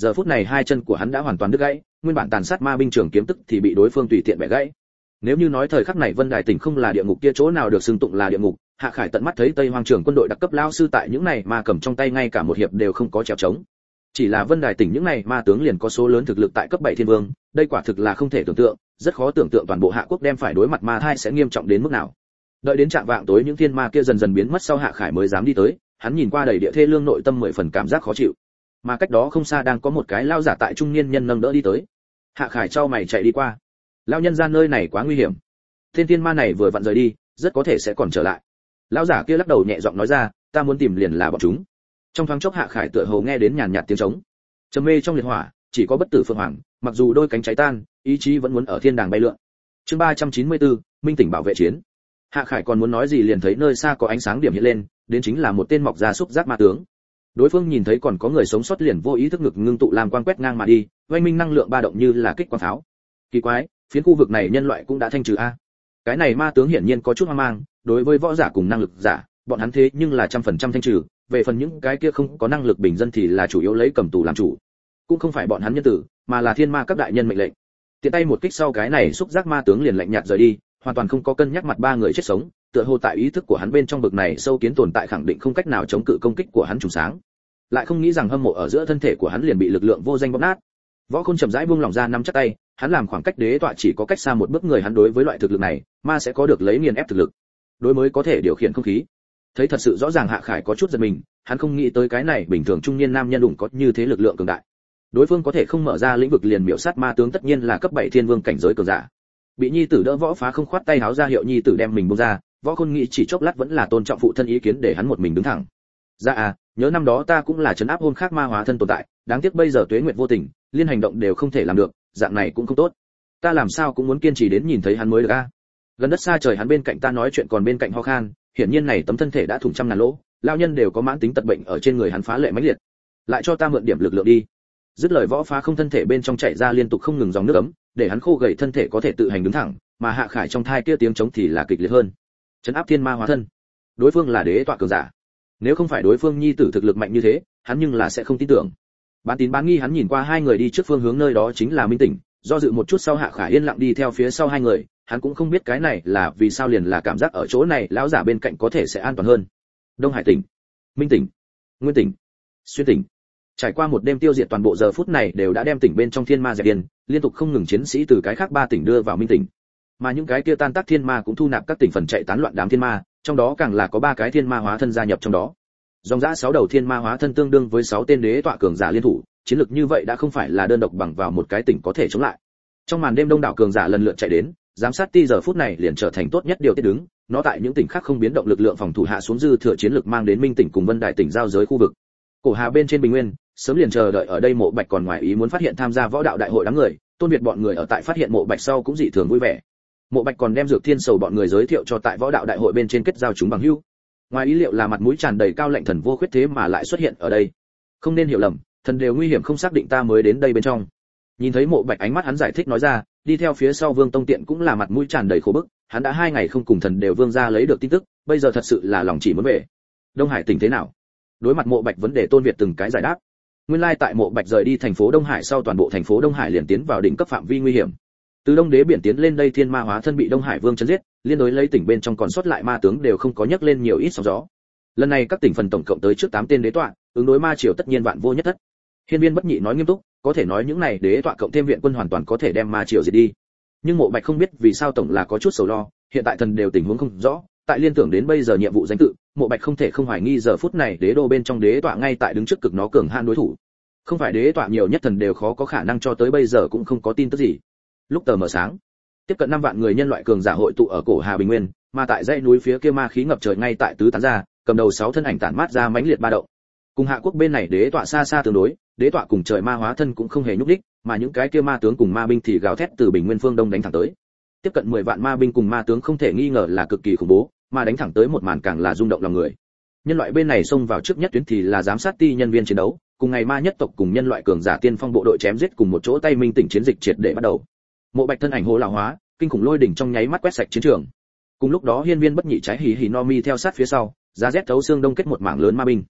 giờ phút này hai chân của hắn đã hoàn toàn đứt gãy, nguyên bản tàn sát ma binh trường kiếm tức thì bị đối phương tùy tiện bẻ gãy. Nếu như nói thời khắc này Vân Đài Tỉnh không là địa ngục kia chỗ nào được xưng tụng là địa ngục, Hạ Khải tận mắt thấy Tây Hoang Trường quân đội đặc cấp lao sư tại những này ma cầm trong tay ngay cả một hiệp đều không có trèo trống. Chỉ là Vân Đài Tỉnh những này ma tướng liền có số lớn thực lực tại cấp bảy thiên vương, đây quả thực là không thể tưởng tượng, rất khó tưởng tượng toàn bộ Hạ quốc đem phải đối mặt ma thai sẽ nghiêm trọng đến mức nào. Đợi đến trạng vạng tối những thiên ma kia dần dần biến mất sau Hạ Khải mới dám đi tới, hắn nhìn qua đầy địa thê lương nội tâm mười phần cảm giác khó chịu. Mà cách đó không xa đang có một cái lao giả tại trung niên nhân nâng đỡ đi tới. Hạ Khải chau mày chạy đi qua. Lao nhân ra nơi này quá nguy hiểm. Thiên thiên ma này vừa vặn rời đi, rất có thể sẽ còn trở lại. Lão giả kia lắc đầu nhẹ giọng nói ra, ta muốn tìm liền là bọn chúng. Trong thoáng chốc Hạ Khải tựa hồ nghe đến nhàn nhạt tiếng trống. Trầm mê trong liệt hỏa, chỉ có bất tử phượng hoàng, mặc dù đôi cánh cháy tan, ý chí vẫn muốn ở thiên đàng bay lượn. Chương ba trăm chín mươi tư, Minh tỉnh bảo vệ chiến. Hạ Khải còn muốn nói gì liền thấy nơi xa có ánh sáng điểm hiện lên, đến chính là một tên mọc ra xúc giác ma tướng. Đối phương nhìn thấy còn có người sống sót liền vô ý thức ngực ngưng tụ làm quang quét ngang mà đi, oanh minh năng lượng ba động như là kích quang pháo. Kỳ quái, phiến khu vực này nhân loại cũng đã thanh trừ a. Cái này ma tướng hiển nhiên có chút hoang mang, đối với võ giả cùng năng lực giả, bọn hắn thế nhưng là trăm phần trăm thanh trừ, về phần những cái kia không có năng lực bình dân thì là chủ yếu lấy cầm tù làm chủ. Cũng không phải bọn hắn nhân tử, mà là thiên ma các đại nhân mệnh lệnh. Tiện tay một kích sau cái này xúc giác ma tướng liền lạnh nhạt rời đi, hoàn toàn không có cân nhắc mặt ba người chết sống, tựa hồ tại ý thức của hắn bên trong bực này sâu kiến tồn tại khẳng định không cách nào chống cự công kích của hắn trùng sáng. Lại không nghĩ rằng hâm mộ ở giữa thân thể của hắn liền bị lực lượng vô danh bóp nát. Võ Khôn chậm rãi buông lỏng ra nắm chắc tay, hắn làm khoảng cách đế tọa chỉ có cách xa một bước người hắn đối với loại thực lực này, ma sẽ có được lấy nghiền ép thực lực. Đối mới có thể điều khiển không khí. Thấy thật sự rõ ràng Hạ Khải có chút giật mình, hắn không nghĩ tới cái này bình thường trung niên nam nhân đủng có như thế lực lượng cường đại. Đối phương có thể không mở ra lĩnh vực liền miểu sát ma tướng tất nhiên là cấp bảy thiên vương cảnh giới cường giả. Bị nhi tử đỡ Võ Phá không khoát tay háo ra hiệu nhi tử đem mình buông ra, Võ Khôn nghĩ chỉ chốc lát vẫn là tôn trọng phụ thân ý kiến để hắn một mình đứng thẳng. Dạ à, nhớ năm đó ta cũng là trấn áp hôn khác ma hóa thân tồn tại, đáng tiếc bây giờ tuế nguyệt vô tình, liên hành động đều không thể làm được, dạng này cũng không tốt. Ta làm sao cũng muốn kiên trì đến nhìn thấy hắn mới được a. Gần đất xa trời hắn bên cạnh ta nói chuyện còn bên cạnh ho khan, hiển nhiên này tấm thân thể đã thủng trăm ngàn lỗ, lão nhân đều có mãn tính tật bệnh ở trên người hắn phá lệ mãnh liệt. Lại cho ta mượn điểm lực lượng đi. Dứt lời Võ Phá không thân thể bên trong chảy ra liên tục không ngừng dòng nước ấm, để hắn khô gầy thân thể có thể tự hành đứng thẳng, mà Hạ Khải trong thai kia tiếng trống thì là kịch liệt hơn. Trấn áp thiên ma hóa thân. Đối phương là đế tọa cường giả. Nếu không phải đối phương nhi tử thực lực mạnh như thế, hắn nhưng là sẽ không tin tưởng. Bán tín bán nghi hắn nhìn qua hai người đi trước phương hướng nơi đó chính là Minh tỉnh, do dự một chút sau Hạ Khải yên lặng đi theo phía sau hai người, hắn cũng không biết cái này là vì sao liền là cảm giác ở chỗ này lão giả bên cạnh có thể sẽ an toàn hơn. Đông Hải tỉnh, Minh tỉnh, Nguyên tỉnh, Xuyên tỉnh. Trải qua một đêm tiêu diệt toàn bộ giờ phút này đều đã đem tỉnh bên trong thiên ma dẹp điên, liên tục không ngừng chiến sĩ từ cái khác ba tỉnh đưa vào Minh tỉnh. Mà những cái kia tan tác thiên ma cũng thu nạp các tỉnh phần chạy tán loạn đám thiên ma, trong đó càng là có ba cái thiên ma hóa thân gia nhập trong đó. Dòng dã sáu đầu thiên ma hóa thân tương đương với sáu tên đế tọa cường giả liên thủ, chiến lực như vậy đã không phải là đơn độc bằng vào một cái tỉnh có thể chống lại. Trong màn đêm đông đảo cường giả lần lượt chạy đến, giám sát ti giờ phút này liền trở thành tốt nhất điều tiết đứng, nó tại những tỉnh khác không biến động lực lượng phòng thủ hạ xuống dư thừa chiến lực mang đến Minh tỉnh cùng Vân Đại tỉnh giao giới khu vực. Cổ Hà bên trên Bình Nguyên, sớm liền chờ đợi ở đây Mộ Bạch còn ngoài ý muốn phát hiện tham gia võ đạo đại hội đám người, Tôn Việt bọn người ở tại phát hiện Mộ Bạch sau cũng dị thường vui vẻ. Mộ Bạch còn đem Dược Thiên Sầu bọn người giới thiệu cho tại võ đạo đại hội bên trên kết giao chúng bằng hữu. Ngoài ý liệu là mặt mũi tràn đầy cao lệnh thần vô khuyết thế mà lại xuất hiện ở đây. Không nên hiểu lầm, thần đều nguy hiểm không xác định ta mới đến đây bên trong. Nhìn thấy Mộ Bạch ánh mắt hắn giải thích nói ra, đi theo phía sau Vương Tông Tiện cũng là mặt mũi tràn đầy khổ bức, hắn đã hai ngày không cùng thần đều vương gia lấy được tin tức, bây giờ thật sự là lòng chỉ muốn về. Đông Hải tỉnh thế nào? Đối mặt Mộ Bạch vấn đề Tôn Việt từng cái giải đáp. Nguyên lai tại Mộ Bạch rời đi thành phố Đông Hải sau toàn bộ thành phố Đông Hải liền tiến vào đỉnh cấp phạm vi nguy hiểm. Từ Đông Đế biển tiến lên đây thiên ma hóa thân bị Đông Hải Vương chấn giết, liên đối lấy tỉnh bên trong còn sót lại ma tướng đều không có nhắc lên nhiều ít sóng gió. Lần này các tỉnh phần tổng cộng tới trước tám tên đế tọa, ứng đối ma triều tất nhiên vạn vô nhất thất. Hiên Viên Bất Nhị nói nghiêm túc, có thể nói những này đế tọa cộng thêm viện quân hoàn toàn có thể đem ma triều diệt đi. Nhưng Mộ Bạch không biết vì sao tổng là có chút sầu lo, hiện tại thần đều tình huống không rõ, tại liên tưởng đến bây giờ nhiệm vụ danh tự, Mộ Bạch không thể không hoài nghi giờ phút này đế đô bên trong đế tọa ngay tại đứng trước cực nó cường hạn đối thủ. Không phải đế tọa nhiều nhất thần đều khó có khả năng cho tới bây giờ cũng không có tin tức gì. Lúc tờ mờ sáng, tiếp cận năm vạn người nhân loại cường giả hội tụ ở Cổ Hà Bình Nguyên, mà tại dãy núi phía kia ma khí ngập trời ngay tại tứ tán ra, cầm đầu sáu thân ảnh tản mát ra mãnh liệt ba động. Cùng Hạ quốc bên này đế tọa xa xa tương đối, đế tọa cùng trời ma hóa thân cũng không hề nhúc nhích, mà những cái kia ma tướng cùng ma binh thì gào thét từ Bình Nguyên phương đông đánh thẳng tới. Tiếp cận mười vạn ma binh cùng ma tướng không thể nghi ngờ là cực kỳ khủng bố, mà đánh thẳng tới một màn càng là rung động lòng người. Nhân loại bên này xông vào trước nhất tuyến thì là giám sát ti nhân viên chiến đấu, cùng ngày ma nhất tộc cùng nhân loại cường giả tiên phong bộ đội chém giết cùng một chỗ tay Minh tỉnh chiến dịch triệt để bắt đầu. Mộ Bạch thân ảnh hô lão hóa, kinh khủng lôi đỉnh trong nháy mắt quét sạch chiến trường. Cùng lúc đó Hiên Viên Bất Nhị trái hì hì no mi theo sát phía sau, giá rét thấu xương đông kết một mảng lớn ma binh.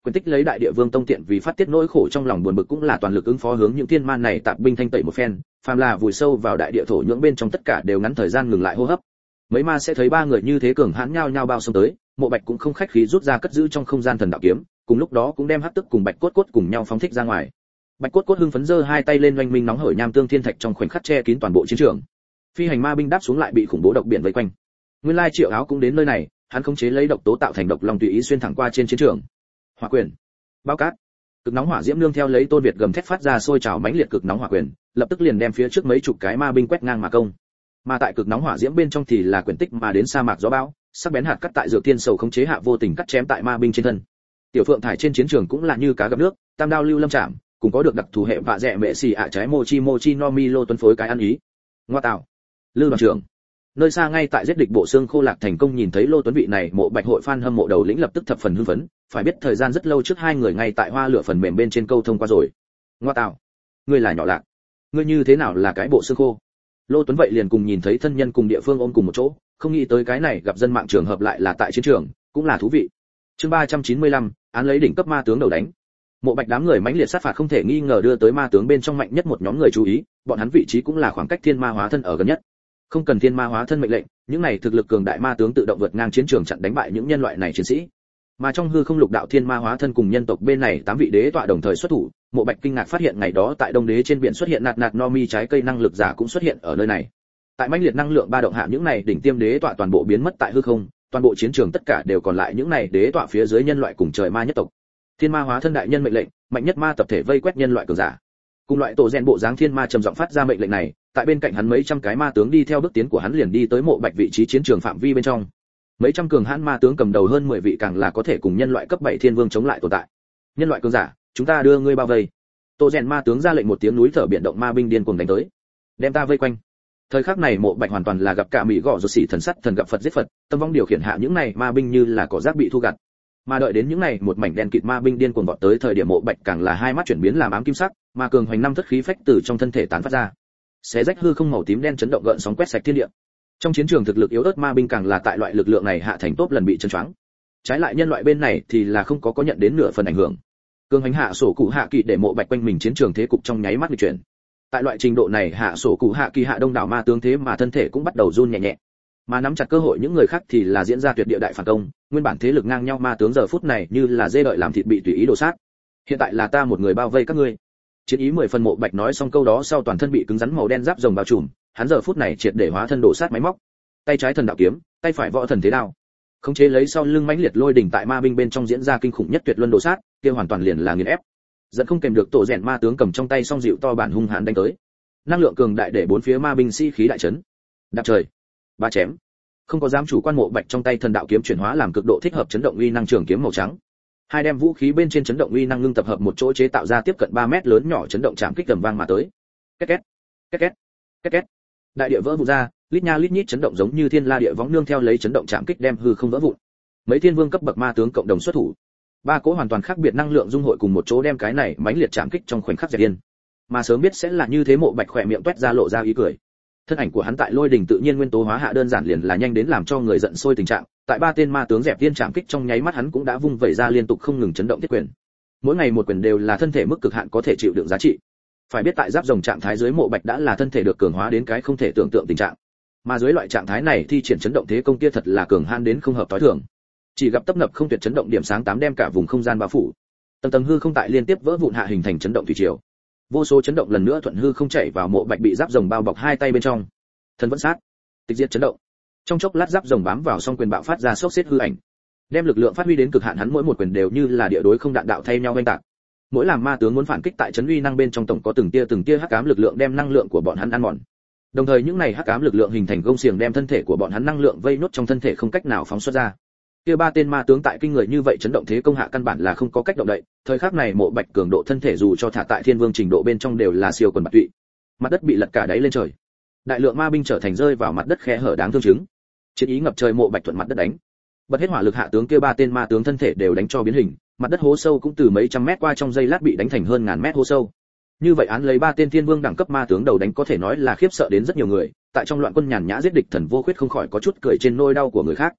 Quyền tích lấy đại địa vương tông tiện vì phát tiết nỗi khổ trong lòng buồn bực cũng là toàn lực ứng phó hướng những thiên man này tạp binh thanh tẩy một phen, phàm là vùi sâu vào đại địa thổ nhưỡng bên trong tất cả đều ngắn thời gian ngừng lại hô hấp. Mấy ma sẽ thấy ba người như thế cường hãn nhao nhao bao xông tới, Mộ Bạch cũng không khách khí rút ra cất giữ trong không gian thần đạo kiếm, cùng lúc đó cũng đem hắc tức cùng Bạch Cốt Cốt cùng nhau phóng thích ra ngoài. Bạch Cốt Cốt hưng phấn giơ hai tay lên oanh minh nóng hởi nham tương thiên thạch trong khoảnh khắc che kín toàn bộ chiến trường. Phi hành ma binh đáp xuống lại bị khủng bố độc biển vây quanh. Nguyên lai Triệu Áo cũng đến nơi này, hắn khống chế lấy độc tố tạo thành độc long tùy ý xuyên thẳng qua trên chiến trường. Hỏa quyền, bao cát, cực nóng hỏa diễm nương theo lấy Tôn Việt gầm thét phát ra sôi trào mãnh liệt cực nóng hỏa quyền, lập tức liền đem phía trước mấy chục cái ma binh quét ngang mà công. Mà tại cực nóng hỏa diễm bên trong thì là quyền tích mà đến sa mạc gió bão, sắc bén hạt cắt tại dược tiên sầu khống chế hạ vô tình cắt chém tại ma binh trên thân. Tiểu Phượng thải trên chiến trường cũng là như cá gặp nước, tam đao lưu lâm chạm, cùng có được đặc thù hệ vạ rẻ mẹ xì ạ trái mochi mochi no mi lô tuấn phối cái ăn ý. Ngoa tạo, Lư đoàn trưởng. Nơi xa ngay tại giết địch bộ xương khô lạc thành công nhìn thấy Lô Tuấn vị này Mộ Bạch hội fan hâm mộ đầu lĩnh lập tức thập phần hưng phấn, phải biết thời gian rất lâu trước hai người ngay tại hoa lửa phần mềm bên trên câu thông qua rồi. Ngoa tạo, ngươi là nhỏ lạc, ngươi như thế nào là cái bộ xương khô? Lô Tuấn vậy liền cùng nhìn thấy thân nhân cùng địa phương ôm cùng một chỗ, không nghĩ tới cái này gặp dân mạng trường hợp lại là tại chiến trường, cũng là thú vị. Chương ba trăm chín mươi lăm, án lấy đỉnh cấp ma tướng đầu đánh. Mộ Bạch đám người mãnh liệt sát phạt không thể nghi ngờ đưa tới ma tướng bên trong mạnh nhất một nhóm người chú ý, bọn hắn vị trí cũng là khoảng cách thiên ma hóa thân ở gần nhất. Không cần thiên ma hóa thân mệnh lệnh, những này thực lực cường đại ma tướng tự động vượt ngang chiến trường chặn đánh bại những nhân loại này chiến sĩ. Mà trong hư không lục đạo thiên ma hóa thân cùng nhân tộc bên này tám vị đế tọa đồng thời xuất thủ, Mộ Bạch kinh ngạc phát hiện ngày đó tại Đông Đế trên biển xuất hiện nạt nạt no mi trái cây năng lực giả cũng xuất hiện ở nơi này. Tại mãnh liệt năng lượng ba động hạ những này đỉnh tiêm đế tọa toàn bộ biến mất tại hư không, toàn bộ chiến trường tất cả đều còn lại những này đế tọa phía dưới nhân loại cùng trời ma nhất tộc. Thiên ma hóa thân đại nhân mệnh lệnh, mạnh nhất ma tập thể vây quét nhân loại cường giả. Cùng loại tổ rèn bộ dáng thiên ma trầm giọng phát ra mệnh lệnh này, tại bên cạnh hắn mấy trăm cái ma tướng đi theo bước tiến của hắn liền đi tới Mộ Bạch vị trí chiến trường phạm vi bên trong. Mấy trăm cường hãn ma tướng cầm đầu hơn mười vị càng là có thể cùng nhân loại cấp bảy thiên vương chống lại tồn tại. Nhân loại cường giả, chúng ta đưa ngươi bao vây. Tổ rèn ma tướng ra lệnh một tiếng núi thở biển động ma binh điên cuồng đánh tới, đem ta vây quanh. Thời khắc này Mộ Bạch hoàn toàn là gặp cả mỹ gọ rụt xỉ thần sắt thần gặp Phật giết Phật, tâm vong điều khiển hạ những này ma binh như là cỏ rác bị thu gặt. Mà đợi đến những này một mảnh đen kịt ma binh điên cuồng vọt tới thời điểm Mộ Bạch càng là hai mắt chuyển biến làm ám kim sắc, mà cường hoành năm thất khí phách từ trong thân thể tán phát ra. Xé rách hư không màu tím đen chấn động gợn sóng quét sạch thiên địa. Trong chiến trường thực lực yếu ớt ma binh càng là tại loại lực lượng này hạ thành tốt lần bị chân choáng. Trái lại nhân loại bên này thì là không có có nhận đến nửa phần ảnh hưởng. Cường hành hạ sổ cụ hạ kỳ để Mộ Bạch quanh mình chiến trường thế cục trong nháy mắt nghịch chuyển. Tại loại trình độ này hạ sổ cụ hạ kỳ hạ đông đảo ma tướng thế mà thân thể cũng bắt đầu run nhẹ nhẹ. Mà nắm chặt cơ hội những người khác thì là diễn ra tuyệt địa đại phản công, nguyên bản thế lực ngang nhau ma tướng giờ phút này như là dê đợi làm thịt bị tùy ý đổ sát. Hiện tại là ta một người bao vây các ngươi. Chiến ý mười phần Mộ Bạch nói xong câu đó sau toàn thân bị cứng rắn màu đen giáp rồng bao trùm, hắn giờ phút này triệt để hóa thân đổ sát máy móc. Tay trái thần đạo kiếm, tay phải võ thần thế đao. Khống chế lấy sau lưng mãnh liệt lôi đỉnh tại ma binh bên trong diễn ra kinh khủng nhất tuyệt luân đổ sát, kia hoàn toàn liền là nghiền ép. Dẫn không kèm được tổ rèn ma tướng cầm trong tay song dịu to bản hung hãn đánh tới. Năng lượng cường đại để bốn phía ma binh sĩ khí đại chấn. Đạp trời, ba chém. Không có dám chủ quan Mộ Bạch trong tay thần đạo kiếm chuyển hóa làm cực độ thích hợp chấn động uy năng trường kiếm màu trắng. Hai đem vũ khí bên trên chấn động uy năng ngưng tập hợp một chỗ chế tạo ra tiếp cận ba mét lớn nhỏ chấn động chạm kích tầm vang mà tới. Két két, két két, két két. Đại địa vỡ vụn ra, lít nha lít nhít chấn động giống như thiên la địa võng nương theo lấy chấn động chạm kích đem hư không vỡ vụn. Mấy thiên vương cấp bậc ma tướng cộng đồng xuất thủ. Ba cỗ hoàn toàn khác biệt năng lượng dung hội cùng một chỗ đem cái này mãnh liệt chạm kích trong khoảnh khắc dẹp yên. Mà sớm biết sẽ là như thế Mộ Bạch khỏe miệng toét ra lộ ra ý cười. Thân ảnh của hắn tại lôi đỉnh tự nhiên nguyên tố hóa hạ đơn giản liền là nhanh đến làm cho người giận sôi tình trạng, tại ba tên ma tướng dẹp tiên chạm kích trong nháy mắt hắn cũng đã vung vẩy ra liên tục không ngừng chấn động thiết quyền. Mỗi ngày một quyền đều là thân thể mức cực hạn có thể chịu đựng giá trị. Phải biết tại giáp rồng trạng thái dưới Mộ Bạch đã là thân thể được cường hóa đến cái không thể tưởng tượng tình trạng. Mà dưới loại trạng thái này thi triển chấn động thế công kia thật là cường han đến không hợp tối thường. Chỉ gặp tấp nập không tuyệt chấn động điểm sáng tám đem cả vùng không gian bao phủ. Tầng tầng hư không tại liên tiếp vỡ vụn hạ hình thành chấn động thủy triều. Vô số chấn động lần nữa thuận hư không chảy vào Mộ Bạch bị giáp rồng bao bọc hai tay bên trong. Thần vẫn sát, tịch diệt chấn động. Trong chốc lát giáp rồng bám vào song quyền bạo phát ra sốc xếp hư ảnh. Đem lực lượng phát huy đến cực hạn hắn mỗi một quyền đều như là địa đối không đạn đạo thay nhau vênh tạc. Mỗi làm ma tướng muốn phản kích tại chấn uy năng bên trong tổng có từng tia từng tia hắc ám lực lượng đem năng lượng của bọn hắn ăn mòn. Đồng thời những này hắc ám lực lượng hình thành gông xiềng đem thân thể của bọn hắn năng lượng vây nốt trong thân thể không cách nào phóng xuất ra. Kia ba tên ma tướng tại kinh người như vậy chấn động thế công hạ căn bản là không có cách động đậy, thời khắc này Mộ Bạch cường độ thân thể dù cho thả tại thiên vương trình độ bên trong đều là siêu quần bạt tụy. Mặt đất bị lật cả đáy lên trời. Đại lượng ma binh trở thành rơi vào mặt đất khe hở đáng thương chứng. Chiến ý ngập trời Mộ Bạch thuận mặt đất đánh. Bật hết hỏa lực hạ tướng kia ba tên ma tướng thân thể đều đánh cho biến hình, mặt đất hố sâu cũng từ mấy trăm mét qua trong giây lát bị đánh thành hơn ngàn mét hố sâu. Như vậy án lấy ba tên thiên vương đẳng cấp ma tướng đầu đánh có thể nói là khiếp sợ đến rất nhiều người, tại trong loạn quân nhàn nhã giết địch thần vô khuyết không khỏi có chút cười trên nỗi đau của người khác.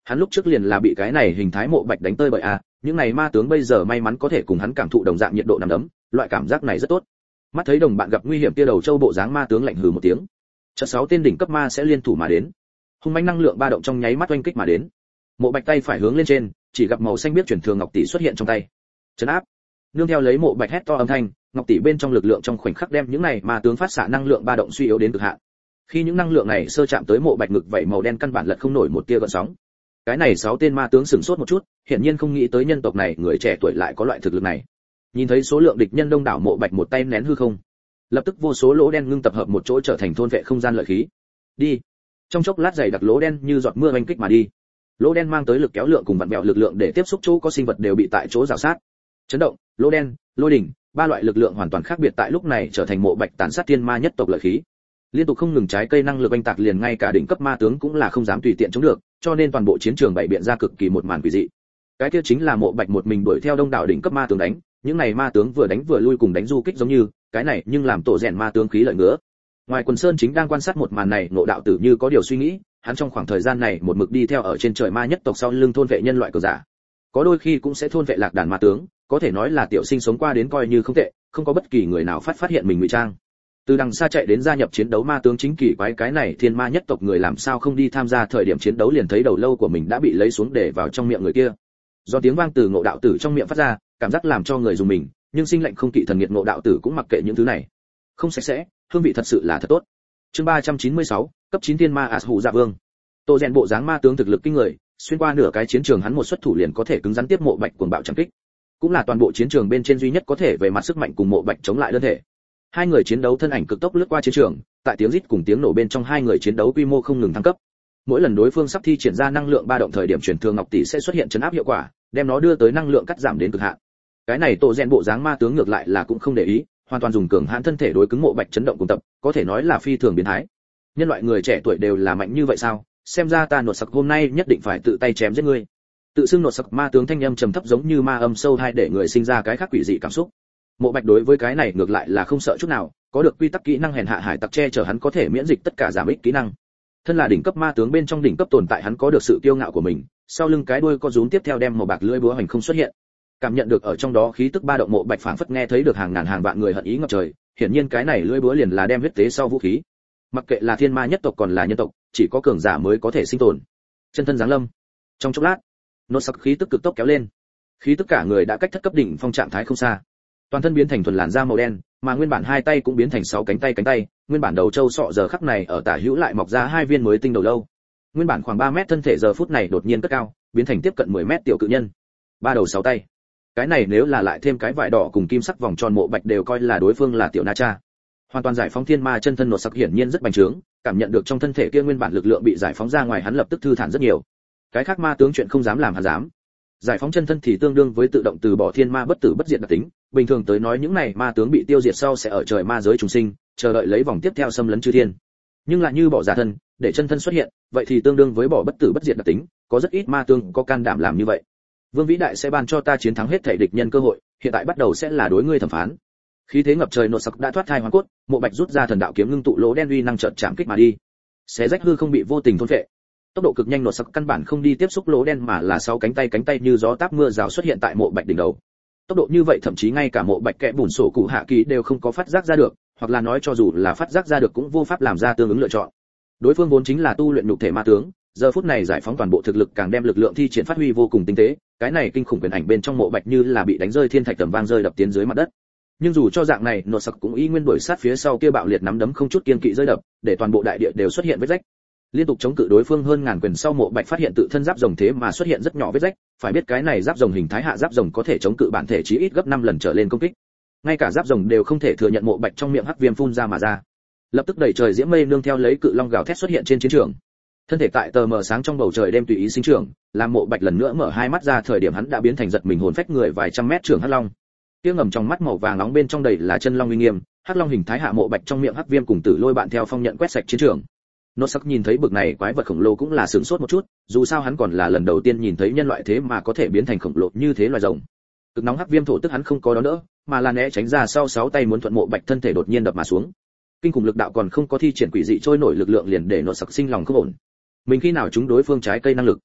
Hắn lúc trước liền là bị cái này hình thái mộ bạch đánh tơi bời à, những này ma tướng bây giờ may mắn có thể cùng hắn cảm thụ đồng dạng nhiệt độ nằm đấm, loại cảm giác này rất tốt. Mắt thấy đồng bạn gặp nguy hiểm kia đầu châu bộ dáng ma tướng lạnh hừ một tiếng. Chợt sáu tên đỉnh cấp ma sẽ liên thủ mà đến. Hung mãnh năng lượng ba động trong nháy mắt oanh kích mà đến. Mộ Bạch tay phải hướng lên trên, chỉ gặp màu xanh biết chuyển thường ngọc tỷ xuất hiện trong tay. Trấn áp. Nương theo lấy Mộ Bạch hét to âm thanh, ngọc tỷ bên trong lực lượng trong khoảnh khắc đem những này ma tướng phát xạ năng lượng ba động suy yếu đến cực hạn. Khi những năng lượng này sơ chạm tới Mộ Bạch ngực vậy màu đen căn bản lật không nổi một tia gợn sóng. Cái này sáu tên ma tướng sửng sốt một chút, hiển nhiên không nghĩ tới nhân tộc này người trẻ tuổi lại có loại thực lực này. Nhìn thấy số lượng địch nhân đông đảo, Mộ Bạch một tay nén hư không, lập tức vô số lỗ đen ngưng tập hợp một chỗ trở thành thôn vệ không gian lợi khí. Đi. Trong chốc lát dày đặc lỗ đen như giọt mưa oanh kích mà đi. Lỗ đen mang tới lực kéo lượng cùng vặn vẹo lực lượng để tiếp xúc chỗ có sinh vật đều bị tại chỗ rào sát. Chấn động, lỗ đen, lôi đỉnh, ba loại lực lượng hoàn toàn khác biệt tại lúc này trở thành Mộ Bạch tàn sát thiên ma nhất tộc lợi khí. Liên tục không ngừng trái cây năng lực oanh tạc liền ngay cả đỉnh cấp ma tướng cũng là không dám tùy tiện chống được, cho nên toàn bộ chiến trường bày biện ra cực kỳ một màn quỷ dị. Cái kia chính là Mộ Bạch một mình đuổi theo đông đảo đỉnh cấp ma tướng đánh, những này ma tướng vừa đánh vừa lui cùng đánh du kích giống như, cái này nhưng làm tổ rèn ma tướng khí lợi ngứa. Ngoài Quần Sơn chính đang quan sát một màn này, Ngộ Đạo Tử như có điều suy nghĩ, hắn trong khoảng thời gian này một mực đi theo ở trên trời ma nhất tộc sau lưng thôn vệ nhân loại cường giả, có đôi khi cũng sẽ thôn vệ lạc đàn ma tướng, có thể nói là tiểu sinh sống qua đến coi như không tệ, không có bất kỳ người nào phát phát hiện mình ngụy trang. Từ đằng xa chạy đến gia nhập chiến đấu ma tướng chính kỳ quái cái này thiên ma nhất tộc người làm sao không đi tham gia thời điểm chiến đấu liền thấy đầu lâu của mình đã bị lấy xuống để vào trong miệng người kia. Do tiếng vang từ Ngộ Đạo Tử trong miệng phát ra, cảm giác làm cho người dùng mình, nhưng sinh lệnh không kỵ thần nghiệt Ngộ Đạo Tử cũng mặc kệ những thứ này. Không sạch sẽ, hương vị thật sự là thật tốt. Chương ba trăm chín mươi sáu, cấp chín thiên ma Ás Hủ Dạ Vương. Tô rèn bộ dáng ma tướng thực lực kinh người, xuyên qua nửa cái chiến trường hắn một xuất thủ liền có thể cứng rắn tiếp Mộ Bạch cuồng bạo chẳng kích. Cũng là toàn bộ chiến trường bên trên duy nhất có thể về mặt sức mạnh cùng Mộ Bạch chống lại đơn thể. Hai người chiến đấu thân ảnh cực tốc lướt qua chiến trường, tại tiếng rít cùng tiếng nổ bên trong hai người chiến đấu quy mô không ngừng thăng cấp. Mỗi lần đối phương sắp thi triển ra năng lượng ba động thời điểm truyền thường ngọc tỷ sẽ xuất hiện chấn áp hiệu quả, đem nó đưa tới năng lượng cắt giảm đến cực hạn. Cái này Tô rèn bộ dáng ma tướng ngược lại là cũng không để ý, hoàn toàn dùng cường hãn thân thể đối cứng Mộ Bạch chấn động cùng tập, có thể nói là phi thường biến thái. Nhân loại người trẻ tuổi đều là mạnh như vậy sao? Xem ra ta nột sặc hôm nay nhất định phải tự tay chém giết ngươi. Tự xưng nột sặc ma tướng thanh âm trầm thấp giống như ma âm sâu hai để người sinh ra cái khác quỷ dị cảm xúc. Mộ Bạch đối với cái này ngược lại là không sợ chút nào, có được quy tắc kỹ năng hèn hạ hải tặc che chở hắn có thể miễn dịch tất cả giảm ích kỹ năng. Thân là đỉnh cấp ma tướng bên trong đỉnh cấp tồn tại hắn có được sự kiêu ngạo của mình, sau lưng cái đuôi có rún tiếp theo đem màu bạc lưỡi búa hành không xuất hiện. Cảm nhận được ở trong đó khí tức ba động, Mộ Bạch phảng phất nghe thấy được hàng ngàn hàng vạn người hận ý ngập trời, hiển nhiên cái này lưỡi búa liền là đem huyết tế sau vũ khí. Mặc kệ là thiên ma nhất tộc còn là nhân tộc, chỉ có cường giả mới có thể sinh tồn. Chân thân giáng lâm. Trong chốc lát, nốt sắc khí tức cực tốc kéo lên. Khí tức cả người đã cách thất cấp đỉnh phong trạng thái không xa. Toàn thân biến thành thuần làn da màu đen, mà nguyên bản hai tay cũng biến thành sáu cánh tay cánh tay, nguyên bản đầu trâu sọ giờ khắc này ở tả hữu lại mọc ra hai viên mới tinh đầu lâu. Nguyên bản khoảng ba mét thân thể giờ phút này đột nhiên cất cao, biến thành tiếp cận mười mét tiểu cự nhân. Ba đầu sáu tay. Cái này nếu là lại thêm cái vải đỏ cùng kim sắc vòng tròn, Mộ Bạch đều coi là đối phương là tiểu Na Cha. Hoàn toàn giải phóng thiên ma chân thân nột sắc hiển nhiên rất bành trướng, cảm nhận được trong thân thể kia nguyên bản lực lượng bị giải phóng ra ngoài, hắn lập tức thư thản rất nhiều. Cái khác ma tướng chuyện không dám làm hắn dám. Giải phóng chân thân thì tương đương với tự động từ bỏ thiên ma bất tử bất diệt đặc tính, bình thường tới nói những này ma tướng bị tiêu diệt sau sẽ ở trời ma giới trùng sinh, chờ đợi lấy vòng tiếp theo xâm lấn chư thiên. Nhưng lại như bỏ giả thân, để chân thân xuất hiện, vậy thì tương đương với bỏ bất tử bất diệt đặc tính, có rất ít ma tướng có can đảm làm như vậy. Vương vĩ đại sẽ ban cho ta chiến thắng hết thảy địch nhân cơ hội, hiện tại bắt đầu sẽ là đối ngươi thẩm phán. Khí thế ngập trời nột sặc đã thoát thai hoàn cốt, Mộ Bạch rút ra thần đạo kiếm ngưng tụ lỗ đen uy năng chợt chạm kích mà đi. Xé rách hư không bị vô tình thôn phệ. Tốc độ cực nhanh, nột sặc căn bản không đi tiếp xúc lỗ đen mà là sáu cánh tay cánh tay như gió táp mưa rào xuất hiện tại Mộ Bạch đỉnh đầu. Tốc độ như vậy thậm chí ngay cả Mộ Bạch kẽ bùn sổ cụ hạ kỳ đều không có phát giác ra được, hoặc là nói cho dù là phát giác ra được cũng vô pháp làm ra tương ứng lựa chọn. Đối phương vốn chính là tu luyện nhục thể ma tướng, giờ phút này giải phóng toàn bộ thực lực càng đem lực lượng thi triển phát huy vô cùng tinh tế, cái này kinh khủng quyền ảnh bên trong Mộ Bạch như là bị đánh rơi thiên thạch tầm vang rơi đập tiến dưới mặt đất. Nhưng dù cho dạng này, nột sặc cũng y nguyên đuổi sát phía sau kia bạo liệt nắm đấm không chút kiên kỵ rơi đập, để toàn bộ đại địa đều xuất hiện vết rách. Liên tục chống cự đối phương hơn ngàn quyền sau, Mộ Bạch phát hiện tự thân giáp rồng thế mà xuất hiện rất nhỏ vết rách, phải biết cái này giáp rồng hình thái hạ giáp rồng có thể chống cự bản thể chí ít gấp năm lần trở lên công kích. Ngay cả giáp rồng đều không thể thừa nhận, Mộ Bạch trong miệng hắc viêm phun ra mà ra. Lập tức đẩy trời diễm mây nương theo lấy cự long gào thét xuất hiện trên chiến trường. Thân thể tại tờ mờ sáng trong bầu trời đêm tùy ý sinh trưởng, làm Mộ Bạch lần nữa mở hai mắt ra thời điểm hắn đã biến thành giật mình hồn phách người vài trăm mét trưởng hắc long. Tiếng ngầm trong mắt màu vàng nóng bên trong đầy là chân long uy nghiêm, hắc long hình thái hạ Mộ Bạch trong miệng hắc viêm cùng tử lôi bạn theo phong nhận quét sạch chiến trường. Nốt sắc nhìn thấy bực này quái vật khổng lồ cũng là sửng sốt một chút, dù sao hắn còn là lần đầu tiên nhìn thấy nhân loại thế mà có thể biến thành khổng lồ như thế loài rồng. Cực nóng hắc viêm thổ tức hắn không có đón đỡ, mà là né tránh ra sau sáu tay muốn thuận Mộ Bạch thân thể đột nhiên đập mà xuống. Kinh khủng lực đạo còn không có thi triển quỷ dị trôi nổi lực lượng liền để nốt sắc sinh lòng không ổn. Mình khi nào chúng đối phương trái cây năng lực?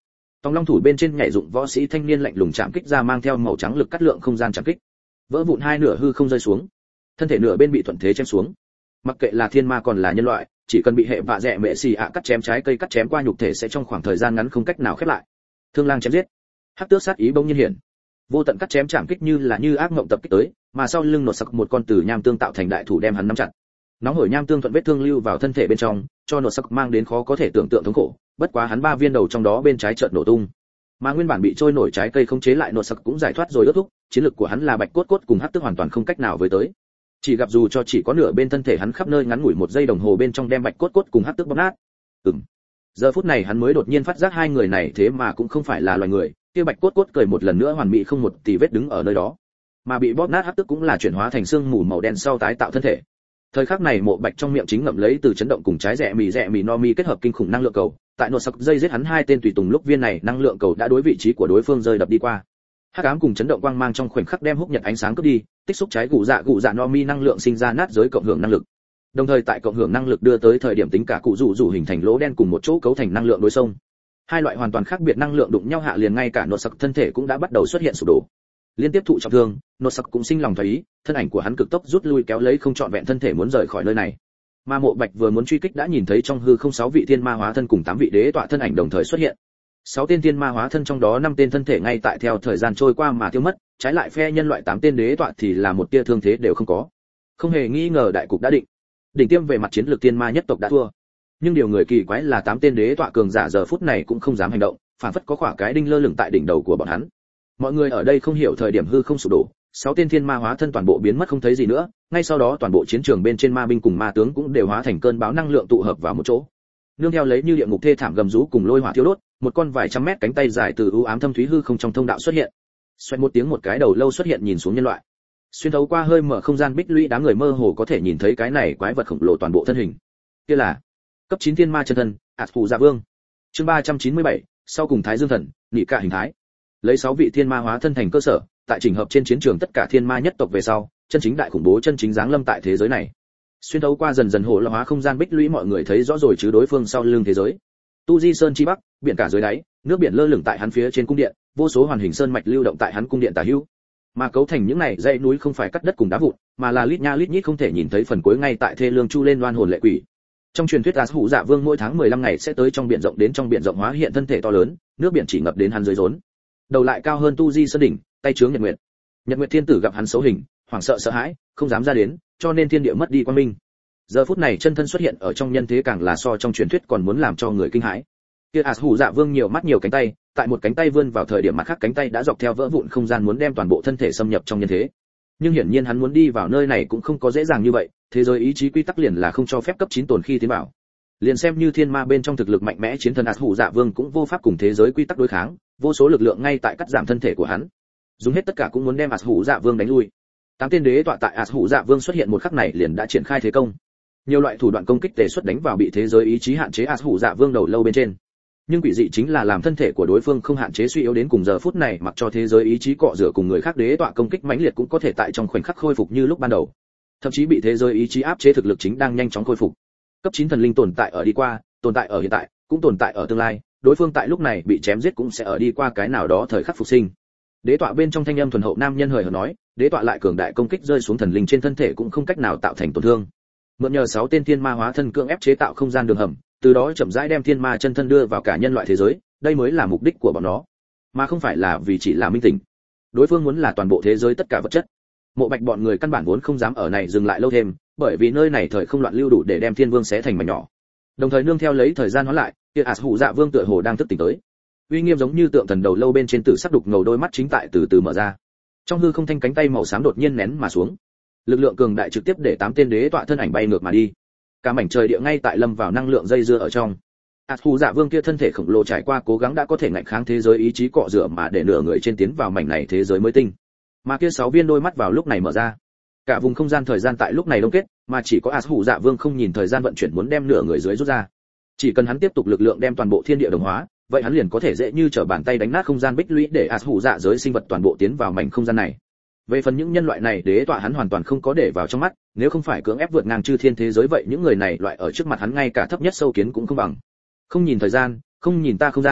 Tòng long thủ bên trên nhảy dụng võ sĩ thanh niên lạnh lùng chạm kích ra mang theo màu trắng lực cắt lượng không gian chạm kích, vỡ vụn hai nửa hư không rơi xuống, thân thể nửa bên bị thuận thế chém xuống. Mặc kệ là thiên ma còn là nhân loại, chỉ cần bị hệ vạ rẻ mẹ xì ạ cắt chém trái cây cắt chém qua nhục thể sẽ trong khoảng thời gian ngắn không cách nào khép lại. Thương lang chém giết, hắc tước sát ý bỗng nhiên hiện, vô tận cắt chém chạm kích như là như ác mộng tập kích tới, mà sau lưng nột sặc một con tử nham tương tạo thành đại thủ đem hắn nắm chặt. Nóng hổi nham tương thuận vết thương lưu vào thân thể bên trong, cho nột sặc mang đến khó có thể tưởng tượng thống khổ, bất quá hắn ba viên đầu trong đó bên trái chợt nổ tung. Mà nguyên bản bị trôi nổi trái cây không chế lại nột sặc cũng giải thoát rồi ướt thúc, chiến lực của hắn là bạch cốt cốt cùng hắc tước hoàn toàn không cách nào với tới. Chỉ gặp dù cho chỉ có nửa bên thân thể hắn khắp nơi ngắn ngủi một giây đồng hồ bên trong đem bạch cốt cốt cùng hắc tước bóp nát. Ừm. Giờ phút này hắn mới đột nhiên phát giác hai người này thế mà cũng không phải là loài người, kia bạch cốt cốt cười một lần nữa hoàn mỹ không một tì vết đứng ở nơi đó, mà bị bóp nát hắc tước cũng là chuyển hóa thành xương mù màu đen sau tái tạo thân thể. Thời khắc này Mộ Bạch trong miệng chính ngậm lấy từ chấn động cùng trái rẻ mì rẻ mì no mi kết hợp kinh khủng năng lượng cầu, tại nột sặc dây giết hắn hai tên tùy tùng lúc viên này năng lượng cầu đã đối vị trí của đối phương rơi đập đi qua. Hắc ám cùng chấn động quang mang trong khoảnh khắc đem húc nhật ánh sáng cướp đi, tích xúc trái gù dạ gù dạ no mi năng lượng sinh ra nát giới cộng hưởng năng lực. Đồng thời tại cộng hưởng năng lực đưa tới thời điểm tính cả cụ rủ rủ hình thành lỗ đen cùng một chỗ cấu thành năng lượng đối xông. Hai loại hoàn toàn khác biệt năng lượng đụng nhau hạ liền ngay cả nột sặc thân thể cũng đã bắt đầu xuất hiện sụp đổ. Liên tiếp thụ trọng thương, nột sặc cũng sinh lòng thoái ý, thân ảnh của hắn cực tốc rút lui kéo lấy không trọn vẹn thân thể muốn rời khỏi nơi này. Mà Mộ Bạch vừa muốn truy kích đã nhìn thấy trong hư không sáu vị thiên ma hóa thân cùng tám vị đế tọa thân ảnh đồng thời xuất hiện. Sáu tên thiên ma hóa thân trong đó năm tên thân thể ngay tại theo thời gian trôi qua mà tiêu mất, trái lại phe nhân loại tám tên đế tọa thì là một tia thương thế đều không có. Không hề nghi ngờ đại cục đã định. Đỉnh tiêm về mặt chiến lược thiên ma nhất tộc đã thua. Nhưng điều người kỳ quái là tám tên đế tọa cường giả giờ phút này cũng không dám hành động, phản phất có khỏa cái đinh lơ lửng tại đỉnh đầu của bọn hắn. Mọi người ở đây không hiểu thời điểm hư không sụp đổ, sáu tên thiên ma hóa thân toàn bộ biến mất không thấy gì nữa, ngay sau đó toàn bộ chiến trường bên trên ma binh cùng ma tướng cũng đều hóa thành cơn bão năng lượng tụ hợp vào một chỗ. Nương theo lấy như địa ngục thê thảm gầm rú cùng lôi hỏa thiêu đốt, một con vài trăm mét cánh tay dài từ u ám thâm thúy hư không trong thông đạo xuất hiện. Xoẹt một tiếng một cái đầu lâu xuất hiện nhìn xuống nhân loại. Xuyên thấu qua hơi mở không gian bích lũy đám người mơ hồ có thể nhìn thấy cái này quái vật khổng lồ toàn bộ thân hình. Kia là cấp chín thiên ma chân thân, Ạt Phù Dạ Vương. Chương ba trăm chín mươi bảy, sau cùng Thái Dương Thần, nhị cả hình thái. Lấy sáu vị thiên ma hóa thân thành cơ sở, tại chỉnh hợp trên chiến trường tất cả thiên ma nhất tộc về sau, chân chính đại khủng bố chân chính giáng lâm tại thế giới này. Xuyên thấu qua dần dần hồ lô hóa không gian bích lũy mọi người thấy rõ rồi chứ đối phương sau lưng thế giới. Tu Di Sơn chi bắc, biển cả dưới đáy, nước biển lơ lửng tại hắn phía trên cung điện, vô số hoàn hình sơn mạch lưu động tại hắn cung điện tả hữu. Mà cấu thành những này dãy núi không phải cắt đất cùng đá vụn, mà là lít nha lít nhít không thể nhìn thấy phần cuối ngay tại thê lương chu lên loan hồn lệ quỷ. Trong truyền thuyết Ás Hủ Dạ Vương mỗi tháng mười lăm ngày sẽ tới trong biển rộng đến trong biển rộng hóa hiện thân thể to lớn, nước biển chỉ ngập đến hắn dưới rốn. Đầu lại cao hơn Tu Di Sơn đỉnh, tay chướng nhật nguyệt. Nhật Nguyệt Thiên Tử gặp hắn xấu hình, hoảng sợ sợ hãi, không dám ra đến, cho nên thiên địa mất đi quang minh. Giờ phút này chân thân xuất hiện ở trong nhân thế càng là so trong truyền thuyết còn muốn làm cho người kinh hãi. Kia Ás Hủ Dạ Vương nhiều mắt nhiều cánh tay, tại một cánh tay vươn vào thời điểm mặt khác cánh tay đã dọc theo vỡ vụn không gian muốn đem toàn bộ thân thể xâm nhập trong nhân thế. Nhưng hiển nhiên hắn muốn đi vào nơi này cũng không có dễ dàng như vậy, thế giới ý chí quy tắc liền là không cho phép cấp chín tồn khi tiến vào. Liền xem như thiên ma bên trong thực lực mạnh mẽ chiến thần Ás Hủ Dạ Vương cũng vô pháp cùng thế giới quy tắc đối kháng, vô số lực lượng ngay tại cắt giảm thân thể của hắn. Dùng hết tất cả cũng muốn đem Ás Hủ Dạ Vương đánh lui. Tám tiên đế tọa tại Ás Hủ Dạ Vương xuất hiện một khắc này liền đã triển khai thế công. Nhiều loại thủ đoạn công kích tề xuất đánh vào bị thế giới ý chí hạn chế Ás Hủ Dạ Vương đầu lâu bên trên. Nhưng quỷ dị chính là làm thân thể của đối phương không hạn chế suy yếu đến cùng giờ phút này, mặc cho thế giới ý chí cọ rửa cùng người khác đế tọa công kích mãnh liệt cũng có thể tại trong khoảnh khắc khôi phục như lúc ban đầu. Thậm chí bị thế giới ý chí áp chế thực lực chính đang nhanh chóng khôi phục. Cấp chín thần linh tồn tại ở đi qua, tồn tại ở hiện tại, cũng tồn tại ở tương lai, đối phương tại lúc này bị chém giết cũng sẽ ở đi qua cái nào đó thời khắc phục sinh. Đế tọa bên trong thanh âm thuần hậu nam nhân hời hợt nói, đế tọa lại cường đại công kích rơi xuống thần linh trên thân thể cũng không cách nào tạo thành tổn thương. Mượn nhờ sáu tên thiên ma hóa thân cưỡng ép chế tạo không gian đường hầm, từ đó chậm rãi đem thiên ma chân thân đưa vào cả nhân loại thế giới, đây mới là mục đích của bọn nó, mà không phải là vì chỉ là minh tỉnh. Đối phương muốn là toàn bộ thế giới tất cả vật chất. Mộ Bạch bọn người căn bản vốn không dám ở này dừng lại lâu thêm, bởi vì nơi này thời không loạn lưu đủ để đem thiên vương xé thành mảnh nhỏ. Đồng thời nương theo lấy thời gian hóa lại, kia Ás Hủ Dạ Vương tựa hồ đang thức tỉnh tới. Uy nghiêm giống như tượng thần đầu lâu bên trên tử sắc đục ngầu đôi mắt chính tại từ từ mở ra. Trong hư không thanh cánh tay màu xám đột nhiên nén mà xuống. Lực lượng cường đại trực tiếp để tám tên đế tọa thân ảnh bay ngược mà đi. Cả mảnh trời địa ngay tại lâm vào năng lượng dây dưa ở trong. Ás Hủ Dạ Vương kia thân thể khổng lồ trải qua cố gắng đã có thể ngạnh kháng thế giới ý chí cọ rửa mà để nửa người trên tiến vào mảnh này thế giới mới tinh. Mà kia sáu viên đôi mắt vào lúc này mở ra. Cả vùng không gian thời gian tại lúc này đông kết, mà chỉ có Ás Hủ Dạ Vương không nhìn thời gian vận chuyển muốn đem nửa người dưới rút ra. Chỉ cần hắn tiếp tục lực lượng đem toàn bộ thiên địa đồng hóa, vậy hắn liền có thể dễ như trở bàn tay đánh nát không gian bích lũy để Ás Hủ Dạ giới sinh vật toàn bộ tiến vào mảnh không gian này. Về phần những nhân loại này đế tọa hắn hoàn toàn không có để vào trong mắt, nếu không phải cưỡng ép vượt ngang chư thiên thế giới vậy những người này loại ở trước mặt hắn ngay cả thấp nhất sâu kiến cũng không bằng. Không nhìn thời gian, không nhìn ta không gian,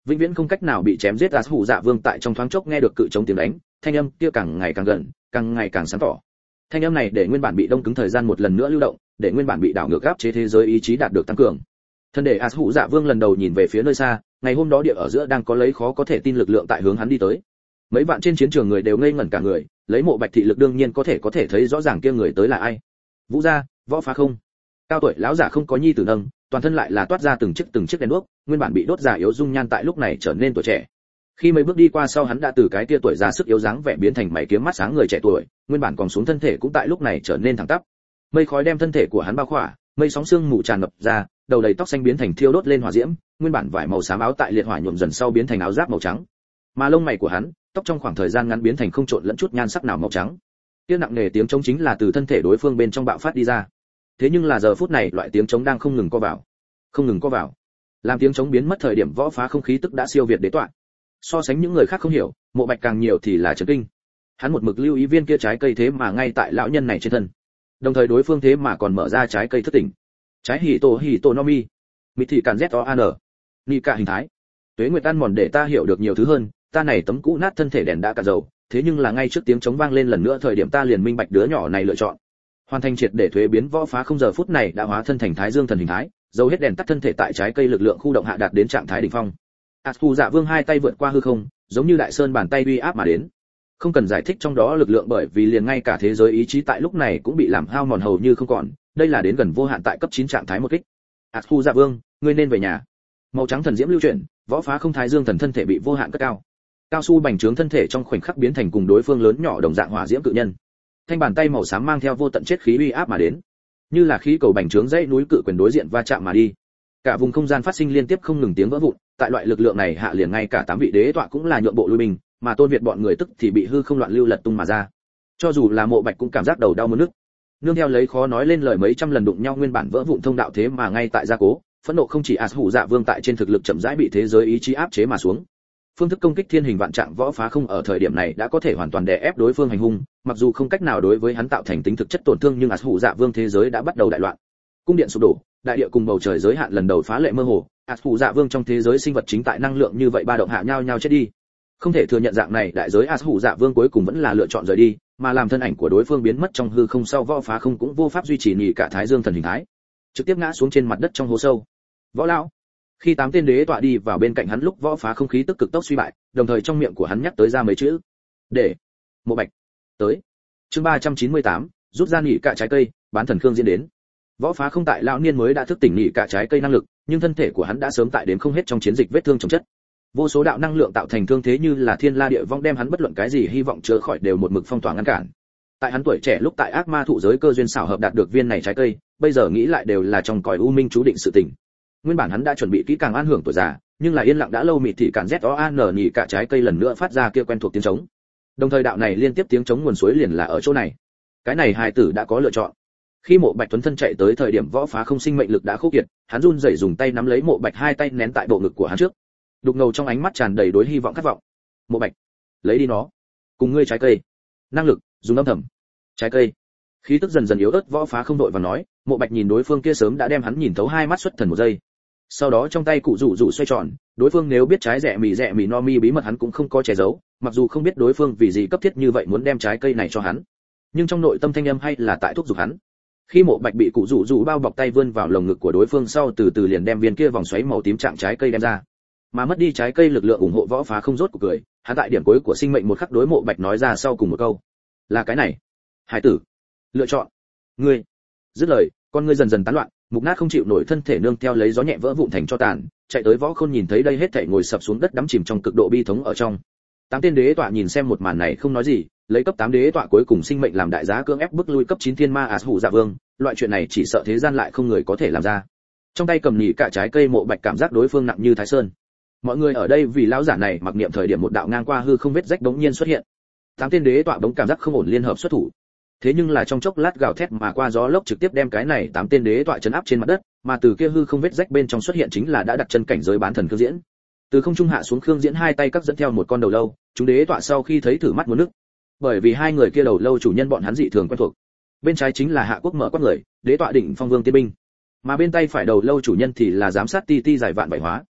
vĩnh viễn không cách nào bị chém giết. Ás hủ dạ vương tại trong thoáng chốc nghe được cự chống tiếng đánh, thanh âm kia càng ngày càng gần, càng ngày càng sáng tỏ. Thanh âm này để nguyên bản bị đông cứng thời gian một lần nữa lưu động, để nguyên bản bị đảo ngược áp chế thế giới ý chí đạt được tăng cường. Thân thể Ás hủ dạ vương lần đầu nhìn về phía nơi xa, ngày hôm đó địa ở giữa đang có lấy khó có thể tin lực lượng tại hướng hắn đi tới. Mấy vạn trên chiến trường người đều ngây ngẩn cả người, lấy Mộ Bạch thị lực đương nhiên có thể có thể thấy rõ ràng kia người tới là ai. Vũ gia, Võ Phá Không. Cao tuổi lão giả không có nhi tử nâng, toàn thân lại là toát ra từng chiếc từng chiếc đèn đuốc, nguyên bản bị đốt già yếu dung nhan tại lúc này trở nên tuổi trẻ. Khi mấy bước đi qua sau, hắn đã từ cái kia tuổi già sức yếu dáng vẻ biến thành mày kiếm mắt sáng người trẻ tuổi, nguyên bản còn xuống thân thể cũng tại lúc này trở nên thẳng tắp. Mây khói đem thân thể của hắn bao khỏa, mây sóng xương mù tràn ngập ra, đầu đầy tóc xanh biến thành thiêu đốt lên hỏa diễm, nguyên bản vải màu xám áo tại liệt hỏa nhuộm dần sau biến thành áo giáp màu trắng. Mà lông mày của hắn, tóc trong khoảng thời gian ngắn biến thành không trộn lẫn chút nhan sắc nào màu trắng. Tiếng nặng nề tiếng trống chính là từ thân thể đối phương bên trong bạo phát đi ra. Thế nhưng là giờ phút này loại tiếng trống đang không ngừng co vào, không ngừng co vào. Làm tiếng trống biến mất thời điểm, Võ Phá Không khí tức đã siêu việt đế tọa. So sánh những người khác không hiểu, Mộ Bạch càng nhiều thì là chấn kinh. Hắn một mực lưu ý viên kia trái cây thế mà ngay tại lão nhân này trên thân. Đồng thời đối phương thế mà còn mở ra trái cây thất tỉnh. Trái hỉ tổ hỉ tổ nomi, mịt thị càn z o an, ni cả hình thái. Tuế nguyệt tan mòn để ta hiểu được nhiều thứ hơn, ta này tấm cũ nát thân thể đèn đã cạn dầu, thế nhưng là ngay trước tiếng trống vang lên lần nữa thời điểm ta liền minh bạch đứa nhỏ này lựa chọn. Hoàn thành triệt để thuế biến. Võ Phá Không giờ phút này đã hóa thân thành Thái Dương thần hình thái, dầu hết đèn tắt thân thể tại trái cây lực lượng khu động hạ đạt đến trạng thái đỉnh phong. Ás hủ dạ vương hai tay vượt qua hư không, giống như đại sơn bàn tay uy áp mà đến. Không cần giải thích trong đó lực lượng, bởi vì liền ngay cả thế giới ý chí tại lúc này cũng bị làm hao mòn hầu như không còn, đây là đến gần vô hạn tại cấp chín trạng thái một kích. Ás hủ dạ vương, ngươi nên về nhà. Màu trắng thần diễm lưu chuyển, Võ Phá Không Thái Dương thần thân thể bị vô hạn cất cao. Cao su bành trướng thân thể trong khoảnh khắc biến thành cùng đối phương lớn nhỏ đồng dạng hỏa diễm cự nhân. Thanh bàn tay màu xám mang theo vô tận chết khí uy áp mà đến, như là khí cầu bành trướng dãy núi cự quyền đối diện va chạm mà đi. Cả vùng không gian phát sinh liên tiếp không ngừng tiếng vỡ vụn, tại loại lực lượng này hạ liền ngay cả tám vị đế tọa cũng là nhượng bộ lui binh, mà Tôn Việt bọn người tức thì bị hư không loạn lưu lật tung mà ra. Cho dù là Mộ Bạch cũng cảm giác đầu đau muốn nức. Nương theo lấy khó nói lên lời mấy trăm lần đụng nhau nguyên bản vỡ vụn thông đạo thế mà ngay tại gia cố, phẫn nộ không chỉ Ás hủ dạ vương tại trên thực lực chậm rãi bị thế giới ý chí áp chế mà xuống. Phương thức công kích thiên hình vạn trạng Võ Phá Không ở thời điểm này đã có thể hoàn toàn đè ép đối phương hành hung, mặc dù không cách nào đối với hắn tạo thành tính thực chất tổn thương, nhưng Ás hủ dạ vương thế giới đã bắt đầu đại loạn. Cung điện sụp đổ, đại địa cùng bầu trời giới hạn lần đầu phá lệ mơ hồ, Ás hủ dạ vương trong thế giới sinh vật chính tại năng lượng như vậy ba động hạ nhau nhau chết đi. Không thể thừa nhận dạng này đại giới, Ás hủ dạ vương cuối cùng vẫn là lựa chọn rời đi, mà làm thân ảnh của đối phương biến mất trong hư không sau, Võ Phá Không cũng vô pháp duy trì nhị cả Thái Dương thần hình thái, trực tiếp ngã xuống trên mặt đất trong hố sâu. Võ lão. Khi tám tên đế tọa đi vào bên cạnh hắn lúc, Võ Phá Không khí tức cực tốc suy bại, đồng thời trong miệng của hắn nhắc tới ra mấy chữ: "Để Mộ Bạch tới." Chương ba trăm chín mươi tám, rút ra nhị cả trái cây, bán thần Khương diễn đến. Võ Phá Không tại lão niên mới đã thức tỉnh nhị cả trái cây năng lực, nhưng thân thể của hắn đã sớm tại đến không hết trong chiến dịch vết thương chồng chất. Vô số đạo năng lượng tạo thành thương thế như là thiên la địa vong đem hắn bất luận cái gì hy vọng chữa khỏi đều một mực phong tỏa ngăn cản. Tại hắn tuổi trẻ lúc tại ác ma thụ giới cơ duyên xảo hợp đạt được viên này trái cây, bây giờ nghĩ lại đều là trong cõi u minh chú định sự tình. Nguyên bản hắn đã chuẩn bị kỹ càng an hưởng tuổi già, nhưng là yên lặng đã lâu, mịt thị cản z o an nhị cả trái cây lần nữa phát ra kia quen thuộc tiếng trống. Đồng thời đạo này liên tiếp tiếng trống nguồn suối liền là ở chỗ này. Cái này hài tử đã có lựa chọn. Khi Mộ Bạch tuấn thân chạy tới thời điểm, Võ Phá Không sinh mệnh lực đã khô kiệt, hắn run rẩy dùng tay nắm lấy Mộ Bạch hai tay nén tại bộ ngực của hắn trước. Đục ngầu trong ánh mắt tràn đầy đối hy vọng khát vọng. Mộ Bạch, lấy đi nó, cùng ngươi trái cây. Năng lực, dùng âm thầm. Trái cây. Khí tức dần dần yếu ớt, Võ Phá Không đội và nói. Mộ Bạch nhìn đối phương kia sớm đã đem hắn nhìn thấu hai mắt xuất thần một giây. Sau đó trong tay cụ rủ rủ xoay tròn, đối phương nếu biết trái rẻ mì rẻ mì no mi bí mật hắn cũng không có che giấu, mặc dù không biết đối phương vì gì cấp thiết như vậy muốn đem trái cây này cho hắn, nhưng trong nội tâm thanh âm hay là tại thúc giục hắn. Khi Mộ Bạch bị cụ rủ rủ bao bọc tay vươn vào lồng ngực của đối phương sau, từ từ liền đem viên kia vòng xoáy màu tím trạng trái cây đem ra. Mà mất đi trái cây lực lượng ủng hộ, Võ Phá Không rốt cuộc cười, hắn tại điểm cuối của sinh mệnh một khắc đối Mộ Bạch nói ra sau cùng một câu: "Là cái này, hải tử, lựa chọn ngươi." Dứt lời, con ngươi dần dần tán loạn, mục nát không chịu nổi thân thể nương theo lấy gió nhẹ vỡ vụn thành cho tàn, chạy tới Võ Khôn nhìn thấy đây hết thảy ngồi sập xuống đất đắm chìm trong cực độ bi thống ở trong. Tám tên đế tọa nhìn xem một màn này không nói gì, lấy cấp tám đế tọa cuối cùng sinh mệnh làm đại giá cưỡng ép bức lui cấp chín thiên ma Ás hủ dạ vương, loại chuyện này chỉ sợ thế gian lại không người có thể làm ra. Trong tay cầm nhị cả trái cây, Mộ Bạch cảm giác đối phương nặng như Thái Sơn. Mọi người ở đây vì lão giả này mặc niệm thời điểm, một đạo ngang qua hư không vết rách bỗng nhiên xuất hiện. Tám tên đế tọa bỗng cảm giác không ổn liên hợp xuất thủ. Thế nhưng là trong chốc lát gào thét mà qua gió lốc trực tiếp đem cái này tám tên đế tọa chấn áp trên mặt đất, mà từ kia hư không vết rách bên trong xuất hiện chính là đã đặt chân cảnh giới bán thần Khương Diễn. Từ không trung hạ xuống Khương Diễn hai tay cắt dẫn theo một con đầu lâu, chúng đế tọa sau khi thấy thử mắt muốn nước. Bởi vì hai người kia đầu lâu chủ nhân bọn hắn dị thường quen thuộc. Bên trái chính là Hạ Quốc mở quát người, đế tọa đỉnh phong vương tiên binh, mà bên tay phải đầu lâu chủ nhân thì là giám sát ti ti giải vạn bảy hóa.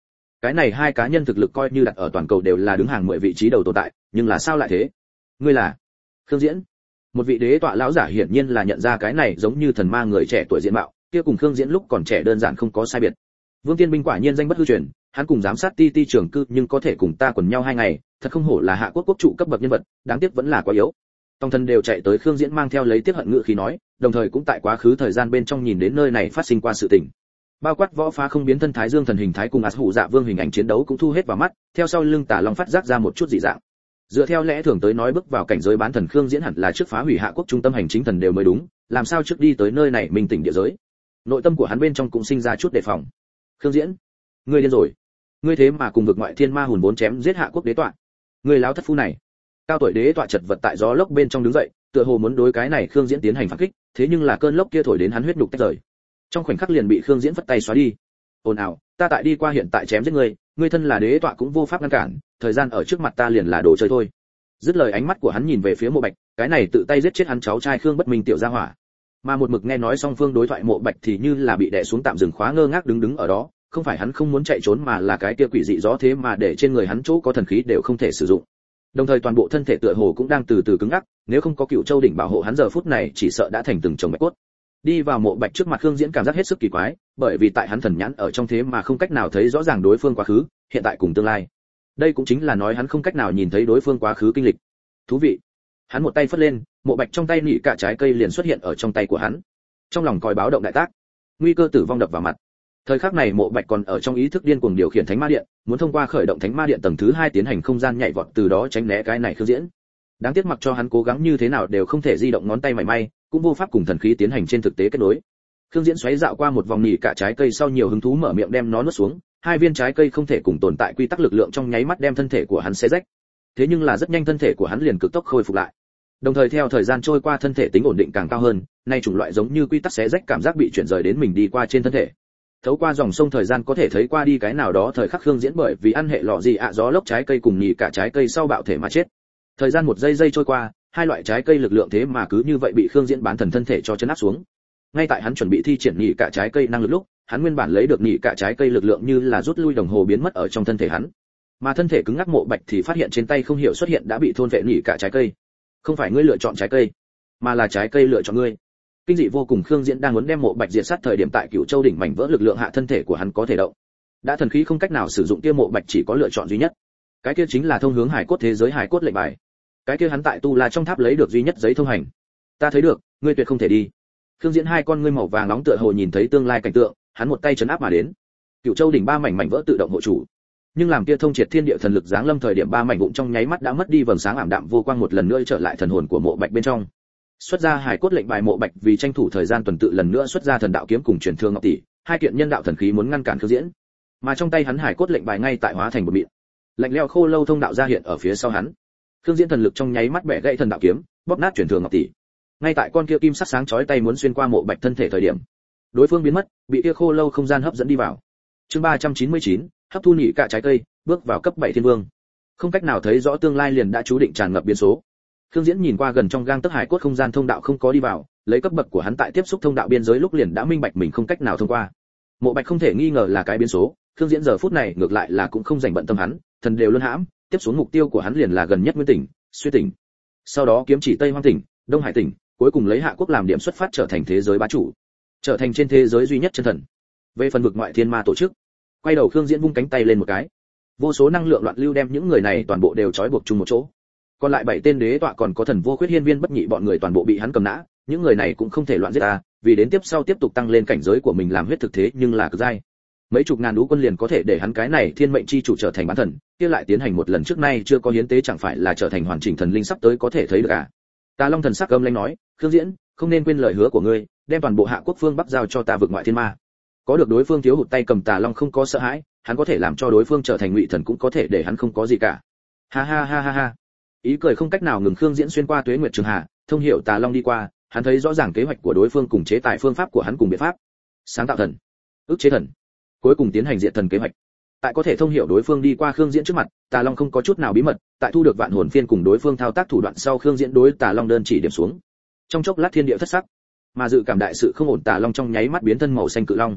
cái này hai cá nhân thực lực coi như đặt ở toàn cầu đều là đứng hàng mười vị trí đầu tồn tại, nhưng là sao lại thế? Ngươi là Khương Diễn? Một vị đế tọa lão giả hiển nhiên là nhận ra cái này giống như thần ma người trẻ tuổi diện mạo, kia cùng Khương Diễn lúc còn trẻ đơn giản không có sai biệt. Vương Tiên Binh quả nhiên danh bất hư truyền, hắn cùng giám sát ti ti trưởng cư nhưng có thể cùng ta quần nhau hai ngày, thật không hổ là hạ quốc quốc trụ cấp bậc nhân vật, đáng tiếc vẫn là quá yếu. Tòng Thần đều chạy tới Khương Diễn mang theo lấy tiết hận ngữ khí nói, đồng thời cũng tại quá khứ thời gian bên trong nhìn đến nơi này phát sinh qua sự tình. Bao quát võ phá không biến thân Thái Dương thần hình thái cùng Ás Hủ Dạ Vương hình ảnh chiến đấu cũng thu hết vào mắt, theo sau lưng Tả Long phát giác ra một chút dị dạng. Dựa theo lẽ thường tới nói bước vào cảnh giới bán thần Khương Diễn hẳn là trước phá hủy hạ quốc trung tâm hành chính thần đều mới đúng, làm sao trước đi tới nơi này mình tỉnh địa giới. Nội tâm của hắn bên trong cũng sinh ra chút đề phòng. Khương Diễn, ngươi điên rồi, ngươi thế mà cùng vực ngoại thiên ma hồn vốn chém giết hạ quốc đế tọa, ngươi láo thất phu này. Cao tuổi đế tọa chật vật tại gió lốc bên trong đứng dậy, tựa hồ muốn đối cái này Khương Diễn tiến hành phản kích, thế nhưng là cơn lốc kia thổi đến hắn huyết nhục tách rời, trong khoảnh khắc liền bị Khương Diễn phất tay xóa đi. Ồn ào, ta tại đi qua hiện tại chém giết ngươi, ngươi thân là đế tọa cũng vô pháp ngăn cản, thời gian ở trước mặt ta liền là đồ chơi thôi. Dứt lời ánh mắt của hắn nhìn về phía Mộ Bạch, cái này tự tay giết chết hắn cháu trai Khương Bất Minh tiểu gia hỏa. Mà một mực nghe nói song phương đối thoại Mộ Bạch thì như là bị đè xuống tạm dừng khóa ngơ ngác đứng đứng ở đó, không phải hắn không muốn chạy trốn mà là cái kia quỷ dị gió thế mà để trên người hắn chỗ có thần khí đều không thể sử dụng. Đồng thời toàn bộ thân thể tựa hồ cũng đang từ từ cứng ngắc, nếu không có Cựu Châu đỉnh bảo hộ hắn giờ phút này chỉ sợ đã thành từng chồng bạch cốt. Đi vào Mộ Bạch trước mặt Khương Diễn cảm giác hết sức kỳ quái, bởi vì tại hắn thần nhãn ở trong thế mà không cách nào thấy rõ ràng đối phương quá khứ, hiện tại cùng tương lai. Đây cũng chính là nói hắn không cách nào nhìn thấy đối phương quá khứ kinh lịch. Thú vị. Hắn một tay phất lên, Mộ Bạch trong tay nị cả trái cây liền xuất hiện ở trong tay của hắn. Trong lòng còi báo động đại tác, nguy cơ tử vong đập vào mặt. Thời khắc này Mộ Bạch còn ở trong ý thức điên cuồng điều khiển Thánh Ma Điện, muốn thông qua khởi động Thánh Ma Điện tầng thứ hai tiến hành không gian nhảy vọt từ đó tránh né cái này Khương Diễn. Đáng tiếc mặc cho hắn cố gắng như thế nào đều không thể di động ngón tay mảy may, cũng vô pháp cùng thần khí tiến hành trên thực tế kết nối. Khương Diễn xoáy dạo qua một vòng nỉ cả trái cây sau nhiều hứng thú mở miệng đem nó nuốt xuống, hai viên trái cây không thể cùng tồn tại quy tắc lực lượng trong nháy mắt đem thân thể của hắn xé rách. Thế nhưng là rất nhanh thân thể của hắn liền cực tốc khôi phục lại. Đồng thời theo thời gian trôi qua thân thể tính ổn định càng cao hơn, nay chủng loại giống như quy tắc xé rách cảm giác bị chuyển rời đến mình đi qua trên thân thể. Thấu qua dòng sông thời gian có thể thấy qua đi cái nào đó thời khắc Khương Diễn bởi vì ăn hệ lọ gì ạ gió lốc trái cây cùng nhì cả trái cây sau bạo thể mà chết. Thời gian một giây giây trôi qua, hai loại trái cây lực lượng thế mà cứ như vậy bị Khương Diễn bán thần thân thể cho chấn áp xuống. Ngay tại hắn chuẩn bị thi triển nhì cả trái cây năng lực lúc, hắn nguyên bản lấy được nhì cả trái cây lực lượng như là rút lui đồng hồ biến mất ở trong thân thể hắn. Mà thân thể cứng ngắc Mộ Bạch thì phát hiện trên tay không hiểu xuất hiện đã bị thôn vệ nhì cả trái cây. Không phải ngươi lựa chọn trái cây, mà là trái cây lựa chọn ngươi. Kinh dị vô cùng Khương Diễn đang muốn đem Mộ Bạch diệt sát thời điểm tại Cửu Châu đỉnh mảnh vỡ lực lượng hạ thân thể của hắn có thể động. Đã thần khí không cách nào sử dụng kia Mộ Bạch chỉ có lựa chọn duy nhất. Cái kia chính là thông hướng hải cốt thế giới hải cốt lệnh bài. Cái kia hắn tại Tu La trong tháp lấy được duy nhất giấy thông hành. Ta thấy được, ngươi tuyệt không thể đi. Khương Diễn hai con ngươi màu vàng nóng tựa hồ nhìn thấy tương lai cảnh tượng, hắn một tay chấn áp mà đến. Cửu Châu đỉnh ba mảnh mảnh vỡ tự động hộ chủ. Nhưng làm kia thông triệt thiên địa thần lực giáng lâm thời điểm ba mảnh vụn trong nháy mắt đã mất đi vầng sáng ảm đạm vô quang một lần nữa trở lại thần hồn của Mộ Bạch bên trong. Xuất ra hải cốt lệnh bài Mộ Bạch vì tranh thủ thời gian tuần tự lần nữa xuất ra thần đạo kiếm cùng truyền thương ngọc tỷ, hai kiện nhân đạo thần khí muốn ngăn cản Khương Diễn. Mà trong tay hắn hải cốt lệnh bài ngay tại hóa thành một mịn. Lạnh lẽo khô lâu thông đạo ra hiện ở phía sau hắn. Khương Diễn thần lực trong nháy mắt bẻ gãy thần đạo kiếm, bóp nát truyền thương ngọc tỷ. Ngay tại con kia kim sắc sáng chói tay muốn xuyên qua Mộ Bạch thân thể thời điểm, đối phương biến mất, bị kia khô lâu không gian hấp dẫn đi vào. Chương ba trăm chín mươi chín, hấp thu nhị cả trái cây, bước vào cấp bảy thiên vương. Không cách nào thấy rõ tương lai liền đã chú định tràn ngập biến số. Khương Diễn nhìn qua gần trong gang tấc hải cốt không gian thông đạo không có đi vào, lấy cấp bậc của hắn tại tiếp xúc thông đạo biên giới lúc liền đã minh bạch mình không cách nào thông qua. Mộ Bạch không thể nghi ngờ là cái biến số, Khương Diễn giờ phút này ngược lại là cũng không dành bận tâm hắn, thần đều luân hãm, tiếp xuống mục tiêu của hắn liền là gần nhất Nguyên tỉnh, Xuyên tỉnh. Sau đó kiếm chỉ Tây Hoang tỉnh, Đông Hải tỉnh, cuối cùng lấy Hạ quốc làm điểm xuất phát trở thành thế giới bá chủ, trở thành trên thế giới duy nhất chân thần. Về phần vực ngoại thiên ma tổ chức, quay đầu Khương Diễn vung cánh tay lên một cái, vô số năng lượng loạn lưu đem những người này toàn bộ đều trói buộc chung một chỗ. Còn lại bảy tên đế tọa còn có thần vô khuyết hiên viên bất nhị bọn người toàn bộ bị hắn cầm nã, những người này cũng không thể loạn giết ta, vì đến tiếp sau tiếp tục tăng lên cảnh giới của mình làm huyết thực thế nhưng là cực dai. Mấy chục ngàn đũ quân liền có thể để hắn cái này thiên mệnh chi chủ trở thành bán thần, kia lại tiến hành một lần trước nay chưa có hiến tế chẳng phải là trở thành hoàn chỉnh thần linh sắp tới có thể thấy được à? Tà Long thần sắc âm lãnh nói, Khương Diễn, không nên quên lời hứa của ngươi, đem toàn bộ Hạ quốc phương Bắc giao cho ta vực ngoại thiên ma. Có được đối phương thiếu hụt tay cầm Tà Long không có sợ hãi, hắn có thể làm cho đối phương trở thành ngụy thần cũng có thể để hắn không có gì cả. Ha ha ha ha ha. Ý cười không cách nào ngừng Khương Diễn xuyên qua tuế nguyệt trường hà, thông hiểu Tà Long đi qua, hắn thấy rõ ràng kế hoạch của đối phương cùng chế tài phương pháp của hắn cùng biện pháp. Sáng tạo thần, ức chế thần, cuối cùng tiến hành diện thần kế hoạch. Tại có thể thông hiểu đối phương đi qua Khương Diễn trước mặt, Tà Long không có chút nào bí mật, tại thu được vạn hồn phiên cùng đối phương thao tác thủ đoạn sau Khương Diễn đối Tà Long đơn chỉ điểm xuống. Trong chốc lát thiên địa thất sắc, mà dự cảm đại sự không ổn Tà Long trong nháy mắt biến thân màu xanh cự long.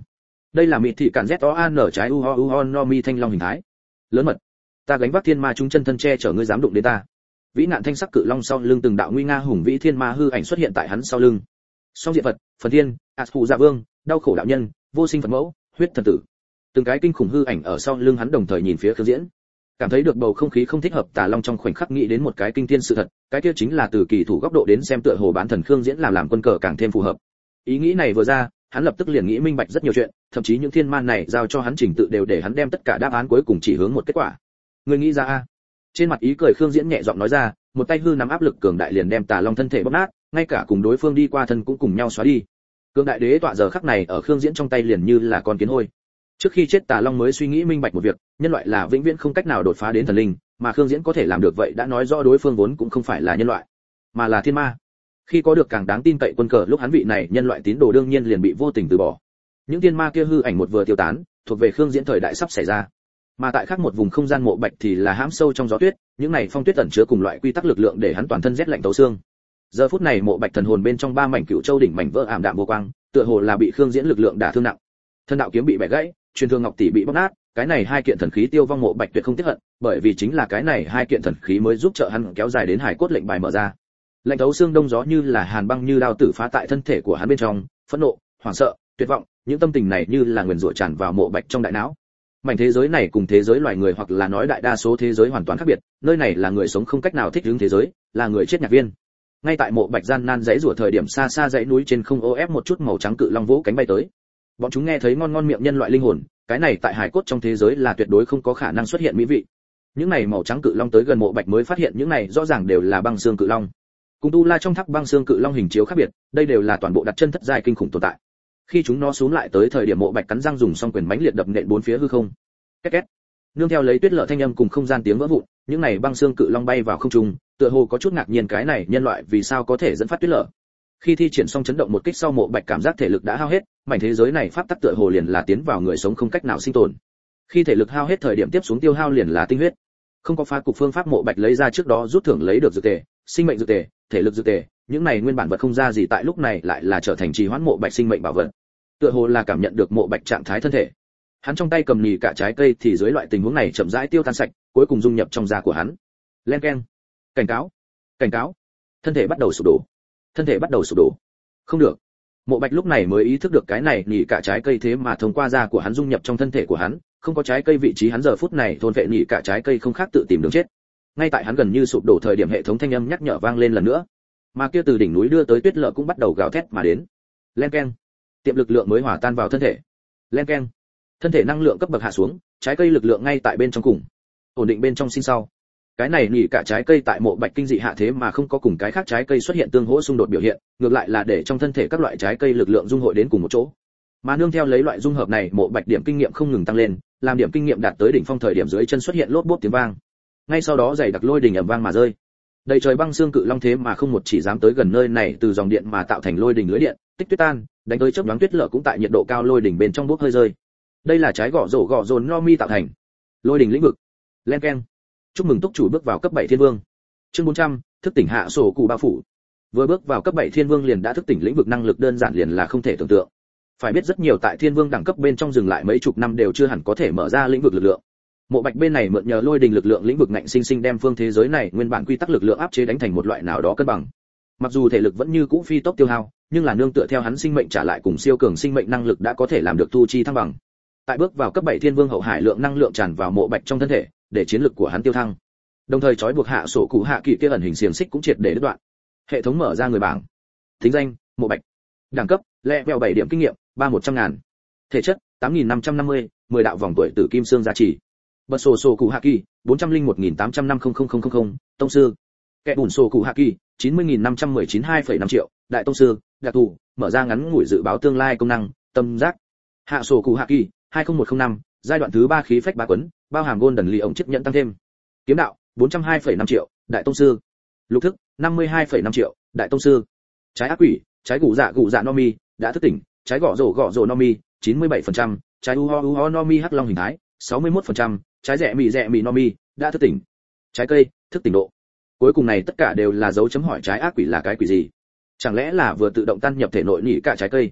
Đây là mịt thị cản Z trái u ho u ho no mi thanh long hình thái. Lớn mật. Ta gánh vác thiên ma chúng chân thân che chở ngươi dám đụng đến ta. Vĩ nạn thanh sắc cự long sau lưng từng đạo nguy nga hùng vĩ thiên ma hư ảnh xuất hiện tại hắn sau lưng. Song diện vật, phần thiên, ạt phụ dạ vương, đau khổ đạo nhân, vô sinh phật mẫu, huyết thần tử. Từng cái kinh khủng hư ảnh ở sau lưng hắn đồng thời nhìn phía Khương Diễn. Cảm thấy được bầu không khí không thích hợp, Tà Long trong khoảnh khắc nghĩ đến một cái kinh thiên sự thật, cái kia chính là từ kỳ thủ góc độ đến xem tựa hồ bán thần Khương Diễn làm làm quân cờ càng thêm phù hợp. Ý nghĩ này vừa ra, hắn lập tức liền nghĩ minh bạch rất nhiều chuyện, thậm chí những thiên man này giao cho hắn trình tự đều để hắn đem tất cả đáp án cuối cùng chỉ hướng một kết quả. Người nghĩ ra a? Trên mặt ý cười Khương Diễn nhẹ giọng nói ra, một tay hư nắm áp lực cường đại liền đem Tà Long thân thể bóp nát, ngay cả cùng đối phương đi qua thân cũng cùng nhau xóa đi. Cường đại đế tọa giờ khắc này ở Khương Diễn trong tay liền như là con kiến hôi. Trước khi chết Tà Long mới suy nghĩ minh bạch một việc, nhân loại là vĩnh viễn không cách nào đột phá đến thần linh, mà Khương Diễn có thể làm được vậy đã nói rõ đối phương vốn cũng không phải là nhân loại, mà là thiên ma. Khi có được càng đáng tin cậy quân cờ, lúc hắn vị này nhân loại tín đồ đương nhiên liền bị vô tình từ bỏ. Những thiên ma kia hư ảnh một vừa tiêu tán, thuộc về Khương Diễn thời đại sắp xảy ra. Mà tại khác một vùng không gian mộ bạch thì là hãm sâu trong gió tuyết, những này phong tuyết ẩn chứa cùng loại quy tắc lực lượng để hắn toàn thân rét lạnh tấu xương. Giờ phút này mộ bạch thần hồn bên trong ba mảnh cựu châu đỉnh mảnh vỡ ảm đạm vô quang, tựa hồ là bị Khương Diễn lực lượng đả thương nặng. Thân đạo kiếm bị bẻ gãy, truyền thương ngọc tỷ bị bóc nát, cái này hai kiện thần khí tiêu vong mộ bạch tuyệt không tiếc hận, bởi vì chính là cái này hai kiện thần khí mới giúp trợ hắn kéo dài đến hải cốt lệnh bài mở ra. Lạnh thấu xương đông gió như là hàn băng như đao tử phá tại thân thể của hắn bên trong, phẫn nộ, hoảng sợ, tuyệt vọng, những tâm tình này như là nguyền rủa tràn vào mộ bạch trong đại não. Mảnh thế giới này cùng thế giới loài người hoặc là nói đại đa số thế giới hoàn toàn khác biệt, nơi này là người sống không cách nào thích ứng thế giới, là người chết nhạc viên. Ngay tại mộ bạch gian nan dãy rủa thời điểm, xa xa dãy núi trên không ô ép một chút màu trắng cự long vỗ cánh bay tới. Bọn chúng nghe thấy ngon ngon miệng nhân loại linh hồn, cái này tại hải cốt trong thế giới là tuyệt đối không có khả năng xuất hiện mỹ vị. Những này màu trắng cự long tới gần mộ bạch mới phát hiện những này rõ ràng đều là băng xương cự long. Cùng tu la trong tháp băng xương cự long hình chiếu khác biệt, đây đều là toàn bộ đặt chân thất giai kinh khủng tồn tại. Khi chúng nó xuống lại tới thời điểm mộ bạch cắn răng dùng song quyền mãnh liệt đập nện bốn phía hư không. Két két. Nương theo lấy tuyết lở thanh âm cùng không gian tiếng vỡ vụn, những này băng xương cự long bay vào không trung, tựa hồ có chút ngạc nhiên cái này nhân loại vì sao có thể dẫn phát tuyết lở. Khi thi triển xong chấn động một kích sau mộ bạch cảm giác thể lực đã hao hết, mảnh thế giới này pháp tắc tựa hồ liền là tiến vào người sống không cách nào sinh tồn. Khi thể lực hao hết thời điểm tiếp xuống tiêu hao liền là tinh huyết. Không có phá cục phương pháp mộ bạch lấy ra trước đó rút thưởng lấy được dược tề, sinh mệnh dược tề, thể lực dược tề, những này nguyên bản vật không ra gì tại lúc này lại là trở thành trì hoãn mộ bạch sinh mệnh bảo vật. Tựa hồ là cảm nhận được mộ bạch trạng thái thân thể. Hắn trong tay cầm nhì cả trái cây thì dưới loại tình huống này chậm rãi tiêu tan sạch, cuối cùng dung nhập trong da của hắn. Len keng. Cảnh cáo. Cảnh cáo. Thân thể bắt đầu sụp đổ. Thân thể bắt đầu sụp đổ. Không được. Mộ Bạch lúc này mới ý thức được cái này nhỉ cả trái cây thế mà thông qua da của hắn dung nhập trong thân thể của hắn, không có trái cây vị trí hắn giờ phút này thôn vệ nhỉ cả trái cây không khác tự tìm đường chết. Ngay tại hắn gần như sụp đổ thời điểm hệ thống thanh âm nhắc nhở vang lên lần nữa. Mà kia từ đỉnh núi đưa tới tuyết lở cũng bắt đầu gào thét mà đến. Len keng. Tiệm lực lượng mới hòa tan vào thân thể. Len keng. Thân thể năng lượng cấp bậc hạ xuống, trái cây lực lượng ngay tại bên trong cùng. Ổn định bên trong sinh sau. Cái này nhỉ cả trái cây tại Mộ Bạch kinh dị hạ thế mà không có cùng cái khác trái cây xuất hiện tương hỗ xung đột biểu hiện, ngược lại là để trong thân thể các loại trái cây lực lượng dung hội đến cùng một chỗ. Mà nương theo lấy loại dung hợp này, Mộ Bạch điểm kinh nghiệm không ngừng tăng lên, làm điểm kinh nghiệm đạt tới đỉnh phong thời điểm dưới chân xuất hiện lốp bốp tiếng vang. Ngay sau đó dày đặc lôi đình ầm vang mà rơi. Đầy trời băng xương cự long thế mà không một chỉ dám tới gần nơi này, từ dòng điện mà tạo thành lôi đình lưới điện, tích tuyết tan, đánh tới chớp nhoáng tuyết lở cũng tại nhiệt độ cao lôi đình bên trong bốc hơi rơi. Đây là trái gõ rổ gõ dồn no mi tạo thành. Lôi đình lĩnh vực. Len keng. Chúc mừng túc chủ bước vào cấp bảy thiên vương. Chương bốn trăm, thức tỉnh hạ sổ cụ bao phủ. Vừa bước vào cấp bảy thiên vương liền đã thức tỉnh lĩnh vực, năng lực đơn giản liền là không thể tưởng tượng. Phải biết rất nhiều tại thiên vương đẳng cấp bên trong dừng lại mấy chục năm đều chưa hẳn có thể mở ra lĩnh vực lực lượng. Mộ Bạch bên này mượn nhờ lôi đình lực lượng lĩnh vực ngạnh sinh sinh đem phương thế giới này nguyên bản quy tắc lực lượng áp chế đánh thành một loại nào đó cân bằng. Mặc dù thể lực vẫn như cũ phi tốc tiêu hao, nhưng là nương tựa theo hắn sinh mệnh trả lại cùng siêu cường sinh mệnh năng lực đã có thể làm được thu chi thăng bằng. Tại bước vào cấp bảy thiên vương hậu, hải lượng năng lượng tràn vào Mộ Bạch trong thân thể, để chiến lực của hắn tiêu thăng. Đồng thời trói buộc hạ sổ cụ hạ kỳ kia ẩn hình xiềng xích cũng triệt để đứt đoạn. Hệ thống mở ra người bảng. Thính danh: Mộ Bạch. Đẳng cấp: level bảy điểm kinh nghiệm, ba một trăm ngàn. Thể chất: tám nghìn năm trăm năm mươi, mười đạo vòng tuổi tử kim xương gia trì. Bật sổ sổ cụ hạ kỳ, bốn trăm lẻ một nghìn tám trăm năm mươi nghìn. Tông sư. Kẻ bùn sổ cụ hạ kỳ, chín mươi nghìn năm trăm mười chín hai phẩy năm triệu. Đại tông sư, đặc thù, mở ra ngắn ngủi dự báo tương lai công năng, tâm giác. Hạ sổ cụ hạ kỳ, hai không một không năm, giai đoạn thứ ba khí phách bá quấn, bao hàm golden ly ổng chiếc nhận tăng thêm. Kiếm đạo, bốn trăm hai phẩy năm triệu, đại tông sư. Lục thức, năm mươi hai phẩy năm triệu, đại tông sư. Trái ác quỷ, trái gù dạ gù dạ no mi, đã thức tỉnh, trái gõ rổ gõ rổ no mi, chín mươi bảy phần trăm, trái u ho u ho no mi hắc long hình thái, sáu mươi mốt phần trăm, trái rẻ mì rẻ mì no mi, đã thức tỉnh. Trái cây, thức tỉnh độ. Cuối cùng này tất cả đều là dấu chấm hỏi, trái ác quỷ là cái quỷ gì? Chẳng lẽ là vừa tự động tan nhập thể nội nhỉ cả trái cây?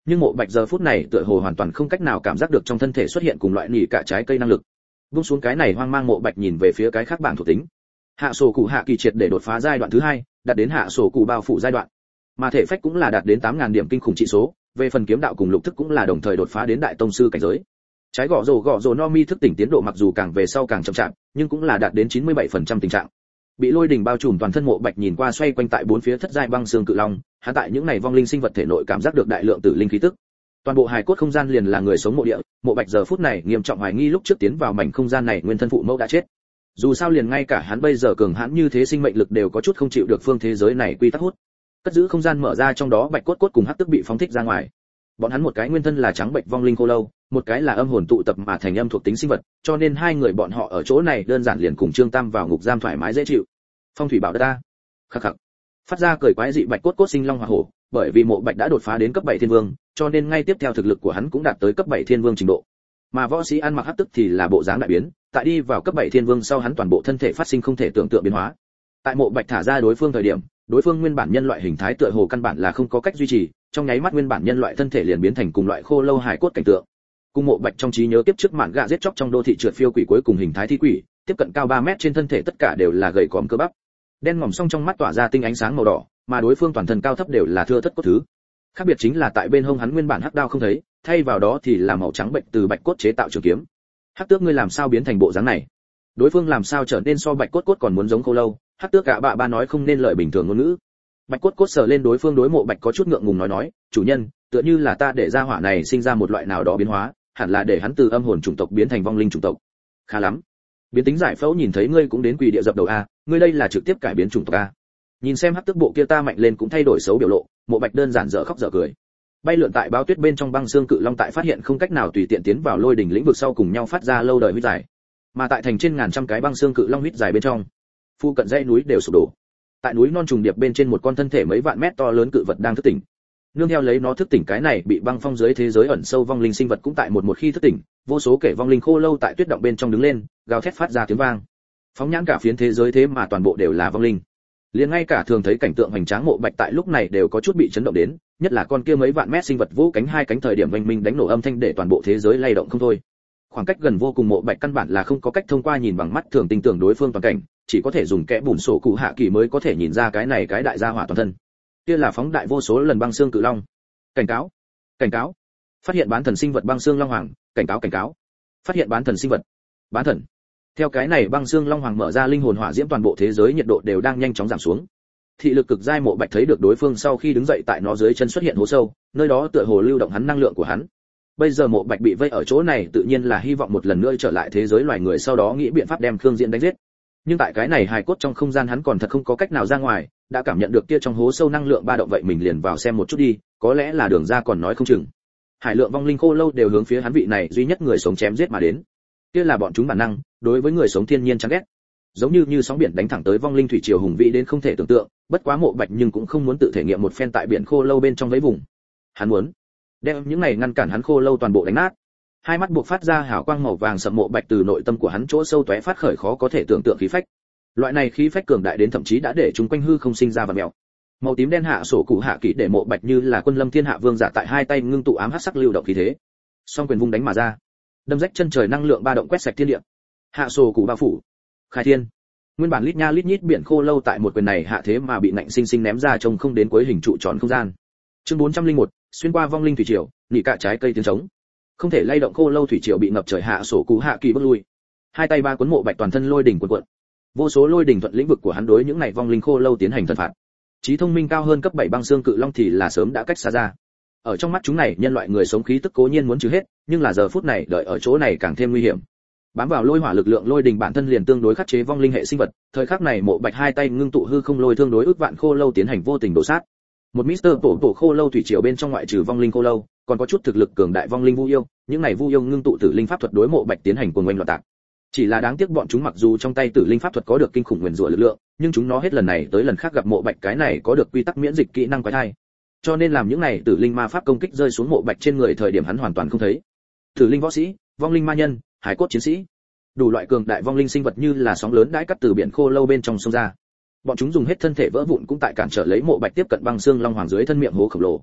Nhưng Mộ Bạch giờ phút này tựa hồ hoàn toàn không cách nào cảm giác được trong thân thể xuất hiện cùng loại nỉ cả trái cây năng lực. Buông xuống cái này hoang mang, Mộ Bạch nhìn về phía cái khác bảng thuộc tính. Hạ sổ cụ hạ kỳ triệt để đột phá giai đoạn thứ hai, đạt đến hạ sổ cụ bao phủ giai đoạn. Mà thể phách cũng là đạt đến tám nghìn điểm kinh khủng trị số, về phần kiếm đạo cùng lục thức cũng là đồng thời đột phá đến đại tông sư cảnh giới. Trái gõ rồ gõ rồ no mi thức tỉnh tiến độ mặc dù càng về sau càng chậm chạp, nhưng cũng là đạt đến chín mươi bảy phần trăm tình trạng. Bị lôi đỉnh bao trùm toàn thân, Mộ Bạch nhìn qua xoay quanh tại bốn phía thất giai băng xương cự long, hắn tại những này vong linh sinh vật thể nội cảm giác được đại lượng tử linh khí tức. Toàn bộ hài cốt không gian liền là người sống mộ địa, Mộ Bạch giờ phút này nghiêm trọng hoài nghi lúc trước tiến vào mảnh không gian này nguyên thân phụ mẫu đã chết. Dù sao liền ngay cả hắn bây giờ cường hãn như thế sinh mệnh lực đều có chút không chịu được phương thế giới này quy tắc hút. Cất giữ không gian mở ra, trong đó bạch cốt cốt cùng hắc tức bị phóng thích ra ngoài. Bọn hắn một cái nguyên thân là trắng bệnh vong linh khô lâu, một cái là âm hồn tụ tập mà thành âm thuộc tính sinh vật, cho nên hai người bọn họ ở chỗ này đơn giản liền cùng Trương Tam vào ngục giam thoải mái dễ chịu. Phong thủy bảo đất ta. Khắc khắc. Phát ra cười quái dị bạch cốt cốt sinh long hỏa hổ, bởi vì Mộ Bạch đã đột phá đến cấp bảy thiên vương, cho nên ngay tiếp theo thực lực của hắn cũng đạt tới cấp bảy thiên vương trình độ. Mà võ sĩ ăn mặc hắc tức thì là bộ dáng đại biến, tại đi vào cấp bảy thiên vương sau hắn toàn bộ thân thể phát sinh không thể tưởng tượng biến hóa. Tại Mộ Bạch thả ra đối phương thời điểm, đối phương nguyên bản nhân loại hình thái tựa hồ căn bản là không có cách duy trì, trong nháy mắt nguyên bản nhân loại thân thể liền biến thành cùng loại khô lâu hài cốt cảnh tượng. Cùng Mộ Bạch trong trí nhớ tiếp trước mạn gạ giết chóc trong đô thị trượt phiêu quỷ cuối cùng hình thái thi quỷ, tiếp cận cao ba mét trên thân thể tất cả đều là gầy còm cơ bắp. Đen ngòm song trong mắt tỏa ra tinh ánh sáng màu đỏ, mà đối phương toàn thân cao thấp đều là thưa thất cốt thứ. Khác biệt chính là tại bên hông hắn nguyên bản hắc đao không thấy, thay vào đó thì là màu trắng bệnh từ bạch cốt chế tạo trường kiếm. Hắc tước, ngươi làm sao biến thành bộ dáng này? Đối phương làm sao trở nên so bạch cốt cốt còn muốn giống khô lâu? Hắc tước cả bạ ba nói không nên lời bình thường ngôn ngữ. Bạch cốt cốt sờ lên đối phương, đối Mộ Bạch có chút ngượng ngùng nói nói, chủ nhân, tựa như là ta để ra hỏa này sinh ra một loại nào đó biến hóa, hẳn là để hắn từ âm hồn chủng tộc biến thành vong linh chủng tộc. Khá lắm. Biến tính giải phẫu nhìn thấy ngươi cũng đến quỳ địa dập đầu a, ngươi đây là trực tiếp cải biến chủng tộc a. Nhìn xem hắc tức bộ kia ta mạnh lên cũng thay đổi xấu biểu lộ, Mộ Bạch đơn giản dở khóc dở cười. Bay lượn tại bao tuyết bên trong băng xương cự long tại phát hiện không cách nào tùy tiện tiến vào lôi đỉnh lĩnh vực sau cùng nhau phát ra lâu đời huyết dài. Mà tại thành trên ngàn trăm cái băng xương cự long huyết dài bên trong, phu cận dãy núi đều sụp đổ. Tại núi non trùng điệp bên trên một con thân thể mấy vạn mét to lớn cự vật đang thức tỉnh. Nương theo lấy nó thức tỉnh, cái này bị băng phong dưới thế giới ẩn sâu vong linh sinh vật cũng tại một một khi thức tỉnh, vô số kẻ vong linh khô lâu tại tuyết động bên trong đứng lên, gào thét phát ra tiếng vang. Phóng nhãn cả phiến thế giới thế mà toàn bộ đều là vong linh. Liền ngay cả thường thấy cảnh tượng hoành tráng Mộ Bạch tại lúc này đều có chút bị chấn động đến, nhất là con kia mấy vạn mét sinh vật vỗ cánh hai cánh thời điểm oanh minh đánh nổ âm thanh để toàn bộ thế giới lay động không thôi. Khoảng cách gần vô cùng, Mộ Bạch căn bản là không có cách thông qua nhìn bằng mắt thường tin tưởng đối phương toàn cảnh, chỉ có thể dùng kẽ bùn sổ cụ hạ kỳ mới có thể nhìn ra cái này cái đại gia hỏa toàn thân. Kia là phóng đại vô số lần băng xương cự long. Cảnh cáo, cảnh cáo. Phát hiện bán thần sinh vật băng xương long hoàng, cảnh cáo cảnh cáo. Phát hiện bán thần sinh vật. Bán thần. Theo cái này băng xương long hoàng mở ra linh hồn hỏa diễm, toàn bộ thế giới nhiệt độ đều đang nhanh chóng giảm xuống. Thị lực cực giai Mộ Bạch thấy được đối phương sau khi đứng dậy, tại nó dưới chân xuất hiện hố sâu, nơi đó tựa hồ lưu động hắn năng lượng của hắn. Bây giờ Mộ Bạch bị vây ở chỗ này tự nhiên là hy vọng một lần nữa trở lại thế giới loài người, sau đó nghĩ biện pháp đem Khương Diễn đánh giết. Nhưng tại cái này hài cốt trong không gian hắn còn thật không có cách nào ra ngoài, đã cảm nhận được kia trong hố sâu năng lượng ba động, vậy mình liền vào xem một chút đi, có lẽ là đường ra còn nói không chừng. Hải lượng vong linh khô lâu đều hướng phía hắn vị này duy nhất người sống chém giết mà đến. Kia là bọn chúng bản năng, đối với người sống thiên nhiên chán ghét. Giống như như sóng biển đánh thẳng tới vong linh thủy triều hùng vĩ đến không thể tưởng tượng, bất quá Mộ Bạch nhưng cũng không muốn tự thể nghiệm một phen tại biển khô lâu bên trong vẫy vùng. Hắn muốn đem những này ngăn cản hắn khô lâu toàn bộ đánh nát. Hai mắt buộc phát ra hào quang màu vàng sậm, Mộ Bạch từ nội tâm của hắn chỗ sâu tóe phát khởi khó có thể tưởng tượng khí phách. Loại này khí phách cường đại đến thậm chí đã để chúng quanh hư không sinh ra vật mèo. Màu tím đen hạ sổ cụ hạ kỹ để Mộ Bạch như là quân lâm thiên hạ vương giả, tại hai tay ngưng tụ ám hắc sắc lưu động khí thế. Song quyền vung đánh mà ra, đâm rách chân trời năng lượng ba động quét sạch thiên địa. Hạ sổ cụ bao phủ, khai thiên. Nguyên bản lít nha lít nhít biển khô lâu tại một quyền này hạ thế mà bị nạnh sinh sinh ném ra trông không đến cuối hình trụ tròn không gian. Chương bốn trăm lẻ một, xuyên qua vong linh thủy triều, nị cả trái cây tiếng trống. Không thể lay động khô lâu thủy triều bị ngập trời hạ sổ cụ hạ kỳ bước lui. Hai tay ba cuốn Mộ Bạch toàn thân lôi đỉnh cuộn cuộn. Vô số lôi đỉnh thuận lĩnh vực của hắn đối những này vong linh khô lâu tiến hành thần phạt. Trí thông minh cao hơn cấp bảy băng xương cự long thì là sớm đã cách xa ra. Ở trong mắt chúng này nhân loại người sống khí tức cố nhiên muốn trừ hết, nhưng là giờ phút này đợi ở chỗ này càng thêm nguy hiểm. Bám vào lôi hỏa lực lượng lôi đỉnh bản thân liền tương đối khắc chế vong linh hệ sinh vật, thời khắc này Mộ Bạch hai tay ngưng tụ hư không lôi thương đối ức vạn khô lâu tiến hành vô tình đổ sát. Một Mister tổ tổ khô lâu thủy triều bên trong ngoại trừ vong linh khô lâu, còn có chút thực lực cường đại vong linh vu yêu, những này vu yêu ngưng tụ tử linh pháp thuật đối Mộ Bạch tiến hành cuồng oanh loạn tạc. Chỉ là đáng tiếc bọn chúng mặc dù trong tay tử linh pháp thuật có được kinh khủng nguyên rủa lực lượng, nhưng chúng nó hết lần này tới lần khác gặp Mộ Bạch cái này có được quy tắc miễn dịch kỹ năng quái thai. Cho nên làm những này tử linh ma pháp công kích rơi xuống Mộ Bạch trên người thời điểm hắn hoàn toàn không thấy. Tử linh võ sĩ, vong linh ma nhân, hải cốt chiến sĩ, đủ loại cường đại vong linh sinh vật như là sóng lớn đãi cắt từ biển khô lâu bên trong sông ra. Bọn chúng dùng hết thân thể vỡ vụn cũng tại cản trở lấy Mộ Bạch tiếp cận băng xương long hoàng dưới thân miệng hố khổng lồ.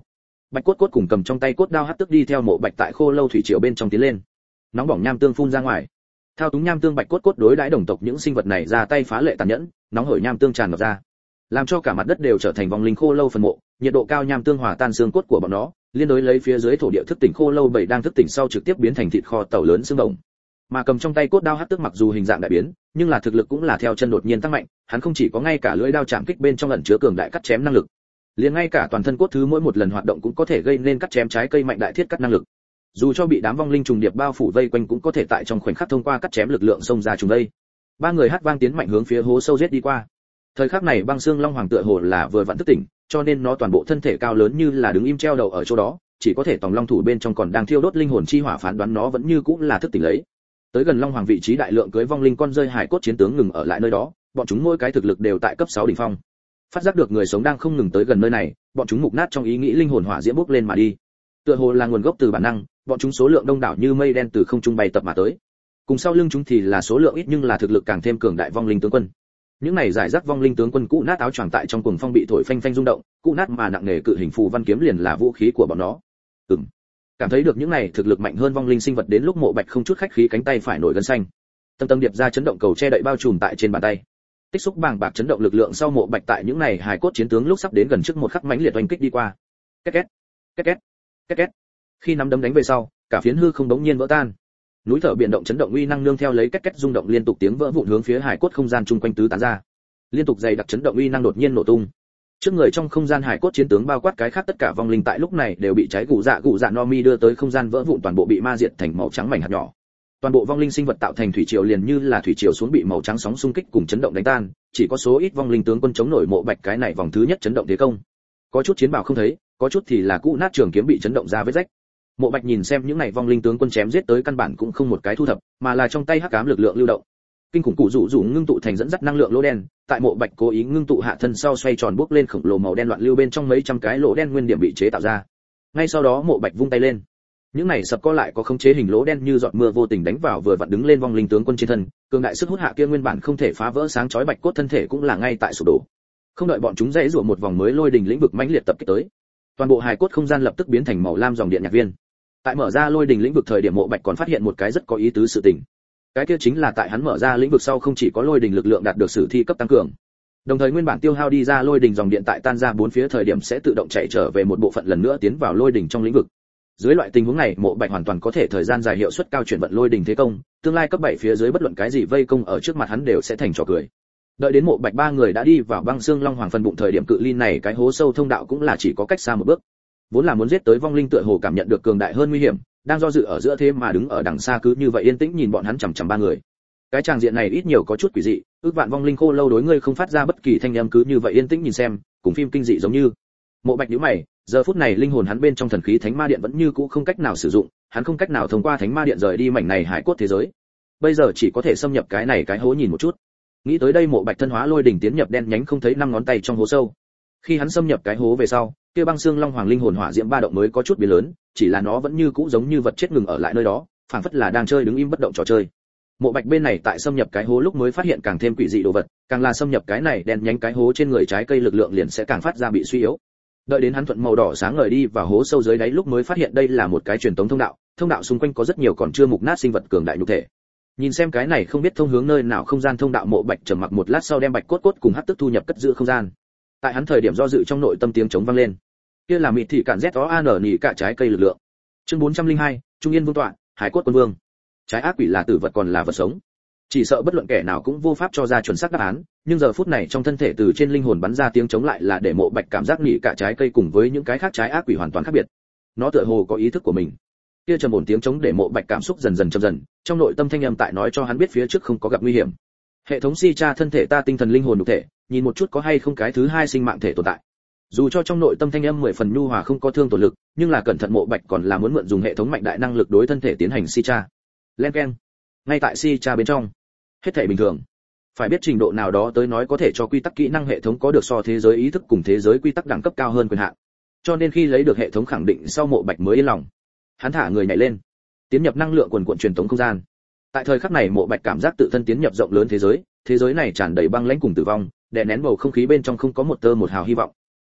Bạch Cốt Cốt cùng cầm trong tay cốt đao hắc tức đi theo Mộ Bạch tại khô lâu thủy triều bên trong tiến lên. Nóng bỏng nham tương phun ra ngoài. Thao túng nham tương Bạch Cốt Cốt đối đãi đồng tộc những sinh vật này ra tay phá lệ tàn nhẫn, nóng hổi nham tương tràn ngập ra, làm cho cả mặt đất đều trở thành vòng linh khô lâu phần mộ, nhiệt độ cao nham tương hòa tan xương cốt của bọn nó, liên đối lấy phía dưới thổ địa thức tỉnh khô lâu bảy đang thức tỉnh sau trực tiếp biến thành thịt kho tàu lớn xương động. Mà cầm trong tay cốt đao hắc tức mặc dù hình dạng đại biến, nhưng là thực lực cũng là theo chân đột nhiên tăng mạnh, hắn không chỉ có ngay cả lưỡi đao chạm kích bên trong ẩn chứa cường đại cắt chém năng lực, liền ngay cả toàn thân cốt thứ mỗi một lần hoạt động cũng có thể gây nên cắt chém trái cây mạnh đại thiết cắt năng lực. Dù cho bị đám vong linh trùng điệp bao phủ vây quanh cũng có thể tại trong khoảnh khắc thông qua cắt chém lực lượng xông ra trùng đây. Ba người hát vang tiến mạnh hướng phía hố sâu giết đi qua. Thời khắc này băng xương long hoàng tựa hồ là vừa vặn thức tỉnh, cho nên nó toàn bộ thân thể cao lớn như là đứng im treo đầu ở chỗ đó, chỉ có thể tòng long thủ bên trong còn đang thiêu đốt linh hồn chi hỏa phán đoán nó vẫn như cũng là thức tỉnh lấy. Tới gần long hoàng vị trí đại lượng cưới vong linh con rơi hải cốt chiến tướng ngừng ở lại nơi đó, bọn chúng mỗi cái thực lực đều tại cấp sáu đỉnh phong. Phát giác được người sống đang không ngừng tới gần nơi này, bọn chúng mục nát trong ý nghĩ linh hồn hỏa diễm bốc lên mà đi. Tựa hồ là nguồn gốc từ bản năng, bọn chúng số lượng đông đảo như mây đen từ không trung bay tập mà tới. Cùng sau lưng chúng thì là số lượng ít nhưng là thực lực càng thêm cường đại vong linh tướng quân. Những này giải rác vong linh tướng quân cũ nát áo choàng tại trong cuồng phong bị thổi phanh phanh rung động, cũ nát mà nặng nề cự hình phù văn kiếm liền là vũ khí của bọn nó. Ừm. Cảm thấy được những này thực lực mạnh hơn vong linh sinh vật đến lúc Mộ Bạch không chút khách khí cánh tay phải nổi gân xanh. Tầng tầng điệp ra chấn động cầu che đậy bao trùm tại trên bàn tay. Tích xúc bàng bạc chấn động lực lượng sau Mộ Bạch tại những này hài cốt chiến tướng lúc sắp đến gần trước một khắc mãnh liệt oanh kích đi qua. Két két, két két, két két. Khi nắm đấm đánh về sau, cả phiến hư không đống nhiên vỡ tan. Núi thở biển động chấn động uy năng nương theo lấy két két rung động liên tục tiếng vỡ vụn hướng phía hài cốt không gian chung quanh tứ tán ra. Liên tục dày đặc chấn động uy năng đột nhiên nổ tung. Trước người trong không gian hài cốt chiến tướng bao quát cái khác tất cả vong linh tại lúc này đều bị cháy gù dạ gù dạ no mi đưa tới không gian vỡ vụn toàn bộ bị ma diệt thành màu trắng mảnh hạt nhỏ. Toàn bộ vong linh sinh vật tạo thành thủy triều liền như là thủy triều xuống bị màu trắng sóng xung kích cùng chấn động đánh tan, chỉ có số ít vong linh tướng quân chống nổi Mộ Bạch cái này vòng thứ nhất chấn động thế công. Có chút chiến bào không thấy, có chút thì là cũ nát trường kiếm bị chấn động ra vết rách. Mộ Bạch nhìn xem những này vong linh tướng quân chém giết tới căn bản cũng không một cái thu thập, mà là trong tay hắc ám lực lượng lưu động. Kinh khủng cụ rủ rủ ngưng tụ thành dẫn dắt năng lượng lỗ đen, tại Mộ Bạch cố ý ngưng tụ hạ thân sau xoay tròn bốc lên khổng lồ màu đen loạn lưu bên trong mấy trăm cái lỗ đen nguyên điểm bị chế tạo ra. Ngay sau đó Mộ Bạch vung tay lên, những này sập co lại có khống chế hình lỗ đen như giọt mưa vô tình đánh vào vừa vặn đứng lên vong linh tướng quân trên thân, cường đại sức hút hạ kia nguyên bản không thể phá vỡ sáng chói bạch cốt thân thể cũng là ngay tại sụp đổ. Không đợi bọn chúng dễ rủa một vòng mới lôi đình lĩnh vực mãnh liệt tập kích tới. Toàn bộ hài cốt không gian lập tức biến thành màu lam dòng điện nhạc viên. Tại mở ra lôi đình lĩnh vực thời điểm Mộ Bạch còn phát hiện một cái rất có ý tứ sự tình. Cái kia chính là tại hắn mở ra lĩnh vực sau không chỉ có lôi đình lực lượng đạt được sử thi cấp tăng cường, đồng thời nguyên bản tiêu hao đi ra lôi đình dòng điện tại tan ra bốn phía thời điểm sẽ tự động chạy trở về một bộ phận lần nữa tiến vào lôi đình trong lĩnh vực. Dưới loại tình huống này Mộ Bạch hoàn toàn có thể thời gian dài hiệu suất cao chuyển vận lôi đình thế công, tương lai cấp bảy phía dưới bất luận cái gì vây công ở trước mặt hắn đều sẽ thành trò cười. Đợi đến Mộ Bạch ba người đã đi vào băng xương long hoàng phân bụng thời điểm cự ly này cái hố sâu thông đạo cũng là chỉ có cách xa một bước. Vốn là muốn giết tới vong linh tựa hồ cảm nhận được cường đại hơn nguy hiểm, đang do dự ở giữa thế mà đứng ở đằng xa cứ như vậy yên tĩnh nhìn bọn hắn chằm chằm ba người. Cái tràng diện này ít nhiều có chút quỷ dị, ước vạn vong linh khô lâu đối ngươi không phát ra bất kỳ thanh âm cứ như vậy yên tĩnh nhìn xem, cùng phim kinh dị giống như. Mộ Bạch nhíu mày, giờ phút này linh hồn hắn bên trong thần khí thánh ma điện vẫn như cũ không cách nào sử dụng, hắn không cách nào thông qua thánh ma điện rời đi mảnh này hải cốt thế giới. Bây giờ chỉ có thể xâm nhập cái này cái hố nhìn một chút. Nghĩ tới đây Mộ Bạch thân hóa lôi đỉnh tiến nhập đen nhánh không thấy năm ngón tay trong hố sâu. Khi hắn xâm nhập cái hố về sau, kia băng xương long hoàng linh hồn hỏa diễm ba động mới có chút biến lớn, chỉ là nó vẫn như cũ giống như vật chết ngừng ở lại nơi đó, phảng phất là đang chơi đứng im bất động trò chơi. Mộ Bạch bên này tại xâm nhập cái hố lúc mới phát hiện càng thêm quỷ dị đồ vật, càng là xâm nhập cái này đen nhánh cái hố trên người trái cây lực lượng liền sẽ càng phát ra bị suy yếu. Đợi đến hắn thuận màu đỏ sáng ngời đi vào hố sâu dưới đáy lúc mới phát hiện đây là một cái truyền tống thông đạo, thông đạo xung quanh có rất nhiều còn chưa mục nát sinh vật cường đại nhục thể. Nhìn xem cái này không biết thông hướng nơi nào không gian thông đạo Mộ Bạch trầm mặc một lát sau đem bạch cốt cốt cùng hắc tức thu nhập cất giữ không gian. Tại hắn thời điểm do dự trong nội tâm tiếng trống vang lên. Kia là mịt thị cản z o an nỉ cả trái cây lực lượng. Chương bốn trăm linh hai, Trung Yên Vương tọa, Hải cốt quân vương. Trái ác quỷ là tử vật còn là vật sống? Chỉ sợ bất luận kẻ nào cũng vô pháp cho ra chuẩn xác đáp án, nhưng giờ phút này trong thân thể từ trên linh hồn bắn ra tiếng chống lại là để Mộ Bạch cảm giác nỉ cả trái cây cùng với những cái khác trái ác quỷ hoàn toàn khác biệt. Nó tựa hồ có ý thức của mình. Kia trầm ổn tiếng chống để Mộ Bạch cảm xúc dần dần chậm dần, trong nội tâm thanh âm tại nói cho hắn biết phía trước không có gặp nguy hiểm. Hệ thống si tra thân thể ta tinh thần linh hồn nhục thể, nhìn một chút có hay không cái thứ hai sinh mạng thể tồn tại. Dù cho trong nội tâm thanh âm mười phần nhu hòa không có thương tổn lực, nhưng là cẩn thận Mộ Bạch còn là muốn mượn dùng hệ thống mạnh đại năng lực đối thân thể tiến hành si tra. Len keng. Ngay tại si tra bên trong, hết thảy bình thường. Phải biết trình độ nào đó tới nói có thể cho quy tắc kỹ năng hệ thống có được so thế giới ý thức cùng thế giới quy tắc đẳng cấp cao hơn quyền hạn. Cho nên khi lấy được hệ thống khẳng định sau Mộ Bạch mới yên lòng. Hắn thả người nhảy lên, tiến nhập năng lượng quần quần truyền tống không gian. Tại thời khắc này Mộ Bạch cảm giác tự thân tiến nhập rộng lớn thế giới, thế giới này tràn đầy băng lãnh cùng tử vong, đè nén bầu không khí bên trong không có một tơ một hào hy vọng.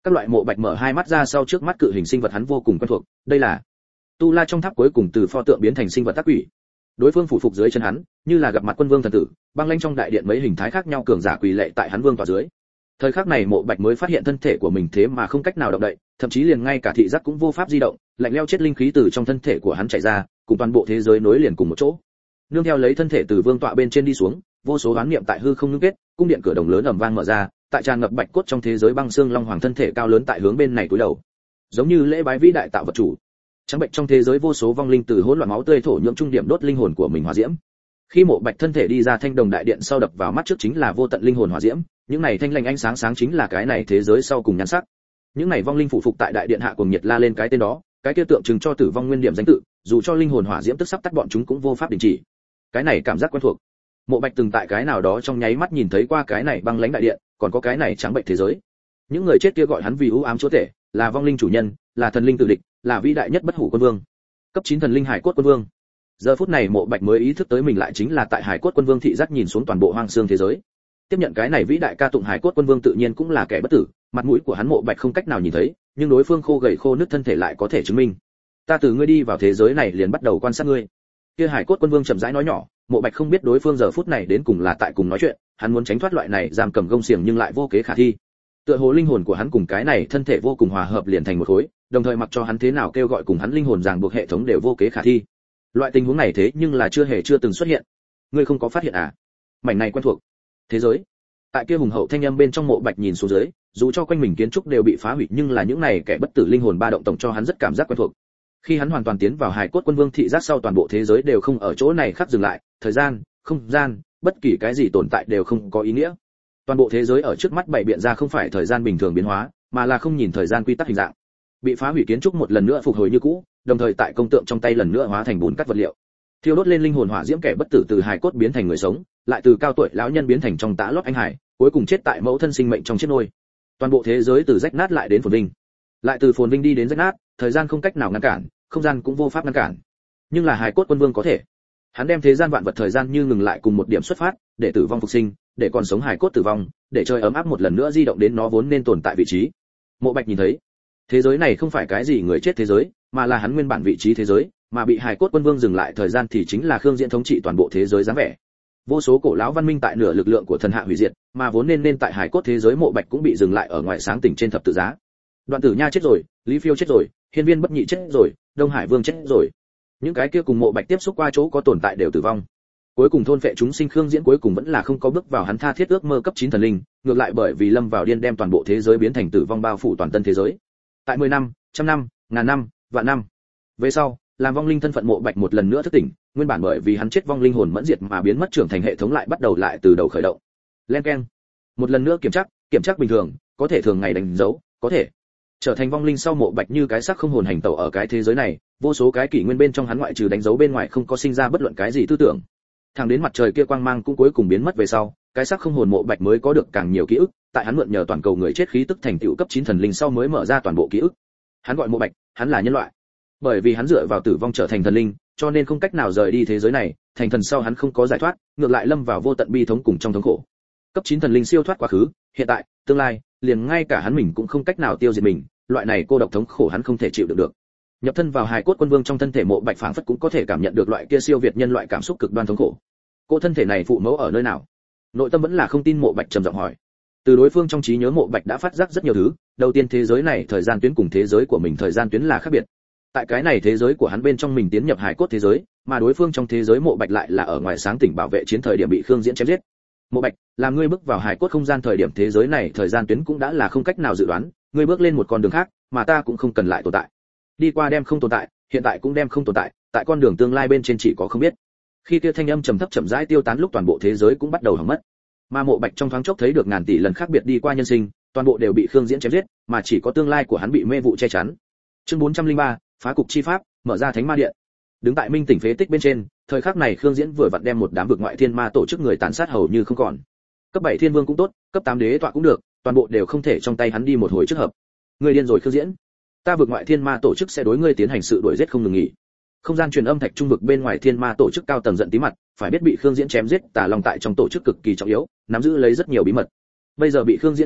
Các loại Mộ Bạch mở hai mắt ra sau, trước mắt cự hình sinh vật hắn vô cùng quen thuộc, đây là Tu La trong tháp cuối cùng từ pho tượng biến thành sinh vật tác quỷ. Đối phương phủ phục dưới chân hắn, như là gặp mặt quân vương thần tử, băng lãnh trong đại điện mấy hình thái khác nhau cường giả quỳ lệ tại hắn vương tọa dưới. Thời khắc này Mộ Bạch mới phát hiện thân thể của mình thế mà không cách nào động đậy, thậm chí liền ngay cả thị giác cũng vô pháp di động, lạnh lẽo chết linh khí từ trong thân thể của hắn chảy ra, cùng toàn bộ thế giới nối liền cùng một chỗ. Nương theo lấy thân thể từ vương tọa bên trên đi xuống, vô số oán niệm tại hư không ngưng kết, cung điện cửa đồng lớn ầm vang mở ra, tại tràn ngập bạch cốt trong thế giới băng xương long hoàng thân thể cao lớn tại hướng bên này cúi đầu, giống như lễ bái vĩ đại tạo vật chủ. Trắng bệnh trong thế giới vô số vong linh từ hỗn loạn máu tươi thổ nhưỡng trung điểm đốt linh hồn của mình hỏa diễm. Khi Mộ Bạch thân thể đi ra thanh đồng đại điện sau, đập vào mắt trước chính là vô tận linh hồn hỏa diễm, những này thanh lanh ánh sáng sáng chính là cái này thế giới sau cùng nhan sắc. Những này vong linh phụ phục tại đại điện hạ cùng nhiệt la lên cái tên đó, cái kia tượng trưng cho tử vong nguyên điểm danh tự, dù cho linh hồn hỏa diễm tức sắp tắt bọn chúng cũng vô pháp đình chỉ. Cái này cảm giác quen thuộc. Mộ Bạch từng tại cái nào đó trong nháy mắt nhìn thấy qua cái này băng lãnh đại điện, còn có cái này trắng bệnh thế giới. Những người chết kia gọi hắn vì u ám chúa tể, là vong linh chủ nhân, là thần linh tử địch, là vĩ đại nhất bất hủ quân vương. Cấp chín thần linh hải cốt quân vương. Giờ phút này Mộ Bạch mới ý thức tới mình lại chính là tại hải cốt quân vương thị giác nhìn xuống toàn bộ hoang xương thế giới. Tiếp nhận cái này vĩ đại ca tụng hải cốt quân vương tự nhiên cũng là kẻ bất tử, mặt mũi của hắn Mộ Bạch không cách nào nhìn thấy, nhưng đối phương khô gầy khô nứt thân thể lại có thể chứng minh. Ta từ ngươi đi vào thế giới này liền bắt đầu quan sát ngươi. Kia hải cốt quân vương chậm rãi nói nhỏ, Mộ Bạch không biết đối phương giờ phút này đến cùng là tại cùng nói chuyện, hắn muốn tránh thoát loại này giam cầm gông xiềng nhưng lại vô kế khả thi. Tựa hồ linh hồn của hắn cùng cái này thân thể vô cùng hòa hợp liền thành một khối, đồng thời mặc cho hắn thế nào kêu gọi cùng hắn linh hồn ràng buộc hệ thống đều vô kế khả thi. Loại tình huống này thế nhưng là chưa hề chưa từng xuất hiện. Ngươi không có phát hiện à? Mảnh này quen thuộc. Thế giới. Tại kia hùng hậu thanh âm bên trong Mộ Bạch nhìn xuống dưới, dù cho quanh mình kiến trúc đều bị phá hủy nhưng là những này kẻ bất tử linh hồn ba động tổng cho hắn rất cảm giác quen thuộc. Khi hắn hoàn toàn tiến vào hải cốt quân vương thị giác sau, toàn bộ thế giới đều không ở chỗ này khắc dừng lại, thời gian, không gian, bất kỳ cái gì tồn tại đều không có ý nghĩa. Toàn bộ thế giới ở trước mắt bày biện ra không phải thời gian bình thường biến hóa, mà là không nhìn thời gian quy tắc hình dạng. Bị phá hủy kiến trúc một lần nữa phục hồi như cũ, đồng thời tại công tượng trong tay lần nữa hóa thành bùn cắt vật liệu. Thiêu đốt lên linh hồn hỏa diễm kẻ bất tử từ hải cốt biến thành người sống, lại từ cao tuổi lão nhân biến thành trong tã lót anh hải, cuối cùng chết tại mẫu thân sinh mệnh trong chiếc nôi. Toàn bộ thế giới từ rách nát lại đến phồn vinh, lại từ phồn vinh đi đến rách nát, thời gian không cách nào ngăn cản, không gian cũng vô pháp ngăn cản. Nhưng là hải cốt quân vương có thể. Hắn đem thế gian vạn vật thời gian như ngừng lại cùng một điểm xuất phát, để tử vong phục sinh, để còn sống hải cốt tử vong, để trời ấm áp một lần nữa di động đến nó vốn nên tồn tại vị trí. Mộ Bạch nhìn thấy, thế giới này không phải cái gì người chết thế giới, mà là hắn nguyên bản vị trí thế giới, mà bị hải cốt quân vương dừng lại thời gian thì chính là Khương Diễn thống trị toàn bộ thế giới dáng vẻ. Vô số cổ lão văn minh tại nửa lực lượng của thần hạ hủy diệt, mà vốn nên nên tại hải cốt thế giới Mộ Bạch cũng bị dừng lại ở ngoài sáng tỉnh trên thập tự giá. Đoạn Tử Nha chết rồi, Lý Phiêu chết rồi, Hiên Viên Bất Nhị chết rồi, Đông Hải Vương chết rồi. Những cái kia cùng Mộ Bạch tiếp xúc qua chỗ có tồn tại đều tử vong. Cuối cùng thôn phệ chúng sinh Khương Diễn cuối cùng vẫn là không có bước vào hắn tha thiết ước mơ cấp chín thần linh, ngược lại bởi vì lâm vào điên đem toàn bộ thế giới biến thành tử vong bao phủ toàn tân thế giới. Tại mười năm, trăm năm, ngàn năm, vạn năm. Về sau, làm vong linh thân phận Mộ Bạch một lần nữa thức tỉnh, nguyên bản bởi vì hắn chết vong linh hồn mẫn diệt mà biến mất trưởng thành hệ thống lại bắt đầu lại từ đầu khởi động. Len keng. Một lần nữa kiểm tra, kiểm tra bình thường, có thể thường ngày đánh dấu, có thể trở thành vong linh sau Mộ Bạch như cái xác không hồn hành tẩu ở cái thế giới này, vô số cái kỷ nguyên bên trong hắn ngoại trừ đánh dấu bên ngoài không có sinh ra bất luận cái gì tư tưởng. Thẳng đến mặt trời kia quang mang cũng cuối cùng biến mất về sau, cái xác không hồn Mộ Bạch mới có được càng nhiều ký ức, tại hắn mượn nhờ toàn cầu người chết khí tức thành tựu cấp chín thần linh sau mới mở ra toàn bộ ký ức. Hắn gọi Mộ Bạch, hắn là nhân loại. Bởi vì hắn dựa vào tử vong trở thành thần linh, cho nên không cách nào rời đi thế giới này, thành thần sau hắn không có giải thoát, ngược lại lâm vào vô tận bi thống cùng trong thống khổ. Cấp chín thần linh siêu thoát quá khứ, hiện tại, tương lai, liền ngay cả hắn mình cũng không cách nào tiêu diệt mình, loại này cô độc thống khổ hắn không thể chịu đựng được. Nhập thân vào hài cốt quân vương trong thân thể Mộ Bạch phảng phất cũng có thể cảm nhận được loại kia siêu việt nhân loại cảm xúc cực đoan thống khổ. Cô thân thể này phụ mẫu ở nơi nào? Nội tâm vẫn là không tin Mộ Bạch trầm giọng hỏi. Từ đối phương trong trí nhớ Mộ Bạch đã phát giác rất nhiều thứ, đầu tiên thế giới này thời gian tuyến cùng thế giới của mình thời gian tuyến là khác biệt. Tại cái này thế giới của hắn bên trong mình tiến nhập hải cốt thế giới, mà đối phương trong thế giới Mộ Bạch lại là ở ngoài sáng tỉnh bảo vệ chiến thời điểm bị Khương Diễn chém giết. Mộ Bạch, làm ngươi bước vào hải cốt không gian thời điểm thế giới này thời gian tuyến cũng đã là không cách nào dự đoán, ngươi bước lên một con đường khác, mà ta cũng không cần lại tồn tại. Đi qua đem không tồn tại, hiện tại cũng đem không tồn tại, tại con đường tương lai bên trên chỉ có không biết. Khi kia thanh âm trầm thấp chậm rãi tiêu tán lúc toàn bộ thế giới cũng bắt đầu hỏng mất. Mà Mộ Bạch trong thoáng chốc thấy được ngàn tỷ lần khác biệt đi qua nhân sinh, toàn bộ đều bị Khương Diễn chém giết, mà chỉ có tương lai của hắn bị mê vụ che chắn. Chương bốn trăm lẻ ba, phá cục chi pháp, mở ra thánh ma điện. Đứng tại minh tỉnh phế tích bên trên, thời khắc này Khương Diễn vừa vặn đem một đám vực ngoại thiên ma tổ chức người tàn sát hầu như không còn. Cấp bảy thiên vương cũng tốt, cấp tám đế tọa cũng được, toàn bộ đều không thể trong tay hắn đi một hồi trước hợp. Ngươi điên rồi Khương Diễn, ta vực ngoại thiên ma tổ chức sẽ đối ngươi tiến hành sự đuổi giết không ngừng nghỉ. Không gian truyền âm thạch trung vực bên ngoài thiên ma tổ chức cao tầng giận tí mặt, phải biết bị Khương Diễn chém giết, Tà Long tại trong tổ chức cực kỳ trọng yếu, nắm giữ lấy rất nhiều bí mật. Bây giờ bị Khương Diễn chém giết,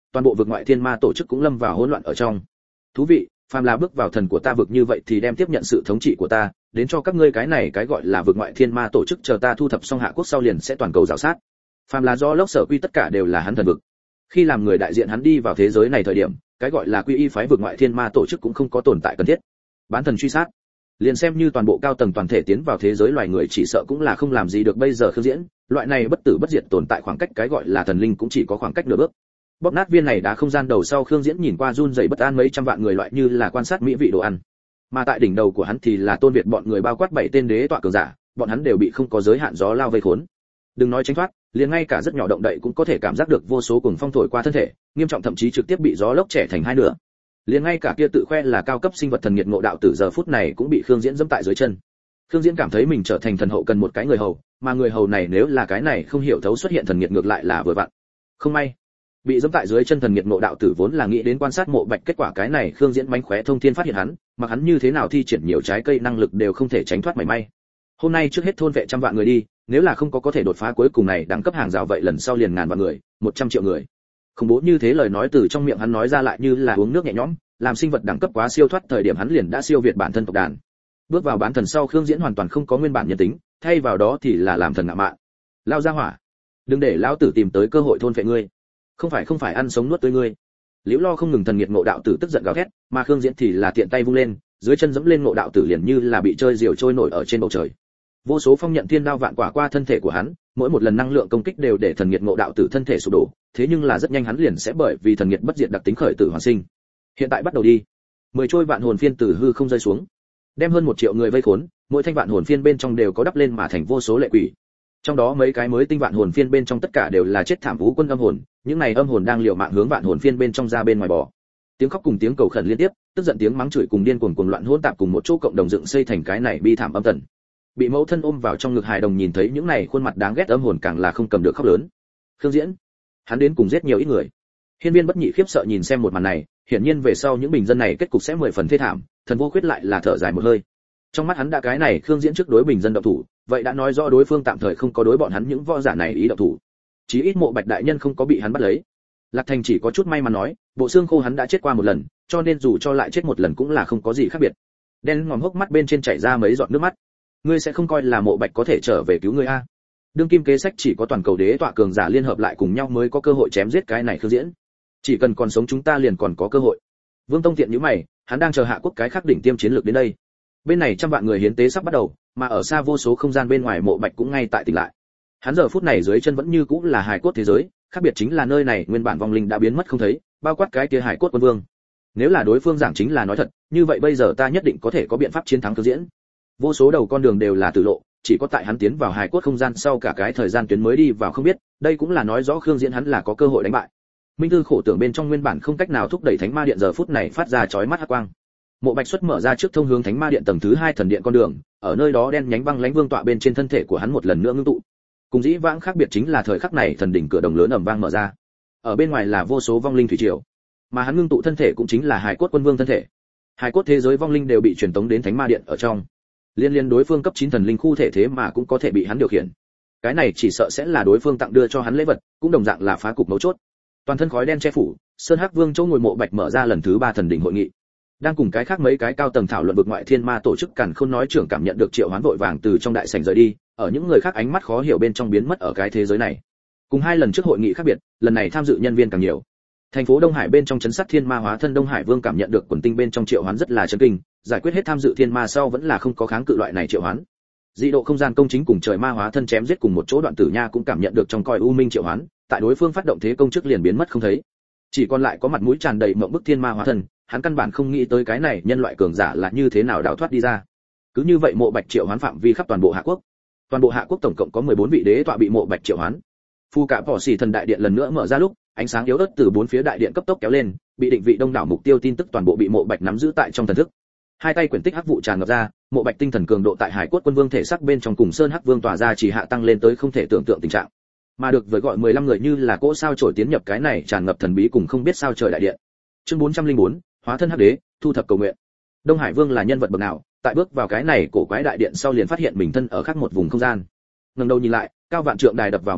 toàn bộ vực ngoại thiên ma tổ chức cũng lâm vào hỗn loạn ở trong. Thú vị, phàm là bước vào thần của ta vực như vậy thì đem tiếp nhận sự thống trị của ta, đến cho các ngươi cái này cái gọi là vực ngoại thiên ma tổ chức, chờ ta thu thập xong hạ quốc sau liền sẽ toàn cầu rào sát. Phàm là do lốc sở quy tất cả đều là hắn thần vực. Khi làm người đại diện hắn đi vào thế giới này thời điểm, cái gọi là quy y phái vực ngoại thiên ma tổ chức cũng không có tồn tại cần thiết. Bán thần truy sát, liền xem như toàn bộ cao tầng toàn thể tiến vào thế giới loài người chỉ sợ cũng là không làm gì được bây giờ Khương Diễn, loại này bất tử bất diệt tồn tại khoảng cách cái gọi là thần linh cũng chỉ có khoảng cách nửa bước. Bóp nát viên này đá không gian đầu sau, Khương Diễn nhìn qua run rẩy bất an mấy trăm vạn người loại như là quan sát mỹ vị đồ ăn. Mà tại đỉnh đầu của hắn thì là Tôn Việt bọn người bao quát bảy tên đế tọa cường giả, bọn hắn đều bị không có giới hạn gió lao vây khốn. Đừng nói tránh thoát, liền ngay cả rất nhỏ động đậy cũng có thể cảm giác được vô số cuồng phong thổi qua thân thể, nghiêm trọng thậm chí trực tiếp bị gió lốc chẻ thành hai nửa. Liền ngay cả kia tự khoe là cao cấp sinh vật thần nghiệt ngộ đạo tử giờ phút này cũng bị Khương Diễn giẫm tại dưới chân. Khương Diễn cảm thấy mình trở thành thần hậu cần một cái người hầu, mà người hầu này nếu là cái này không hiểu thấu xuất hiện thần nghiệt ngược lại là vừa vặn. Không may, bị giẫm tại dưới chân thần nghiệt ngộ đạo tử vốn là nghĩ đến quan sát Mộ Bạch, kết quả cái này Khương Diễn mánh khóe thông thiên phát hiện hắn, mà hắn như thế nào thi triển nhiều trái cây năng lực đều không thể tránh thoát mảy may. Hôm nay trước hết thôn vệ trăm vạn người đi, nếu là không có có thể đột phá cuối cùng này đẳng cấp hàng rào vậy lần sau liền ngàn vạn người, một trăm triệu người. Không bố như thế lời nói từ trong miệng hắn nói ra lại như là uống nước nhẹ nhõm, làm sinh vật đẳng cấp quá siêu thoát thời điểm hắn liền đã siêu việt bản thân tộc đàn. Bước vào bán thần sau, Khương Diễn hoàn toàn không có nguyên bản nhân tính, thay vào đó thì là làm thần ngạo mạn. Lao ra hỏa, đừng để lão tử tìm tới cơ hội thôn phệ ngươi. Không phải không phải ăn sống nuốt tươi ngươi. Liễu Lo không ngừng thần nghiệt ngộ đạo tử tức giận gào thét, mà Khương Diễn thì là tiện tay vung lên, dưới chân giẫm lên ngộ đạo tử liền như là bị chơi diều trôi nổi ở trên bầu trời. Vô số phong nhận thiên đao vạn quả qua thân thể của hắn, mỗi một lần năng lượng công kích đều để thần nghiệt ngộ đạo tử thân thể sụp đổ, thế nhưng là rất nhanh hắn liền sẽ bởi vì thần nghiệt bất diệt đặc tính khởi tử hoàn sinh. Hiện tại bắt đầu đi. Mười trôi vạn hồn phiên từ hư không rơi xuống, đem hơn một triệu người vây khốn, mỗi thanh vạn hồn phiên bên trong đều có đắp lên mà thành vô số lệ quỷ. Trong đó mấy cái mới tinh vạn hồn phiên bên trong tất cả đều là chết thảm vũ quân âm hồn, những này âm hồn đang liều mạng hướng vạn hồn phiên bên trong ra bên ngoài bò. Tiếng khóc cùng tiếng cầu khẩn liên tiếp, tức giận tiếng mắng chửi cùng điên cuồng cuồng loạn hỗn tạp cùng một chỗ cộng đồng dựng xây thành cái này bi thảm âm tần. Bị mẫu thân ôm vào trong ngực hài đồng nhìn thấy những này khuôn mặt đáng ghét âm hồn càng là không cầm được khóc lớn. Khương Diễn, hắn đến cùng giết nhiều ít người. Hiên Viên Bất Nhị khiếp sợ nhìn xem một màn này, hiển nhiên về sau những bình dân này kết cục sẽ mười phần thê thảm, Thần Vô Khuyết lại là thở dài một hơi. Trong mắt hắn đã cái này Khương Diễn trước đối bình dân động thủ, vậy đã nói rõ đối phương tạm thời không có đối bọn hắn những võ giả này ý động thủ. Chí ít Mộ Bạch đại nhân không có bị hắn bắt lấy. Lạc Thành chỉ có chút may mắn nói, bộ xương khô hắn đã chết qua một lần, cho nên dù cho lại chết một lần cũng là không có gì khác biệt. Đen ngòm hốc mắt bên trên chảy ra mấy giọt nước mắt. Ngươi sẽ không coi là Mộ Bạch có thể trở về cứu ngươi a? Đương kim kế sách chỉ có toàn cầu đế tọa cường giả liên hợp lại cùng nhau mới có cơ hội chém giết cái này Khương Diễn. Chỉ cần còn sống chúng ta liền còn có cơ hội. Vương Tông Tiện nhíu mày, hắn đang chờ hạ quốc cái khắc đỉnh tiêm chiến lược đến đây. Bên này trăm vạn người hiến tế sắp bắt đầu, mà ở xa vô số không gian bên ngoài Mộ Bạch cũng ngay tại tỉnh lại. Hắn giờ phút này dưới chân vẫn như cũ là hài cốt thế giới, khác biệt chính là nơi này nguyên bản vong linh đã biến mất không thấy, bao quát cái kia hài cốt quân vương. Nếu là đối phương giảng chính là nói thật, như vậy bây giờ ta nhất định có thể có biện pháp chiến thắng Khương Diễn. Vô số đầu con đường đều là tử lộ, chỉ có tại hắn tiến vào hài cốt không gian sau cả cái thời gian tuyến mới đi vào không biết, đây cũng là nói rõ Khương Diễn hắn là có cơ hội đánh bại. Minh Tư khổ tưởng bên trong nguyên bản không cách nào thúc đẩy Thánh Ma Điện giờ phút này phát ra chói mắt hắc quang. Mộ Bạch xuất mở ra trước thông hướng Thánh Ma Điện tầng thứ hai thần điện con đường, ở nơi đó đen nhánh băng lãnh vương tọa bên trên thân thể của hắn một lần nữa ngưng tụ. Cùng dĩ vãng khác biệt chính là thời khắc này thần đỉnh cửa đồng lớn ầm vang mở ra. Ở bên ngoài là vô số vong linh thủy triều, mà hắn ngưng tụ thân thể cũng chính là hài cốt quân vương thân thể. Hài cốt thế giới vong linh đều bị truyền tống đến Thánh Ma Điện ở trong. Liên liên đối phương cấp chín thần linh khu thể thế mà cũng có thể bị hắn điều khiển. Cái này chỉ sợ sẽ là đối phương tặng đưa cho hắn lễ vật, cũng đồng dạng là phá cục mấu chốt. Toàn thân khói đen che phủ, Sơn Hắc Vương chỗ ngồi Mộ Bạch mở ra lần thứ ba thần đỉnh hội nghị. Đang cùng cái khác mấy cái cao tầng thảo luận vực ngoại thiên ma tổ chức càn khôn nói trưởng cảm nhận được triệu hoán vội vàng từ trong đại sảnh rời đi, ở những người khác ánh mắt khó hiểu bên trong biến mất ở cái thế giới này. Cùng hai lần trước hội nghị khác biệt, lần này tham dự nhân viên càng nhiều. Thành phố Đông Hải bên trong chấn sát thiên ma hóa thân Đông Hải Vương cảm nhận được quần tinh bên trong triệu hoán rất là chấn kinh, giải quyết hết tham dự thiên ma sau vẫn là không có kháng cự loại này triệu hoán. Dị độ không gian công chính cùng trời ma hóa thân chém giết cùng một chỗ Đoạn Tử Nha cũng cảm nhận được trong coi u minh triệu hoán, tại đối phương phát động thế công trước liền biến mất không thấy. Chỉ còn lại có mặt mũi tràn đầy mộng bức thiên ma hóa thân, hắn căn bản không nghĩ tới cái này nhân loại cường giả là như thế nào đào thoát đi ra. Cứ như vậy Mộ Bạch triệu hoán phạm vi khắp toàn bộ Hạ Quốc. Toàn bộ Hạ Quốc tổng cộng có mười bốn vị đế tọa bị Mộ Bạch triệu hoán. Phu cả Bỏ Xỉ thần đại điện lần nữa mở ra lúc, ánh sáng yếu ớt từ bốn phía đại điện cấp tốc kéo lên, bị định vị đông đảo mục tiêu tin tức toàn bộ bị Mộ Bạch nắm giữ tại trong thần thức. Hai tay quyển tích hắc vụ tràn ngập ra, Mộ Bạch tinh thần cường độ tại Hải Cốt Quân Vương thể xác bên trong cùng Sơn Hắc Vương tỏa ra chỉ hạ tăng lên tới không thể tưởng tượng tình trạng. Mà được với gọi mười lăm người như là cỗ sao chổi tiến nhập cái này tràn ngập thần bí cùng không biết sao trời đại điện. Chương bốn trăm lẻ bốn, hóa thân hắc đế, thu thập cầu nguyện. Đông Hải Vương là nhân vật bậc nào, tại bước vào cái này cổ quái đại điện sau liền phát hiện mình thân ở khác một vùng không gian. Ngẩng đầu nhìn lại, cao vạn trượng đài đập vào mi mắt,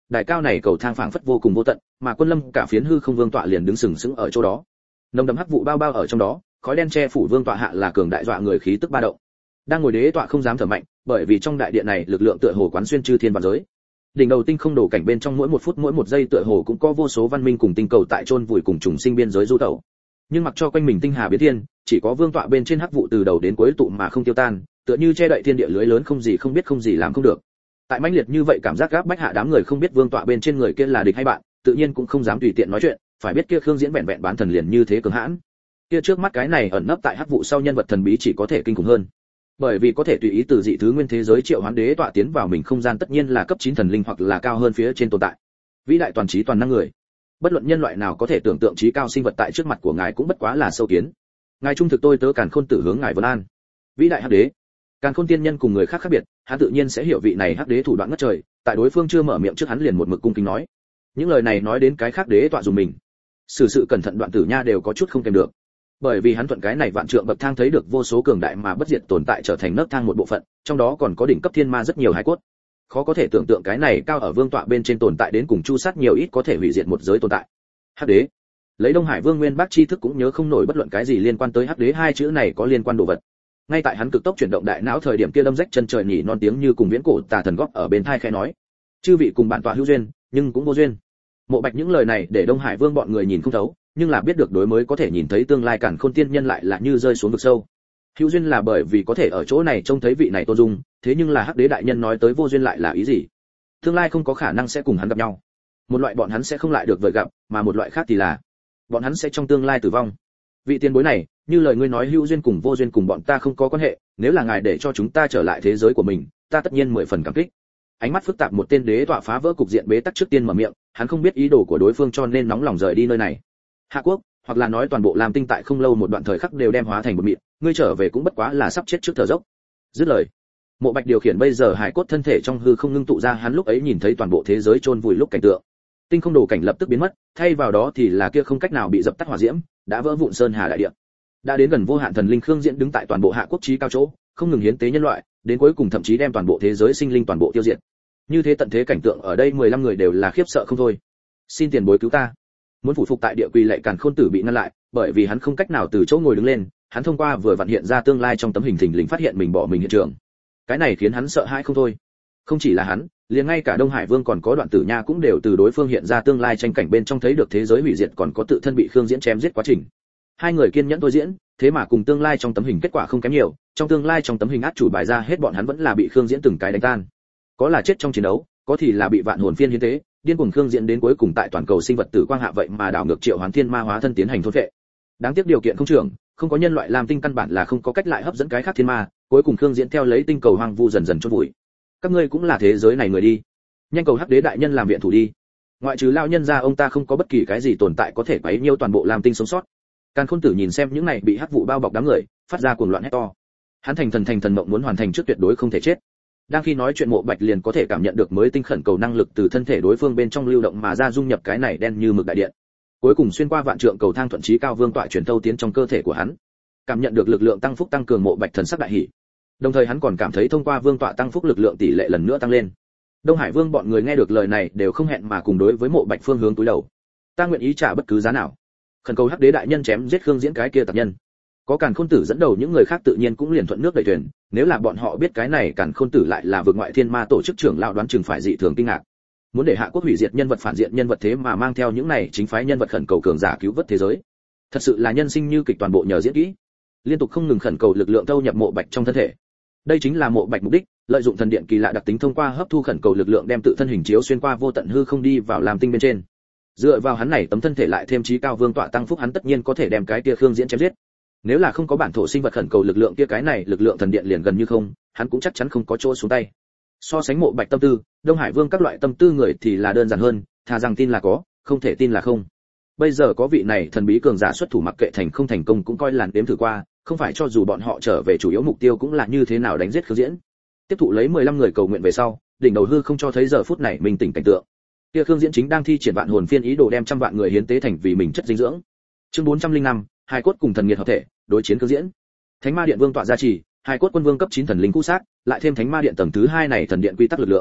Đài cao này cầu thang phảng phất vô cùng vô tận, mà Quân Lâm cả phiến hư không vương tọa liền đứng sừng sững ở chỗ đó. Nồng đậm hắc vụ bao bao ở trong đó, khói đen che phủ vương tọa hạ là cường đại dọa người khí tức ba động. Đang ngồi đế tọa không dám thở mạnh, bởi vì trong đại điện này lực lượng tựa hồ quán xuyên chư thiên vạn giới. Đỉnh đầu tinh không đồ cảnh bên trong mỗi một phút mỗi một giây tựa hồ cũng có vô số văn minh cùng tinh cầu tại chôn vùi cùng trùng sinh biên giới du tẩu. Nhưng mặc cho quanh mình tinh hà biến thiên, chỉ có vương tọa bên trên hắc vụ từ đầu đến cuối tụ mà không tiêu tan, tựa như che đậy thiên địa lưới lớn không gì không biết không gì làm không được. Tại mãnh liệt như vậy cảm giác gáp bách hạ đám người không biết vương tọa bên trên người kia là địch hay bạn, tự nhiên cũng không dám tùy tiện nói chuyện, phải biết kia Khương Diễn vẹn vẹn bán thần liền như thế cường hãn. Kia trước mắt cái này ẩn nấp tại hắc vụ sau nhân vật thần bí chỉ có thể kinh khủng hơn. Bởi vì có thể tùy ý từ dị thứ nguyên thế giới triệu hoán đế tọa tiến vào mình không gian tất nhiên là cấp chín thần linh hoặc là cao hơn phía trên tồn tại. Vĩ đại toàn trí toàn năng người. Bất luận nhân loại nào có thể tưởng tượng trí cao sinh vật tại trước mặt của ngài cũng bất quá là sâu kiến. Ngài trung thực tôi tớ Càn Khôn Tử hướng ngài vân an. Vĩ đại hắc đế. Càn Khôn tiên nhân cùng người khác khác biệt, hắn tự nhiên sẽ hiểu vị này hắc đế thủ đoạn ngất trời, tại đối phương chưa mở miệng trước hắn liền một mực cung kính nói. Những lời này nói đến cái khác đế tọa dùng mình. Sự sự cẩn thận đoạn tử nha đều có chút không kèm được. Bởi vì hắn thuận cái này vạn trượng bậc thang thấy được vô số cường đại mà bất diệt tồn tại trở thành nấc thang một bộ phận, trong đó còn có đỉnh cấp thiên ma rất nhiều hải cốt. Khó có thể tưởng tượng cái này cao ở vương tọa bên trên tồn tại đến cùng chu sát nhiều ít có thể hủy diệt một giới tồn tại. Hắc đế. Lấy Đông Hải Vương Nguyên Bác tri thức cũng nhớ không nổi bất luận cái gì liên quan tới hắc đế hai chữ này có liên quan đồ vật. Ngay tại hắn cực tốc chuyển động đại não thời điểm kia đâm rách chân trời nhỉ non tiếng như cùng viễn cổ tà thần góp ở bên thai khẽ nói: "Chư vị cùng bản tọa hữu duyên, nhưng cũng vô duyên." Mộ Bạch những lời này để Đông Hải Vương bọn người nhìn không thấu, nhưng là biết được đối mới có thể nhìn thấy tương lai Càn Khôn tiên nhân lại là như rơi xuống vực sâu. Hữu duyên là bởi vì có thể ở chỗ này trông thấy vị này tôn dung, thế nhưng là hắc đế đại nhân nói tới vô duyên lại là ý gì? Tương lai không có khả năng sẽ cùng hắn gặp nhau. Một loại bọn hắn sẽ không lại được vời gặp, mà một loại khác thì là bọn hắn sẽ trong tương lai tử vong. Vị tiền bối này, như lời ngươi nói hữu duyên cùng vô duyên cùng bọn ta không có quan hệ, nếu là ngài để cho chúng ta trở lại thế giới của mình, ta tất nhiên mười phần cảm kích. Ánh mắt phức tạp một tên đế tọa phá vỡ cục diện bế tắc trước tiên mở miệng, hắn không biết ý đồ của đối phương cho nên nóng lòng rời đi nơi này. Hạ quốc, hoặc là nói toàn bộ Lam Tinh tại không lâu một đoạn thời khắc đều đem hóa thành một mịn, ngươi trở về cũng bất quá là sắp chết trước thở dốc. Dứt lời, Mộ Bạch điều khiển bây giờ hải cốt thân thể trong hư không ngưng tụ ra hắn lúc ấy nhìn thấy toàn bộ thế giới chôn vùi lúc cảnh tượng. Tinh không đồ cảnh lập tức biến mất, thay vào đó thì là kia không cách nào bị dập tắt hỏa diễm, đã vỡ vụn sơn hà đại địa. Đã đến gần vô hạn thần linh Khương Diễn đứng tại toàn bộ hạ quốc chí cao chỗ, không ngừng hiến tế nhân loại, đến cuối cùng thậm chí đem toàn bộ thế giới sinh linh toàn bộ tiêu diệt. Như thế tận thế cảnh tượng ở đây mười lăm người đều là khiếp sợ không thôi. Xin tiền bối cứu ta. Muốn phủ phục tại địa quỳ lạy Càn Khôn Tử bị ngăn lại, bởi vì hắn không cách nào từ chỗ ngồi đứng lên, hắn thông qua vừa vặn hiện ra tương lai trong tấm hình thình lình phát hiện mình bỏ mình hiện trường. Cái này khiến hắn sợ hãi không thôi. Không chỉ là hắn, liền ngay cả Đông Hải Vương còn có Đoạn Tử Nha cũng đều từ đối phương hiện ra tương lai tranh cảnh bên trong thấy được thế giới hủy diệt còn có tự thân bị Khương Diễn chém giết quá trình. Hai người kiên nhẫn tôi diễn, thế mà cùng tương lai trong tấm hình kết quả không kém nhiều, trong tương lai trong tấm hình át chủ bài ra hết bọn hắn vẫn là bị Khương Diễn từng cái đánh tan. Có là chết trong chiến đấu, có thì là bị vạn hồn phiên hiến tế, điên cuồng Khương Diễn đến cuối cùng tại toàn cầu sinh vật tử quang hạ vậy mà đảo ngược triệu hoán thiên ma hóa thân tiến hành thôn phệ. Đáng tiếc điều kiện không trưởng, không có nhân loại làm tinh căn bản là không có cách lại hấp dẫn cái khác thiên ma, cuối cùng Khương Diễn theo lấy tinh cầu hoang vu dần dần chôn vùi. Các ngươi cũng là thế giới này người đi, nhanh cầu hắc đế đại nhân làm viện thủ đi. Ngoại trừ lão nhân gia ông ta không có bất kỳ cái gì tồn tại có thể quấy nhiễu toàn bộ Lam Tinh sống sót. Càn Khôn Tử nhìn xem những này bị hắc vụ bao bọc đám người, phát ra cuồng loạn hét to. Hắn thành thần thành thần mộng muốn hoàn thành trước tuyệt đối không thể chết. Đang khi nói chuyện Mộ Bạch liền có thể cảm nhận được mới tinh khẩn cầu năng lực từ thân thể đối phương bên trong lưu động mà ra dung nhập cái này đen như mực đại điện. Cuối cùng xuyên qua vạn trượng cầu thang thuận chí cao vương tọa chuyển thâu tiến trong cơ thể của hắn. Cảm nhận được lực lượng tăng phúc tăng cường Mộ Bạch thần sắc đại hỉ. Đồng thời hắn còn cảm thấy thông qua vương tọa tăng phúc lực lượng tỷ lệ lần nữa tăng lên. Đông Hải Vương bọn người nghe được lời này đều không hẹn mà cùng đối với Mộ Bạch phương hướng túi đầu. Ta nguyện ý trả bất cứ giá nào. Khẩn cầu hắc đế đại nhân chém giết Khương Diễn cái kia tặc nhân. Có Càn Khôn Tử dẫn đầu những người khác tự nhiên cũng liền thuận nước đẩy thuyền, nếu là bọn họ biết cái này Càn Khôn Tử lại là vượt ngoại thiên ma tổ chức trưởng lão đoán chừng phải dị thường kinh ngạc. Muốn để hạ quốc hủy diệt nhân vật phản diện nhân vật thế mà mang theo những này chính phái nhân vật khẩn cầu cường giả cứu vớt thế giới. Thật sự là nhân sinh như kịch toàn bộ nhờ diễn kỹ. Liên tục không ngừng khẩn cầu lực lượng thâu nhập Mộ Bạch trong thân thể. Đây chính là Mộ Bạch mục đích, lợi dụng thần điện kỳ lạ đặc tính thông qua hấp thu khẩn cầu lực lượng đem tự thân hình chiếu xuyên qua vô tận hư không đi vào làm tinh bên trên. Dựa vào hắn này tấm thân thể lại thêm chí cao vương tọa tăng phúc hắn tất nhiên có thể đem cái tia Khương Diễn chém giết. Nếu là không có bản thổ sinh vật khẩn cầu lực lượng kia cái này lực lượng thần điện liền gần như không, hắn cũng chắc chắn không có chỗ xuống tay. So sánh Mộ Bạch tâm tư, Đông Hải Vương các loại tâm tư người thì là đơn giản hơn, thà rằng tin là có, không thể tin là không. Bây giờ có vị này thần bí cường giả xuất thủ mặc kệ thành không thành công cũng coi là đếm thử qua, không phải cho dù bọn họ trở về chủ yếu mục tiêu cũng là như thế nào đánh giết Khương Diễn. Tiếp thụ lấy mười lăm người cầu nguyện về sau, đỉnh đầu hư không cho thấy giờ phút này mình tỉnh cảnh tượng. Kia Khương Diễn chính đang thi triển vạn hồn phiên ý đồ đem trăm vạn người hiến tế thành vì mình chất dinh dưỡng. Chương bốn trăm linh năm, hai cốt cùng thần nghiệt hợp thể, đối chiến Khương Diễn. Thánh Ma Điện Vương tọa gia trì, hai cốt quân vương cấp chín thần linh cũ sát, lại thêm Thánh Ma Điện tầng thứ hai này thần điện quy tắc lực lượng.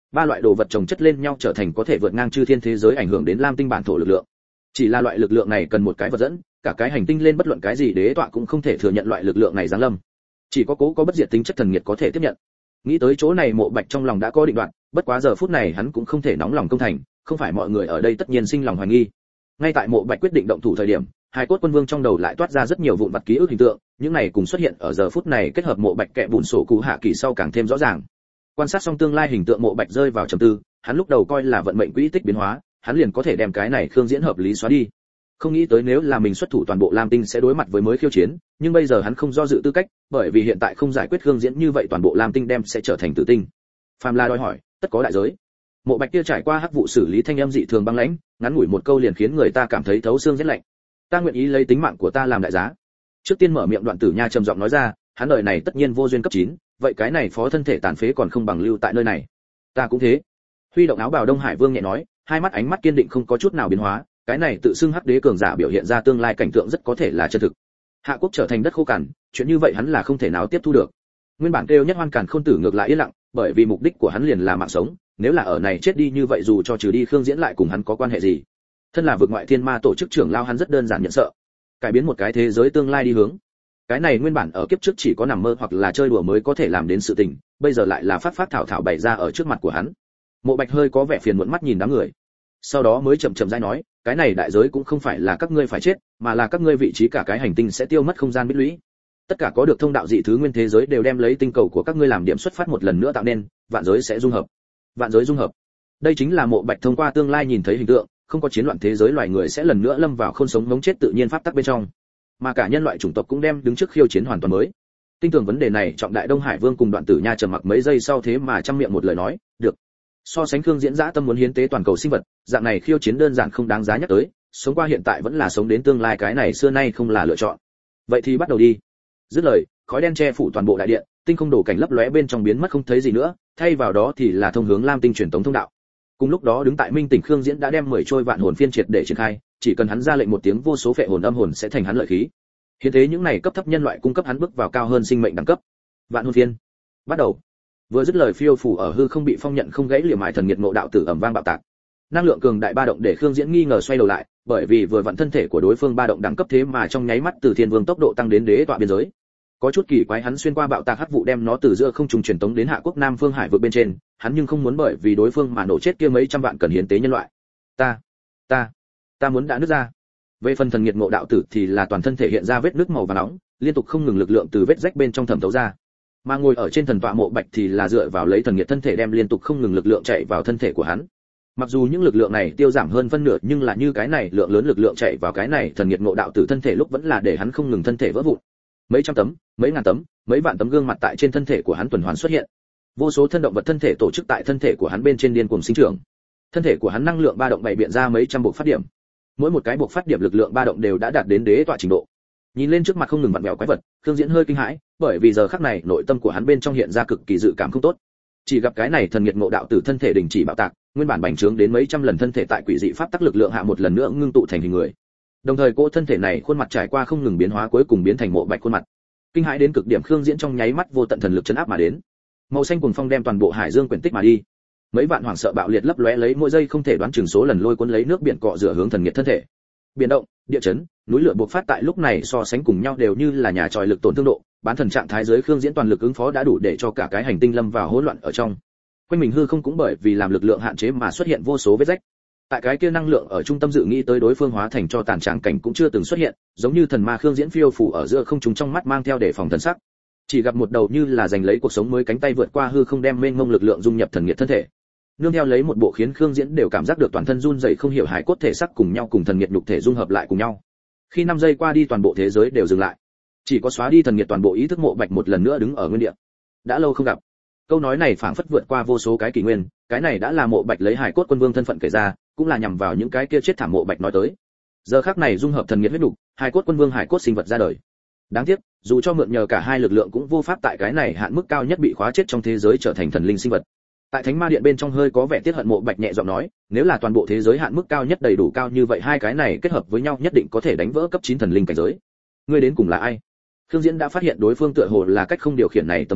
ba loại đồ vật chồng chất lên nhau trở thành có thể vượt ngang chư thiên thế giới ảnh hưởng đến lam tinh bản thổ lực lượng. Chỉ là loại lực lượng này cần một cái vật dẫn, cả cái hành tinh lên bất luận cái gì đế tọa cũng không thể thừa nhận loại lực lượng này giáng lâm. Chỉ có cố có bất diệt tính chất thần nhiệt có thể tiếp nhận. Nghĩ tới chỗ này Mộ Bạch trong lòng đã có định đoạt, bất quá giờ phút này hắn cũng không thể nóng lòng công thành, không phải mọi người ở đây tất nhiên sinh lòng hoài nghi. Ngay tại Mộ Bạch quyết định động thủ thời điểm, Hải Cốt Quân Vương trong đầu lại toát ra rất nhiều vụn vặt ký ức hình tượng, những này cùng xuất hiện ở giờ phút này kết hợp Mộ Bạch kệ bùn sổ cụ hạ kỳ sau càng thêm rõ ràng. Quan sát xong tương lai hình tượng Mộ Bạch rơi vào trầm tư, hắn lúc đầu coi là vận mệnh quỹ tích biến hóa, hắn liền có thể đem cái này Khương Diễn hợp lý xóa đi. Không nghĩ tới nếu là mình xuất thủ toàn bộ Lam Tinh sẽ đối mặt với mới khiêu chiến, nhưng bây giờ hắn không do dự tư cách, bởi vì hiện tại không giải quyết Khương Diễn như vậy toàn bộ Lam Tinh đem sẽ trở thành tử tinh. Phàm là đòi hỏi, tất có đại giới. Mộ Bạch kia trải qua hắc vụ xử lý thanh âm dị thường băng lãnh, ngắn ngủi một câu liền khiến người ta cảm thấy thấu xương rét lạnh. Ta nguyện ý lấy tính mạng của ta làm đại giá. Trước tiên mở miệng Đoạn Tử Nha trầm giọng nói ra, hắn đời này tất nhiên vô duyên cấp chín, vậy cái này phó thân thể tàn phế còn không bằng lưu tại nơi này. Ta cũng thế. Huy động áo bào Đông Hải Vương nhẹ nói, hai mắt ánh mắt kiên định không có chút nào biến hóa, cái này tự xưng hắc đế cường giả biểu hiện ra tương lai cảnh tượng rất có thể là chân thực. Hạ quốc trở thành đất khô cằn, chuyện như vậy hắn là không thể nào tiếp thu được. Nguyên bản kêu nhất hoan càn khôn tử ngược lại yên lặng, bởi vì mục đích của hắn liền là mạng sống, nếu là ở này chết đi như vậy dù cho trừ đi Khương Diễn lại cùng hắn có quan hệ gì. Thân là vực ngoại thiên ma tổ chức trưởng lao hắn rất đơn giản nhận sợ, cải biến một cái thế giới tương lai đi hướng. Cái này nguyên bản ở kiếp trước chỉ có nằm mơ hoặc là chơi đùa mới có thể làm đến sự tình, bây giờ lại là phát phát thảo thảo bày ra ở trước mặt của hắn. Mộ Bạch hơi có vẻ phiền muộn mắt nhìn đám người, sau đó mới chậm chậm rãi nói, cái này đại giới cũng không phải là các ngươi phải chết, mà là các ngươi vị trí cả cái hành tinh sẽ tiêu mất không gian biết lũy. Tất cả có được thông đạo dị thứ nguyên thế giới đều đem lấy tinh cầu của các ngươi làm điểm xuất phát một lần nữa tạo nên, vạn giới sẽ dung hợp. Vạn giới dung hợp. Đây chính là Mộ Bạch thông qua tương lai nhìn thấy hình tượng, không có chiến loạn thế giới loài người sẽ lần nữa lâm vào khôn sống ngống chết tự nhiên pháp tắc bên trong, mà cả nhân loại chủng tộc cũng đem đứng trước khiêu chiến hoàn toàn mới. Tin tưởng vấn đề này trọng đại Đông Hải Vương cùng Đoạn Tử Nha trầm mặc mấy giây sau thế mà trăm miệng một lời nói, được. So sánh Khương Diễn dã tâm muốn hiến tế toàn cầu sinh vật, dạng này khiêu chiến đơn giản không đáng giá nhắc tới, sống qua hiện tại vẫn là sống đến tương lai cái này xưa nay không là lựa chọn. Vậy thì bắt đầu đi. Dứt lời, khói đen che phủ toàn bộ đại điện, tinh không đổ cảnh lấp lóe bên trong biến mất không thấy gì nữa, thay vào đó thì là thông hướng Lam Tinh truyền tống thông đạo. Cùng lúc đó đứng tại Minh Tỉnh Khương Diễn đã đem mười trôi vạn hồn phiên triệt để triển khai, chỉ cần hắn ra lệnh một tiếng vô số phệ hồn âm hồn sẽ thành hắn lợi khí. Hiến tế những này cấp thấp nhân loại cung cấp hắn bước vào cao hơn sinh mệnh đẳng cấp. Vạn hồn phiên. Bắt đầu. Vừa dứt lời phiêu phủ ở hư không bị phong nhận không gãy liềm mại thần nhiệt ngộ đạo tử ầm vang bạo tạc. Năng lượng cường đại ba động để Khương Diễn nghi ngờ xoay đầu lại, bởi vì vừa vặn thân thể của đối phương ba động đẳng cấp thế mà trong nháy mắt từ thiên vương tốc độ tăng đến đế tọa biên giới. Có chút kỳ quái hắn xuyên qua bạo tạc hắc vụ đem nó từ giữa không trùng truyền tống đến Hạ Quốc Nam Phương Hải vực bên trên, hắn nhưng không muốn bởi vì đối phương mà nổ chết kia mấy trăm vạn cần hiến tế nhân loại. Ta, ta, ta muốn đã nứt ra. Về phần thần nhiệt ngộ đạo tử thì là toàn thân thể hiện ra vết nứt màu vàng nóng, liên tục không ngừng lực lượng từ vết rách bên trong thẩm thấu ra. Mà ngồi ở trên thần tọa Mộ Bạch thì là dựa vào lấy thần nhiệt thân thể đem liên tục không ngừng lực lượng chạy vào thân thể của hắn. Mặc dù những lực lượng này tiêu giảm hơn phân nửa, nhưng là như cái này lượng lớn lực lượng chạy vào cái này thần nhiệt ngộ đạo tử thân thể lúc vẫn là để hắn không ngừng thân thể vỡ vụn. Mấy trăm tấm, mấy ngàn tấm, mấy vạn tấm gương mặt tại trên thân thể của hắn tuần hoàn xuất hiện. Vô số thân động vật thân thể tổ chức tại thân thể của hắn bên trên điên cuồng sinh trưởng. Thân thể của hắn năng lượng ba động bày biện ra mấy trăm bộ phát điểm. Mỗi một cái bộ phát điểm lực lượng ba động đều đã đạt đến đế tọa trình độ. Nhìn lên trước mặt không ngừng vặn vẹo quái vật, Khương Diễn hơi kinh hãi, bởi vì giờ khắc này nội tâm của hắn bên trong hiện ra cực kỳ dự cảm không tốt. Chỉ gặp cái này thần nhiệt ngộ đạo tử thân thể đình chỉ bạo tạc, nguyên bản bành trướng đến mấy trăm lần thân thể tại quỷ dị pháp tắc lực lượng hạ một lần nữa ngưng tụ thành hình người. Đồng thời cô thân thể này khuôn mặt trải qua không ngừng biến hóa cuối cùng biến thành Mộ Bạch khuôn mặt. Kinh hãi đến cực điểm Khương Diễn trong nháy mắt vô tận thần lực chấn áp mà đến. Màu xanh cuồng phong đem toàn bộ hải dương quyển tích mà đi. Mấy vạn hoảng sợ bạo liệt lấp lóe lấy mỗi giây không thể đoán chừng số lần lôi cuốn lấy nước biển cọ rửa hướng thần nhiệt thân thể. Biển động, địa chấn, núi lửa bộc phát tại lúc này so sánh cùng nhau đều như là nhà tròi lực tổn thương độ, bán thần trạng thái dưới Khương Diễn toàn lực ứng phó đã đủ để cho cả cái hành tinh lâm vào hỗn loạn ở trong. Quanh mình hư không cũng bởi vì làm lực lượng hạn chế mà xuất hiện vô số vết rách. Tại cái kia năng lượng ở trung tâm dự nghĩ tới đối phương hóa thành cho tàn trạng cảnh cũng chưa từng xuất hiện, giống như thần ma Khương Diễn phiêu phù ở giữa không trung trong mắt mang theo để phòng thần sắc. Chỉ gặp một đầu như là giành lấy cuộc sống mới cánh tay vượt qua hư không đem mênh mông lực lượng dung nhập thần nhiệt thân thể. Nương theo lấy một bộ khiến Khương Diễn đều cảm giác được toàn thân run rẩy không hiểu hải cốt thể sắc cùng nhau cùng thần nhiệt nhục thể dung hợp lại cùng nhau. Khi năm giây qua đi toàn bộ thế giới đều dừng lại. Chỉ có xóa đi thần nhiệt toàn bộ ý thức Mộ Bạch một lần nữa đứng ở nguyên địa. Đã lâu không gặp. Câu nói này phảng phất vượt qua vô số cái kỷ nguyên, cái này đã là Mộ Bạch lấy hải cốt quân vương thân phận kể ra, cũng là nhằm vào những cái kia chết thảm Mộ Bạch nói tới. Giờ khắc này dung hợp thần nhiệt huyết đủ, hải cốt quân vương hải cốt sinh vật ra đời. Đáng tiếc, dù cho mượn nhờ cả hai lực lượng cũng vô pháp tại cái này hạn mức cao nhất bị khóa chết trong thế giới trở thành thần linh sinh vật. Tại Thánh Ma Điện bên trong hơi có vẻ tiết hận Mộ Bạch nhẹ giọng nói, nếu là toàn bộ thế giới hạn mức cao nhất đầy đủ cao như vậy hai cái này kết hợp với nhau nhất định có thể đánh vỡ cấp chín thần linh cảnh giới. Ngươi đến cùng là ai? Khương Diễn đã phát hiện đối phương tựa hồ là cách không điều khiển này tấm thân thể,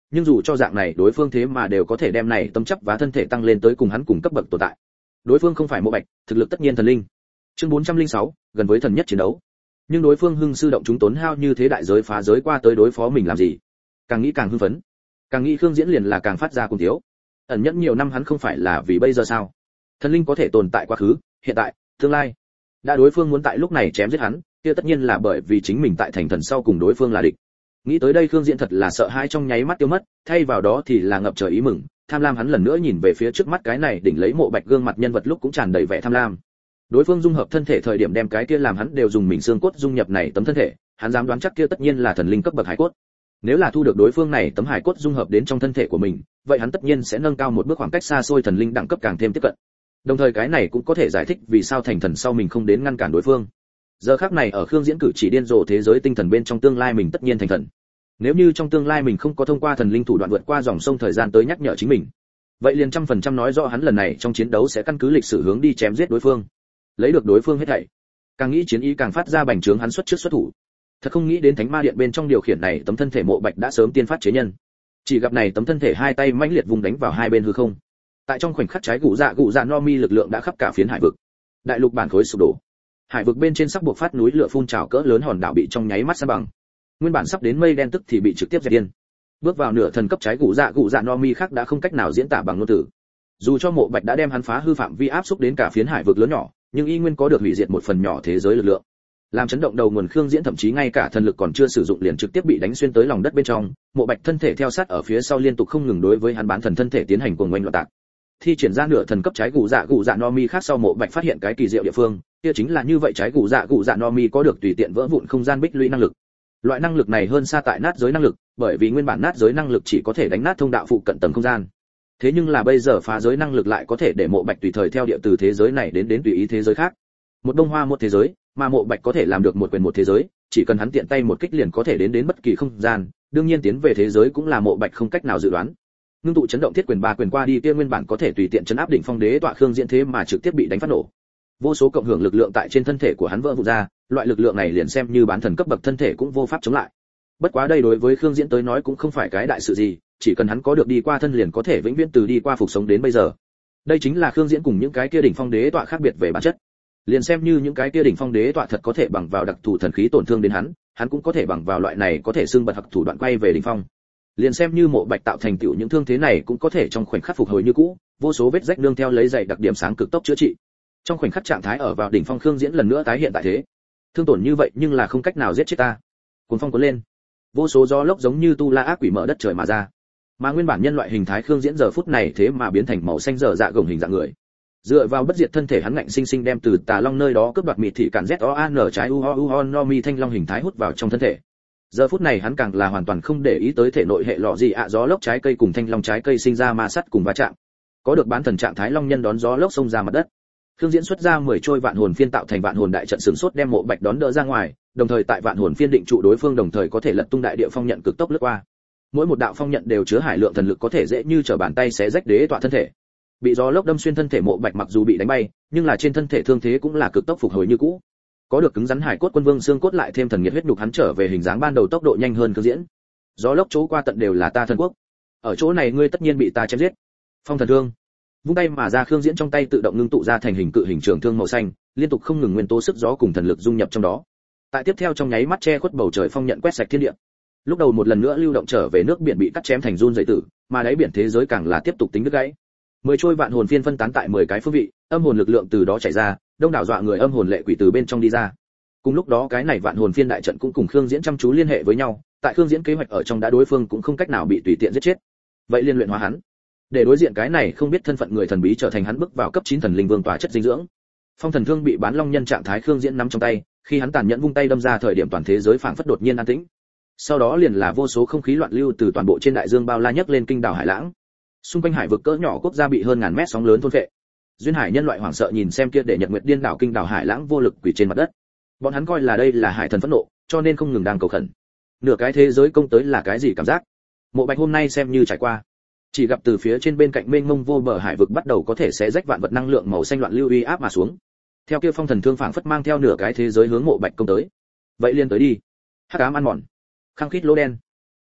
nhưng dù cho dạng này đối phương thế mà đều có thể đem này tấm chấp và thân thể tăng lên tới cùng hắn cùng cấp bậc tồn tại. Đối phương không phải Mộ Bạch, thực lực tất nhiên thần linh. Chương bốn trăm lẻ sáu, gần với thần nhất chiến đấu. Nhưng đối phương hưng sư động chúng tốn hao như thế đại giới phá giới qua tới đối phó mình làm gì? Càng nghĩ càng hưng phấn, càng nghĩ Khương Diễn liền là càng phát ra cùng thiếu. Ẩn nhẫn nhiều năm hắn không phải là vì bây giờ sao? Thần linh có thể tồn tại quá khứ, hiện tại, tương lai. Đã đối phương muốn tại lúc này chém giết hắn, kia tất nhiên là bởi vì chính mình tại thành thần sau cùng đối phương là địch. Nghĩ tới đây Khương Diễn thật là sợ hãi trong nháy mắt tiêu mất, thay vào đó thì là ngập trời ý mừng, tham lam hắn lần nữa nhìn về phía trước mắt cái này đỉnh lấy Mộ Bạch gương mặt nhân vật lúc cũng tràn đầy vẻ tham lam. Đối phương dung hợp thân thể thời điểm đem cái kia làm hắn đều dùng mình xương cốt dung nhập này tấm thân thể, hắn dám đoán chắc kia tất nhiên là thần linh cấp bậc hải cốt. Nếu là thu được đối phương này tấm hải cốt dung hợp đến trong thân thể của mình, vậy hắn tất nhiên sẽ nâng cao một bước khoảng cách xa xôi thần linh đẳng cấp càng thêm tiếp cận. Đồng thời cái này cũng có thể giải thích vì sao thành thần sau mình không đến ngăn cản đối phương. Giờ khắc này ở Khương Diễn cử chỉ điên rồ thế giới tinh thần bên trong tương lai mình tất nhiên thành thần. Nếu như trong tương lai mình không có thông qua thần linh thủ đoạn vượt qua dòng sông thời gian tới nhắc nhở chính mình, vậy liền trăm phần trăm nói rõ hắn lần này trong chiến đấu sẽ căn cứ lịch sử hướng đi chém giết đối phương, lấy được đối phương hết thảy. Càng nghĩ chiến ý càng phát ra bành trướng hắn xuất trước xuất thủ. Thật không nghĩ đến Thánh Ma Điện bên trong điều khiển này tấm thân thể Mộ Bạch đã sớm tiên phát chế nhân. Chỉ gặp này tấm thân thể hai tay mãnh liệt vùng đánh vào hai bên hư không. Tại trong khoảnh khắc trái gụ dạ gụ dạ no mi lực lượng đã khắp cả phiến hải vực. Đại lục bản khối sụp đổ. Hải vực bên trên sắp buộc phát núi lửa phun trào cỡ lớn hòn đảo bị trong nháy mắt san bằng. Nguyên bản sắp đến mây đen tức thì bị trực tiếp dẹp điên. Bước vào nửa thần cấp trái gụ dạ gụ dạ no mi khác đã không cách nào diễn tả bằng ngôn từ. Dù cho Mộ Bạch đã đem hắn phá hư phạm vi áp xúc đến cả phiến hải vực lớn nhỏ, nhưng y nguyên có được hủy diệt một phần nhỏ thế giới lực lượng. Làm chấn động đầu nguồn Khương Diễn thậm chí ngay cả thần lực còn chưa sử dụng liền trực tiếp bị đánh xuyên tới lòng đất bên trong, Mộ Bạch thân thể theo sát ở phía sau liên tục không ngừng đối với hắn bán thần thân thể tiến hành cuồng oanh loạn tạc. Thi triển ra nửa thần cấp trái gù dạ gù dạ no mi khác sau Mộ Bạch phát hiện cái kỳ diệu địa phương, kia chính là như vậy trái gù dạ gù dạ no mi có được tùy tiện vỡ vụn không gian bích lũy năng lực. Loại năng lực này hơn xa tại nát giới năng lực, bởi vì nguyên bản nát giới năng lực chỉ có thể đánh nát thông đạo phụ cận tầng không gian. Thế nhưng là bây giờ phá giới năng lực lại có thể để Mộ Bạch tùy thời theo địa từ thế giới này đến đến tùy ý thế giới khác. Một đông hoa một thế giới, mà Mộ Bạch có thể làm được một quyền một thế giới, chỉ cần hắn tiện tay một kích liền có thể đến đến bất kỳ không gian, đương nhiên tiến về thế giới cũng là Mộ Bạch không cách nào dự đoán. Ngưng tụ chấn động thiết quyền ba quyền qua đi kia nguyên bản có thể tùy tiện chấn áp đỉnh phong đế tọa Khương Diễn thế mà trực tiếp bị đánh phát nổ. Vô số cộng hưởng lực lượng tại trên thân thể của hắn vỡ vụn ra, loại lực lượng này liền xem như bán thần cấp bậc thân thể cũng vô pháp chống lại. Bất quá đây đối với Khương Diễn tới nói cũng không phải cái đại sự gì, chỉ cần hắn có được đi qua thân liền có thể vĩnh viễn từ đi qua phục sống đến bây giờ. Đây chính là Khương Diễn cùng những cái kia đỉnh phong đế tọa khác biệt về bản chất. Liền xem như những cái kia đỉnh phong đế tọa thật có thể bằng vào đặc thù thần khí tổn thương đến hắn, hắn cũng có thể bằng vào loại này có thể xương bật hoặc thủ đoạn quay về đỉnh phong. Liền xem như Mộ Bạch tạo thành tựu những thương thế này cũng có thể trong khoảnh khắc phục hồi như cũ, vô số vết rách nương theo lấy dày đặc điểm sáng cực tốc chữa trị. Trong khoảnh khắc trạng thái ở vào đỉnh phong Khương Diễn lần nữa tái hiện tại thế. Thương tổn như vậy nhưng là không cách nào giết chết ta. Cuồng phong cuốn lên, vô số gió lốc giống như tu la ác quỷ mở đất trời mà ra. Mà nguyên bản nhân loại hình thái Khương Diễn giờ phút này thế mà biến thành màu xanh dở dạ gồng hình dạng người. Dựa vào bất diệt thân thể hắn ngạnh sinh sinh đem từ Tà Long nơi đó cướp đoạt mịt thị cản Z O A N trái U Ho U Ho No Mi thanh long hình thái hút vào trong thân thể. Giờ phút này hắn càng là hoàn toàn không để ý tới thể nội hệ lọ gì ạ gió lốc trái cây cùng thanh long trái cây sinh ra ma sát cùng va chạm. Có được bán thần trạng thái long nhân đón gió lốc xông ra mặt đất. Khương Diễn xuất ra mười trôi vạn hồn phiên tạo thành vạn hồn đại trận sửng sốt đem Mộ Bạch đón đỡ ra ngoài, đồng thời tại vạn hồn phiên định trụ đối phương đồng thời có thể lật tung đại địa phong nhận cực tốc lướt qua. Mỗi một đạo phong nhận đều chứa hải lượng thần lực có thể dễ như trở bàn tay xé rách đế tọa thân thể. Bị gió lốc đâm xuyên thân thể Mộ Bạch mặc dù bị đánh bay, nhưng là trên thân thể thương thế cũng là cực tốc phục hồi như cũ. Có được cứng rắn hải cốt quân vương xương cốt lại thêm thần nhiệt huyết nhục hắn trở về hình dáng ban đầu tốc độ nhanh hơn Khương Diễn. Gió lốc chỗ qua tận đều là ta thần quốc. Ở chỗ này ngươi tất nhiên bị ta chém giết. Phong thần thương. Vung tay mà ra Khương Diễn trong tay tự động ngưng tụ ra thành hình cự hình trường thương màu xanh, liên tục không ngừng nguyên tố sức gió cùng thần lực dung nhập trong đó. Tại tiếp theo trong nháy mắt che khuất bầu trời phong nhận quét sạch thiên địa. Lúc đầu một lần nữa lưu động trở về nước biển bị cắt chém thành run rẩy tử, mà đáy biển thế giới càng là tiếp tục tính đứt gãy. Mười trôi vạn hồn phiên phân tán tại mười cái phương vị, âm hồn lực lượng từ đó chảy ra, đông đảo dọa người âm hồn lệ quỷ từ bên trong đi ra. Cùng lúc đó cái này vạn hồn phiên đại trận cũng cùng Khương Diễn chăm chú liên hệ với nhau, tại Khương Diễn kế hoạch ở trong đã đối phương cũng không cách nào bị tùy tiện giết chết. Vậy liên luyện hóa hắn, để đối diện cái này không biết thân phận người thần bí trở thành hắn bước vào cấp chín thần linh vương tỏa chất dinh dưỡng. Phong thần thương bị bán long nhân trạng thái Khương Diễn nắm trong tay, khi hắn tàn nhẫn vung tay đâm ra thời điểm toàn thế giới phảng phất đột nhiên an tĩnh. Sau đó liền là vô số không khí loạn lưu từ toàn bộ trên đại dương bao la nhấc lên kinh đảo hải lãng. Xung quanh hải vực cỡ nhỏ quốc gia bị hơn ngàn mét sóng lớn thôn phệ. Duyên hải nhân loại hoảng sợ nhìn xem kia để nhật nguyệt điên đảo kinh đảo hải lãng vô lực quỳ trên mặt đất. Bọn hắn coi là đây là hải thần phẫn nộ, cho nên không ngừng đang cầu khẩn. Nửa cái thế giới công tới là cái gì cảm giác? Mộ Bạch hôm nay xem như trải qua. Chỉ gặp từ phía trên bên cạnh mênh mông vô bờ hải vực bắt đầu có thể xé rách vạn vật năng lượng màu xanh loạn lưu uy áp mà xuống. Theo kia phong thần thương phảng phất mang theo nửa cái thế giới hướng Mộ Bạch công tới. Vậy liền tới đi. Hắc ám ăn mòn, khăng khít lỗ đen,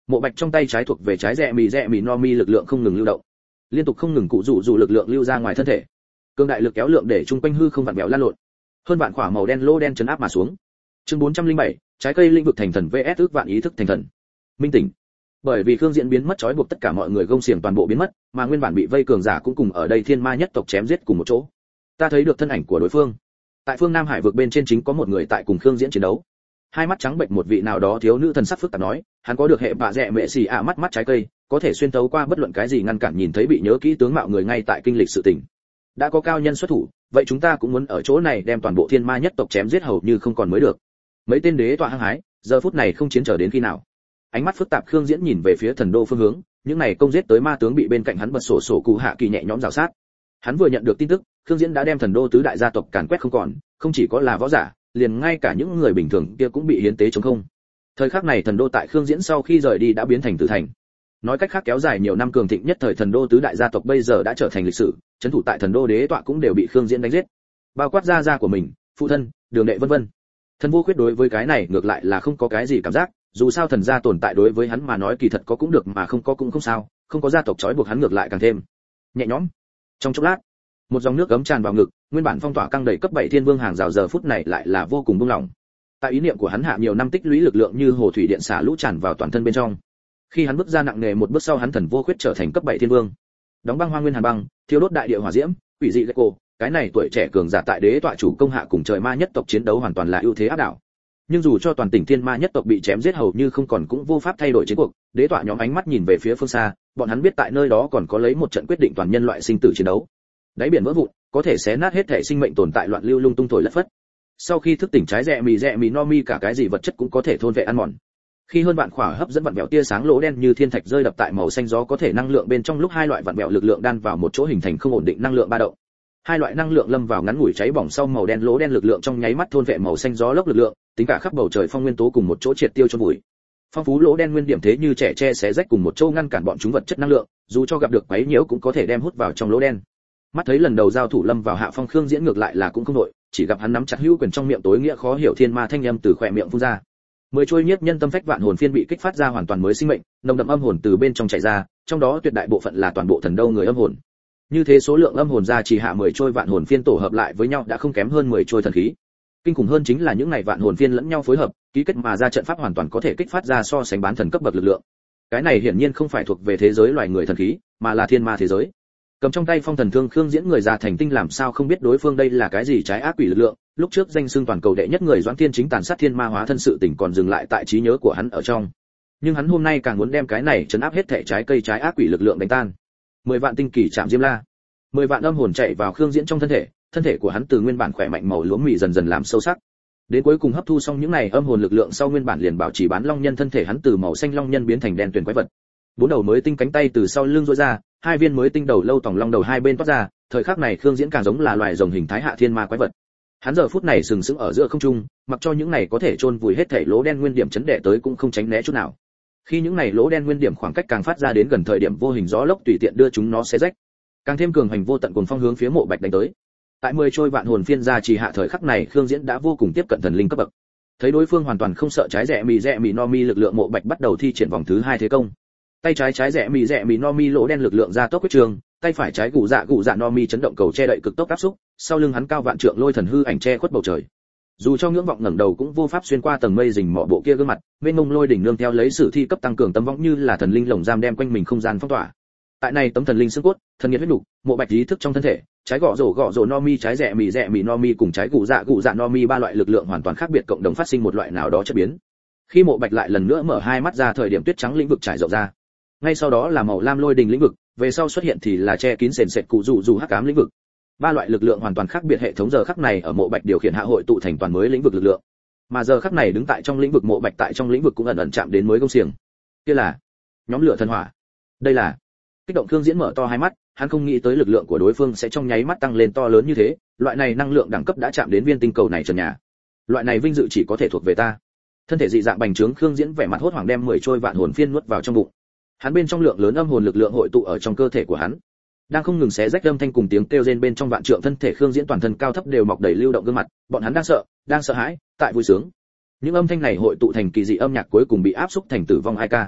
Mộ Bạch trong tay trái thuộc về trái rẽ mì rẽ mì no mi lực lượng không ngừng lưu động, liên tục không ngừng cụ dụ dụ lực lượng lưu ra ngoài thân thể. Cương đại lực kéo lượng để trung quanh hư không vặn vẹo lan lộn. Hơn vạn quả màu đen lô đen chấn áp mà xuống. Chương bốn trăm lẻ bảy, trái cây lĩnh vực thành thần vs ước vạn ý thức thành thần. Minh tỉnh. Bởi vì Khương Diễn biến mất trói buộc tất cả mọi người gông xiềng toàn bộ biến mất, mà nguyên bản bị vây cường giả cũng cùng ở đây thiên ma nhất tộc chém giết cùng một chỗ. Ta thấy được thân ảnh của đối phương. Tại phương Nam Hải vực bên trên chính có một người tại cùng Khương Diễn chiến đấu. Hai mắt trắng bệnh một vị nào đó thiếu nữ thần sắc phức tạp nói, hắn có được hệ bạ rẽ mẹ xì ạ mắt mắt trái cây, có thể xuyên thấu qua bất luận cái gì ngăn cản nhìn thấy bị nhớ kỹ tướng mạo người ngay tại kinh lịch sự tình. Đã có cao nhân xuất thủ, vậy chúng ta cũng muốn ở chỗ này đem toàn bộ thiên ma nhất tộc chém giết hầu như không còn mới được. Mấy tên đế tọa hăng hái, giờ phút này không chiến chờ đến khi nào. Ánh mắt phức tạp Khương Diễn nhìn về phía thần đô phương hướng, những này công giết tới ma tướng bị bên cạnh hắn bật sổ sổ cụ hạ kỳ nhẹ nhõm rào sát. Hắn vừa nhận được tin tức, Khương Diễn đã đem thần đô tứ đại gia tộc càn quét không còn, không chỉ có là võ giả, liền ngay cả những người bình thường kia cũng bị hiến tế chống không. Thời khắc này thần đô tại Khương Diễn sau khi rời đi đã biến thành tử thành. Nói cách khác kéo dài nhiều năm cường thịnh nhất thời thần đô tứ đại gia tộc bây giờ đã trở thành lịch sử, trấn thủ tại thần đô đế tọa cũng đều bị Khương Diễn đánh giết. Bao quát gia gia của mình, phụ thân, đường đệ vân vân. Thần Vô Khuyết đối với cái này ngược lại là không có cái gì cảm giác, dù sao thần gia tồn tại đối với hắn mà nói kỳ thật có cũng được mà không có cũng không sao, không có gia tộc trói buộc hắn ngược lại càng thêm nhẹ nhõm. Trong chốc lát, một dòng nước ấm tràn vào ngực, nguyên bản phong tỏa căng đầy cấp bảy thiên vương hàng rào giờ phút này lại là vô cùng buông lỏng. Tại ý niệm của hắn hạ nhiều năm tích lũy lực lượng như hồ thủy điện xả lũ tràn vào toàn thân bên trong. Khi hắn bước ra nặng nề một bước sau hắn Thần Vô Khuyết trở thành cấp bảy thiên vương. Đóng băng hoang nguyên hàn băng, thiêu đốt đại địa hỏa diễm, quỷ dị gecko, cái này tuổi trẻ cường giả tại đế tọa chủ công hạ cùng trời ma nhất tộc chiến đấu hoàn toàn là ưu thế áp đảo. Nhưng dù cho toàn tỉnh thiên ma nhất tộc bị chém giết hầu như không còn cũng vô pháp thay đổi chiến cuộc, đế tọa nhóm ánh mắt nhìn về phía phương xa, bọn hắn biết tại nơi đó còn có lấy một trận quyết định toàn nhân loại sinh tử chiến đấu. Đáy biển vỡ vụn, có thể xé nát hết thể sinh mệnh tồn tại loạn lưu lung tung thổi lất phất. Sau khi thức tỉnh trái rẽ mì rẽ mì no mi cả cái gì vật chất cũng có thể thôn vệ ăn mòn. Khi hơn vạn khỏa hấp dẫn vặn vẹo tia sáng lỗ đen như thiên thạch rơi đập tại màu xanh gió có thể năng lượng bên trong lúc hai loại vặn vẹo lực lượng đan vào một chỗ hình thành không ổn định năng lượng ba động. Hai loại năng lượng lâm vào ngắn ngủi cháy bỏng sau màu đen lỗ đen lực lượng trong nháy mắt thôn vệ màu xanh gió lốc lực lượng, tính cả khắp bầu trời phong nguyên tố cùng một chỗ triệt tiêu cho bụi. Phong phú lỗ đen nguyên điểm thế như trẻ tre xé rách cùng một chỗ ngăn cản bọn chúng vật chất năng lượng, dù cho gặp được quấy nhiễu cũng có thể đem hút vào trong lỗ đen. Mắt thấy lần đầu giao thủ lâm vào hạ phong Khương Diễn ngược lại là cũng không đội, chỉ gặp hắn nắm chặt hữu quyền trong miệng tối nghĩa khó hiểu thiên ma thanh âm từ khóe miệng phun ra. Mười trôi nhiếp nhân tâm phách vạn hồn phiên bị kích phát ra hoàn toàn mới sinh mệnh, nồng đậm âm hồn từ bên trong chảy ra, trong đó tuyệt đại bộ phận là toàn bộ thần đô người âm hồn. Như thế số lượng âm hồn ra chỉ hạ mười trôi vạn hồn phiên tổ hợp lại với nhau đã không kém hơn mười trôi thần khí. Kinh khủng hơn chính là những này vạn hồn phiên lẫn nhau phối hợp, ký kết mà ra trận pháp hoàn toàn có thể kích phát ra so sánh bán thần cấp bậc lực lượng. Cái này hiển nhiên không phải thuộc về thế giới loài người thần khí, mà là thiên ma thế giới. Cầm trong tay phong thần thương Khương Diễn người già thành tinh làm sao không biết đối phương đây là cái gì trái ác quỷ lực lượng, lúc trước danh xưng toàn cầu đệ nhất người Doãn Thiên Chính tàn sát thiên ma hóa thân sự tình còn dừng lại tại trí nhớ của hắn ở trong. Nhưng hắn hôm nay càng muốn đem cái này trấn áp hết thể trái cây trái ác quỷ lực lượng đánh tan. Mười vạn tinh kỳ chạm diêm la, mười vạn âm hồn chạy vào Khương Diễn trong thân thể, thân thể của hắn từ nguyên bản khỏe mạnh màu lúa mì dần dần làm sâu sắc. Đến cuối cùng hấp thu xong những này âm hồn lực lượng sau nguyên bản liền bảo trì bán long nhân thân thể hắn từ màu xanh long nhân biến thành đen tuyền quái vật. Bốn đầu mới tinh cánh tay từ sau lưng duỗi ra, hai viên mới tinh đầu lâu tòng long đầu hai bên toát ra, thời khắc này Khương Diễn càng giống là loài rồng hình thái hạ thiên ma quái vật. Hắn giờ phút này sừng sững ở giữa không trung, mặc cho những này có thể chôn vùi hết thảy lỗ đen nguyên điểm chấn đẻ tới cũng không tránh né chút nào. Khi những này lỗ đen nguyên điểm khoảng cách càng phát ra đến gần thời điểm vô hình gió lốc tùy tiện đưa chúng nó xé rách. Càng thêm cường hành vô tận cuồng phong hướng phía Mộ Bạch đánh tới. Tại mười trôi vạn hồn phiên ra chỉ hạ thời khắc này Khương Diễn đã vô cùng tiếp cận thần linh cấp bậc. Thấy đối phương hoàn toàn không sợ trái rẽ mì rẽ mì no mi lực lượng Mộ Bạch bắt đầu thi triển vòng thứ hai thế công. Tay trái trái rẽ mì rẽ mì no mi lỗ đen lực lượng ra tốc quyết trường, tay phải trái gù dạ gù dạ no mi chấn động cầu che đậy cực tốc áp xúc, sau lưng hắn cao vạn trượng lôi thần hư ảnh che khuất bầu trời. Dù cho ngưỡng vọng ngẩng đầu cũng vô pháp xuyên qua tầng mây rình mỏ bộ kia gương mặt, bên mông lôi đỉnh nương theo lấy sử thi cấp tăng cường tấm võng như là thần linh lồng giam đem quanh mình không gian phong tỏa. Tại này tấm thần linh xương cốt, thần nhiệt huyết đủ, Mộ Bạch ý thức trong thân thể, trái gõ rổ gõ rổ no mi trái rẽ mì rẽ mì no mi cùng trái gù dạ gù dạ no mi ba loại lực lượng hoàn toàn khác biệt cộng đồng phát sinh một loại nào đó chất biến. Khi Mộ Bạch lại lần nữa mở hai mắt ra thời điểm tuyết trắng lĩnh vực trải rộng ra. Ngay sau đó là màu lam lôi đình lĩnh vực, về sau xuất hiện thì là che kín sền sệt cụ dụ dụ hắc ám lĩnh vực. Ba loại lực lượng hoàn toàn khác biệt hệ thống giờ khắc này ở Mộ Bạch điều khiển hạ hội tụ thành toàn mới lĩnh vực lực lượng. Mà giờ khắc này đứng tại trong lĩnh vực Mộ Bạch tại trong lĩnh vực cũng ẩn ẩn chạm đến mới công xiềng. Kia là nhóm lửa thần hỏa. Đây là kích động Khương Diễn mở to hai mắt, hắn không nghĩ tới lực lượng của đối phương sẽ trong nháy mắt tăng lên to lớn như thế, loại này năng lượng đẳng cấp đã chạm đến viên tinh cầu này trần nhà. Loại này vinh dự chỉ có thể thuộc về ta. Thân thể dị dạng bành trướng Khương Diễn vẻ mặt hốt hoảng đem mười trôi vạn hồn phiên nuốt vào trong bụng. Hắn bên trong lượng lớn âm hồn lực lượng hội tụ ở trong cơ thể của hắn, đang không ngừng xé rách âm thanh cùng tiếng kêu rên bên trong vạn trượng thân thể Khương Diễn toàn thân cao thấp đều mọc đầy lưu động gương mặt, bọn hắn đang sợ, đang sợ hãi, tại vui sướng. Những âm thanh này hội tụ thành kỳ dị âm nhạc cuối cùng bị áp xúc thành tử vong hai ca.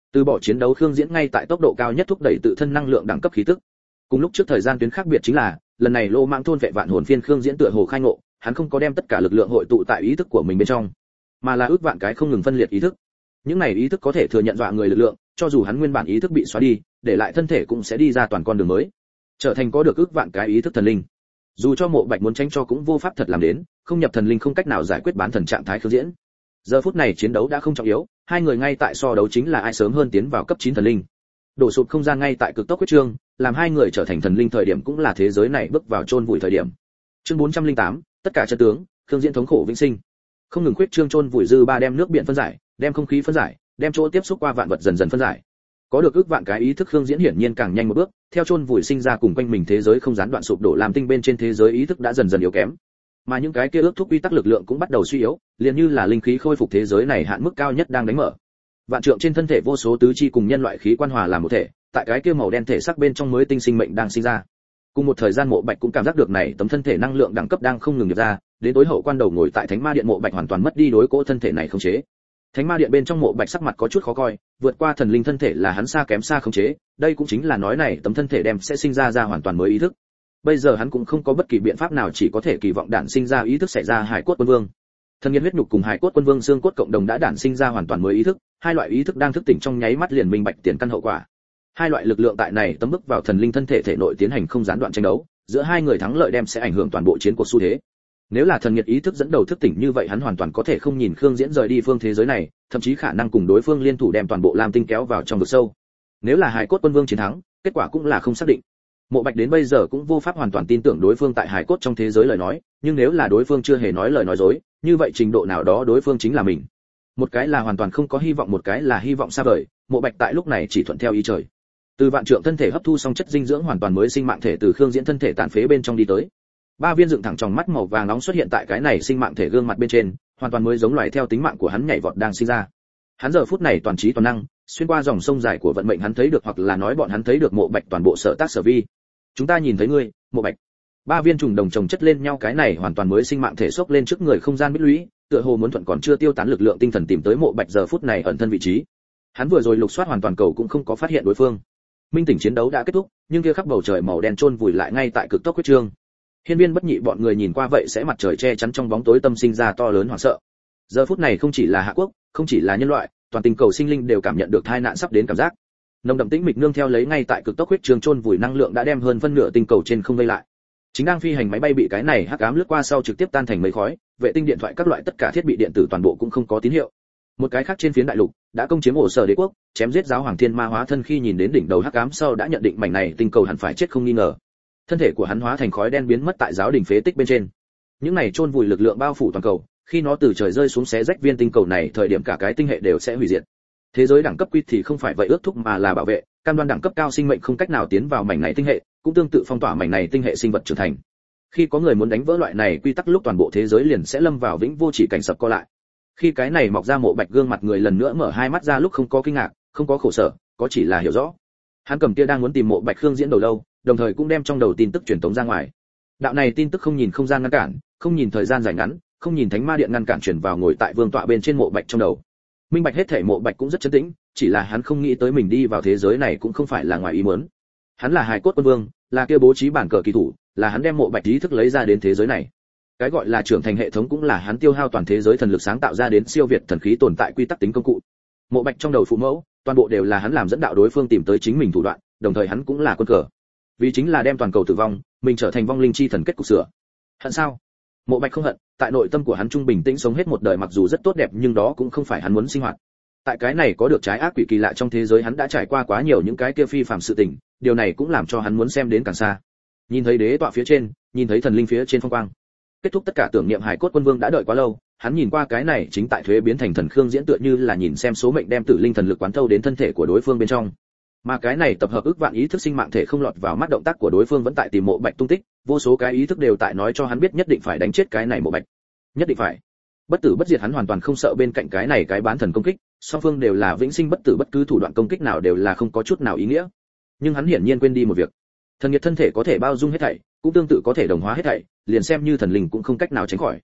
Từ bỏ chiến đấu Khương Diễn ngay tại tốc độ cao nhất thúc đẩy tự thân năng lượng đẳng cấp khí tức. Cùng lúc trước thời gian tuyến khác biệt chính là, lần này lô mạng thôn vệ vạn hồn phiên Khương Diễn tựa hồ khai ngộ, hắn không có đem tất cả lực lượng hội tụ tại ý thức của mình bên trong, mà là ước vạn cái không ngừng phân liệt ý thức. Những này ý thức có thể thừa nhận dọa người lực lượng, cho dù hắn nguyên bản ý thức bị xóa đi, để lại thân thể cũng sẽ đi ra toàn con đường mới, trở thành có được ước vạn cái ý thức thần linh. Dù cho Mộ Bạch muốn tránh cho cũng vô pháp thật làm đến, không nhập thần linh không cách nào giải quyết bán thần trạng thái Khương Diễn. Giờ phút này chiến đấu đã không trọng yếu, hai người ngay tại so đấu chính là ai sớm hơn tiến vào cấp chín thần linh. Đổ sụp không gian ngay tại cực tốc quyết trương, làm hai người trở thành thần linh thời điểm cũng là thế giới này bước vào chôn vùi thời điểm. Chương bốn trăm lẻ tám, tất cả chân tướng, Khương Diễn thống khổ vĩnh sinh. Không ngừng quyết trương chôn vùi dư ba đem nước biển phân giải, đem không khí phân giải, đem chỗ tiếp xúc qua vạn vật dần dần phân giải. Có được ước vạn cái ý thức Khương Diễn hiển nhiên càng nhanh một bước, theo chôn vùi sinh ra cùng quanh mình thế giới không gián đoạn sụp đổ làm tinh bên trên thế giới ý thức đã dần dần yếu kém. Mà những cái kia ước thúc quy tắc lực lượng cũng bắt đầu suy yếu, liền như là linh khí khôi phục thế giới này hạn mức cao nhất đang đánh mở. Vạn trượng trên thân thể vô số tứ chi cùng nhân loại khí quan hòa làm một thể, tại cái kia màu đen thể sắc bên trong mới tinh sinh mệnh đang sinh ra. Cùng một thời gian Mộ Bạch cũng cảm giác được này tấm thân thể năng lượng đẳng cấp đang không ngừng nhập ra, đến tối hậu quan đầu ngồi tại Thánh Ma Điện Mộ Bạch hoàn toàn mất đi đối cỗ thân thể này khống chế. Thánh Ma Điện bên trong Mộ Bạch sắc mặt có chút khó coi, vượt qua thần linh thân thể là hắn xa kém xa khống chế, đây cũng chính là nói này tấm thân thể đem sẽ sinh ra ra hoàn toàn mới ý thức. Bây giờ hắn cũng không có bất kỳ biện pháp nào, chỉ có thể kỳ vọng đản sinh ra ý thức xảy ra Hải Cốt Quân Vương. Thần nhiệt huyết nhục cùng Hải Cốt Quân Vương xương cốt cộng đồng đã đản sinh ra hoàn toàn mới ý thức, hai loại ý thức đang thức tỉnh trong nháy mắt liền minh bạch tiền căn hậu quả. Hai loại lực lượng tại này tấm bước vào thần linh thân thể thể nội tiến hành không gián đoạn tranh đấu, giữa hai người thắng lợi đem sẽ ảnh hưởng toàn bộ chiến cuộc xu thế. Nếu là thần nhiệt ý thức dẫn đầu thức tỉnh như vậy hắn hoàn toàn có thể không nhìn Khương Diễn rời đi phương thế giới này, thậm chí khả năng cùng đối phương liên thủ đem toàn bộ Lam Tinh kéo vào trong vực sâu. Nếu là Hải Cốt Quân Vương chiến thắng, kết quả cũng là không xác định. Mộ Bạch đến bây giờ cũng vô pháp hoàn toàn tin tưởng đối phương tại Hải Cốt trong thế giới lời nói, nhưng nếu là đối phương chưa hề nói lời nói dối, như vậy trình độ nào đó đối phương chính là mình. Một cái là hoàn toàn không có hy vọng, một cái là hy vọng xa vời, Mộ Bạch tại lúc này chỉ thuận theo ý trời. Từ vạn trượng thân thể hấp thu xong chất dinh dưỡng hoàn toàn mới sinh mạng thể từ Khương Diễn thân thể tàn phế bên trong đi tới. Ba viên dựng thẳng tròng mắt màu vàng nóng xuất hiện tại cái này sinh mạng thể gương mặt bên trên, hoàn toàn mới giống loài theo tính mạng của hắn nhảy vọt đang sinh ra. Hắn giờ phút này toàn trí toàn năng, xuyên qua dòng sông dài của vận mệnh hắn thấy được, hoặc là nói bọn hắn thấy được Mộ Bạch toàn bộ sở tác sở vi. Chúng ta nhìn thấy ngươi, Mộ Bạch. Ba viên trùng đồng chồng chất lên nhau, cái này hoàn toàn mới sinh mạng thể xốc lên trước người không gian bích lũy, tựa hồ muốn thuận còn chưa tiêu tán lực lượng tinh thần tìm tới Mộ Bạch giờ phút này ẩn thân vị trí. Hắn vừa rồi lục soát hoàn toàn cầu cũng không có phát hiện đối phương. Minh tỉnh chiến đấu đã kết thúc, nhưng kia khắp bầu trời màu đen chôn vùi lại ngay tại cực tốc quyết trương. Hiên Viên Bất Nhị bọn người nhìn qua vậy sẽ mặt trời che chắn trong bóng tối tâm sinh ra to lớn hoảng sợ. Giờ phút này không chỉ là Hạ Quốc, không chỉ là nhân loại, toàn tinh cầu sinh linh đều cảm nhận được tai nạn sắp đến cảm giác. Nồng đậm tĩnh mịch nương theo lấy ngay tại cực tốc huyết trường chôn vùi năng lượng đã đem hơn phân nửa tinh cầu trên không vây lại. Chính đang phi hành máy bay bị cái này hắc ám lướt qua sau trực tiếp tan thành mây khói, vệ tinh điện thoại các loại tất cả thiết bị điện tử toàn bộ cũng không có tín hiệu. Một cái khác trên phiến đại lục đã công chiếm ổ sở đế quốc, chém giết giáo hoàng thiên ma hóa thân khi nhìn đến đỉnh đầu hắc ám sau đã nhận định mảnh này tinh cầu hẳn phải chết không nghi ngờ. Thân thể của hắn hóa thành khói đen biến mất tại giáo đình phế tích bên trên. Những này chôn vùi lực lượng bao phủ toàn cầu, khi nó từ trời rơi xuống xé rách viên tinh cầu này thời điểm cả cái tinh hệ đều sẽ hủy diệt. Thế giới đẳng cấp quy thì không phải vậy ước thúc mà là bảo vệ, cam đoan đẳng cấp cao sinh mệnh không cách nào tiến vào mảnh này tinh hệ, cũng tương tự phong tỏa mảnh này tinh hệ sinh vật trưởng thành. Khi có người muốn đánh vỡ loại này quy tắc lúc toàn bộ thế giới liền sẽ lâm vào vĩnh vô chỉ cảnh sập co lại. Khi cái này mọc ra Mộ Bạch gương mặt người lần nữa mở hai mắt ra lúc không có kinh ngạc, không có khổ sở, có chỉ là hiểu rõ. Hắn cầm kia đang muốn tìm Mộ Bạch Khương Diễn đầu lâu, đồng thời cũng đem trong đầu tin tức truyền tống ra ngoài. Đạo này tin tức không nhìn không gian ngăn cản, không nhìn thời gian dài ngắn, không nhìn Thánh Ma Điện ngăn cản truyền vào ngồi tại vương tọa bên trên Mộ Bạch trong đầu. Minh bạch hết thể Mộ Bạch cũng rất trấn tĩnh, chỉ là hắn không nghĩ tới mình đi vào thế giới này cũng không phải là ngoài ý muốn. Hắn là Hải Cốt Quân Vương, là kia bố trí bản cờ kỳ thủ, là hắn đem Mộ Bạch ý thức lấy ra đến thế giới này. Cái gọi là trưởng thành hệ thống cũng là hắn tiêu hao toàn thế giới thần lực sáng tạo ra đến siêu việt thần khí tồn tại quy tắc tính công cụ. Mộ Bạch trong đầu phụ mẫu, toàn bộ đều là hắn làm dẫn đạo đối phương tìm tới chính mình thủ đoạn, đồng thời hắn cũng là quân cờ. Vì chính là đem toàn cầu tử vong, mình trở thành vong linh chi thần kết cục sửa. Hận sao? Mộ Bạch không hận, tại nội tâm của hắn trung bình tĩnh sống hết một đời mặc dù rất tốt đẹp nhưng đó cũng không phải hắn muốn sinh hoạt. Tại cái này có được trái ác quỷ kỳ lạ trong thế giới hắn đã trải qua quá nhiều những cái kia phi phàm sự tình, điều này cũng làm cho hắn muốn xem đến càng xa. Nhìn thấy đế tọa phía trên, nhìn thấy thần linh phía trên phong quang. Kết thúc tất cả tưởng niệm Hải Cốt Quân Vương đã đợi quá lâu, hắn nhìn qua cái này chính tại thuế biến thành thần Khương Diễn tựa như là nhìn xem số mệnh đem tử linh thần lực quán thâu đến thân thể của đối phương bên trong. Mà cái này tập hợp ức vạn ý thức sinh mạng thể không lọt vào mắt động tác của đối phương vẫn tại tìm Mộ Bạch tung tích, vô số cái ý thức đều tại nói cho hắn biết nhất định phải đánh chết cái này Mộ Bạch. Nhất định phải. Bất tử bất diệt hắn hoàn toàn không sợ bên cạnh cái này cái bán thần công kích, song phương đều là vĩnh sinh bất tử, bất cứ thủ đoạn công kích nào đều là không có chút nào ý nghĩa. Nhưng hắn hiển nhiên quên đi một việc. Thần nhiệt thân thể có thể bao dung hết thảy, cũng tương tự có thể đồng hóa hết thảy, liền xem như thần linh cũng không cách nào tránh khỏi.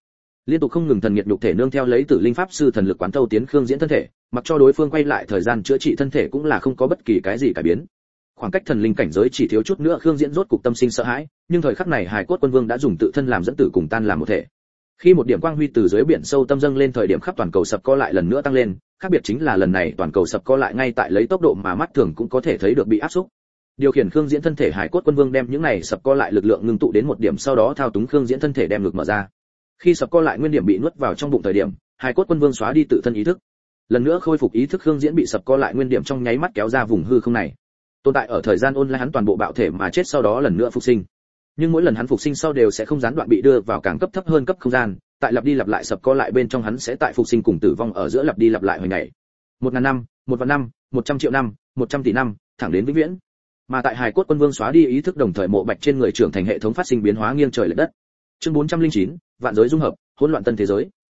Liên tục không ngừng thần nhiệt nhục thể nương theo lấy Tử Linh pháp sư thần lực quán thâu tiến Khương Diễn thân thể, mặc cho đối phương quay lại thời gian chữa trị thân thể cũng là không có bất kỳ cái gì cải biến. Khoảng cách thần linh cảnh giới chỉ thiếu chút nữa, Khương Diễn rốt cục tâm sinh sợ hãi, nhưng thời khắc này Hải Cốt Quân Vương đã dùng tự thân làm dẫn tử cùng tan làm một thể. Khi một điểm quang huy từ dưới biển sâu tâm dâng lên thời điểm, khắp toàn cầu sập co lại lần nữa tăng lên, khác biệt chính là lần này toàn cầu sập co lại ngay tại lấy tốc độ mà mắt thường cũng có thể thấy được bị áp xúc. Điều khiển Khương Diễn thân thể Hải Cốt Quân Vương đem những này sập co lại lực lượng ngưng tụ đến một điểm, sau đó thao túng Khương Diễn thân thể đem ngực mở ra. Khi sập co lại nguyên điểm bị nuốt vào trong bụng thời điểm, Hải Cốt Quân Vương xóa đi tự thân ý thức, lần nữa khôi phục ý thức. Khương Diễn bị sập co lại nguyên điểm trong nháy mắt kéo ra vùng hư không này, tồn tại ở thời gian online, hắn toàn bộ bạo thể mà chết, sau đó lần nữa phục sinh. Nhưng mỗi lần hắn phục sinh sau đều sẽ không gián đoạn bị đưa vào càng cấp thấp hơn cấp không gian, tại lặp đi lặp lại sập co lại bên trong hắn sẽ tại phục sinh cùng tử vong ở giữa lặp đi lặp lại hồi ngày. Một ngàn năm, một vạn năm, một trăm triệu năm, một trăm tỷ năm, thẳng đến vĩnh viễn. Mà tại Hải Cốt Quân Vương xóa đi ý thức đồng thời, Mộ Bạch trên người trưởng thành hệ thống phát sinh biến hóa nghiêng trời lệch đất. Chương bốn trăm linh chín, vạn giới dung hợp, hỗn loạn tân thế giới.